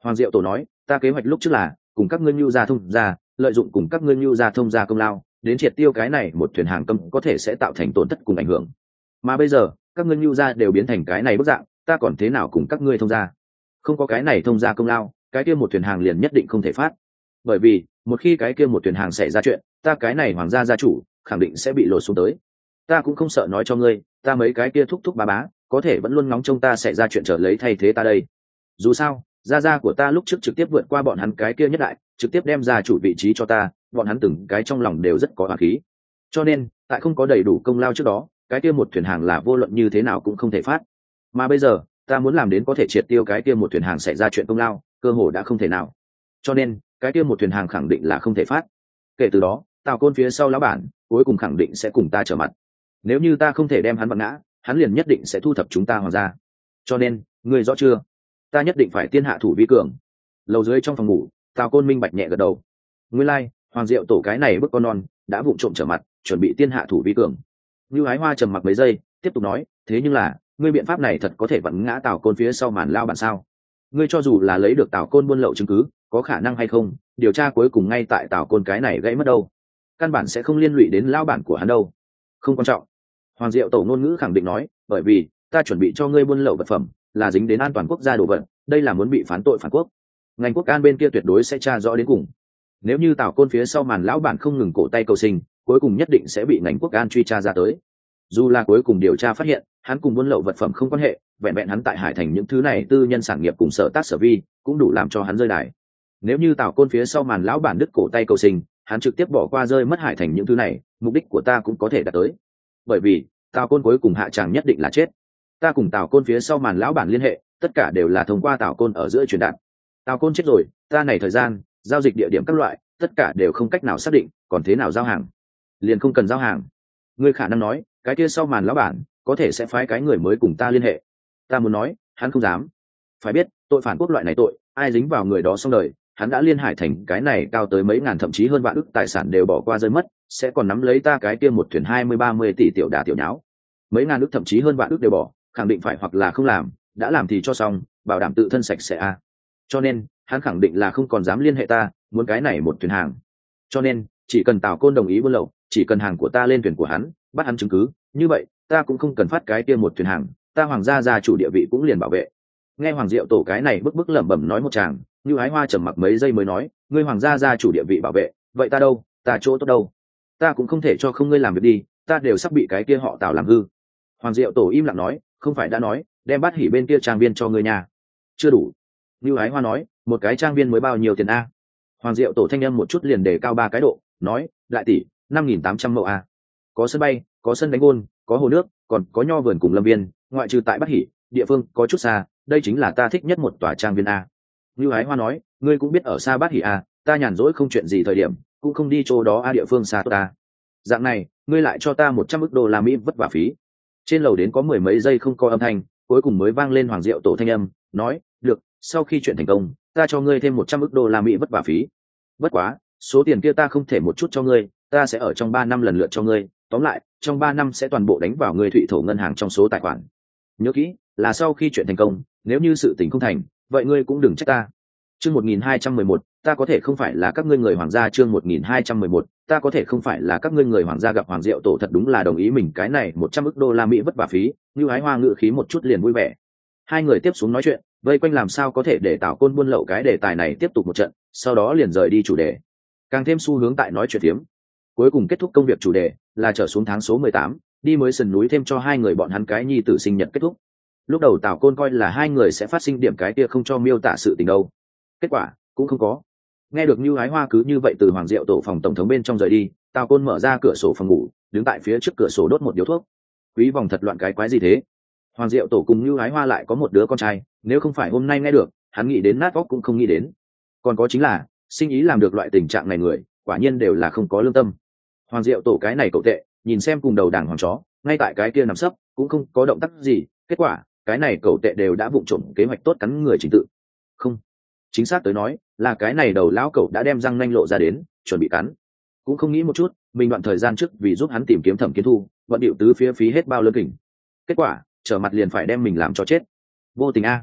Hoàng Diệu Tổ nói, ta kế hoạch lúc trước là cùng các ngươi nhu gia thông gia, lợi dụng cùng các ngươi nhu gia thông gia công lao đến triệt tiêu cái này một thuyền hàng cấm có thể sẽ tạo thành tổn thất cùng ảnh hưởng. Mà bây giờ các ngươi nhu gia đều biến thành cái này bức dạng, ta còn thế nào cùng các ngươi thông gia? Không có cái này thông gia công lao, cái kia một thuyền hàng liền nhất định không thể phát. Bởi vì một khi cái kia một thuyền hàng xảy ra chuyện, ta cái này hoàng gia gia chủ khẳng định sẽ bị lột xuống tới. Ta cũng không sợ nói cho ngươi, ta mấy cái kia thúc thúc bá bá có thể vẫn luôn ngóng trông ta xảy ra chuyện trở lấy thay thế ta đây. Dù sao gia của ta lúc trước trực tiếp vượt qua bọn hắn cái kia nhất đại, trực tiếp đem gia chủ vị trí cho ta, bọn hắn từng cái trong lòng đều rất có oán khí. Cho nên tại không có đầy đủ công lao trước đó, cái kia một thuyền hàng là vô luận như thế nào cũng không thể phát. Mà bây giờ ta muốn làm đến có thể triệt tiêu cái kia một thuyền hàng xảy ra chuyện công lao, cơ hội đã không thể nào. Cho nên cái kia một thuyền hàng khẳng định là không thể phát. Kể từ đó Tào Côn phía sau lão bản cuối cùng khẳng định sẽ cùng ta trở mặt. Nếu như ta không thể đem hắn vặn ngã, hắn liền nhất định sẽ thu thập chúng ta hoàng gia. Cho nên ngươi rõ chưa, ta nhất định phải tiên hạ thủ vi cường. Lầu dưới trong phòng ngủ, Tào Côn minh bạch nhẹ gật đầu. Nguyên lai Hoàng Diệu Tổ cái này bức con non đã vụng trộm trở mặt, chuẩn bị tiên hạ thủ vi cường. Như Ái Hoa trầm mặc mấy giây, tiếp tục nói, thế nhưng là ngươi biện pháp này thật có thể vặn ngã Tào Côn phía sau màn lao bản sao? Ngươi cho dù là lấy được Tào Côn buôn lậu chứng cứ, có khả năng hay không, điều tra cuối cùng ngay tại Tào Côn cái này gãy mất đâu, căn bản sẽ không liên lụy đến lao bản của hắn đâu. Không quan trọng. Hoàng Diệu Tổ ngôn ngữ khẳng định nói, bởi vì ta chuẩn bị cho ngươi buôn lậu vật phẩm là dính đến an toàn quốc gia đồ vật, đây là muốn bị phán tội phản quốc. Ngành quốc an bên kia tuyệt đối sẽ tra rõ đến cùng. Nếu như Tào Côn phía sau màn lão bản không ngừng cổ tay cầu sinh, cuối cùng nhất định sẽ bị ngành quốc an truy tra ra tới. Dù là cuối cùng điều tra phát hiện hắn cùng buôn lậu vật phẩm không quan hệ, vẹn vẹn hắn tại Hải Thành những thứ này tư nhân sản nghiệp cùng sở tác sở vi cũng đủ làm cho hắn rơi đài. Nếu như Tào Côn phía sau màn lão bản đứt cổ tay cầu sinh, hắn trực tiếp bỏ qua rơi mất Hải Thành những thứ này, mục đích của ta cũng có thể đạt tới. Bởi vì Tào Côn cuối cùng hạ tràng nhất định là chết. Ta cùng Tào Côn phía sau màn lão bản liên hệ, tất cả đều là thông qua Tào Côn ở giữa truyền đạt. Tào Côn chết rồi, ta này thời gian giao dịch địa điểm các loại tất cả đều không cách nào xác định, còn thế nào giao hàng? Liền không cần giao hàng. Ngươi khả năng nói cái kia sau màn lão bản có thể sẽ phái cái người mới cùng ta liên hệ. Ta muốn nói hắn không dám. Phải biết tội phản quốc loại này tội, ai dính vào người đó xong đời, hắn đã liên Hải Thành cái này cao tới mấy ngàn thậm chí hơn vạn ức tài sản đều bỏ qua rơi mất, sẽ còn nắm lấy ta cái kia một thuyền 20-30 tỷ tiểu đà tiểu nháo. Mấy ngàn ức thậm chí hơn vạn ức đều bỏ, khẳng định phải hoặc là không làm, đã làm thì cho xong, bảo đảm tự thân sạch sẽ a. Cho nên hắn khẳng định là không còn dám liên hệ ta, muốn cái này một thuyền hàng. Cho nên chỉ cần Tào Côn đồng ý buôn lậu, chỉ cần hàng của ta lên thuyền của hắn, bắt hắn chứng cứ, như vậy ta cũng không cần phát cái kia một thuyền hàng, ta hoàng gia gia chủ địa vị cũng liền bảo vệ. Nghe Hoàng Diệu Tổ cái này bức bức lẩm bẩm nói một tràng, Như Ái Hoa trầm mặc mấy giây mới nói, ngươi hoàng gia gia chủ địa vị bảo vệ, vậy ta đâu, ta chỗ tốt đâu? Ta cũng không thể cho không ngươi làm việc đi, ta đều sắp bị cái kia họ Tào làm hư. Hoàng Diệu Tổ im lặng nói, không phải đã nói đem Bát Hỉ bên kia trang viên cho ngươi nhà? Chưa đủ. Như Ái Hoa nói, một cái trang viên mới bao nhiêu tiền a? Hoàng Diệu Tổ thanh âm một chút liền đề cao 3 cái độ, nói, đại tỷ, 5.800 mẫu a. Có sân bay, có sân đánh gôn, có hồ nước, còn có nho vườn cùng lâm viên, ngoại trừ tại Bát Hỉ, địa phương có chút xa, đây chính là ta thích nhất một tòa trang viên a. Như Ái Hoa nói, ngươi cũng biết ở xa Bát Hỉ a, ta nhàn rỗi không chuyện gì thời điểm, cũng không đi chỗ đó a, địa phương xa tốt ta. Dạng này, ngươi lại cho ta 100 ức đô la Mỹ vất vả phí. Trên lầu đến có 10 mấy giây không có âm thanh, cuối cùng mới vang lên Hoàng Diệu Tổ thanh âm, nói, được, sau khi chuyện thành công, ta cho ngươi thêm 100 ức đô la Mỹ vất vả phí. Bất quá, số tiền kia ta không thể một chút cho ngươi, ta sẽ ở trong 3 năm lần lượt cho ngươi, tóm lại, trong 3 năm sẽ toàn bộ đánh vào ngươi Thụy Thổ ngân hàng trong số tài khoản. Nhớ kỹ, là sau khi chuyện thành công, nếu như sự tình không thành, vậy ngươi cũng đừng trách ta. Chương 1211, ta có thể không phải là các ngươi người hoàng gia. Chương 1211, ta có thể không phải là các ngươi người hoàng gia. Gặp Hoàng Diệu Tổ thật đúng là đồng ý mình cái này 100 ức đô la Mỹ vất vả phí, Như Ái Hoa ngự khí một chút liền vui vẻ. Hai người tiếp xuống nói chuyện, vây quanh làm sao có thể để Tào Côn buôn lậu cái đề tài này tiếp tục một trận, sau đó liền rời đi chủ đề, càng thêm xu hướng tại nói chuyện tiếm. Cuối cùng kết thúc công việc chủ đề là trở xuống tháng số 18, đi mới sườn núi thêm cho hai người bọn hắn cái nhi tử sinh nhật kết thúc. Lúc đầu Tào Côn coi là hai người sẽ phát sinh điểm cái kia không cho miêu tả sự tình đâu, kết quả cũng không có. Nghe được Như Ái Hoa cứ như vậy từ Hoàng Diệu Tổ phòng tổng thống bên trong rời đi, Tào Côn mở ra cửa sổ phòng ngủ, đứng tại phía trước cửa sổ đốt một điếu thuốc. Quý vòng thật loạn cái quái gì thế? Hoàng Diệu Tổ cùng Như Ái Hoa lại có một đứa con trai, nếu không phải hôm nay nghe được, hắn nghĩ đến nát óc cũng không nghĩ đến. Còn có chính là sinh ý làm được loại tình trạng này người, quả nhiên đều là không có lương tâm. Hoàng Diệu Tổ cái này cậu tệ, nhìn xem cùng đầu đảng hoàng chó, ngay tại cái kia nằm sấp, cũng không có động tác gì, kết quả cái này cậu tệ đều đã vụng trộm kế hoạch tốt cắn người chính tự. Không, chính xác tới nói là cái này đầu lão cậu đã đem răng nanh lộ ra đến, chuẩn bị cắn. Cũng không nghĩ một chút, mình đoạn thời gian trước vì giúp hắn tìm kiếm Thẩm Kiến Thu, vận điệu tứ phía phí hết bao lớn kình. Kết quả trở mặt liền phải đem mình làm cho chết. Vô tình a.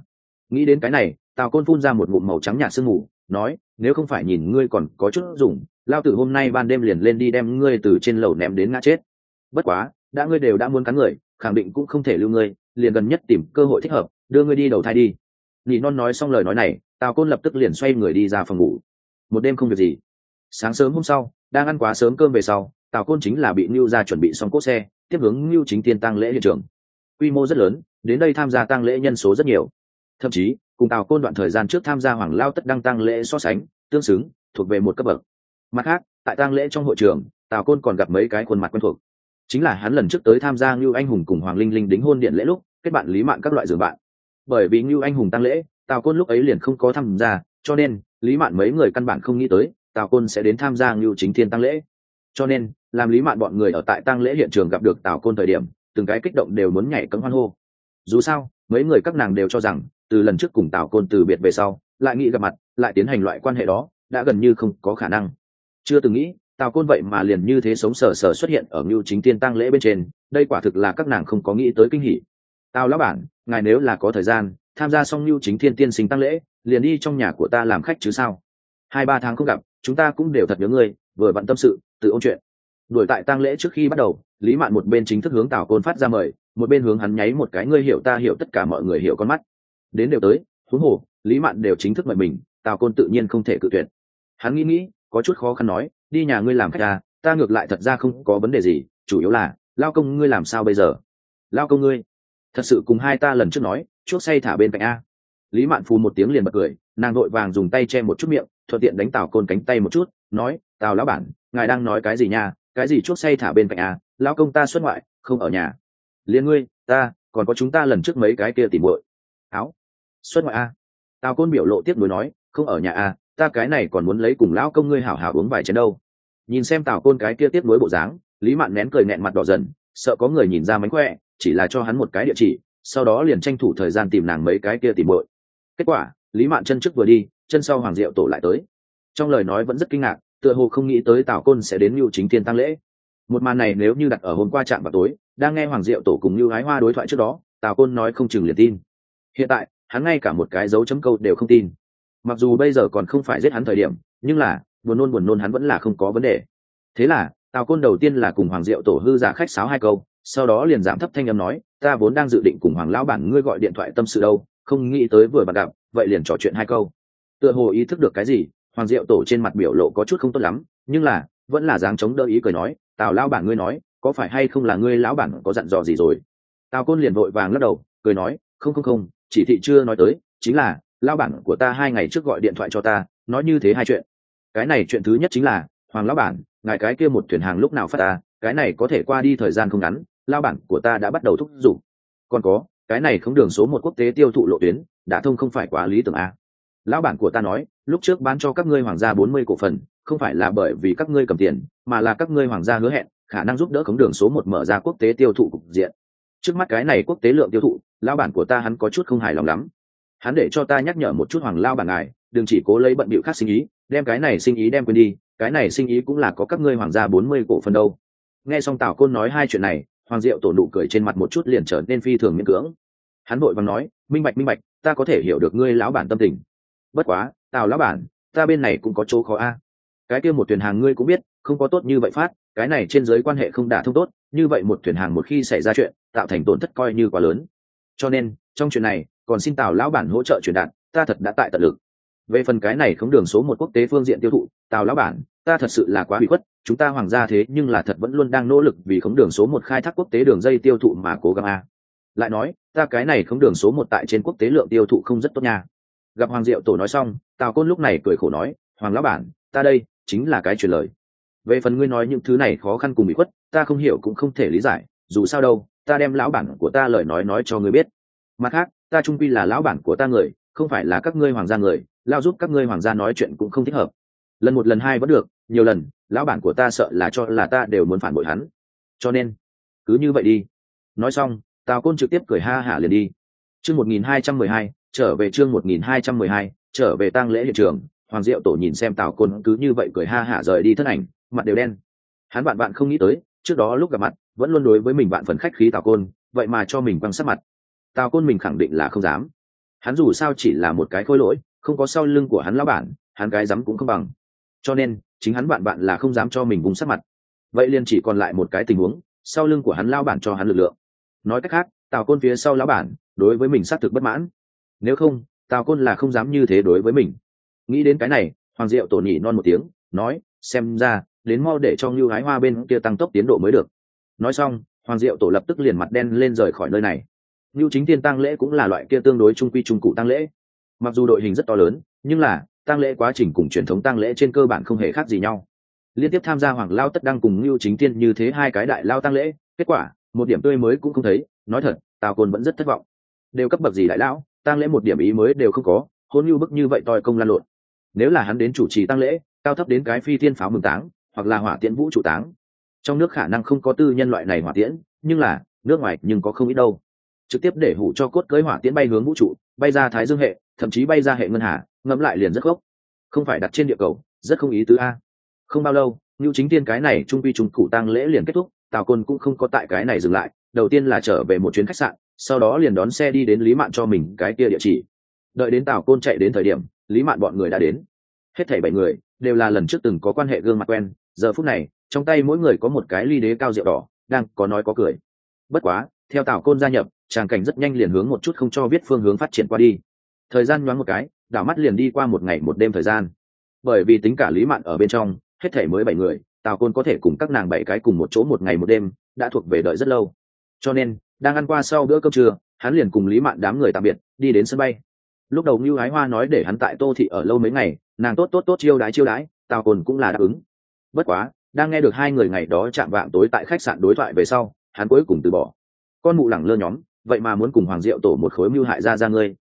Nghĩ đến cái này, Tào Côn phun ra một ngụm màu trắng nhạt sương mù, nói, nếu không phải nhìn ngươi còn có chút dùng, lao tử hôm nay ban đêm liền lên đi đem ngươi từ trên lầu ném đến ngã chết. Bất quá, đã ngươi đều đã muốn cắn người, khẳng định cũng không thể lưu ngươi, liền gần nhất tìm cơ hội thích hợp, đưa ngươi đi đầu thai đi. Nỉ non nói xong lời nói này, Tào Côn lập tức liền xoay người đi ra phòng ngủ. Một đêm không việc gì. Sáng sớm hôm sau, đang ăn quá sớm cơm về sau, Tào Côn chính là bị Nưu ra chuẩn bị xong cỗ xe, tiếp hướng Nưu Chính Tiên tang lễ hiện trường. Quy mô rất lớn, đến đây tham gia tang lễ nhân số rất nhiều. Thậm chí, cùng Tào Côn đoạn thời gian trước tham gia Hoàng Lao Tất Đăng tang lễ so sánh, tương xứng, thuộc về một cấp bậc. Mặt khác, tại tang lễ trong hội trường, Tào Côn còn gặp mấy cái khuôn mặt quen thuộc. Chính là hắn lần trước tới tham gia Nưu Anh Hùng cùng Hoàng Linh Linh đính hôn điện lễ lúc, kết bạn Lý Mạn các loại giường bạn. Bởi vì Nưu Anh Hùng tang lễ, Tào Côn lúc ấy liền không có tham gia, cho nên Lý Mạn mấy người căn bản không nghĩ tới Tào Côn sẽ đến tham gia Nưu Chính Thiên tang lễ. Cho nên, làm Lý Mạn bọn người ở tại tang lễ hiện trường gặp được Tào Côn thời điểm, từng cái kích động đều muốn nhảy cẫng hoan hô. Dù sao, mấy người các nàng đều cho rằng, từ lần trước cùng Tào Côn từ biệt về sau, lại nghĩ gặp mặt, lại tiến hành loại quan hệ đó, đã gần như không có khả năng. Chưa từng nghĩ, Tào Côn vậy mà liền như thế sống sờ sờ xuất hiện ở Nưu Chính Thiên tang lễ bên trên, đây quả thực là các nàng không có nghĩ tới kinh hỉ. Tào lão bản, ngài nếu là có thời gian, tham gia xong Nưu Chính Thiên tiên sinh tang lễ, liền đi trong nhà của ta làm khách chứ sao? 2-3 tháng không gặp, chúng ta cũng đều thật nhớ ngươi, vừa bận tâm sự, tự ôn chuyện. Đuổi tại tang lễ trước khi bắt đầu, Lý Mạn một bên chính thức hướng Tào Côn phát ra mời, một bên hướng hắn nháy một cái ngươi hiểu ta hiểu tất cả mọi người hiểu con mắt. Đến đều tới, huống hồ, Lý Mạn đều chính thức mời mình, Tào Côn tự nhiên không thể cự tuyệt. Hắn nghĩ, có chút khó khăn nói, đi nhà ngươi làm khách à, ta ngược lại thật ra không có vấn đề gì, chủ yếu là, lao công ngươi làm sao bây giờ? Lao công ngươi, thật sự cùng hai ta lần trước nói, chuốc say thả bên cạnh a. Lý Mạn phù một tiếng liền bật cười, nàng vội vàng dùng tay che một chút miệng, thuận tiện đánh Tào Côn cánh tay một chút, nói, Tào lão bản, ngài đang nói cái gì nha, cái gì chuốc say thả bên cạnh a, lao công ta xuất ngoại, không ở nhà. Liên ngươi, ta, còn có chúng ta lần trước mấy cái kia tỉ muội. Áo, xuất ngoại a. Tào Côn biểu lộ tiếp nối nói, không ở nhà a, ta cái này còn muốn lấy cùng lão công ngươi hảo hảo uống vài chén đâu. Nhìn xem Tào Côn cái kia tiếp nối bộ dáng, Lý Mạn nén cười nẹn mặt đỏ dần, sợ có người nhìn ra mánh khỏe, chỉ là cho hắn một cái địa chỉ, sau đó liền tranh thủ thời gian tìm nàng mấy cái kia tìm muội. Kết quả, Lý Mạn chân trước vừa đi, chân sau Hoàng Diệu Tổ lại tới. Trong lời nói vẫn rất kinh ngạc, tựa hồ không nghĩ tới Tào Côn sẽ đến Nưu Chính Thiên tang lễ. Một màn này nếu như đặt ở hôm qua trạm vào tối, đang nghe Hoàng Diệu Tổ cùng Nưu Ái Hoa đối thoại trước đó, Tào Côn nói không chừng liền tin. Hiện tại, hắn ngay cả một cái dấu chấm câu đều không tin. Mặc dù bây giờ còn không phải giết hắn thời điểm, nhưng là buồn nôn hắn vẫn là không có vấn đề. Thế là Tào Côn đầu tiên là cùng Hoàng Diệu Tổ hư giả khách sáo hai câu, sau đó liền giảm thấp thanh âm nói, ta vốn đang dự định cùng Hoàng lão bản ngươi gọi điện thoại tâm sự đâu, không nghĩ tới vừa bắt gặp, vậy liền trò chuyện hai câu. Tựa hồ ý thức được cái gì, Hoàng Diệu Tổ trên mặt biểu lộ có chút không tốt lắm, nhưng là vẫn là dáng chống đỡ ý cười nói, Tào lão bản ngươi nói, có phải hay không là ngươi lão bản có dặn dò gì rồi? Tào Côn liền vội vàng lắc đầu, cười nói, không, chỉ thị chưa nói tới, chính là lão bản của ta 2 ngày trước gọi điện thoại cho ta, nói như thế hai chuyện. Cái này chuyện thứ nhất chính là, Hoàng lão bản, ngài cái kia một thuyền hàng lúc nào phát ta, cái này có thể qua đi thời gian không ngắn, lão bản của ta đã bắt đầu thúc giục. Còn có, cái này không đường số 1 quốc tế tiêu thụ lộ tuyến, đã thông không phải quá lý tưởng a. Lão bản của ta nói, lúc trước bán cho các ngươi hoàng gia 40 cổ phần, không phải là bởi vì các ngươi cầm tiền, mà là các ngươi hoàng gia hứa hẹn, khả năng giúp đỡ khống đường số 1 mở ra quốc tế tiêu thụ cục diện. Trước mắt cái này quốc tế lượng tiêu thụ, lão bản của ta hắn có chút không hài lòng lắm. Hắn để cho ta nhắc nhở một chút Hoàng lão bản ngài, đừng chỉ cố lấy bận bịu khác sinh ý, đem cái này sinh ý đem quên đi, cái này sinh ý cũng là có các ngươi hoàng gia 40 cổ phần đâu. Nghe xong Tào Côn nói hai chuyện này, Hoàng Diệu Tổ nụ cười trên mặt một chút liền trở nên phi thường miễn cưỡng. Hắn vội vàng nói, minh bạch, ta có thể hiểu được ngươi lão bản tâm tình. Bất quá, Tào lão bản, ta bên này cũng có chỗ khó a. Cái kia một thuyền hàng ngươi cũng biết, không có tốt như vậy phát, cái này trên giới quan hệ không đả thông tốt, như vậy một thuyền hàng một khi xảy ra chuyện, tạo thành tổn thất coi như quá lớn. Cho nên, trong chuyện này, còn xin Tào lão bản hỗ trợ truyền đạt, ta thật đã tại tận lực. Về phần cái này không đường số 1 quốc tế phương diện tiêu thụ, Tào lão bản, ta thật sự là quá bị khuất, chúng ta hoàng gia thế nhưng là thật vẫn luôn đang nỗ lực vì khống đường số 1 khai thác quốc tế đường dây tiêu thụ mà cố gắng a. Lại nói, ta cái này khống đường số 1 tại trên quốc tế lượng tiêu thụ không rất tốt nha. Gặp Hoàng Diệu Tổ nói xong, Tào Côn lúc này cười khổ nói, Hoàng lão bản, ta đây chính là cái truyền lời. Về phần ngươi nói những thứ này khó khăn cùng bị khuất, ta không hiểu cũng không thể lý giải, dù sao đâu, ta đem lão bản của ta lời nói cho ngươi biết. Mặt khác, ta trung quy là lão bản của ta người, không phải là các ngươi hoàng gia người, lao giúp các ngươi hoàng gia nói chuyện cũng không thích hợp. Lần một lần hai vẫn được, nhiều lần, lão bản của ta sợ là cho là ta đều muốn phản bội hắn. Cho nên, cứ như vậy đi. Nói xong, Tào Côn trực tiếp cười ha hả liền đi. Chương 1212, trở về chương 1212, trở về tang lễ hiện trường, Hoàng Diệu Tổ nhìn xem Tào Côn cứ như vậy cười ha hả rời đi thân ảnh, mặt đều đen. Hắn bạn không nghĩ tới, trước đó lúc gặp mặt, vẫn luôn đối với mình bạn phần khách khí Tào Côn, vậy mà cho mình quăng sát mặt. Tào Côn mình khẳng định là không dám. Hắn dù sao chỉ là một cái khôi lỗi, không có sau lưng của hắn lão bản, hắn cái dám cũng không bằng. Cho nên chính hắn bạn là không dám cho mình vùng sát mặt. Vậy liền chỉ còn lại một cái tình huống, sau lưng của hắn lão bản cho hắn lực lượng. Nói cách khác, Tào Côn phía sau lão bản đối với mình xác thực bất mãn. Nếu không, Tào Côn là không dám như thế đối với mình. Nghĩ đến cái này, Hoàng Diệu Tổ nhỉ non một tiếng, nói, xem ra đến mau để cho Ngưu Hái Hoa bên kia tăng tốc tiến độ mới được. Nói xong, Hoàng Diệu Tổ lập tức liền mặt đen lên rời khỏi nơi này. Ngưu Chính Tiên tang lễ cũng là loại kia tương đối trung quy trung cụ tang lễ. Mặc dù đội hình rất to lớn, nhưng là tang lễ quá trình cùng truyền thống tang lễ trên cơ bản không hề khác gì nhau. Liên tiếp tham gia Hoàng Lao Tất Đăng cùng Ngưu Chính Tiên như thế hai cái đại lao tang lễ, kết quả một điểm tươi mới cũng không thấy. Nói thật, Tào Côn vẫn rất thất vọng. Đều cấp bậc gì đại lão, tang lễ một điểm ý mới đều không có, hôn Ngưu bức như vậy toi công lan lộn. Nếu là hắn đến chủ trì tang lễ, cao thấp đến cái phi thiên pháo mừng táng, hoặc là hỏa tiễn vũ trụ táng. Trong nước khả năng không có tư nhân loại này hỏa tiễn, nhưng là nước ngoài nhưng có không ít đâu. Trực tiếp để hủ cho cốt cưới hỏa tiễn bay hướng vũ trụ, bay ra Thái Dương hệ, thậm chí bay ra hệ ngân hà, ngẫm lại liền rất gốc. Không phải đặt trên địa cầu, rất không ý tứ a. Không bao lâu, Nưu Chính Tiên cái này trung vi trung cụ tang lễ liền kết thúc, Tào Côn cũng không có tại cái này dừng lại, đầu tiên là trở về một chuyến khách sạn, sau đó liền đón xe đi đến Lý Mạn cho mình cái kia địa chỉ. Đợi đến Tào Côn chạy đến thời điểm, Lý Mạn bọn người đã đến. Hết thảy 7 người đều là lần trước từng có quan hệ gương mặt quen, giờ phút này, trong tay mỗi người có một cái ly đế cao rượu đỏ, đang có nói có cười. Bất quá, theo Tào Côn gia nhập, tràng cảnh rất nhanh liền hướng một chút không cho biết phương hướng phát triển qua đi. Thời gian nhoáng một cái, đảo mắt liền đi qua một ngày một đêm thời gian. Bởi vì tính cả Lý Mạn ở bên trong, hết thảy mới 7 người, Tào Côn có thể cùng các nàng 7 cái cùng một chỗ một ngày một đêm, đã thuộc về đợi rất lâu. Cho nên, đang ăn qua sau bữa cơm trưa, hắn liền cùng Lý Mạn đám người tạm biệt, đi đến sân bay. Lúc đầu Nưu Ái Hoa nói để hắn tại Tô thị ở lâu mấy ngày, nàng tốt chiêu đái, Tào Côn cũng là đáp ứng. Bất quá, đang nghe được hai người ngày đó chạm vạng tối tại khách sạn đối thoại về sau, hắn cuối cùng từ bỏ. Con mụ lẳng lơ nhóm, vậy mà muốn cùng Hoàng Diệu Tổ một khối mưu hại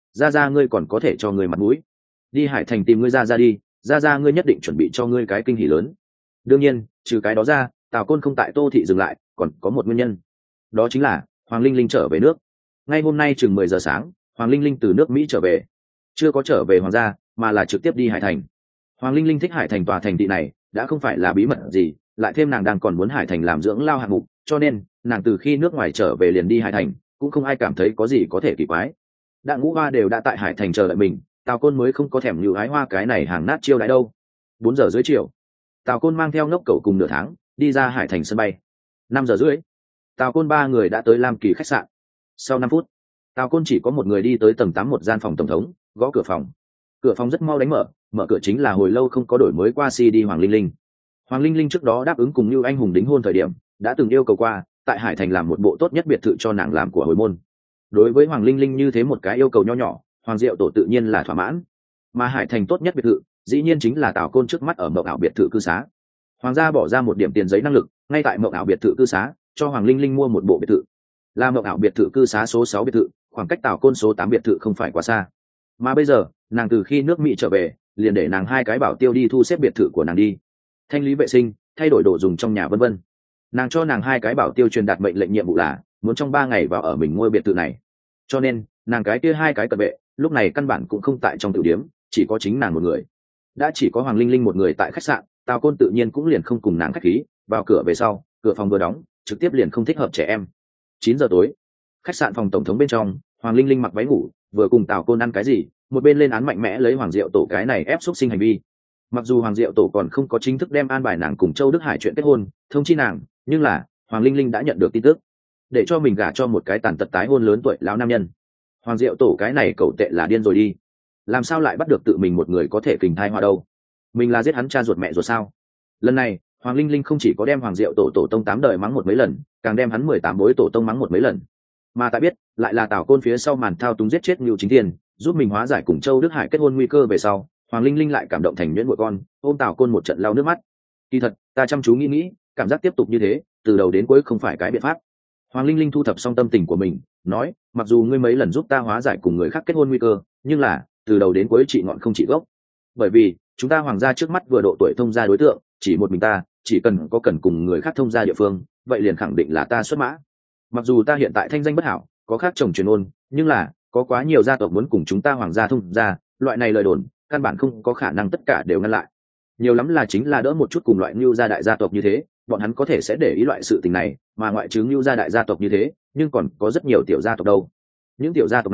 ra ngươi còn có thể cho ngươi mặt mũi. Đi Hải Thành tìm ngươi ra đi, ra ngươi nhất định chuẩn bị cho ngươi cái kinh hỉ lớn. Đương nhiên, trừ cái đó ra, Tào Côn không tại Tô thị dừng lại, còn có một nguyên nhân. Đó chính là Hoàng Linh Linh trở về nước. Ngay hôm nay chừng 10 giờ sáng, Hoàng Linh Linh từ nước Mỹ trở về. Chưa có trở về Hoàng gia, mà là trực tiếp đi Hải Thành. Hoàng Linh Linh thích Hải Thành tòa thành thị này, đã không phải là bí mật gì, lại thêm nàng đang còn muốn Hải Thành làm dưỡng lao hạng mục, cho nên nàng từ khi nước ngoài trở về liền đi Hải Thành, cũng không ai cảm thấy có gì có thể kỳ quái. Đặng Ngũ Hoa đều đã tại Hải Thành chờ đợi mình, Tào Côn mới không có thèm Nưu Ái Hoa cái này hàng nát chiêu đãi đâu. 4 giờ dưới chiều, Tào Côn mang theo ngốc cẩu cùng nửa tháng đi ra Hải Thành sân bay. 5 giờ rưỡi, Tào Côn 3 người đã tới Lam Kỳ khách sạn. Sau 5 phút, Tào Côn chỉ có một người đi tới tầng 8 một gian phòng tổng thống, gõ cửa phòng. Cửa phòng rất mau đánh mở cửa chính là hồi lâu không có đổi mới qua CD Hoàng Linh Linh. Hoàng Linh Linh trước đó đáp ứng cùng Nưu Anh Hùng đính hôn thời điểm, đã từng yêu cầu qua tại Hải Thành làm một bộ tốt nhất biệt thự cho nàng làm của hồi môn. Đối với Hoàng Linh Linh như thế một cái yêu cầu nho nhỏ, Hoàng Diệu Tổ tự nhiên là thỏa mãn. Mà Hải Thành tốt nhất biệt thự, dĩ nhiên chính là Tào Côn trước mắt ở Mộng Ảo biệt thự cư xá. Hoàng gia bỏ ra một điểm tiền giấy năng lực, ngay tại Mộng Ảo biệt thự cư xá, cho Hoàng Linh Linh mua một bộ biệt thự. Là Mộng Ảo biệt thự cư xá số 6 biệt thự, khoảng cách Tào Côn số 8 biệt thự không phải quá xa. Mà bây giờ, nàng từ khi nước Mỹ trở về, liền để nàng hai cái bảo tiêu đi thu xếp biệt thự của nàng đi. Thanh lý vệ sinh, thay đổi đồ dùng trong nhà vân vân. Nàng cho nàng hai cái bảo tiêu truyền đạt mệnh lệnh nhiệm vụ là muốn trong 3 ngày vào ở mình ngôi biệt thự này. Cho nên, nàng cái kia hai cái cận vệ, lúc này căn bản cũng không tại trong tiểu điếm, chỉ có chính nàng một người. Đã chỉ có Hoàng Linh Linh một người tại khách sạn, Tào Côn tự nhiên cũng liền không cùng nàng khách khí, vào cửa về sau, cửa phòng vừa đóng, trực tiếp liền không thích hợp trẻ em. 9 giờ tối, khách sạn phòng tổng thống bên trong, Hoàng Linh Linh mặc váy ngủ, vừa cùng Tào Côn ăn cái gì, một bên lên án mạnh mẽ lấy Hoàng Diệu Tổ cái này ép xúc sinh hành vi. Mặc dù Hoàng Diệu Tổ còn không có chính thức đem an bài nàng cùng Châu Đức Hải chuyện kết hôn thông chi nàng, nhưng là Hoàng Linh Linh đã nhận được tin tức, để cho mình gả cho một cái tàn tật tái hôn lớn tuổi lão nam nhân. Hoàng Diệu Tổ cái này cậu tệ là điên rồi đi, làm sao lại bắt được tự mình một người có thể kình thai hoa đâu? Mình là giết hắn cha ruột mẹ ruột sao? Lần này Hoàng Linh Linh không chỉ có đem Hoàng Diệu Tổ tông 8 đời mắng một mấy lần, càng đem hắn 18 bối tổ tông mắng một mấy lần. Mà ta biết lại là Tào Côn phía sau màn thao túng giết chết Ngưu Chính Thiên, giúp mình hóa giải cùng Châu Đức Hải kết hôn nguy cơ về sau, Hoàng Linh Linh lại cảm động thành nhuyễn muội con, ôm Tào Côn một trận lau nước mắt. Kỳ thật, ta chăm chú nghĩ, cảm giác tiếp tục như thế, từ đầu đến cuối không phải cái biện pháp. Hoàng Linh Linh thu thập xong tâm tình của mình, nói, mặc dù ngươi mấy lần giúp ta hóa giải cùng người khác kết hôn nguy cơ, nhưng là từ đầu đến cuối trị ngọn không trị gốc. Bởi vì chúng ta Hoàng gia trước mắt vừa độ tuổi thông gia đối tượng, chỉ một mình ta, chỉ cần có cần cùng người khác thông gia địa phương, vậy liền khẳng định là ta xuất mã. Mặc dù ta hiện tại thanh danh bất hảo, có khác chồng truyền ôn, nhưng là có quá nhiều gia tộc muốn cùng chúng ta Hoàng gia thông gia, loại này lời đồn căn bản không có khả năng tất cả đều ngăn lại. Nhiều lắm là chính là đỡ một chút cùng loại Nưu gia đại gia tộc như thế, bọn hắn có thể sẽ để ý loại sự tình này, mà ngoại trừ Nưu gia đại gia tộc như thế, nhưng còn có rất nhiều tiểu gia tộc đâu. Những tiểu gia tộc này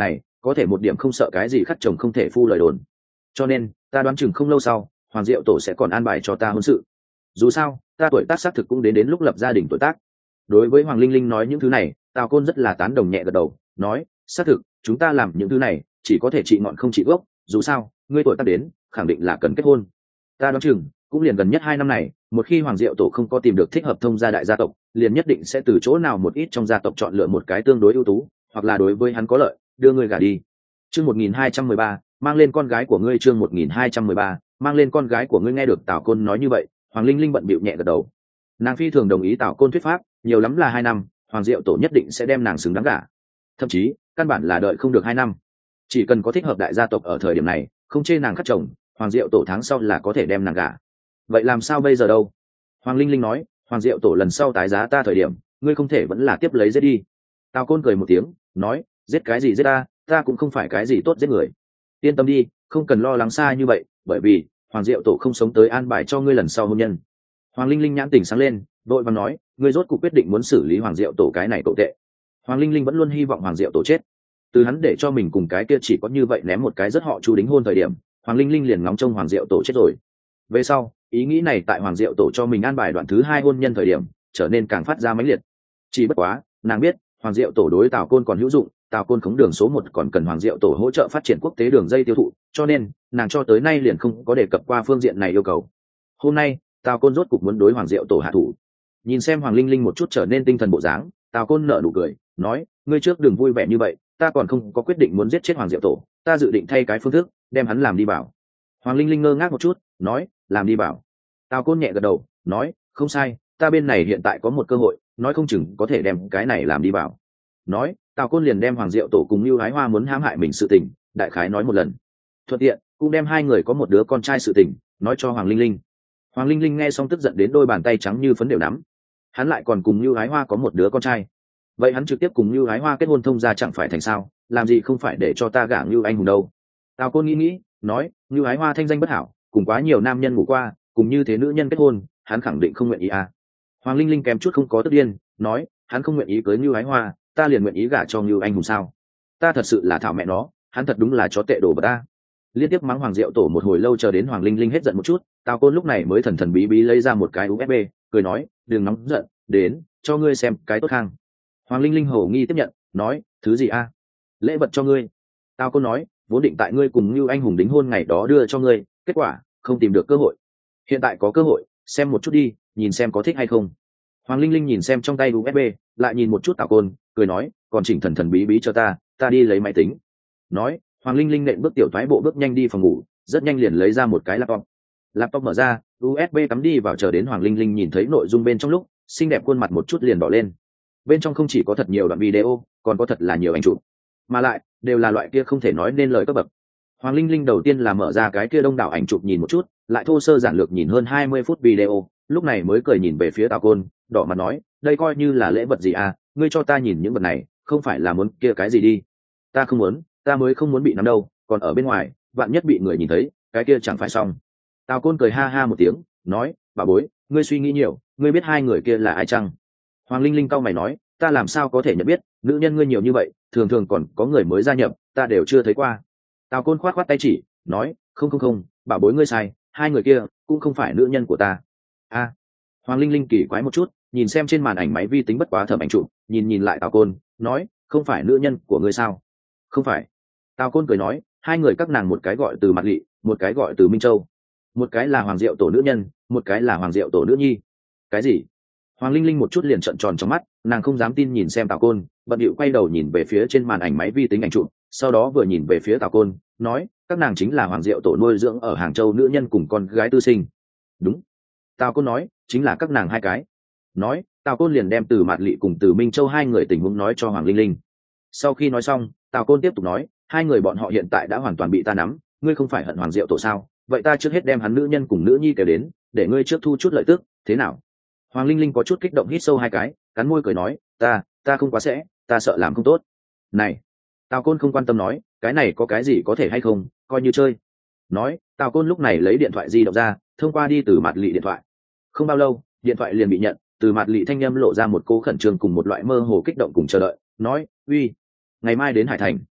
có thể một điểm không sợ cái gì khắc chồng không thể phu lời đồn. Cho nên ta đoán chừng không lâu sau Hoàng Diệu Tổ sẽ còn an bài cho ta hôn sự. Dù sao ta tuổi tác xác thực cũng đến lúc lập gia đình tuổi tác. Đối với Hoàng Linh Linh nói những thứ này, Tào Côn rất là tán đồng, nhẹ gật đầu nói, xác thực chúng ta làm những thứ này chỉ có thể trị ngọn không trị gốc. Dù sao ngươi tuổi tác đến khẳng định là cần kết hôn. Ta đoán chừng cũng liền gần nhất 2 năm này, một khi Hoàng Diệu Tổ không có tìm được thích hợp thông gia đại gia tộc, liền nhất định sẽ từ chỗ nào một ít trong gia tộc chọn lựa một cái tương đối ưu tú, hoặc là đối với hắn có lợi, đưa ngươi gả đi. Chương 1213, mang lên con gái của ngươi. Chương 1213, mang lên con gái của ngươi. Nghe được Tào Côn nói như vậy, Hoàng Linh Linh bận bịu nhẹ gật đầu. Nàng phi thường đồng ý Tào Côn thuyết pháp, nhiều lắm là 2 năm, Hoàng Diệu Tổ nhất định sẽ đem nàng xứng đáng gả. Thậm chí căn bản là đợi không được 2 năm, chỉ cần có thích hợp đại gia tộc ở thời điểm này, không chê nàng khắc chồng, Hoàng Diệu Tổ tháng sau là có thể đem nàng gả. Vậy làm sao bây giờ đâu? Hoàng Linh Linh nói, Hoàng Diệu Tổ lần sau tái giá ta thời điểm, ngươi không thể vẫn là tiếp lấy giết đi. Tào Côn cười một tiếng nói, giết cái gì giết ta cũng không phải cái gì tốt giết người. Yên tâm đi, không cần lo lắng xa như vậy, bởi vì Hoàng Diệu Tổ không sống tới an bài cho ngươi lần sau hôn nhân. Hoàng Linh Linh nhãn tỉnh sáng lên, vội vàng nói, ngươi rốt cuộc quyết định muốn xử lý Hoàng Diệu Tổ cái này tệ tệ. Hoàng Linh Linh vẫn luôn hy vọng Hoàng Diệu Tổ chết. Từ hắn để cho mình cùng cái kia chỉ có như vậy ném một cái rất họ Chu đính hôn thời điểm, Hoàng Linh Linh liền ngóng trông Hoàng Diệu Tổ chết rồi. Về sau ý nghĩ này tại Hoàng Diệu Tổ cho mình an bài đoạn thứ 2 hôn nhân thời điểm trở nên càng phát ra mãnh liệt. Chỉ bất quá nàng biết Hoàng Diệu Tổ đối Tào Côn còn hữu dụng, Tào Côn khống đường số 1 còn cần Hoàng Diệu Tổ hỗ trợ phát triển quốc tế đường dây tiêu thụ, cho nên nàng cho tới nay liền không có đề cập qua phương diện này yêu cầu. Hôm nay Tào Côn rốt cục muốn đối Hoàng Diệu Tổ hạ thủ. Nhìn xem Hoàng Linh Linh một chút trở nên tinh thần bộ dáng, Tào Côn nở nụ cười nói, ngươi trước đừng vui vẻ như vậy, ta còn không có quyết định muốn giết chết Hoàng Diệu Tổ, ta dự định thay cái phương thức đem hắn làm đi bảo. Hoàng Linh Linh ngơ ngác một chút nói, làm đi bảo. Tào Côn nhẹ gật đầu nói, không sai, ta bên này hiện tại có một cơ hội, nói không chừng có thể đem cái này làm đi bảo. Nói Tào Côn liền đem Hoàng Diệu Tổ cùng Lưu Ái Hoa muốn hãm hại mình sự tình đại khái nói một lần, thuận tiện cũng đem 2 người có một đứa con trai sự tình nói cho Hoàng Linh Linh. Hoàng Linh Linh nghe xong tức giận đến đôi bàn tay trắng như phấn đều nắm. Hắn lại còn cùng Lưu Ái Hoa có một đứa con trai, vậy hắn trực tiếp cùng Lưu Ái Hoa kết hôn thông gia chẳng phải thành sao, làm gì không phải để cho ta gả Lưu anh hùng đâu. Tào Côn nghĩ nói, Lưu Ái Hoa thanh danh bất hảo, cùng quá nhiều nam nhân ngủ qua, cùng như thế nữ nhân kết hôn, hắn khẳng định không nguyện ý à. Hoàng Linh Linh kèm chút không có tức điên nói, hắn không nguyện ý cưới Lưu Ái Hoa, ta liền nguyện ý gả cho Lưu anh hùng sao? Ta thật sự là thảo mẹ nó, hắn thật đúng là chó tệ đồ vật ta. Liên tiếp mắng Hoàng Diệu Tổ một hồi lâu, chờ đến Hoàng Linh Linh hết giận một chút, Tào Côn lúc này mới thần thần bí bí lấy ra một cái USB, cười nói, đừng nóng giận, đến cho ngươi xem cái tốt khang. Hoàng Linh Linh hổ nghi tiếp nhận nói, thứ gì a? Lễ vật cho ngươi. Tào Côn nói, vốn định tại ngươi cùng Lưu anh hùng đính hôn ngày đó đưa cho ngươi, kết quả không tìm được cơ hội, hiện tại có cơ hội, xem một chút đi, nhìn xem có thích hay không. Hoàng Linh Linh nhìn xem trong tay USB, lại nhìn một chút Tào Côn, cười nói, còn chỉnh thần thần bí bí cho ta đi lấy máy tính. Nói Hoàng Linh Linh nện bước tiểu thoái bộ bước nhanh đi phòng ngủ, rất nhanh liền lấy ra một cái laptop mở ra, USB cắm đi vào, chờ đến Hoàng Linh Linh nhìn thấy nội dung bên trong lúc, xinh đẹp khuôn mặt một chút liền đỏ lên. Bên trong không chỉ có thật nhiều đoạn video, còn có thật là nhiều ảnh chụp, mà lại đều là loại kia không thể nói nên lời cấp bậc. Hoàng Linh Linh đầu tiên là mở ra cái kia đông đảo ảnh chụp nhìn một chút, lại thô sơ giản lược nhìn hơn 20 phút video, lúc này mới cười nhìn về phía Tào Côn, đỏ mặt nói, đây coi như là lễ vật gì à, ngươi cho ta nhìn những vật này, không phải là muốn kia cái gì đi. Ta không muốn, ta mới không muốn bị nắm đâu, còn ở bên ngoài, vạn nhất bị người nhìn thấy, cái kia chẳng phải xong. Tào Côn cười ha ha một tiếng, nói, bà bối, ngươi suy nghĩ nhiều, ngươi biết 2 người kia là ai chăng? Hoàng Linh Linh cau mày nói, ta làm sao có thể nhận biết, nữ nhân ngươi nhiều như vậy, thường thường còn có người mới gia nhập, ta đều chưa thấy qua. Tào Côn khoát tay chỉ, nói, không, bảo bối ngươi sai, 2 người kia cũng không phải nữ nhân của ta. A. Hoàng Linh Linh kỳ quái một chút, nhìn xem trên màn ảnh máy vi tính bất quá thẩm ảnh chụp, nhìn lại Tào Côn, nói, không phải nữ nhân của ngươi sao? Không phải. Tào Côn cười nói, 2 người các nàng một cái gọi từ Mạt Lị, một cái gọi từ Minh Châu, một cái là Hoàng Diệu Tổ nữ nhân, một cái là Hoàng Diệu Tổ nữ nhi. Cái gì? Hoàng Linh Linh một chút liền trợn tròn trong mắt, nàng không dám tin nhìn xem Tào Côn, bận điệu quay đầu nhìn về phía trên màn ảnh máy vi tính ảnh chụp, sau đó vừa nhìn về phía Tào Côn, nói, các nàng chính là Hoàng Diệu Tổ nuôi dưỡng ở Hàng Châu nữ nhân cùng con gái tư sinh. Đúng. Tào Côn nói, chính là các nàng 2 cái. Nói, Tào Côn liền đem từ Mạt Lị cùng từ Minh Châu 2 người tình huống nói cho Hoàng Linh Linh. Sau khi nói xong, Tào Côn tiếp tục nói, 2 người bọn họ hiện tại đã hoàn toàn bị ta nắm, ngươi không phải hận Hoàng Diệu Tổ sao? Vậy ta trước hết đem hắn nữ nhân cùng nữ nhi kể đến, để ngươi trước thu chút lợi tức, thế nào? Hoàng Linh Linh có chút kích động, hít sâu 2 cái, cắn môi cười nói, ta không quá sẽ, ta sợ làm không tốt. Này. Tào Côn không quan tâm nói, cái này có cái gì có thể hay không, coi như chơi. Nói, Tào Côn lúc này lấy điện thoại di động ra, thông qua đi từ Mạt Lị điện thoại. Không bao lâu, điện thoại liền bị nhận, từ Mạt Lị thanh âm lộ ra một cô khẩn trương cùng một loại mơ hồ kích động cùng chờ đợi, nói, uy, ngày mai đến Hải Thành.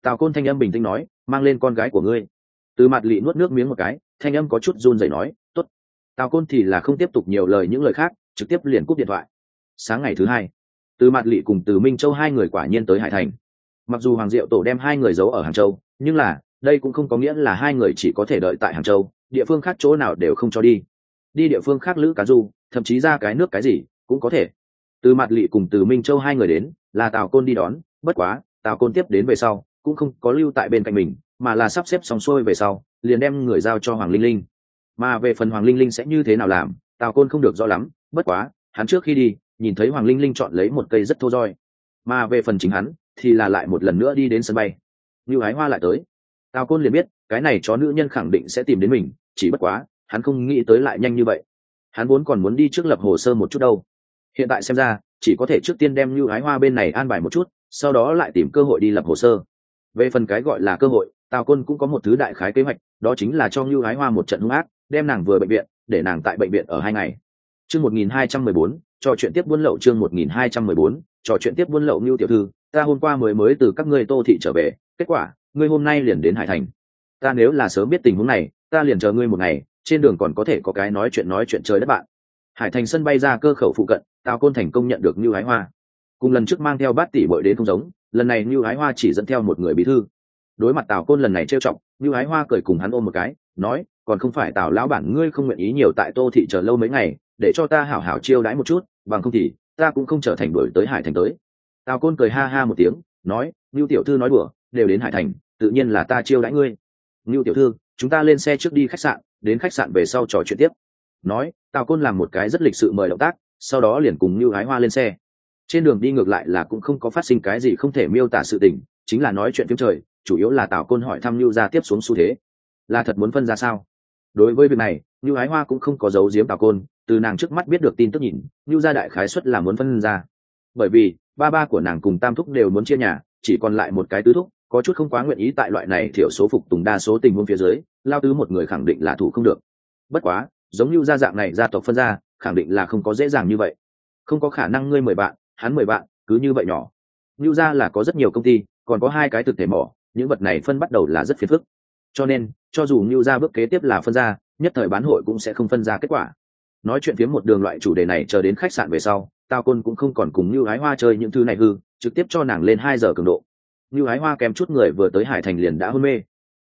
Tào Côn thanh âm bình tĩnh nói, mang lên con gái của ngươi. Từ Mạt Lị nuốt nước miếng một cái, thanh âm có chút run rẩy nói, tốt. Tào Côn thì là không tiếp tục nhiều lời những lời khác, trực tiếp liền cúp điện thoại. Sáng ngày thứ hai, Từ Mạt Lị cùng Từ Minh Châu hai người quả nhiên tới Hải Thành. Mặc dù Hoàng Diệu Tổ đem hai người giấu ở Hàng Châu, nhưng là đây cũng không có nghĩa là hai người chỉ có thể đợi tại Hàng Châu, địa phương khác chỗ nào đều không cho đi. Đi địa phương khác lữ cá du, thậm chí ra cái nước cái gì cũng có thể. Từ Mạt Lị cùng Từ Minh Châu hai người đến, là Tào Côn đi đón, bất quá Tào Côn tiếp đến về sau cũng không có lưu tại bên cạnh mình, mà là sắp xếp xong xuôi về sau liền đem người giao cho Hoàng Linh Linh. Mà về phần Hoàng Linh Linh sẽ như thế nào làm, Tào Côn không được rõ lắm, bất quá hắn trước khi đi nhìn thấy Hoàng Linh Linh chọn lấy một cây rất thô roi, mà về phần chính hắn thì là lại một lần nữa đi đến sân bay. Như Ái Hoa lại tới, Tào Côn liền biết cái này chó nữ nhân khẳng định sẽ tìm đến mình, chỉ bất quá hắn không nghĩ tới lại nhanh như vậy. Hắn vốn còn muốn đi trước lập hồ sơ một chút đâu, hiện tại xem ra chỉ có thể trước tiên đem Như Ái Hoa bên này an bài một chút, sau đó lại tìm cơ hội đi lập hồ sơ. Về phần cái gọi là cơ hội, Tào Côn cũng có một thứ đại khái kế hoạch, đó chính là cho Như Ái Hoa một trận hung ác, đem nàng vừa bệnh viện, để nàng tại bệnh viện ở 2 ngày. Chương 1214, trò chuyện tiếp buôn lậu. Chương 1214, trò chuyện tiếp buôn lậu. Như tiểu thư, ta hôm qua mới từ các ngươi Tô thị trở về, kết quả ngươi hôm nay liền đến Hải Thành. Ta nếu là sớm biết tình huống này, ta liền chờ ngươi một ngày, trên đường còn có thể có cái nói chuyện trời đất bạn. Hải Thành sân bay ra cơ khẩu phụ cận, Tào Côn thành công nhận được Như Ái Hoa. Cùng lần trước mang theo bát tỷ bội đến không giống, lần này Như Ái Hoa chỉ dẫn theo một người bí thư. Đối mặt Tào Côn lần này trêu chọc, Như Ái Hoa cười cùng hắn ôm một cái, nói, còn không phải Tào lão bản ngươi không nguyện ý nhiều tại Tô thị chờ lâu mấy ngày, để cho ta hảo hảo chiêu đãi một chút, bằng không thì ta cũng không trở thành đuổi tới Hải Thành tới. Tào Côn cười ha ha một tiếng, nói, Như tiểu thư nói đùa, đều đến Hải Thành, tự nhiên là ta chiêu đãi ngươi. Như tiểu thư, chúng ta lên xe trước đi khách sạn, đến khách sạn về sau trò chuyện tiếp. Nói, Tào Côn làm một cái rất lịch sự mời động tác, sau đó liền cùng Như Ái Hoa lên xe. Trên đường đi ngược lại là cũng không có phát sinh cái gì không thể miêu tả sự tình, chính là nói chuyện phiếm trời, chủ yếu là Tào Côn hỏi thăm Như gia tiếp xuống xu thế, là thật muốn phân ra sao. Đối với việc này, Như Ái Hoa cũng không có giấu giếm Tào Côn, từ nàng trước mắt biết được tin tức nhìn, Như gia đại khái suất là muốn phân ra, bởi vì ba của nàng cùng tam thúc đều muốn chia nhà, chỉ còn lại một cái tứ thúc, có chút không quá nguyện ý tại loại này thiểu số phục tùng đa số tình huống phía dưới, lao tứ một người khẳng định là thủ không được. Bất quá giống Như gia dạng này gia tộc phân ra khẳng định là không có dễ dàng như vậy, không có khả năng ngươi 10 bạn hắn 10 bạn cứ như vậy nhỏ. Như gia là có rất nhiều công ty, còn có 2 cái thực thể mỏ, những vật này phân bắt đầu là rất phiền phức, cho nên cho dù Như gia bước kế tiếp là phân ra, nhất thời bán hội cũng sẽ không phân ra kết quả. Nói chuyện phía một đường loại chủ đề này chờ đến khách sạn về sau, Tào Côn cũng không còn cùng Như Ái Hoa chơi những thứ này hư, trực tiếp cho nàng lên 2 giờ cường độ. Như Ái Hoa kèm chút người vừa tới Hải Thành liền đã hôn mê.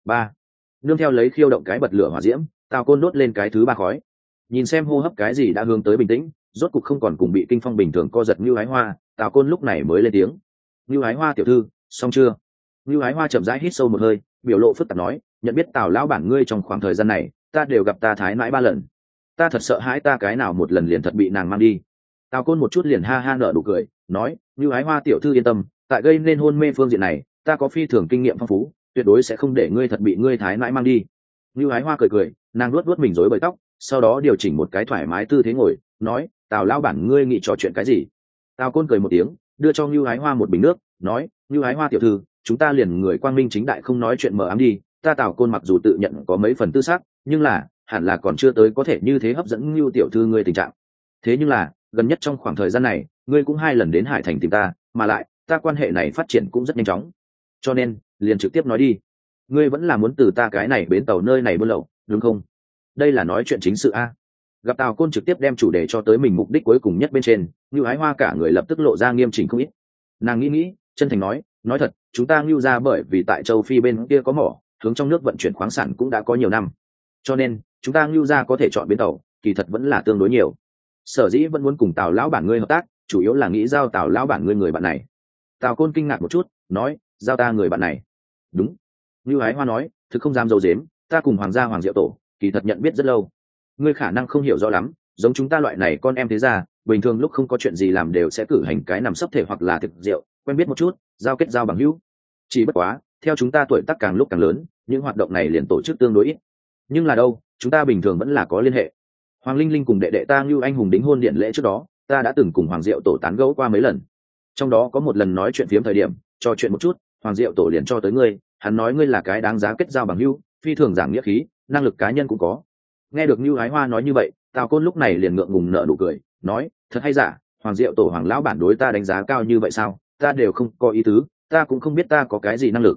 Nương theo lấy khiêu động cái bật lửa hỏa diễm, Tào Côn đốt lên cái thứ 3 khói. Nhìn xem hô hấp cái gì đã hướng tới bình tĩnh, rốt cục không còn cùng bị kinh phong bình thường co giật Như Ái Hoa, Tào Côn lúc này mới lên tiếng. Như Ái Hoa tiểu thư, xong chưa? Như Ái Hoa chậm rãi hít sâu một hơi, biểu lộ phức tạp nói, nhận biết Tào lão bản ngươi trong khoảng thời gian này, ta đều gặp ta thái mãi 3 lần. Ta thật sợ hãi ta cái nào một lần liền thật bị nàng mang đi. Tào Côn một chút liền ha ha nở nụ cười, nói, Như Ái Hoa tiểu thư yên tâm, tại gây nên hôn mê phương diện này, ta có phi thường kinh nghiệm phong phú, tuyệt đối sẽ không để ngươi thật bị ngươi thái mãi mang đi. Như Ái Hoa cười cười, nàng luốt mình rối bời tóc, sau đó điều chỉnh một cái thoải mái tư thế ngồi, nói, Tào lão bản ngươi nghĩ trò chuyện cái gì? Tào Côn cười một tiếng, đưa cho Như Ái Hoa một bình nước, nói, Như Ái Hoa tiểu thư, chúng ta liền người quang minh chính đại không nói chuyện mờ ám đi, ta Tào Côn mặc dù tự nhận có mấy phần tư sắc, nhưng là hẳn là còn chưa tới có thể như thế hấp dẫn Như tiểu thư ngươi tình trạng. Thế nhưng là gần nhất trong khoảng thời gian này, ngươi cũng 2 lần đến Hải Thành tìm ta, mà lại ta quan hệ này phát triển cũng rất nhanh chóng, cho nên liền trực tiếp nói đi, ngươi vẫn là muốn từ ta cái này bến tàu nơi này buôn lậu, đúng không? Đây là nói chuyện chính sự a. Gặp Tào Côn trực tiếp đem chủ đề cho tới mình mục đích cuối cùng nhất bên trên, Như Ái Hoa cả người lập tức lộ ra nghiêm chỉnh không ít. Nàng nghĩ chân thành nói thật, chúng ta Ngưu ra bởi vì tại châu Phi bên kia có mỏ, hướng trong nước vận chuyển khoáng sản cũng đã có nhiều năm, cho nên chúng ta Ngưu ra có thể chọn bến tàu, kỳ thật vẫn là tương đối nhiều. Sở dĩ vẫn muốn cùng Tào lão bản ngươi hợp tác, chủ yếu là nghĩ giao Tào lão bản ngươi người bạn này. Tào Côn kinh ngạc một chút, nói, giao ta người bạn này? Đúng. Như Ái Hoa nói, thực không dám dâu dếm, ta cùng Hoàng gia Hoàng Diệu Tổ kỳ thật nhận biết rất lâu. Ngươi khả năng không hiểu rõ lắm, giống chúng ta loại này con em thế gia, bình thường lúc không có chuyện gì làm đều sẽ cử hành cái nằm sấp thể hoặc là thực rượu, quen biết một chút, kết giao bằng hữu. Chỉ bất quá, theo chúng ta tuổi tác càng lúc càng lớn, những hoạt động này liền tổ chức tương đối ít. Nhưng là đâu, chúng ta bình thường vẫn là có liên hệ. Hoàng Linh Linh cùng đệ đệ ta Ngưu anh hùng đính hôn điện lễ trước đó, ta đã từng cùng Hoàng Diệu Tổ tán gẫu qua mấy lần. Trong đó có một lần nói chuyện phiếm thời điểm, trò chuyện một chút, Hoàng Diệu Tổ liền cho tới ngươi, hắn nói ngươi là cái đáng giá kết giao bằng hữu, phi thường giảng nghĩa khí, năng lực cá nhân cũng có. Nghe được Như Ái Hoa nói như vậy, Tào Côn lúc này liền ngượng ngùng nở nụ cười, nói, thật hay giả, Hoàng Diệu Tổ Hoàng lão bản đối ta đánh giá cao như vậy sao? Ta đều không có ý tứ, ta cũng không biết ta có cái gì năng lực.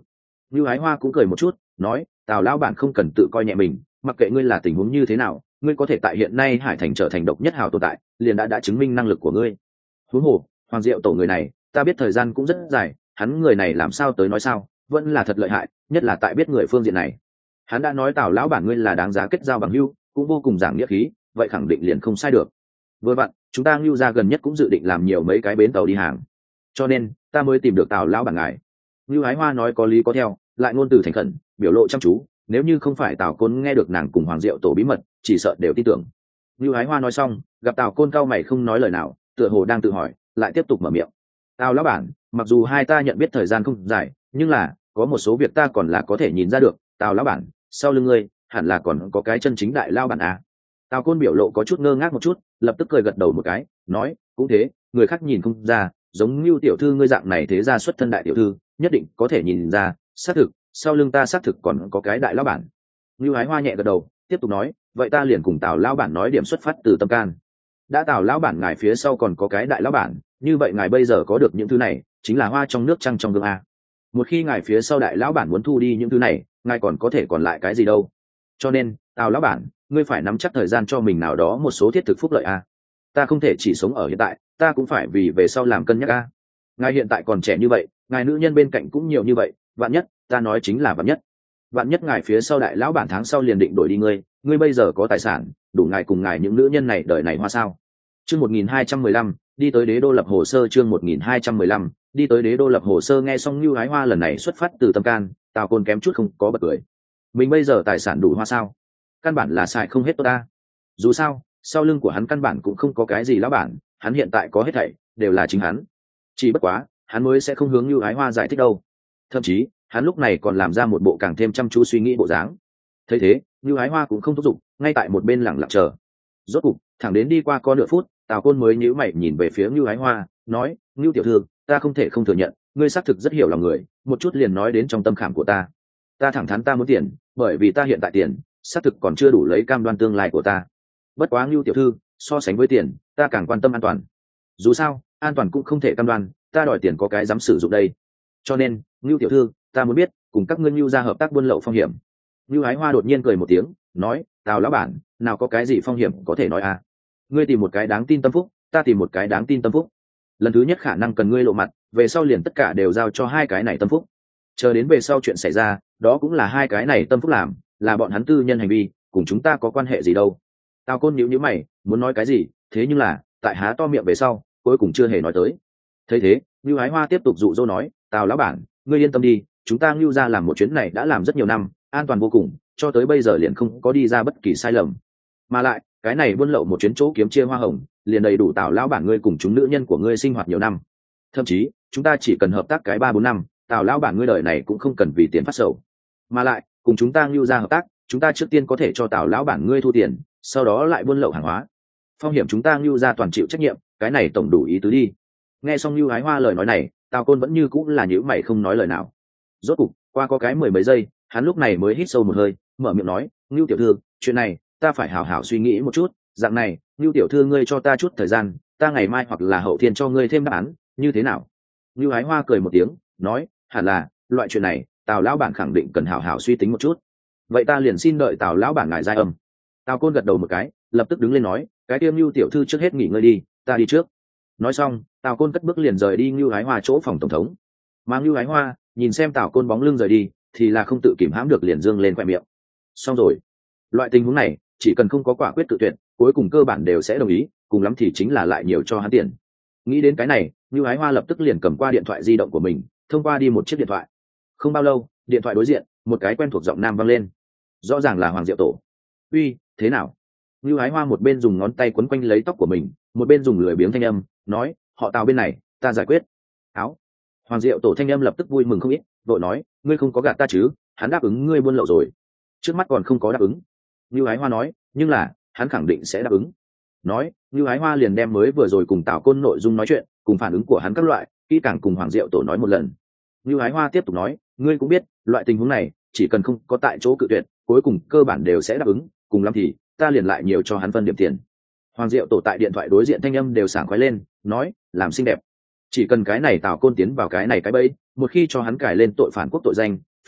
Lưu Ái Hoa cũng cười một chút, nói, Tào lão bản không cần tự coi nhẹ mình, mặc kệ ngươi là tình huống như thế nào, ngươi có thể tại hiện nay Hải Thành trở thành độc nhất hào tồn tại, liền đã chứng minh năng lực của ngươi. Huống hồ, Hoàng Diệu Tổ người này, ta biết thời gian cũng rất dài, hắn người này làm sao tới nói sao, vẫn là thật lợi hại, nhất là tại biết người phương diện này. Hắn đã nói Tào lão bản ngươi là đáng giá kết giao bằng hữu, cũng vô cùng giảng nghĩa khí, vậy khẳng định liền không sai được. Vừa vặn, chúng ta Lưu gia gần nhất cũng dự định làm nhiều mấy cái bến tàu đi hàng, cho nên ta mới tìm được Tào lão bản ngài. Lưu Ái Hoa nói có lý có theo, lại ngôn từ thành khẩn, biểu lộ chăm chú, nếu như không phải Tào Côn nghe được nàng cùng Hoàng Diệu Tổ bí mật, chỉ sợ đều tin tưởng. Lưu Ái Hoa nói xong, gặp Tào Côn cau mày không nói lời nào, tựa hồ đang tự hỏi, lại tiếp tục mở miệng. Tào lão bản, mặc dù hai ta nhận biết thời gian không dài, nhưng là có một số việc ta còn là có thể nhìn ra được. Tào lão bản, sau lưng ngươi hẳn là còn có cái chân chính đại lao bản à. Tào Côn biểu lộ có chút ngơ ngác một chút, lập tức cười gật đầu một cái, nói, cũng thế, người khác nhìn không ra, giống như tiểu thư ngươi dạng này thế ra xuất thân đại tiểu thư, nhất định có thể nhìn ra, xác thực, sau lưng ta xác thực còn có cái đại lão bản. Lưu Ái Hoa nhẹ gật đầu, tiếp tục nói, vậy ta liền cùng Tào lão bản nói điểm xuất phát từ tâm can. Đã Tào lão bản ngài phía sau còn có cái đại lão bản, như vậy ngài bây giờ có được những thứ này, chính là hoa trong nước trăng trong gương a. Một khi ngài phía sau đại lão bản muốn thu đi những thứ này, ngài còn có thể còn lại cái gì đâu. Cho nên, Tào lão bản, ngươi phải nắm chắc thời gian cho mình nào đó một số thiết thực phúc lợi a. Ta không thể chỉ sống ở hiện tại, ta cũng phải vì về sau làm cân nhắc a. Ngài hiện tại còn trẻ như vậy, ngài nữ nhân bên cạnh cũng nhiều như vậy, vạn nhất, ta nói chính là vạn nhất ngài phía sau đại lão bản tháng sau liền định đổi đi ngươi bây giờ có tài sản, đủ ngài cùng ngài những nữ nhân này đời này hoa sao. Chương 1215, đi tới Đế Đô lập hồ sơ. Chương 1215, đi tới Đế Đô lập hồ sơ. Nghe xong Lưu Ái Hoa lần này xuất phát từ tâm can, Tào Côn kém chút không có bật cười. Mình bây giờ tài sản đủ hoa sao? Căn bản là xài không hết tốt ta. Dù sao, sau lưng của hắn căn bản cũng không có cái gì lão bản, hắn hiện tại có hết thảy đều là chính hắn. Chỉ bất quá, hắn mới sẽ không hướng Lưu Ái Hoa giải thích đâu. Thậm chí, hắn lúc này còn làm ra một bộ càng thêm chăm chú suy nghĩ bộ dáng. Thấy thế, Lưu Ái Hoa cũng không thúc giục, ngay tại một bên lặng lặng chờ. Rốt cục, thẳng đến đi qua có nửa phút, Tào Côn mới nhíu mày nhìn về phía Lưu Ái Hoa, nói, Lưu tiểu thư, ta không thể không thừa nhận, ngươi xác thực rất hiểu lòng người, một chút liền nói đến trong tâm khảm của ta. Ta thẳng thắn ta muốn tiền, bởi vì ta hiện tại tiền, xác thực còn chưa đủ lấy cam đoan tương lai của ta. Bất quá Lưu tiểu thư, so sánh với tiền, ta càng quan tâm an toàn. Dù sao, an toàn cũng không thể cam đoan, ta đòi tiền có cái dám sử dụng đây. Cho nên, Lưu tiểu thư, ta muốn biết, cùng các ngươi Lưu gia hợp tác buôn lậu phong hiểm. Lưu Ái Hoa đột nhiên cười một tiếng, nói, Tào lão bản, nào có cái gì phong hiểm có thể nói à? Ngươi tìm một cái đáng tin tâm phúc, ta tìm một cái đáng tin tâm phúc. Lần thứ nhất khả năng cần ngươi lộ mặt, về sau liền tất cả đều giao cho hai cái này tâm phúc. Chờ đến về sau chuyện xảy ra, đó cũng là hai cái này tâm phúc làm, là bọn hắn tư nhân hành vi, cùng chúng ta có quan hệ gì đâu. Tào Côn nhíu mày, muốn nói cái gì, thế nhưng là, tại há to miệng về sau, cuối cùng chưa hề nói tới. Thấy thế, Lưu Ái Hoa tiếp tục dụ dỗ nói, Tào lão bản, ngươi yên tâm đi, chúng ta Lưu gia làm một chuyến này đã làm rất nhiều năm, an toàn vô cùng, cho tới bây giờ liền không có đi ra bất kỳ sai lầm. Mà lại, cái này buôn lậu một chuyến chỗ kiếm chia hoa hồng, liền đầy đủ Tào lão bản ngươi cùng chúng nữ nhân của ngươi sinh hoạt nhiều năm. Thậm chí, chúng ta chỉ cần hợp tác cái 3-4 năm, Tào lão bản ngươi đời này cũng không cần vì tiền phát sầu. Mà lại, cùng chúng ta Lưu gia hợp tác, chúng ta trước tiên có thể cho Tào lão bản ngươi thu tiền, sau đó lại buôn lậu hàng hóa. Phong hiểm chúng ta Lưu gia toàn chịu trách nhiệm, cái này tổng đủ ý tứ đi. Nghe xong Lưu Ái Hoa lời nói này, Tào Côn vẫn như cũng là nhíu mày không nói lời nào. Rốt cục, qua có cái 10 mấy giây, hắn lúc này mới hít sâu một hơi, mở miệng nói, Lưu tiểu thư, chuyện này ta phải hảo hảo suy nghĩ một chút, dạng này, Lưu tiểu thư ngươi cho ta chút thời gian, ta ngày mai hoặc là hậu thiên cho ngươi thêm đáp án, như thế nào? Lưu Ái Hoa cười một tiếng, nói, hẳn là, loại chuyện này, Tào lão bản khẳng định cần hảo hảo suy tính một chút. Vậy ta liền xin đợi Tào lão bản ngài giai âm. Tào Côn gật đầu một cái, lập tức đứng lên nói, cái tiêm Lưu tiểu thư trước hết nghỉ ngơi đi, ta đi trước. Nói xong, Tào Côn cất bước liền rời đi Lưu Ái Hoa chỗ phòng tổng thống. Mà Lưu Ái Hoa nhìn xem Tào Côn bóng lưng rời đi, thì là không tự kìm hãm được liền dương lên khoe miệng. Xong rồi, loại tình huống này, chỉ cần không có quả quyết tự tuyệt, cuối cùng cơ bản đều sẽ đồng ý, cùng lắm thì chính là lại nhiều cho hắn tiền. Nghĩ đến cái này, Lưu Ái Hoa lập tức liền cầm qua điện thoại di động của mình, thông qua đi một chiếc điện thoại. Không bao lâu, điện thoại đối diện, một cái quen thuộc giọng nam vang lên. Rõ ràng là Hoàng Diệu Tổ. Uy, thế nào? Lưu Ái Hoa một bên dùng ngón tay quấn quanh lấy tóc của mình, một bên dùng lười biếng thanh âm, nói, họ Tào bên này, ta giải quyết. Áo. Hoàng Diệu Tổ thanh âm lập tức vui mừng không ít, vội nói, ngươi không có gạt ta chứ, hắn đáp ứng ngươi buôn lậu rồi. Trước mắt còn không có đáp ứng. Lưu Ái Hoa nói, nhưng là, hắn khẳng định sẽ đáp ứng. Nói, Lưu Ái Hoa liền đem mới vừa rồi cùng Tào Côn nội dung nói chuyện, cùng phản ứng của hắn các loại, kỹ càng cùng Hoàng Diệu Tổ nói một lần. Lưu Ái Hoa tiếp tục nói, ngươi cũng biết, loại tình huống này, chỉ cần không có tại chỗ cự tuyệt, cuối cùng cơ bản đều sẽ đáp ứng, cùng lắm thì, ta liền lại nhiều cho hắn phân điểm tiền. Hoàng Diệu Tổ tại điện thoại đối diện thanh âm đều sảng khoái lên, nói, làm xinh đẹp. Chỉ cần cái này Tào Côn tiến vào cái này cái bẫy, một khi cho hắn cài lên tội phản quốc tội danh,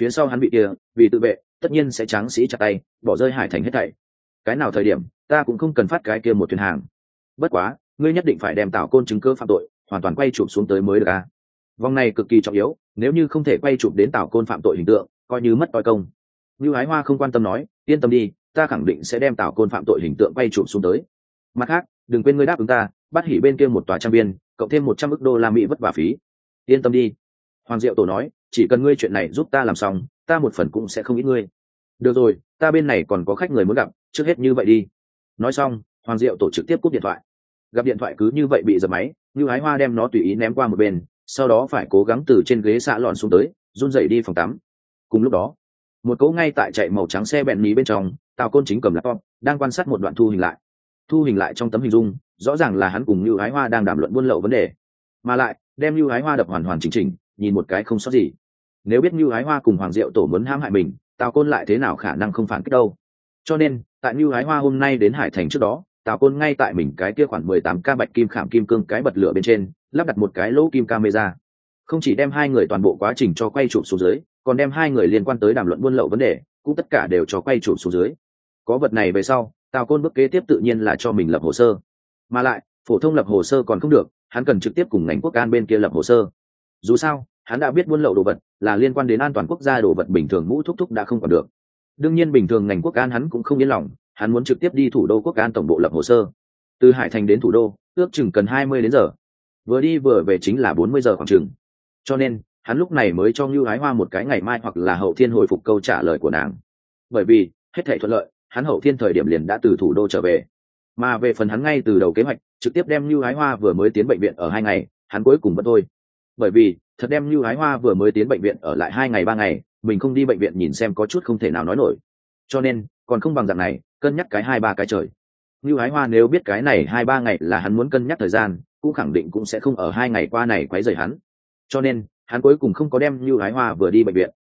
phía sau hắn bị kia vì tự vệ tất nhiên sẽ tráng sĩ chặt tay bỏ rơi hải thành hết thảy. Cái nào thời điểm ta cũng không cần phát cái kia một thuyền hàng. Bất quá ngươi nhất định phải đem Tào Côn chứng cứ phạm tội hoàn toàn quay chụp xuống tới mới được a. Vòng này cực kỳ trọng yếu, nếu như không thể quay chụp đến Tào Côn phạm tội hình tượng coi như mất toi công. Như Ái Hoa không quan tâm nói, yên tâm đi, ta khẳng định sẽ đem Tào Côn phạm tội hình tượng quay chụp xuống tới. Mặt khác đừng quên ngươi đáp ứng ta, bắt hỉ bên kia một tòa trang viên cộng thêm 100 ức đô la Mỹ vất vả phí. Yên tâm đi. Hoàng Diệu Tổ nói, chỉ cần ngươi chuyện này giúp ta làm xong, ta một phần cũng sẽ không ít ngươi. Được rồi, ta bên này còn có khách người muốn gặp, trước hết như vậy đi. Nói xong Hoàng Diệu Tổ trực tiếp cúp điện thoại. Gặp điện thoại cứ như vậy bị giật máy, Như Ái Hoa đem nó tùy ý ném qua một bên, sau đó phải cố gắng từ trên ghế xạ lòn xuống tới, run rẩy đi phòng tắm. Cùng lúc đó, một cỗ ngay tại chạy màu trắng xe bẹn mí bên trong, Tào Côn chính cầm laptop đang quan sát một đoạn thu hình lại. Thu hình lại trong tấm hình dung rõ ràng là hắn cùng Như Ái Hoa đang đàm luận buôn lậu vấn đề, mà lại đem Như Ái Hoa đập hoàn hoàn chỉnh chỉnh, nhìn một cái không sót gì. Nếu biết Như Ái Hoa cùng Hoàng Diệu Tổ muốn hãm hại mình, Tào Côn lại thế nào khả năng không phản kích đâu. Cho nên tại Như Ái Hoa hôm nay đến Hải Thành trước đó, Tào Côn ngay tại mình cái kia khoảng 18 ca bạch kim khảm kim cương cái bật lửa bên trên lắp đặt một cái lỗ kim camera, không chỉ đem hai người toàn bộ quá trình cho quay chụp xuống dưới, còn đem hai người liên quan tới đàm luận buôn lậu vấn đề cũng tất cả đều cho quay chụp xuống dưới. Có vật này về sau, Tào Côn bước kế tiếp tự nhiên là cho mình lập hồ sơ, mà lại phổ thông lập hồ sơ còn không được, hắn cần trực tiếp cùng ngành quốc an bên kia lập hồ sơ. Dù sao hắn đã biết buôn lậu đồ vật là liên quan đến an toàn quốc gia, đồ vật bình thường mũ thúc thúc đã không còn được. Đương nhiên bình thường ngành quốc an hắn cũng không yên lòng, hắn muốn trực tiếp đi thủ đô quốc an tổng bộ lập hồ sơ. Từ Hải Thành đến thủ đô ước chừng cần 20 đến giờ, vừa đi vừa về chính là 40 giờ khoảng chừng. Cho nên hắn lúc này mới cho Như Ái Hoa một cái ngày mai hoặc là hậu thiên hồi phục câu trả lời của nàng. Bởi vì hết thảy thuận lợi, hắn hậu thiên thời điểm liền đã từ thủ đô trở về. Mà về phần hắn ngay từ đầu kế hoạch trực tiếp đem Như Ái Hoa vừa mới tiến bệnh viện ở 2 ngày, hắn cuối cùng vẫn thôi. Bởi vì thật đem Như Ái Hoa vừa mới tiến bệnh viện ở lại 2 ngày 3 ngày, mình không đi bệnh viện nhìn xem có chút không thể nào nói nổi. Cho nên còn không bằng dạng này, cân nhắc cái 2-3 cái trời. Như Ái Hoa nếu biết cái này 2-3 ngày là hắn muốn cân nhắc thời gian, cũng khẳng định cũng sẽ không ở 2 ngày qua này quấy rầy hắn. Cho nên hắn cuối cùng không có đem Như Ái Hoa vừa đi bệnh viện.